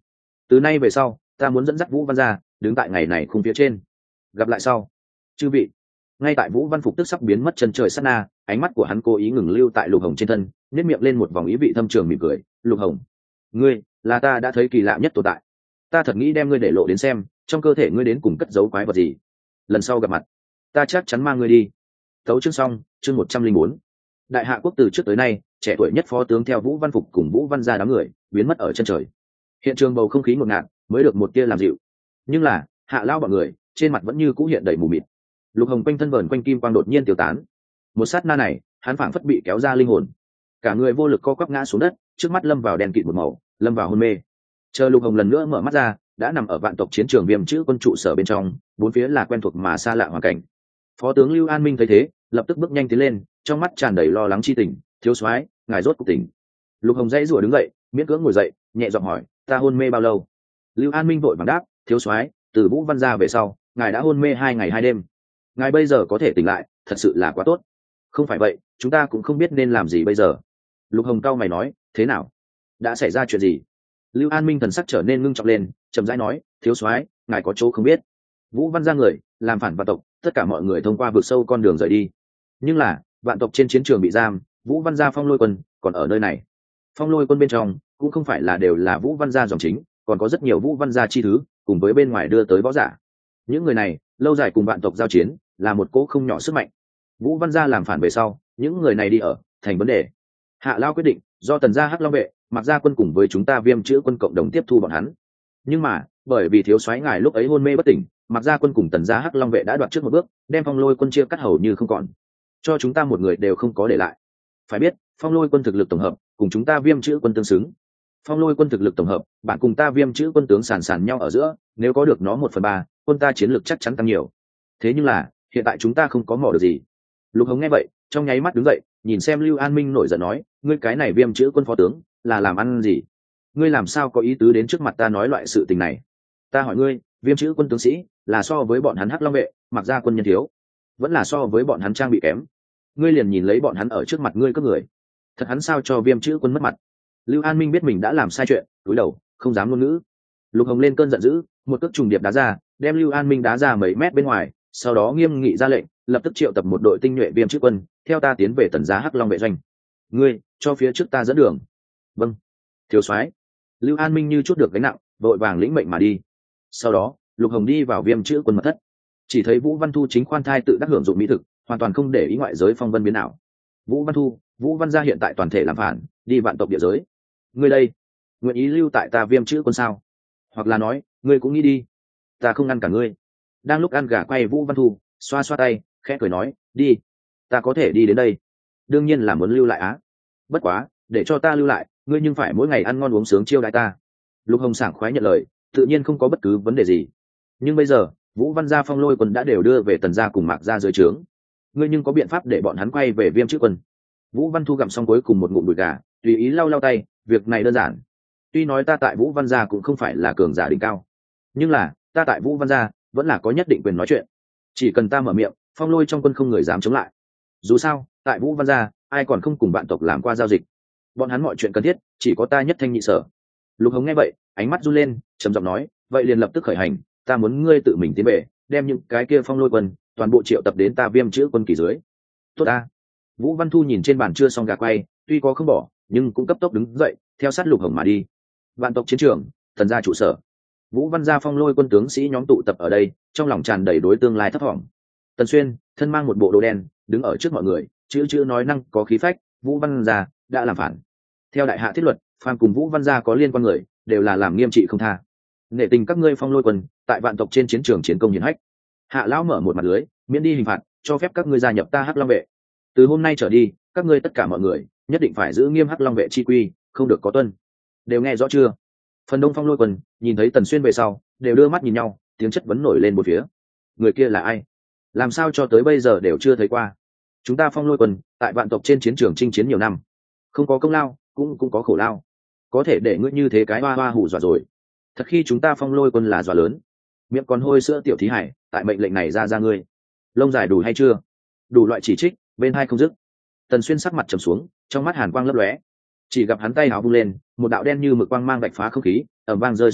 từ nay về sau ta muốn dẫn dắt Vũ Văn gia đứng tại ngày này khung phía trên. Gặp lại sau, chư vị. Ngay tại Vũ Văn Phục tức sắp biến mất chân trời sát na, ánh mắt của hắn cố ý ngừng lưu tại Lục Hồng trên thân, nhếch miệng lên một vòng ý vị thâm trường mỉm cười. Lục Hồng, ngươi là ta đã thấy kỳ lạ nhất tồn tại. Ta thật nghĩ đem ngươi để lộ đến xem trong cơ thể ngươi đến cùng cất giấu quái vật gì. Lần sau gặp mặt ta chắc chắn mang ngươi đi. Tấu chương xong. Chương một trăm linh bốn. Đại hạ quốc từ trước tới nay trẻ tuổi nhất phó tướng theo Vũ Văn Phục cùng Vũ Văn gia đám người biến mất ở chân trời. Hiện trường bầu không khí ngột ngạt mới được một tia làm dịu, nhưng là Hạ Lao bọn người trên mặt vẫn như cũ hiện đầy mù mịt. Lục Hồng quanh thân vờn quanh kim quang đột nhiên tiêu tán, một sát na này hắn phảng phất bị kéo ra linh hồn, cả người vô lực co quắp ngã xuống đất, trước mắt lâm vào đèn kịt một màu, lâm vào hôn mê. Chờ Lục Hồng lần nữa mở mắt ra, đã nằm ở vạn tộc chiến trường Viêm Chữ quân trụ sở bên trong, bốn phía là quen thuộc mà xa lạ hoàn cảnh. Phó tướng Lưu An Minh thấy thế, lập tức bước nhanh tiến lên, trong mắt tràn đầy lo lắng chi tình. Thiếu soái, ngài rốt cuộc tỉnh. Lục Hồng dãy rủa đứng dậy, miễn cưỡng ngồi dậy, nhẹ giọng hỏi, ta hôn mê bao lâu? Lưu An Minh vội vàng đáp, thiếu soái, từ Vũ Văn gia về sau, ngài đã hôn mê hai ngày hai đêm, ngài bây giờ có thể tỉnh lại, thật sự là quá tốt. Không phải vậy chúng ta cũng không biết nên làm gì bây giờ. Lục Hồng cau mày nói, thế nào, đã xảy ra chuyện gì? Lưu An Minh thần sắc trở nên ngưng trọng lên, chậm rãi nói, thiếu soái, ngài có chỗ không biết. Vũ Văn gia người làm phản vạn tộc, tất cả mọi người thông qua vượt sâu con đường rời đi, nhưng là vạn tộc trên chiến trường bị giam, Vũ Văn gia Phong Lôi quân còn ở nơi này. Phong Lôi quân bên trong cũng không phải là đều là Vũ Văn gia dòng chính, còn có rất nhiều Vũ Văn gia chi thứ cùng với bên ngoài đưa tới võ giả. Những người này lâu dài cùng vạn tộc giao chiến, là một cỗ không nhỏ sức mạnh. Vũ Văn gia làm phản về sau, những người này đi ở thành vấn đề. Hạ Lao quyết định do Tần gia Hắc Long vệ, Mặc gia quân cùng với chúng ta Viêm Chữ quân cộng đồng tiếp thu bọn hắn. Nhưng mà bởi vì thiếu soái ngài lúc ấy hôn mê bất tỉnh, Mặc gia quân cùng Tần gia Hắc Long vệ đã đoạt trước một bước, đem Phong Lôi quân chia cắt hầu như không còn, cho chúng ta một người đều không có để lại. Phải biết Phong Lôi quân thực lực tổng hợp cùng chúng ta Viêm Chữ quân tương xứng. Phong Lôi quân thực lực tổng hợp, bạn cùng ta Viêm Chữ quân tướng sàn sàn nhau ở giữa, nếu có được nó một phần ba, quân ta chiến lược chắc chắn tăng nhiều. Thế nhưng là hiện tại chúng ta không có mỏ được gì. Lục Hồng nghe vậy trong nháy mắt đứng dậy, nhìn xem Lưu An Minh nổi giận nói, ngươi cái này Viêm Chữ quân phó tướng là làm ăn gì? Ngươi làm sao có ý tứ đến trước mặt ta nói loại sự tình này? Ta hỏi ngươi, Viêm Chữ quân tướng sĩ là so với bọn hắn Hắc Long vệ, Mặc gia quân nhân thiếu, vẫn là so với bọn hắn trang bị kém? Ngươi liền nhìn lấy bọn hắn ở trước mặt ngươi cướp người, thật hắn sao cho Viêm Chữ quân mất mặt? Lưu An Minh biết mình đã làm sai chuyện, cúi đầu không dám ngôn ngữ. Lục Hồng lên cơn giận dữ, một cước trùng điệp đá ra, đem Lưu An Minh đá ra mấy mét bên ngoài, sau đó nghiêm nghị ra lệnh, lập tức triệu tập một đội tinh nhuệ Viêm Chữ quân, theo ta tiến về Tần gia Hắc Long vệ doanh. Ngươi cho phía trước ta dẫn đường. Vâng, thiếu soái. Lưu An Minh như chút được gánh nặng, vội vàng lĩnh mệnh mà đi. Sau đó Lục Hồng đi vào Viêm Chữ quân mật thất, chỉ thấy Vũ Văn Thu chính khoan thai tự đắc hưởng dụng mỹ thực, hoàn toàn không để ý ngoại giới phong vân biến ảo. Vũ Văn Thu, Vũ Văn gia hiện tại toàn thể làm phản, đi vạn tộc địa giới. Ngươi đây, nguyện ý lưu tại ta Viêm Chữ quân sao? Hoặc là nói, ngươi cũng nghĩ đi, ta không ngăn cả ngươi. Đang lúc ăn gà quay, Vũ Văn Thu xoa xoa tay, khẽ cười nói, đi, ta có thể đi đến đây, đương nhiên là muốn lưu lại á. Bất quá để cho ta lưu lại, ngươi nhưng phải mỗi ngày ăn ngon uống sướng chiêu đãi ta. Lục Hồng sảng khoái nhận lời, tự nhiên không có bất cứ vấn đề gì. Nhưng bây giờ Vũ Văn gia Phong Lôi quân đã đều đưa về Tần gia cùng Mạc gia dưới trướng, ngươi nhưng có biện pháp để bọn hắn quay về Viêm Chữ quân? Vũ Văn Thu gặm xong cuối cùng một ngụm đùi gà, tùy ý lau lau tay, việc này đơn giản. Tuy nói ta tại Vũ Văn gia cũng không phải là cường giả đỉnh cao, nhưng là ta tại Vũ Văn gia vẫn là có nhất định quyền nói chuyện. Chỉ cần ta mở miệng, Phong Lôi trong quân không người dám chống lại. Dù sao tại Vũ Văn gia ai còn không cùng bạn tộc làm qua giao dịch, bọn hắn mọi chuyện cần thiết chỉ có ta nhất thanh nhị sở. Lục Hồng nghe vậy ánh mắt run lên, trầm giọng nói, vậy liền lập tức khởi hành, ta muốn ngươi tự mình tiến về, đem những cái kia Phong Lôi quân toàn bộ triệu tập đến ta Viêm Chữ quân kỳ dưới. Tốt ta. Vũ Văn Thu nhìn trên bàn chưa xong gà quay, tuy có không bỏ nhưng cũng cấp tốc đứng dậy, theo sát Lục Hồng mà đi. Vạn tộc chiến trường, Tần gia trụ sở. Vũ Văn gia Phong Lôi quân tướng sĩ nhóm tụ tập ở đây, trong lòng tràn đầy đối tương lai thấp thỏm. Tần Xuyên thân mang một bộ đồ đen, đứng ở trước mọi người, chữ chữ nói năng có khí phách, Vũ Văn gia đã làm phản. Theo đại hạ thiết luật, phàm cùng Vũ Văn gia có liên quan người đều là làm nghiêm trị không tha. Nể tình các ngươi Phong Lôi quân tại vạn tộc trên chiến trường chiến công hiển hách, Hạ lão mở một mặt lưới, miễn đi hình phạt, cho phép các ngươi gia nhập ta Hắc Long vệ. Từ hôm nay trở đi, các ngươi tất cả mọi người nhất định phải giữ nghiêm Hắc Long vệ chi quy, không được có tuân. Đều nghe rõ chưa? Phần đông Phong Lôi quân nhìn thấy Tần Xuyên về sau, đều đưa mắt nhìn nhau, tiếng chất vấn nổi lên một phía. Người kia là ai? Làm sao cho tới bây giờ đều chưa thấy qua? Chúng ta Phong Lôi quân tại vạn tộc trên chiến trường chinh chiến nhiều năm, không có công lao cũng cũng có khổ lao, có thể để ngươi như thế cái hoa hoa hù dọa rồi. Thật khi chúng ta Phong Lôi quân là dọa lớn, miệng còn hôi sữa tiểu thí hải, tại mệnh lệnh này ra ra ngươi lông dài đủ hay chưa? Đủ loại chỉ trích bên hai không dứt. Tần Xuyên sắc mặt trầm xuống, trong mắt hàn quang lấp lóe, chỉ gặp hắn tay áo vung lên, một đạo đen như mực quang mang vạch phá không khí, ầm vang rơi xuống đất,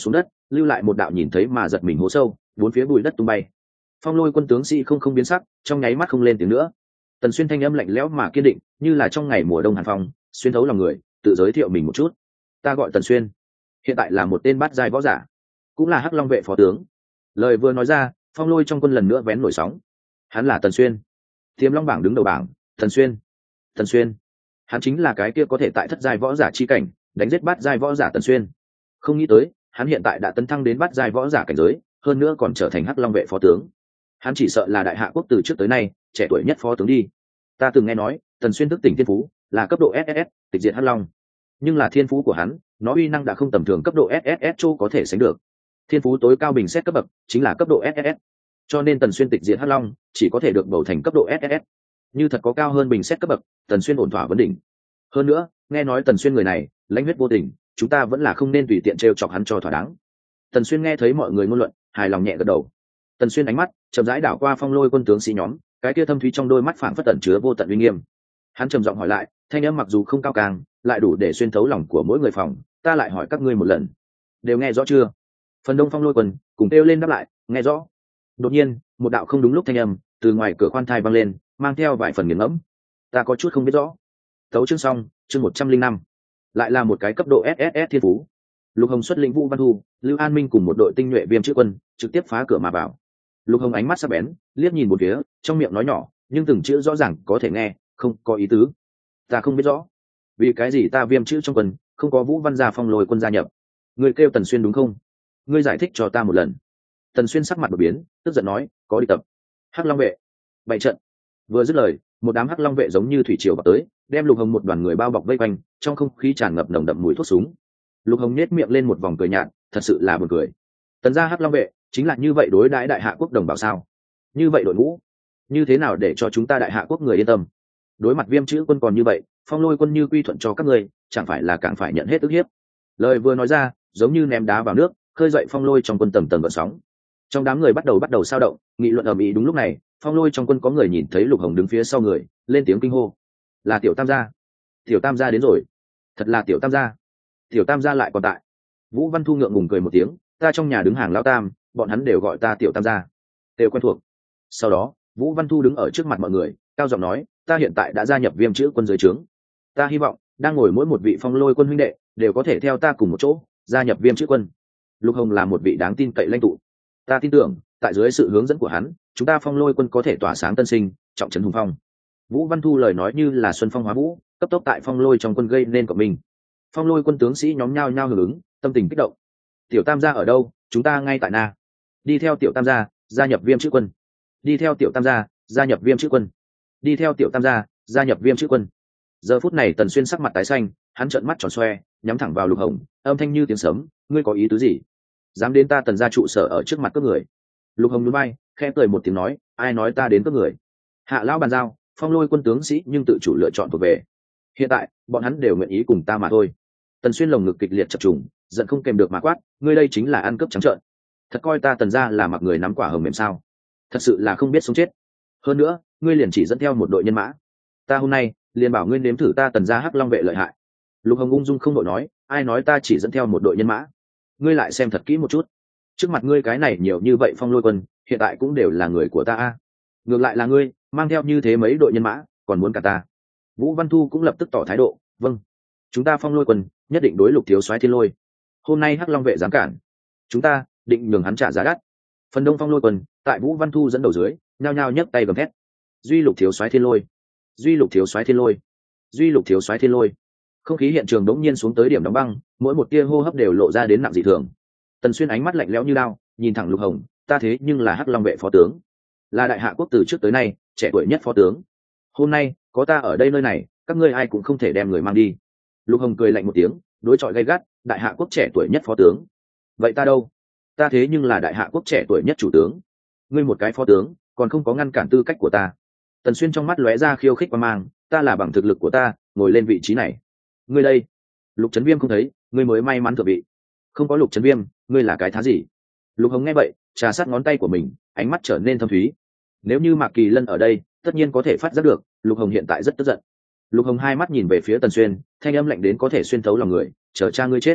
lưu lại một đạo nhìn thấy mà giật mình hố sâu, bốn phía bụi đất tung bay. Phong Lôi quân tướng sĩ không không biến sắc, trong nháy mắt không lên tiếng nữa. Tần Xuyên thanh âm lạnh lẽo mà kiên định, như là trong ngày mùa đông hàn phong, xuyên thấu lòng người, tự giới thiệu mình một chút. Ta gọi Tần Xuyên, hiện tại là một tên bát giai võ giả, cũng là Hắc Long vệ phó tướng. Lời vừa nói ra, Phong Lôi trong quân lần nữa vén nổi sóng. Hắn là Tần Xuyên, Tiềm Long bảng đứng đầu bảng. Tần Xuyên, Tần Xuyên, hắn chính là cái kia có thể tại thất giai võ giả chi cảnh đánh giết bát giai võ giả Tần Xuyên. Không nghĩ tới, hắn hiện tại đã tấn thăng đến bát giai võ giả cảnh giới, hơn nữa còn trở thành Hắc Long vệ phó tướng. Hắn chỉ sợ là đại hạ quốc từ trước tới nay trẻ tuổi nhất phó tướng đi. Ta từng nghe nói Tần Xuyên thức tỉnh thiên phú là cấp độ ét ét ét, tịch diệt Hắc Long, nhưng là thiên phú của hắn, nó uy năng đã không tầm thường cấp độ ét ét ét châu có thể sánh được. Thiên phú tối cao bình xét cấp bậc chính là cấp độ ét ét ét, cho nên Tần Xuyên tịch diệt Hắc Long chỉ có thể được bầu thành cấp độ ét ét ét. Như thật có cao hơn bình xét cấp bậc, Tần Xuyên ổn thỏa vấn đỉnh. Hơn nữa, nghe nói Tần Xuyên người này lãnh huyết vô tình, chúng ta vẫn là không nên tùy tiện trêu chọc hắn cho thỏa đáng. Tần Xuyên nghe thấy mọi người ngôn luận, hài lòng nhẹ gật đầu. Tần Xuyên ánh mắt chậm rãi đảo qua Phong Lôi quân tướng sĩ nhóm, cái kia thâm thúy trong đôi mắt phảng phất tẩn chứa vô tận uy nghiêm. Hắn trầm giọng hỏi lại, thanh âm mặc dù không cao càng, lại đủ để xuyên thấu lòng của mỗi người phòng. Ta lại hỏi các ngươi một lần, đều nghe rõ chưa? Phần đông Phong Lôi quân cùng kêu lên đáp lại, nghe rõ. Đột nhiên, một đạo không đúng lúc thanh âm từ ngoài cửa khoan thai vang lên, mang theo vài phần nghiền ngẫm. Ta có chút không biết rõ. Tấu chương xong, chương một trăm linh năm, lại là một cái cấp độ ét ét ét thiên phú. Lục Hồng xuất lĩnh Vũ Văn Thu, Lưu An Minh cùng một đội tinh nhuệ viêm chữ quân trực tiếp phá cửa mà vào. Lục Hồng ánh mắt sắc bén, liếc nhìn một phía, trong miệng nói nhỏ, nhưng từng chữ rõ ràng có thể nghe, không có ý tứ. Ta không biết rõ, vì cái gì ta viêm chữ trong quân không có Vũ Văn gia Phong Lôi quân gia nhập? Ngươi kêu Tần Xuyên đúng không? Ngươi giải thích cho ta một lần. Tần Xuyên sắc mặt đột biến, tức giận nói, có đi tập. Hắc Long vệ, bày trận. Vừa dứt lời, một đám Hắc Long vệ giống như thủy triều vào tới, đem Lục Hồng một đoàn người bao bọc vây quanh, trong không khí tràn ngập nồng đậm mùi thuốc súng. Lục Hồng nhếch miệng lên một vòng cười nhạt, thật sự là buồn cười. Tần gia Hắc Long vệ chính là như vậy đối đãi đại hạ quốc đồng bào sao? Như vậy đội ngũ, như thế nào để cho chúng ta đại hạ quốc người yên tâm? Đối mặt viêm chữ quân còn như vậy, Phong Lôi quân như quy thuận cho các ngươi, chẳng phải là càng phải nhận hết ức hiếp? Lời vừa nói ra, giống như ném đá vào nước, khơi dậy Phong Lôi trong quân tầm tầm gợn sóng. Trong đám người bắt đầu bắt đầu sao động, nghị luận ầm ĩ. Đúng lúc này, Phong Lôi trong quân có người nhìn thấy Lục Hồng đứng phía sau người, lên tiếng kinh hô, là Tiểu Tam gia. Tiểu Tam gia đến rồi. Thật là Tiểu Tam gia. Tiểu Tam gia lại còn tại. Vũ Văn Thu ngượng ngùng cười một tiếng, ta trong nhà đứng hàng lão tam, bọn hắn đều gọi ta Tiểu Tam gia, đều quen thuộc. Sau đó, Vũ Văn Thu đứng ở trước mặt mọi người, cao giọng nói, ta hiện tại đã gia nhập viêm chữ quân dưới trướng. Ta hy vọng đang ngồi mỗi một vị Phong Lôi quân huynh đệ đều có thể theo ta cùng một chỗ gia nhập viêm chữ quân. Lục Hồng là một vị đáng tin cậy lãnh tụ, ta tin tưởng tại dưới sự hướng dẫn của hắn, chúng ta Phong Lôi quân có thể tỏa sáng tân sinh, trọng trấn hùng phong. Vũ Văn Thu lời nói như là xuân phong hóa vũ, cấp tốc tại Phong Lôi trong quân gây nên của mình. Phong Lôi quân tướng sĩ nhóm nhao nhao hưởng ứng, tâm tình kích động. Tiểu Tam gia ở đâu? Chúng ta ngay tại Na. Đi theo Tiểu Tam gia gia nhập viêm chữ quân. Đi theo Tiểu Tam gia gia nhập viêm chữ quân. Đi theo Tiểu Tam gia gia nhập viêm chữ quân. Giờ phút này Tần Xuyên sắc mặt tái xanh, hắn trợn mắt tròn xoe, nhắm thẳng vào Lục Hồng, âm thanh như tiếng sấm, ngươi có ý tứ gì? Dám đến ta Tần gia trụ sở ở trước mặt các người? Lục Hồng nhún vai, khẽ cười một tiếng nói, ai nói ta đến các người? Hạ lão bàn giao, Phong Lôi quân tướng sĩ nhưng tự chủ lựa chọn thuộc về. Hiện tại, bọn hắn đều nguyện ý cùng ta mà thôi. Tần Xuyên lồng ngực kịch liệt chập trùng, giận không kèm được mà quát, ngươi đây chính là ăn cướp trắng trợn. Thật coi ta Tần gia là mặc người nắm quả hồng mềm sao? Thật sự là không biết sống chết. Hơn nữa, ngươi liền chỉ dẫn theo một đội nhân mã. Ta hôm nay liền bảo ngươi nếm thử ta Tần gia Hắc Long vệ lợi hại. Lục Hồng ung dung không đội nói, ai nói ta chỉ dẫn theo một đội nhân mã? Ngươi lại xem thật kỹ một chút, trước mặt ngươi cái này nhiều như vậy Phong Lôi quân, hiện tại cũng đều là người của ta a. Ngược lại là ngươi mang theo như thế mấy đội nhân mã, còn muốn cả ta? Vũ Văn Thu cũng lập tức tỏ thái độ, vâng, chúng ta Phong Lôi quân nhất định đối Lục thiếu soái Thiên Lôi. Hôm nay Hắc Long vệ dám cản, chúng ta định nhường hắn trả giá đắt. Phần đông Phong Lôi quân tại Vũ Văn Thu dẫn đầu dưới, nhao nhao nhấc tay gầm thét, duy Lục thiếu soái Thiên Lôi, duy Lục thiếu soái Thiên Lôi, duy Lục thiếu soái Thiên Lôi. Không khí hiện trường đống nhiên xuống tới điểm đóng băng, mỗi một tia hô hấp đều lộ ra đến nặng dị thường. Tần Xuyên ánh mắt lạnh lẽo như đao, nhìn thẳng Lục Hồng, ta thế nhưng là Hắc Long vệ phó tướng, là đại hạ quốc từ trước tới nay trẻ tuổi nhất phó tướng. Hôm nay có ta ở đây nơi này, các ngươi ai cũng không thể đem người mang đi. Lục Hồng cười lạnh một tiếng, đối chọi gay gắt, đại hạ quốc trẻ tuổi nhất phó tướng. Vậy ta đâu? Ta thế nhưng là đại hạ quốc trẻ tuổi nhất chủ tướng. Ngươi một cái phó tướng, còn không có ngăn cản tư cách của ta. Tần Xuyên trong mắt lóe ra khiêu khích và mang, ta là bằng thực lực của ta ngồi lên vị trí này. Ngươi đây, Lục Trấn Viêm không thấy, ngươi mới may mắn thượng vị. Không có Lục Trấn Viêm, ngươi là cái thá gì? Lục Hồng nghe vậy, trà sát ngón tay của mình, ánh mắt trở nên thâm thúy. Nếu như Mạc Kỳ Lân ở đây, tất nhiên có thể phát giác được, Lục Hồng hiện tại rất tức giận. Lục Hồng hai mắt nhìn về phía Tần Xuyên, thanh âm lạnh đến có thể xuyên thấu lòng người, chờ cha ngươi chết.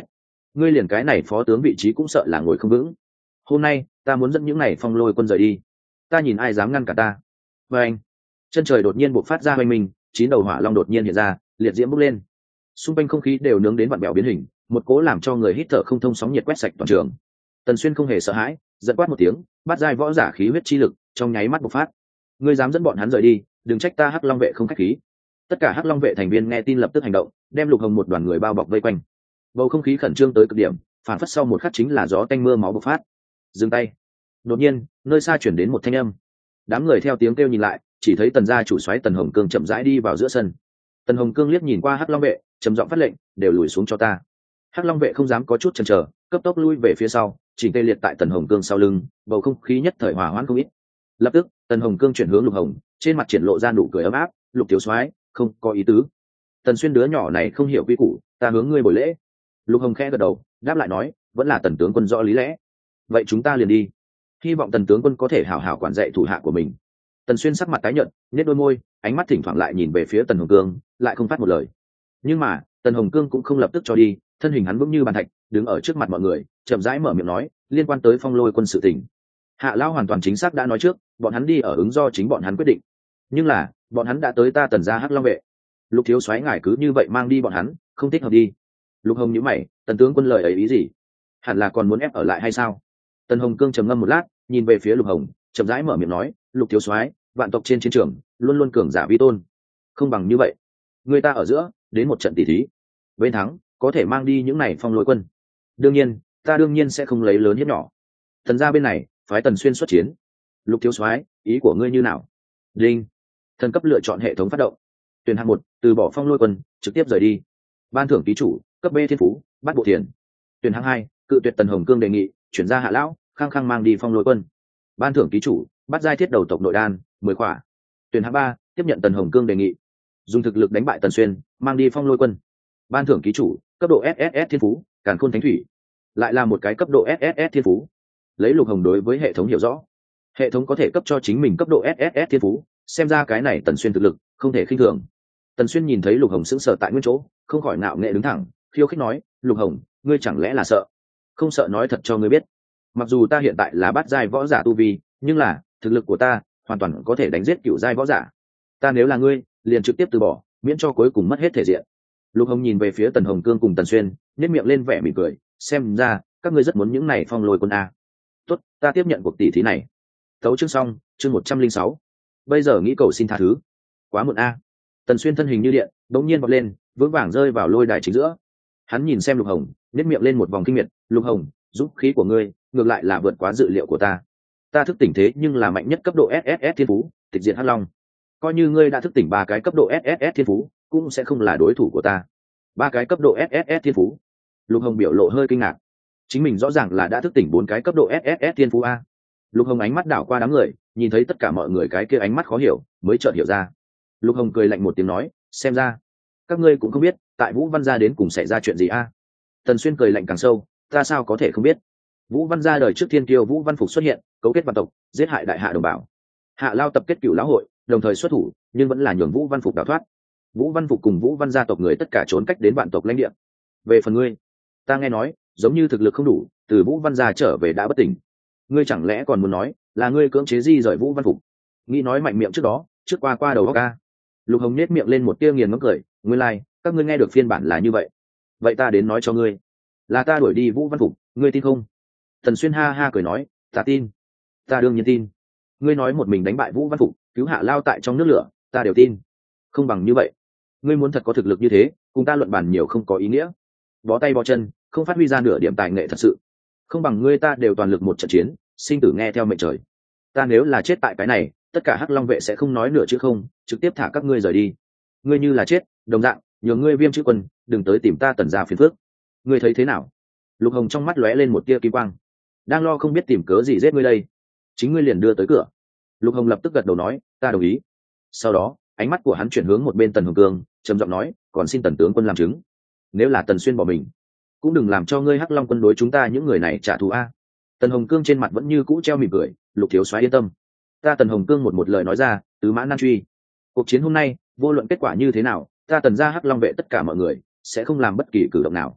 ngươi liền cái này phó tướng vị trí cũng sợ là ngồi không vững. Hôm nay ta muốn dẫn những này phong lôi quân rời đi, ta nhìn ai dám ngăn cả ta. Và anh, chân trời đột nhiên bộc phát ra hoành minh, chín đầu hỏa long đột nhiên hiện ra, liệt diễm bốc lên, xung quanh không khí đều nướng đến vặn bẹo biến hình, một cố làm cho người hít thở không thông sóng nhiệt quét sạch toàn trường. Tần Xuyên không hề sợ hãi, giận quát một tiếng, bắt giai võ giả khí huyết chi lực trong nháy mắt bộc phát. Ngươi dám dẫn bọn hắn rời đi, đừng trách ta Hắc Long vệ không khách khí. Tất cả Hắc Long vệ thành viên nghe tin lập tức hành động, đem Lục Hồng một đoàn người bao bọc vây quanh. Bầu không khí khẩn trương tới cực điểm, phản phất sau một khắc chính là gió tanh mưa máu bộc phát. Dừng tay. Đột nhiên, nơi xa chuyển đến một thanh âm. Đám người theo tiếng kêu nhìn lại, chỉ thấy Tần gia chủ soái Tần Hồng Cương chậm rãi đi vào giữa sân. Tần Hồng Cương liếc nhìn qua Hắc Long vệ, trầm giọng phát lệnh, đều lùi xuống cho ta. Hắc Long vệ không dám có chút chần chờ, cấp tốc lui về phía sau, chỉnh tê liệt tại Tần Hồng Cương sau lưng, bầu không khí nhất thời hòa hoãn không ít. Lập tức, Tần Hồng Cương chuyển hướng Lục Hồng, trên mặt triển lộ ra nụ cười ấm áp, "Lục thiếu soái, không có ý tứ. Tần Xuyên đứa nhỏ này không hiểu quy củ, ta hướng ngươi buổi lễ." Lục Hồng khẽ gật đầu, đáp lại nói, "Vẫn là Tần tướng quân rõ lý lẽ. Vậy chúng ta liền đi. Hy vọng Tần tướng quân có thể hảo hảo quản dạy thủ hạ của mình." Tần Xuyên sắc mặt tái nhợt, nhếch đôi môi, ánh mắt thỉnh thoảng lại nhìn về phía Tần Hồng Cương, lại không phát một lời. Nhưng mà, Tần Hồng Cương cũng không lập tức cho đi, thân hình hắn vững như bàn thạch, đứng ở trước mặt mọi người, chậm rãi mở miệng nói, liên quan tới phong lôi quân sự tình. Hạ Lão hoàn toàn chính xác đã nói trước, bọn hắn đi ở ứng do chính bọn hắn quyết định. Nhưng là, bọn hắn đã tới ta Tần gia Hắc Long vệ. Lục thiếu soái ngài cứ như vậy mang đi bọn hắn, không thích hợp đi. Lục Hồng nhíu mày, Tần tướng quân lời ấy ý gì? Hẳn là còn muốn ép ở lại hay sao? Tần Hồng Cương trầm ngâm một lát, nhìn về phía Lục Hồng, chậm rãi mở miệng nói, Lục thiếu soái, vạn tộc trên chiến trường, luôn luôn cường giả vi tôn. Không bằng như vậy, người ta ở giữa, đến một trận tỷ thí. Bên thắng, có thể mang đi những này phong lôi quân. Đương nhiên, ta đương nhiên sẽ không lấy lớn hiếp nhỏ. Tần gia bên này, phái Tần Xuyên xuất chiến. Lục thiếu soái, ý của ngươi như nào? Đinh. Thần cấp lựa chọn hệ thống phát động. Tuyển hạng một, từ bỏ phong lôi quân, trực tiếp rời đi. Ban thưởng ký chủ, cấp B thiên phú, bắt bộ tiền. Tuyển hạng hai, cự tuyệt Tần Hồng Cương đề nghị, chuyển ra Hạ Lão, khăng khăng mang đi phong lôi quân. Ban thưởng ký chủ, bắt giai thiết đầu tộc nội đan, mười khỏa. Tuyển hạng ba, tiếp nhận Tần Hồng Cương đề nghị, dùng thực lực đánh bại Tần Xuyên, mang đi phong lôi quân. Ban thưởng ký chủ, cấp độ S S S thiên phú, càn khôn thánh thủy. Lại là một cái cấp độ S S S thiên phú. Lấy Lục Hồng đối với hệ thống hiểu rõ, hệ thống có thể cấp cho chính mình cấp độ S S S thiên phú, xem ra cái này Tần Xuyên thực lực không thể khinh thường. Tần Xuyên nhìn thấy Lục Hồng sững sờ tại nguyên chỗ, không khỏi ngạo nghệ đứng thẳng, khiêu khích nói, Lục Hồng, ngươi chẳng lẽ là sợ? Không sợ nói thật cho ngươi biết, mặc dù ta hiện tại là bát giai võ giả tu vi, nhưng là thực lực của ta hoàn toàn có thể đánh giết cửu giai võ giả. Ta nếu là ngươi, liền trực tiếp từ bỏ, miễn cho cuối cùng mất hết thể diện. Lục Hồng nhìn về phía Tần Hồng Cương cùng Tần Xuyên, nhếch miệng lên vẻ mỉm cười, xem ra các ngươi rất muốn những này phong lôi quân a. Tốt, ta tiếp nhận cuộc tỷ thí này. Tấu chương xong, chương một trăm linh sáu. Bây giờ nghĩ cầu xin tha thứ. Quá muộn a. Tần Xuyên thân hình như điện, đột nhiên vọt lên, vững vàng rơi vào lôi đài chính giữa. Hắn nhìn xem Lục Hồng, nhếch miệng lên một vòng kinh miệt, Lục Hồng, dũng khí của ngươi, ngược lại là vượt quá dự liệu của ta. Ta thức tỉnh thế nhưng là mạnh nhất cấp độ S S S thiên phú, tịch diệt Hắc Long. Coi như ngươi đã thức tỉnh ba cái cấp độ S S S thiên phú, cũng sẽ không là đối thủ của ta. Ba cái cấp độ S S S thiên phú. Lục Hồng biểu lộ hơi kinh ngạc. Chính mình rõ ràng là đã thức tỉnh bốn cái cấp độ S S S thiên phú a. Lục Hồng ánh mắt đảo qua đám người, nhìn thấy tất cả mọi người cái kia ánh mắt khó hiểu, mới chợt hiểu ra. Lục Hồng cười lạnh một tiếng nói, xem ra các ngươi cũng không biết tại Vũ Văn gia đến cùng xảy ra chuyện gì a. Tần Xuyên cười lạnh càng sâu, ta sao có thể không biết. Vũ Văn gia đời trước thiên kiêu Vũ Văn Phục xuất hiện, cấu kết vạn tộc, giết hại đại hạ đồng bào. Hạ Lao tập kết cựu lão hội, đồng thời xuất thủ, nhưng vẫn là nhường Vũ Văn Phục đào thoát. Vũ Văn Phục cùng Vũ Văn gia tộc người tất cả trốn cách đến vạn tộc lãnh địa. Về phần ngươi, ta nghe nói, giống như thực lực không đủ, từ Vũ Văn gia trở về đã bất tỉnh. Ngươi chẳng lẽ còn muốn nói là ngươi cưỡng chế di rời Vũ Văn Phục? Nghĩ nói mạnh miệng trước đó, trước qua qua đầu óc ca. Lục Hồng nhếch miệng lên một tia nghiền ngẫm cười, ngươi lai, like, các ngươi nghe được phiên bản là như vậy. Vậy ta đến nói cho ngươi, là ta đuổi đi Vũ Văn Phục, ngươi tin không? Tần Xuyên ha ha cười nói, ta tin, ta đương nhiên tin. Ngươi nói một mình đánh bại Vũ Văn Phục, cứu Hạ Lao tại trong nước lửa, ta đều tin. Không bằng như vậy, ngươi muốn thật có thực lực như thế, cùng ta luận bàn nhiều không có ý nghĩa. Bó tay bó chân, không phát huy ra nửa điểm tài nghệ thật sự. Không bằng ngươi ta đều toàn lực một trận chiến, sinh tử nghe theo mệnh trời. Ta nếu là chết tại cái này, tất cả Hắc Long vệ sẽ không nói nửa chữ không, trực tiếp thả các ngươi rời đi. Ngươi như là chết, đồng dạng, nhường ngươi Viêm chữ quân, đừng tới tìm ta Tần gia phiền phức. Ngươi thấy thế nào? Lục Hồng trong mắt lóe lên một tia kim quang, đang lo không biết tìm cớ gì giết ngươi đây, chính ngươi liền đưa tới cửa. Lục Hồng lập tức gật đầu nói, ta đồng ý. Sau đó, ánh mắt của hắn chuyển hướng một bên Tần Hồng Cương, trầm giọng nói, còn xin Tần tướng quân làm chứng, nếu là Tần Xuyên bỏ mình, cũng đừng làm cho ngươi Hắc Long quân đối chúng ta những người này trả thù a. Tần Hồng Cương trên mặt vẫn như cũ treo mỉm cười, Lục thiếu soái yên tâm, ta Tần Hồng Cương một một lời nói ra, tứ mã nan truy. Cuộc chiến hôm nay, vô luận kết quả như thế nào, ta Tần gia Hắc Long vệ tất cả mọi người sẽ không làm bất kỳ cử động nào.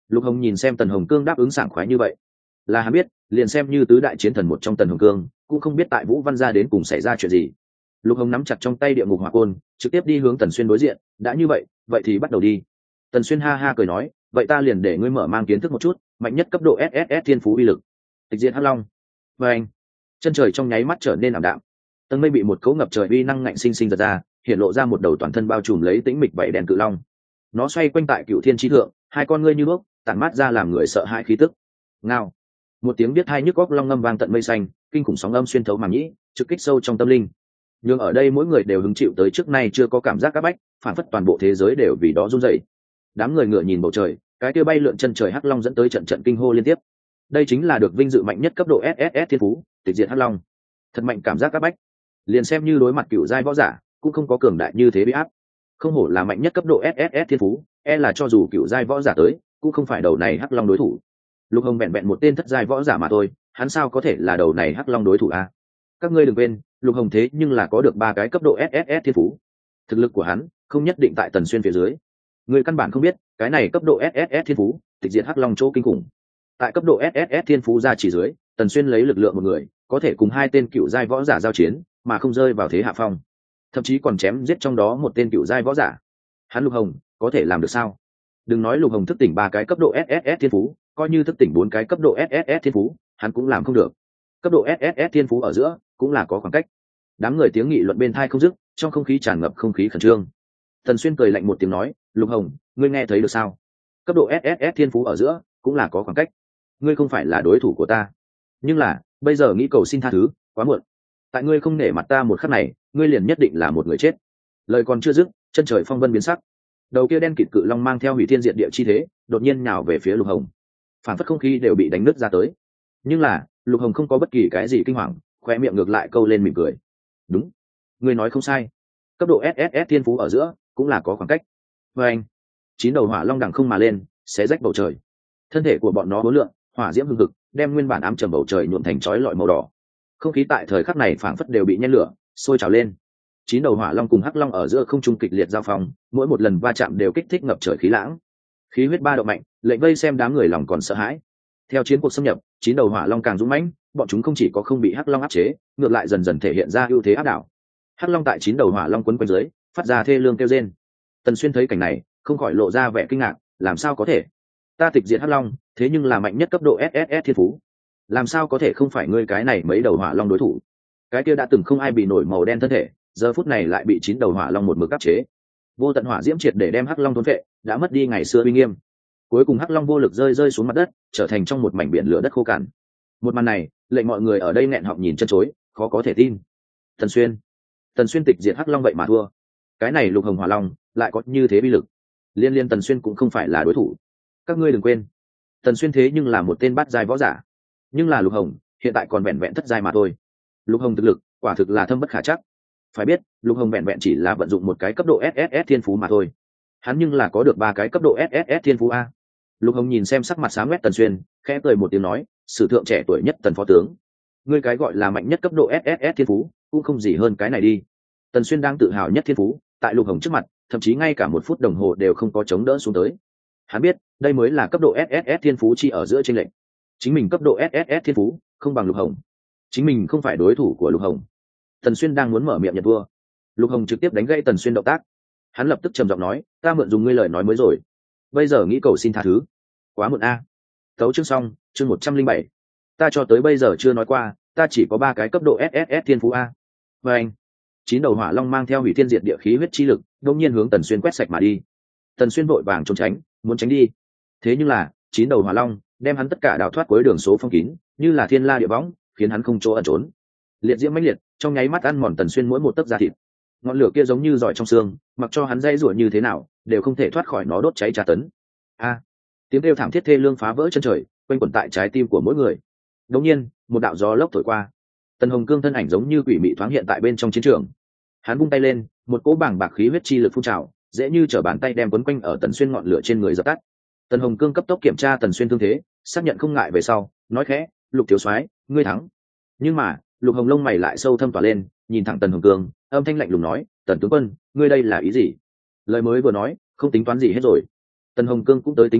Lục Hồng nhìn xem Tần Hồng Cương đáp ứng sảng khoái như vậy, là hắn biết, liền xem như tứ đại chiến thần một trong Tần Hồng Cương, cũng không biết tại Vũ Văn gia đến cùng xảy ra chuyện gì. Lục Hồng nắm chặt trong tay địa ngục hỏa côn, trực tiếp đi hướng Tần Xuyên đối diện, đã như vậy, vậy thì bắt đầu đi. Tần Xuyên ha ha cười nói, vậy ta liền để ngươi mở mang kiến thức một chút, mạnh nhất cấp độ ét ét ét thiên phú uy lực. Tịch diệt hắc long. Và anh, chân trời trong nháy mắt trở nên ảm đạm. Tầng mây bị một cỗ ngập trời uy năng ngạnh sinh sinh giật ra, hiện lộ ra một đầu toàn thân bao trùm lấy tĩnh mịch vảy đèn cự long. Nó xoay quanh tại Cựu Thiên Chi thượng, hai con ngươi như đuốc, tản mát ra làm người sợ hãi khí tức. Ngao. Một tiếng biết hai nhức góc long ngâm vang tận mây xanh, kinh khủng sóng âm xuyên thấu màng nhĩ, trực kích sâu trong tâm linh. Nhưng ở đây mỗi người đều hứng chịu tới trước nay chưa có cảm giác áp bách, phản phất toàn bộ thế giới đều vì đó run rẩy. Đám người ngựa nhìn bầu trời, cái kia bay lượn chân trời hắc long dẫn tới trận trận kinh hô liên tiếp. Đây chính là được vinh dự mạnh nhất cấp độ ét ét ét thiên phú, tịch diệt hắc long. Thật mạnh cảm giác áp bách. Liền xem như đối mặt cựu giai võ giả, cũng không có cường đại như thế bị áp. Không hổ là mạnh nhất cấp độ ét ét ét thiên phú, e là cho dù cựu giai võ giả tới, cũng không phải đầu này hắc long đối thủ. Lục Hồng vẹn vẹn một tên thất giai võ giả mà thôi, hắn sao có thể là đầu này hắc long đối thủ a? Các ngươi đừng quên, Lục Hồng thế nhưng là có được ba cái cấp độ ét ét ét thiên phú. Thực lực của hắn không nhất định tại Tần Xuyên phía dưới. Người căn bản không biết, cái này cấp độ ét ét ét thiên phú, tịch diệt hắc long chỗ kinh khủng. Tại cấp độ ét ét ét thiên phú ra chỉ dưới, Tần Xuyên lấy lực lượng một người, có thể cùng hai tên cựu giai võ giả giao chiến, mà không rơi vào thế hạ phong. Thậm chí còn chém giết trong đó một tên cựu giai võ giả. Hắn Lục Hồng có thể làm được sao? Đừng nói Lục Hồng thức tỉnh ba cái cấp độ ét ét ét thiên phú, coi như thức tỉnh bốn cái cấp độ ét ét ét thiên phú, hắn cũng làm không được. Cấp độ ét ét ét thiên phú ở giữa cũng là có khoảng cách. Đám người tiếng nghị luận bên tai không dứt, trong không khí tràn ngập không khí khẩn trương. Tần Xuyên cười lạnh một tiếng nói, Lục Hồng, ngươi nghe thấy được sao? Cấp độ ét ét ét thiên phú ở giữa cũng là có khoảng cách. Ngươi không phải là đối thủ của ta, nhưng là bây giờ nghĩ cầu xin tha thứ quá muộn. Tại ngươi không nể mặt ta một khắc này, ngươi liền nhất định là một người chết. Lời còn chưa dứt, chân trời phong vân biến sắc, đầu kia đen kịt cự long mang theo hủy thiên diệt địa chi thế, đột nhiên nhào về phía Lục Hồng. Phản phất không khí đều bị đánh nứt ra tới. Nhưng là Lục Hồng không có bất kỳ cái gì kinh hoàng, khoe miệng ngược lại câu lên mỉm cười. Đúng, ngươi nói không sai, cấp độ ét ét ét thiên phú ở giữa cũng là có khoảng cách. Và anh, chín đầu hỏa long đằng không mà lên, xé rách bầu trời. Thân thể của bọn nó uốn lượn, hỏa diễm hừng hực, đem nguyên bản ám trầm bầu trời nhuộm thành chói lọi màu đỏ. Không khí tại thời khắc này phảng phất đều bị nhen lửa, sôi trào lên. Chín đầu hỏa long cùng hắc long ở giữa không trung kịch liệt giao phong, mỗi một lần va chạm đều kích thích ngập trời khí lãng. Khí huyết ba độ mạnh, lệnh vây xem đám người lòng còn sợ hãi. Theo chiến cuộc xâm nhập, chín đầu hỏa long càng dũng mãnh, bọn chúng không chỉ có không bị hắc long áp chế, ngược lại dần dần thể hiện ra ưu thế áp đảo. Hắc long tại chín đầu hỏa long quấn quanh dưới, phát ra thê lương kêu rên. Tần Xuyên thấy cảnh này, không khỏi lộ ra vẻ kinh ngạc, làm sao có thể? Ta tịch diệt hắc long, thế nhưng là mạnh nhất cấp độ ét ét ét thiên phú, làm sao có thể không phải ngươi cái này mấy đầu hỏa long đối thủ? Cái kia đã từng không ai bị nổi màu đen thân thể, giờ phút này lại bị chín đầu hỏa long một mực áp chế. Vô tận hỏa diễm triệt để đem hắc long thôn phệ, đã mất đi ngày xưa uy nghiêm. Cuối cùng hắc long vô lực rơi rơi xuống mặt đất, trở thành trong một mảnh biển lửa đất khô cằn. Một màn này lệnh mọi người ở đây nghẹn họng nhìn chân chối, khó có thể tin. Tần Xuyên, Tần Xuyên tịch diệt hắc long vậy mà thua. Cái này lục hồng hỏa long lại có như thế uy lực. Liên liên Tần Xuyên cũng không phải là đối thủ. Các ngươi đừng quên, Tần Xuyên thế nhưng là một tên bát giai võ giả, nhưng là lục hồng hiện tại còn vẹn vẹn thất giai mà thôi. Lục hồng thực lực quả thực là thâm bất khả chắc. Phải biết, lục hồng vẹn vẹn chỉ là vận dụng một cái cấp độ ét ét ét thiên phú mà thôi, hắn nhưng là có được ba cái cấp độ ét ét ét thiên phú a. Lục hồng nhìn xem sắc mặt sáng quét Tần Xuyên, khẽ cười một tiếng nói, sử thượng trẻ tuổi nhất Tần phó tướng, ngươi cái gọi là mạnh nhất cấp độ ét ét ét thiên phú cũng không gì hơn cái này đi. Tần Xuyên đang tự hào nhất thiên phú, tại lục hồng trước mặt thậm chí ngay cả một phút đồng hồ đều không có chống đỡ xuống tới. Hắn biết đây mới là cấp độ ét ét ét thiên phú chi ở giữa chênh lệch. Chính mình cấp độ ét ét ét thiên phú không bằng lục hồng, chính mình không phải đối thủ của lục hồng. Tần Xuyên đang muốn mở miệng nhận vua, lục hồng trực tiếp đánh gãy Tần Xuyên động tác. Hắn lập tức trầm giọng nói, ta mượn dùng ngươi lời nói mới rồi, bây giờ nghĩ cầu xin tha thứ quá muộn a. Tấu chương xong, chương một trăm linh bảy. Ta cho tới bây giờ chưa nói qua, ta chỉ có ba cái cấp độ ét ét ét thiên phú a. Và anh, chín đầu hỏa long mang theo hủy thiên diệt địa khí huyết chi lực, đột nhiên hướng Tần Xuyên quét sạch mà đi. Tần Xuyên vội vàng trốn tránh, muốn tránh đi. Thế nhưng là, chín đầu hỏa long đem hắn tất cả đào thoát cuối đường số phong kín, như là thiên la địa võng, khiến hắn không chỗ ẩn trốn. Liệt diễm mãnh liệt, trong nháy mắt ăn mòn Tần Xuyên mỗi một tấc da thịt. Ngọn lửa kia giống như giỏi trong xương, mặc cho hắn dây rủa như thế nào, đều không thể thoát khỏi nó đốt cháy tra tấn. A! Tiếng kêu thảm thiết thê lương phá vỡ chân trời, quanh quẩn tại trái tim của mỗi người. Đột nhiên, một đạo gió lốc thổi qua. Tần Hồng Cương thân ảnh giống như quỷ mị thoáng hiện tại bên trong chiến trường. Hắn vung tay lên, một cỗ bảng bạc khí huyết chi lực phun trào, dễ như trở bàn tay đem quấn quanh ở Tần Xuyên ngọn lửa trên người dập tắt. Tần Hồng Cương cấp tốc kiểm tra Tần Xuyên thương thế, xác nhận không ngại về sau, nói khẽ, "Lục thiếu soái, ngươi thắng." Nhưng mà, Lục Hồng lông mày lại sâu thâm tỏa lên, nhìn thẳng Tần Hồng Cương, âm thanh lạnh lùng nói, "Tần tướng quân, ngươi đây là ý gì?" Lời mới vừa nói, không tính toán gì hết rồi. Tần Hồng Cương cũng tới tính tình,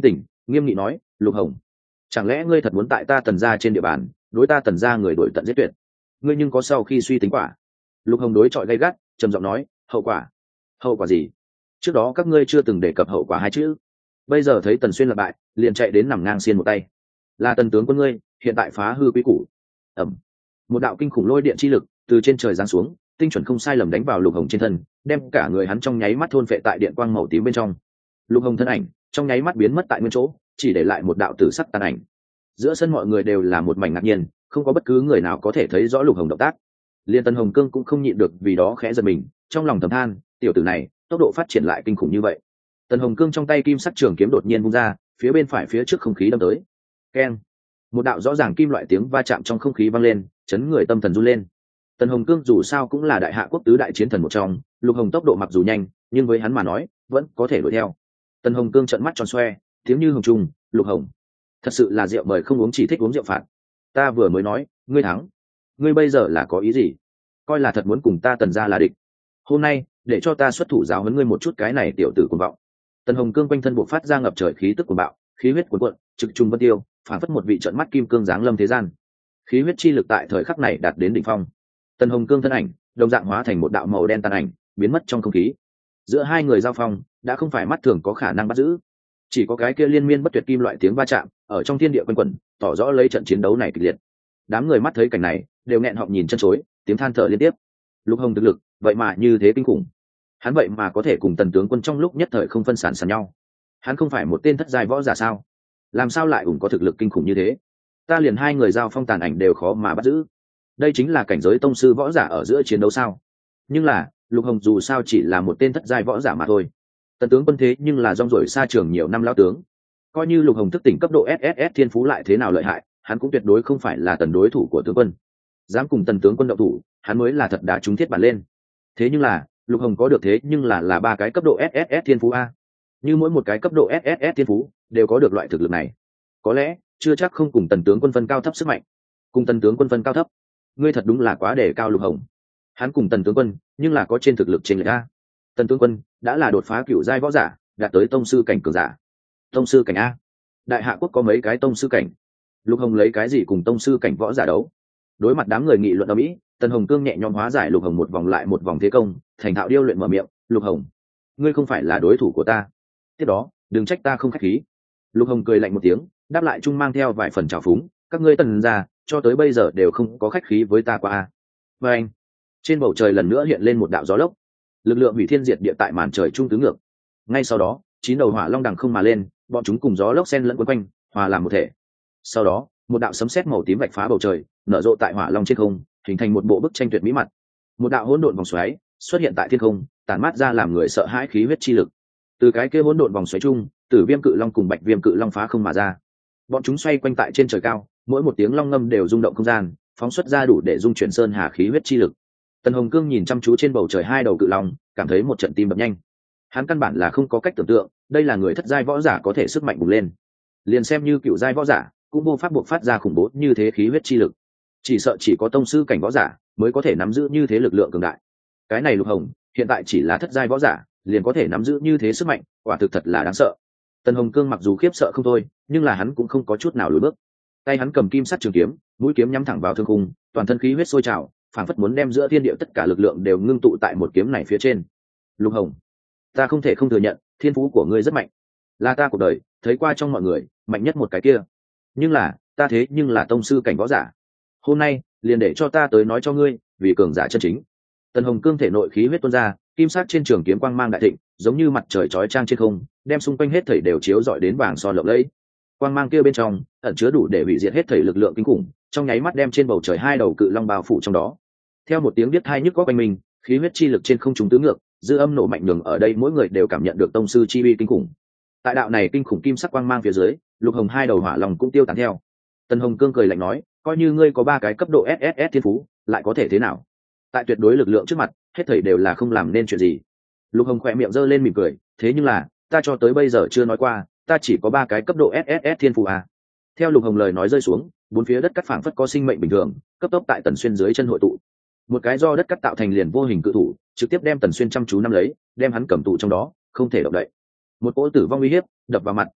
nghiêm nghị nói, Lục Hồng, chẳng lẽ ngươi thật muốn tại ta Tần gia trên địa bàn đối ta Tần gia người đổi tận giết tuyệt? Ngươi nhưng có sau khi suy tính quả? Lục Hồng đối chọi gay gắt, trầm giọng nói, hậu quả? Hậu quả gì? Trước đó các ngươi chưa từng đề cập hậu quả hai chữ, bây giờ thấy Tần Xuyên là bại, liền chạy đến nằm ngang xiên một tay. Là Tần tướng quân ngươi, hiện tại phá hư quý củ. Ẩm. Một đạo kinh khủng lôi điện chi lực từ trên trời giáng xuống, tinh chuẩn không sai lầm đánh vào Lục Hồng trên thân, đem cả người hắn trong nháy mắt thôn phệ tại điện quang màu tím bên trong. Lục Hồng thân ảnh trong nháy mắt biến mất tại nguyên chỗ, chỉ để lại một đạo tử sắc tàn ảnh. Giữa sân mọi người đều là một mảnh ngạc nhiên, không có bất cứ người nào có thể thấy rõ Lục Hồng động tác. Liên Tần Hồng Cương cũng không nhịn được vì đó khẽ giật mình, trong lòng thầm than, tiểu tử này tốc độ phát triển lại kinh khủng như vậy. Tần Hồng Cương trong tay kim sắc trường kiếm đột nhiên vung ra, phía bên phải phía trước không khí đâm tới. Keng! Một đạo rõ ràng kim loại tiếng va chạm trong không khí vang lên, chấn người tâm thần run lên. Tần Hồng Cương dù sao cũng là đại hạ quốc tứ đại chiến thần một trong, Lục Hồng tốc độ mặc dù nhanh, nhưng với hắn mà nói, vẫn có thể đuổi theo. Tần Hồng Cương trợn mắt tròn xoe, tiếng như hồng trung, Lục Hồng, thật sự là rượu mời không uống chỉ thích uống rượu phạt. Ta vừa mới nói, ngươi thắng, ngươi bây giờ là có ý gì? Coi là thật muốn cùng ta Tần gia là địch? Hôm nay, để cho ta xuất thủ giáo huấn ngươi một chút cái này tiểu tử cuồng vọng. Tần Hồng Cương quanh thân bộc phát ra ngập trời khí tức của bạo, khí huyết cuồn cuộn, trực trùng vân tiêu, phản phất một vị trợn mắt kim cương giáng lâm thế gian. Khí huyết chi lực tại thời khắc này đạt đến đỉnh phong. Tần Hồng Cương thân ảnh đồng dạng hóa thành một đạo màu đen tàn ảnh, biến mất trong không khí. Giữa hai người giao phong đã không phải mắt thường có khả năng bắt giữ, chỉ có cái kia liên miên bất tuyệt kim loại tiếng va chạm ở trong thiên địa quanh quẩn, tỏ rõ lấy trận chiến đấu này kịch liệt. Đám người mắt thấy cảnh này đều nghẹn họng nhìn chân chối, tiếng than thở liên tiếp. Lục Hồng thực lực vậy mà như thế kinh khủng, hắn vậy mà có thể cùng Tần tướng quân trong lúc nhất thời không phân sản sàn nhau. Hắn không phải một tên thất giai võ giả sao? Làm sao lại ủng có thực lực kinh khủng như thế? Ta liền hai người giao phong tàn ảnh đều khó mà bắt giữ. Đây chính là cảnh giới tông sư võ giả ở giữa chiến đấu sao? Nhưng là Lục Hồng dù sao chỉ là một tên thất giai võ giả mà thôi. Tần tướng quân thế nhưng là rong ruổi xa trường nhiều năm lão tướng, coi như Lục Hồng thức tỉnh cấp độ ét ét ét thiên phú lại thế nào lợi hại, hắn cũng tuyệt đối không phải là Tần đối thủ của tướng quân. Dám cùng Tần tướng quân động thủ, hắn mới là thật đã trúng thiết bản lên. Thế nhưng là Lục Hồng có được thế nhưng là là ba cái cấp độ ét ét ét thiên phú a. Như mỗi một cái cấp độ ét ét ét thiên phú đều có được loại thực lực này, có lẽ chưa chắc không cùng Tần tướng quân phân cao thấp sức mạnh. Cùng Tần tướng quân phân cao thấp, ngươi thật đúng là quá để cao Lục Hồng. Hắn cùng Tần tướng quân nhưng là có trên thực lực trên lệch a. Tần tướng quân đã là đột phá cựu giai võ giả, đạt tới tông sư cảnh cường giả. Tông sư cảnh a? Đại hạ quốc có mấy cái tông sư cảnh? Lục Hồng lấy cái gì cùng tông sư cảnh võ giả đấu? Đối mặt đám người nghị luận ở mỹ, Tần Hồng Cương nhẹ nhõm hóa giải Lục Hồng một vòng lại một vòng thế công, thành thạo điêu luyện mở miệng, Lục Hồng, ngươi không phải là đối thủ của ta, tiếp đó đừng trách ta không khách khí. Lục Hồng cười lạnh một tiếng, đáp lại chung mang theo vài phần trào phúng, các ngươi Tần gia cho tới bây giờ đều không có khách khí với ta qua a. Và anh, trên bầu trời lần nữa hiện lên một đạo gió lốc, lực lượng hủy thiên diệt địa tại màn trời trung tứ ngược. Ngay sau đó chín đầu hỏa long đằng không mà lên, bọn chúng cùng gió lốc xen lẫn quấn quanh, hòa làm một thể. Sau đó một đạo sấm sét màu tím vạch phá bầu trời, nở rộ tại hỏa long trên không, hình thành một bộ bức tranh tuyệt mỹ mặt. Một đạo hỗn độn vòng xoáy xuất hiện tại thiên không, tản mát ra làm người sợ hãi khí huyết chi lực. Từ cái kia hỗn độn vòng xoáy chung, Tử Viêm Cự Long cùng Bạch Viêm Cự Long phá không mà ra. Bọn chúng xoay quanh tại trên trời cao, mỗi một tiếng long ngâm đều rung động không gian, phóng xuất ra đủ để dung chuyển sơn hà khí huyết chi lực. Tần Hồng Cương nhìn chăm chú trên bầu trời hai đầu cự long, cảm thấy một trận tim đập nhanh. Hắn căn bản là không có cách tưởng tượng, đây là người thất giai võ giả có thể sức mạnh bùng lên. Liền xem như cựu giai võ giả, cũng vô pháp buộc phát ra khủng bố như thế khí huyết chi lực. Chỉ sợ chỉ có tông sư cảnh võ giả mới có thể nắm giữ như thế lực lượng cường đại. Cái này Lục Hồng hiện tại chỉ là thất giai võ giả, liền có thể nắm giữ như thế sức mạnh, quả thực thật là đáng sợ. Tần Hồng Cương mặc dù khiếp sợ không thôi, nhưng là hắn cũng không có chút nào lùi bước. Tay hắn cầm kim sắt trường kiếm, mũi kiếm nhắm thẳng vào thương khung, toàn thân khí huyết sôi trào, phảng phất muốn đem giữa thiên địa tất cả lực lượng đều ngưng tụ tại một kiếm này phía trên. Lục Hồng, ta không thể không thừa nhận, thiên phú của ngươi rất mạnh, là ta cuộc đời thấy qua trong mọi người mạnh nhất một cái kia. Nhưng là, ta thế nhưng là tông sư cảnh võ giả. Hôm nay, liền để cho ta tới nói cho ngươi, vì cường giả chân chính. Tần Hồng Cương thể nội khí huyết tuôn ra, kim sắc trên trường kiếm quang mang đại thịnh, giống như mặt trời chói chang trên không, đem xung quanh hết thảy đều chiếu rọi đến vàng son lộng lẫy. Quang mang kia bên trong ẩn chứa đủ để hủy diệt hết thảy lực lượng kinh khủng, trong nháy mắt đem trên bầu trời hai đầu cự long bao phủ trong đó. Theo một tiếng biết hai nhức có quanh mình, khí huyết chi lực trên không trung tứ ngược, dư âm nổ mạnh nhường ở đây mỗi người đều cảm nhận được tông sư chi uy kinh khủng. Tại đạo này kinh khủng kim sắc quang mang phía dưới, Lục Hồng hai đầu hỏa long cũng tiêu tán theo. Tần Hồng Cương cười lạnh nói, coi như ngươi có ba cái cấp độ ét ét ét thiên phú, lại có thể thế nào? Tại tuyệt đối lực lượng trước mặt, hết thảy đều là không làm nên chuyện gì. Lục Hồng khỏe miệng giơ lên mỉm cười, thế nhưng là, ta cho tới bây giờ chưa nói qua, ta chỉ có ba cái cấp độ ét ét ét thiên phú à? Theo Lục Hồng lời nói rơi xuống, bốn phía đất cắt phảng phất có sinh mệnh bình thường, cấp tốc tại Tần Xuyên dưới chân hội tụ. Một cái do đất cắt tạo thành liền vô hình cự thủ, trực tiếp đem Tần Xuyên chăm chú nắm lấy, đem hắn cầm tụ trong đó, không thể động đậy. Một cỗ tử vong uy hiếp đập vào mặt.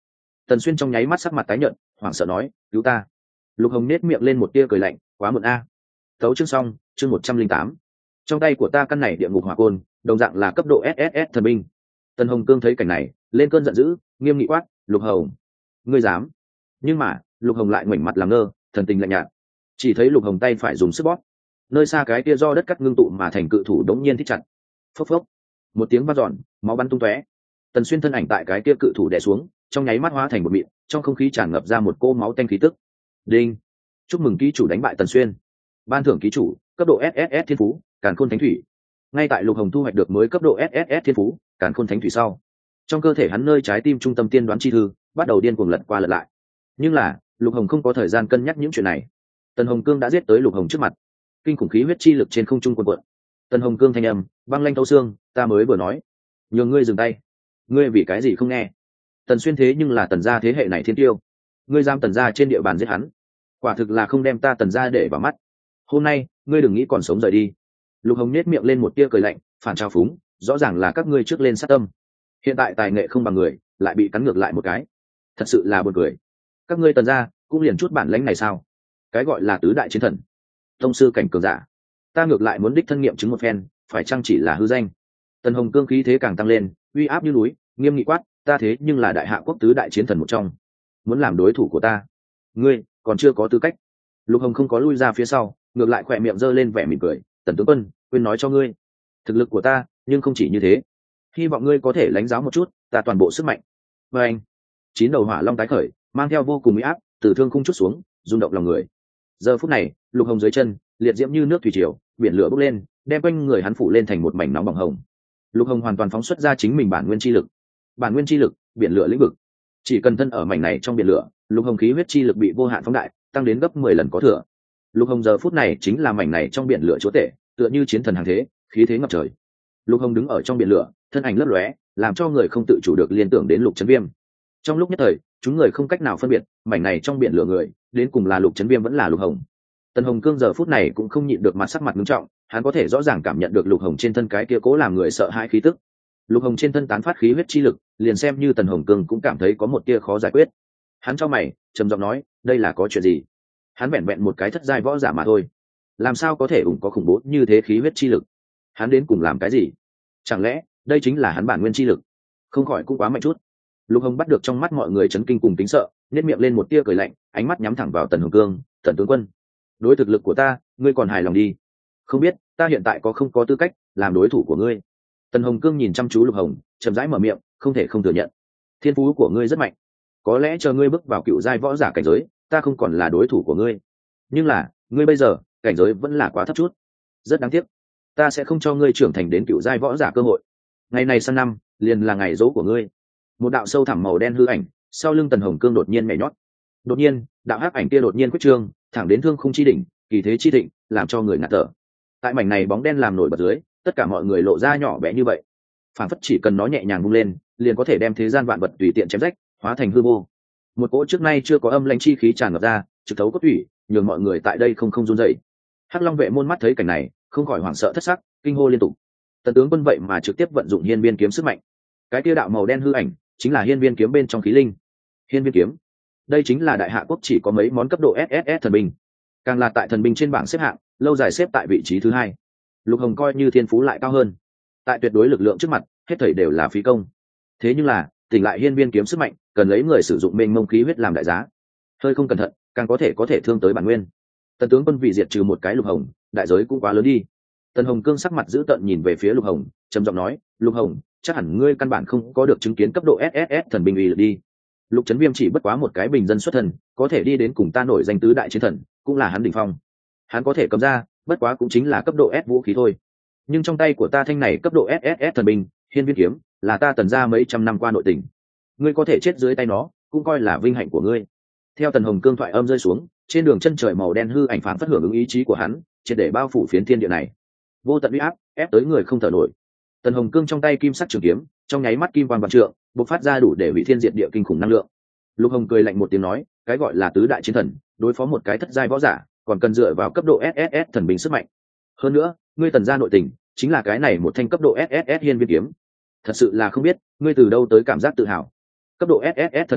Tần Xuyên trong nháy mắt sắc mặt tái nhợt, hoảng sợ nói, cứu ta. Lục Hồng nết miệng lên một tia cười lạnh, quá muộn a. Tấu chương xong, chương một trăm linh tám. Trong tay của ta căn này địa ngục hỏa côn, đồng dạng là cấp độ ét ét ét thần binh. Tần Hồng Cương thấy cảnh này, lên cơn giận dữ, nghiêm nghị quát, Lục Hồng, ngươi dám? Nhưng mà, Lục Hồng lại ngoảnh mặt làm ngơ, thần tình lạnh nhạt. Chỉ thấy Lục Hồng tay phải dùng sức bóp, nơi xa cái kia do đất cắt ngưng tụ mà thành cự thủ đống nhiên thích chặt. Phốc phốc, một tiếng vang dọn, máu bắn tung tóe. Tần Xuyên thân ảnh tại cái kia cự thủ đè xuống, trong nháy mắt hóa thành một mịn, trong không khí tràn ngập ra một cô máu tanh khí tức. Đinh, chúc mừng ký chủ đánh bại Tần Xuyên. Ban thưởng ký chủ, cấp độ ét ét ét thiên phú, Càn Khôn Thánh Thủy. Ngay tại Lục Hồng thu hoạch được mới cấp độ ét ét ét thiên phú, Càn Khôn Thánh Thủy sau, trong cơ thể hắn nơi trái tim trung tâm tiên đoán chi thư bắt đầu điên cuồng lật qua lật lại. Nhưng là, Lục Hồng không có thời gian cân nhắc những chuyện này. Tần Hồng Cương đã giết tới Lục Hồng trước mặt, kinh khủng khí huyết chi lực trên không trung cuồn cuộn. Tần Hồng Cương thanh âm băng lanh thấu xương, ta mới vừa nói, nhường ngươi dừng tay, ngươi vì cái gì không nghe? Tần Xuyên thế nhưng là Tần gia thế hệ này thiên tiêu, ngươi giam Tần gia trên địa bàn giết hắn, quả thực là không đem ta Tần gia để vào mắt. Hôm nay ngươi đừng nghĩ còn sống rời đi. Lục Hồng nết miệng lên một tia cười lạnh, phản trào phúng, rõ ràng là các ngươi trước lên sát tâm, hiện tại tài nghệ không bằng người, lại bị cắn ngược lại một cái, thật sự là buồn cười. Các ngươi Tần gia cũng liền chút bản lãnh này sao? Cái gọi là tứ đại chiến thần, tông sư cảnh cường giả, ta ngược lại muốn đích thân nghiệm chứng một phen, phải chăng chỉ là hư danh? Tần Hồng Cương khí thế càng tăng lên, uy áp như núi, nghiêm nghị quát, ta thế nhưng là đại hạ quốc tứ đại chiến thần một trong, muốn làm đối thủ của ta, ngươi còn chưa có tư cách. Lục Hồng không có lui ra phía sau, ngược lại khỏe miệng giơ lên vẻ mỉm cười, Tần tướng quân, quên nói cho ngươi, thực lực của ta nhưng không chỉ như thế, hy vọng ngươi có thể lãnh giáo một chút ta toàn bộ sức mạnh. Và anh, chín đầu hỏa long tái khởi, mang theo vô cùng uy áp, từ thương khung chút xuống, rung động lòng người. Giờ phút này, Lục Hồng dưới chân liệt diễm như nước thủy triều, biển lửa bốc lên, đem quanh người hắn phủ lên thành một mảnh nóng bỏng hồng. Lục Hồng hoàn toàn phóng xuất ra chính mình bản nguyên chi lực. Bản nguyên chi lực, biển lửa lĩnh vực. Chỉ cần thân ở mảnh này trong biển lửa, Lục Hồng khí huyết chi lực bị vô hạn phóng đại, tăng đến gấp mười lần có thừa. Lục Hồng giờ phút này chính là mảnh này trong biển lửa chúa tể, tựa như chiến thần hàng thế, khí thế ngập trời. Lục Hồng đứng ở trong biển lửa, thân ảnh lấp lóe, làm cho người không tự chủ được liên tưởng đến Lục Chấn Viêm. Trong lúc nhất thời, chúng người không cách nào phân biệt, mảnh này trong biển lửa người, đến cùng là Lục Chấn Viêm vẫn là Lục Hồng. Tần Hồng Cương giờ phút này cũng không nhịn được mặt sắc mặt nghiêm trọng, hắn có thể rõ ràng cảm nhận được Lục Hồng trên thân cái kia cố làm người sợ hãi khí tức. Lục Hồng trên thân tán phát khí huyết chi lực, liền xem như Tần Hồng Cương cũng cảm thấy có một tia khó giải quyết. Hắn chau mày, trầm giọng nói, đây là có chuyện gì? Hắn vẹn vẹn một cái thất giai võ giả mà thôi, làm sao có thể ủng có khủng bố như thế khí huyết chi lực? Hắn đến cùng làm cái gì? Chẳng lẽ đây chính là hắn bản nguyên chi lực? Không khỏi cũng quá mạnh chút. Lục Hồng bắt được trong mắt mọi người chấn kinh cùng tính sợ, nhếch miệng lên một tia cười lạnh, ánh mắt nhắm thẳng vào Tần Hồng Cương, "Tần tướng quân, đối thực lực của ta, ngươi còn hài lòng đi? Không biết ta hiện tại có không có tư cách làm đối thủ của ngươi?" Tần Hồng Cương nhìn chăm chú Lục Hồng, chậm rãi mở miệng, không thể không thừa nhận, thiên phú của ngươi rất mạnh, có lẽ chờ ngươi bước vào cựu giai võ giả cảnh giới, ta không còn là đối thủ của ngươi. Nhưng là, ngươi bây giờ, cảnh giới vẫn là quá thấp chút. Rất đáng tiếc, ta sẽ không cho ngươi trưởng thành đến cựu giai võ giả cơ hội. Ngày này sang năm, liền là ngày dỗ của ngươi. Một đạo sâu thẳm màu đen hư ảnh, sau lưng Tần Hồng Cương đột nhiên nhảy nhót. Đột nhiên, đạo hắc ảnh kia đột nhiên quyết trương, thẳng đến thương khung chi đỉnh, kỳ thế chi thịnh, làm cho người ngạt thở. Tại mảnh này bóng đen làm nổi bật dưới, tất cả mọi người lộ ra nhỏ bé như vậy, phản phất chỉ cần nó nhẹ nhàng vung lên, liền có thể đem thế gian vạn vật tùy tiện chém rách, hóa thành hư vô. Một cỗ trước nay chưa có âm lãnh chi khí tràn ngập ra, trực thấu cốt thủy, nhường mọi người tại đây không không run rẩy. Hắc Long vệ môn mắt thấy cảnh này, không khỏi hoảng sợ thất sắc, kinh hô liên tục. Tần tướng quân vậy mà trực tiếp vận dụng hiên viên kiếm sức mạnh. Cái kia đạo màu đen hư ảnh, chính là hiên viên kiếm bên trong khí linh. Hiên viên kiếm, đây chính là đại hạ quốc chỉ có mấy món cấp độ ét ét ét thần binh, càng là tại thần binh trên bảng xếp hạng, lâu dài xếp tại vị trí thứ hai. Lục Hồng coi như thiên phú lại cao hơn, tại tuyệt đối lực lượng trước mặt, hết thảy đều là phí công. Thế nhưng là, tỉnh lại hiên viên kiếm sức mạnh, cần lấy người sử dụng mênh mông khí huyết làm đại giá. Hơi không cẩn thận, càng có thể có thể thương tới bản nguyên. Tần tướng quân vì diệt trừ một cái Lục Hồng, đại giới cũng quá lớn đi. Tần Hồng Cương sắc mặt dữ tợn nhìn về phía Lục Hồng, trầm giọng nói, Lục Hồng, chắc hẳn ngươi căn bản không có được chứng kiến cấp độ ét ét ét thần binh uy lực đi. Lục Chấn Viêm chỉ bất quá một cái bình dân xuất thần, có thể đi đến cùng ta nổi danh tứ đại chiến thần, cũng là hắn đỉnh phong. Hắn có thể cầm ra, bất quá cũng chính là cấp độ S vũ khí thôi. Nhưng trong tay của ta thanh này cấp độ ét ét ét thần binh, hiên viên kiếm, là ta Tần gia mấy trăm năm qua nội tình. Ngươi có thể chết dưới tay nó, cũng coi là vinh hạnh của ngươi. Theo Tần Hồng Cương thoại âm rơi xuống, trên đường chân trời màu đen hư ảnh phản phất hưởng ứng ý chí của hắn, triệt để bao phủ phiến thiên địa này. Vô tận uy áp, ép tới người không thở nổi. Tần Hồng Cương trong tay kim sắc trường kiếm, trong nháy mắt kim quang vạn trượng, bộc phát ra đủ để hủy thiên diệt địa kinh khủng năng lượng. Lục Hồng cười lạnh một tiếng nói, cái gọi là tứ đại chiến thần, đối phó một cái thất giai võ giả, còn cần dựa vào cấp độ ét ét ét thần binh sức mạnh. Hơn nữa, ngươi Tần gia nội tình, chính là cái này một thanh cấp độ ét ét ét hiên viên kiếm. Thật sự là không biết, ngươi từ đâu tới cảm giác tự hào. Cấp độ ét ét ét thần binh,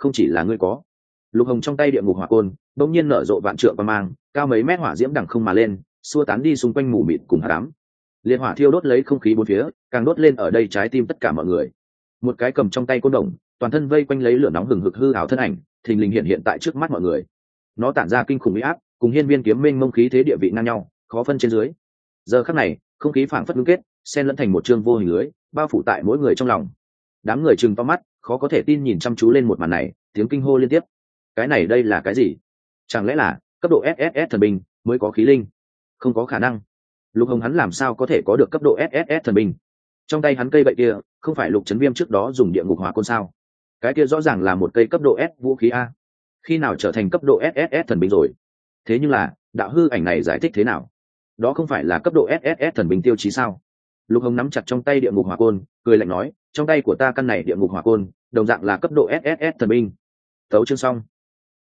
không chỉ là ngươi có. Lục hồng trong tay địa ngục hỏa côn bỗng nhiên nở rộ vạn trượng và mang cao mấy mét hỏa diễm đằng không mà lên, xua tán đi xung quanh mù mịt cùng hạ đám. Liệt hỏa thiêu đốt lấy không khí bốn phía, càng đốt lên ở đây trái tim tất cả mọi người. Một cái cầm trong tay côn đồng, toàn thân vây quanh lấy lửa nóng hừng hực hư ảo thân ảnh, thình lình hiện hiện tại trước mắt mọi người. Nó tản ra kinh khủng uy áp, cùng hiên viên kiếm minh mông khí thế địa vị ngang nhau, khó phân trên dưới. Giờ khắc này, không khí phảng phất ngưng kết, xen lẫn thành một chương vô hình lưới, bao phủ tại mỗi người trong lòng. Đám người trừng to mắt, khó có thể tin nhìn chăm chú lên một màn này, tiếng kinh hô liên tiếp. Cái này đây là cái gì? Chẳng lẽ là cấp độ ét ét ét thần binh mới có khí linh? Không có khả năng. Lục hồng hắn làm sao có thể có được cấp độ ét ét ét thần binh? Trong tay hắn cây bậy kia không phải Lục Chấn Viêm trước đó dùng địa ngục hỏa côn sao? Cái kia rõ ràng là một cây cấp độ S vũ khí a, khi nào trở thành cấp độ ét ét ét thần binh rồi? Thế nhưng là đạo hư ảnh này giải thích thế nào? Đó không phải là cấp độ ét ét ét thần binh tiêu chí sao? Lục hồng nắm chặt trong tay địa ngục hỏa côn, cười lạnh nói, trong tay của ta căn này địa ngục hỏa côn đồng dạng là cấp độ ét ét ét thần binh. Tấu chương xong.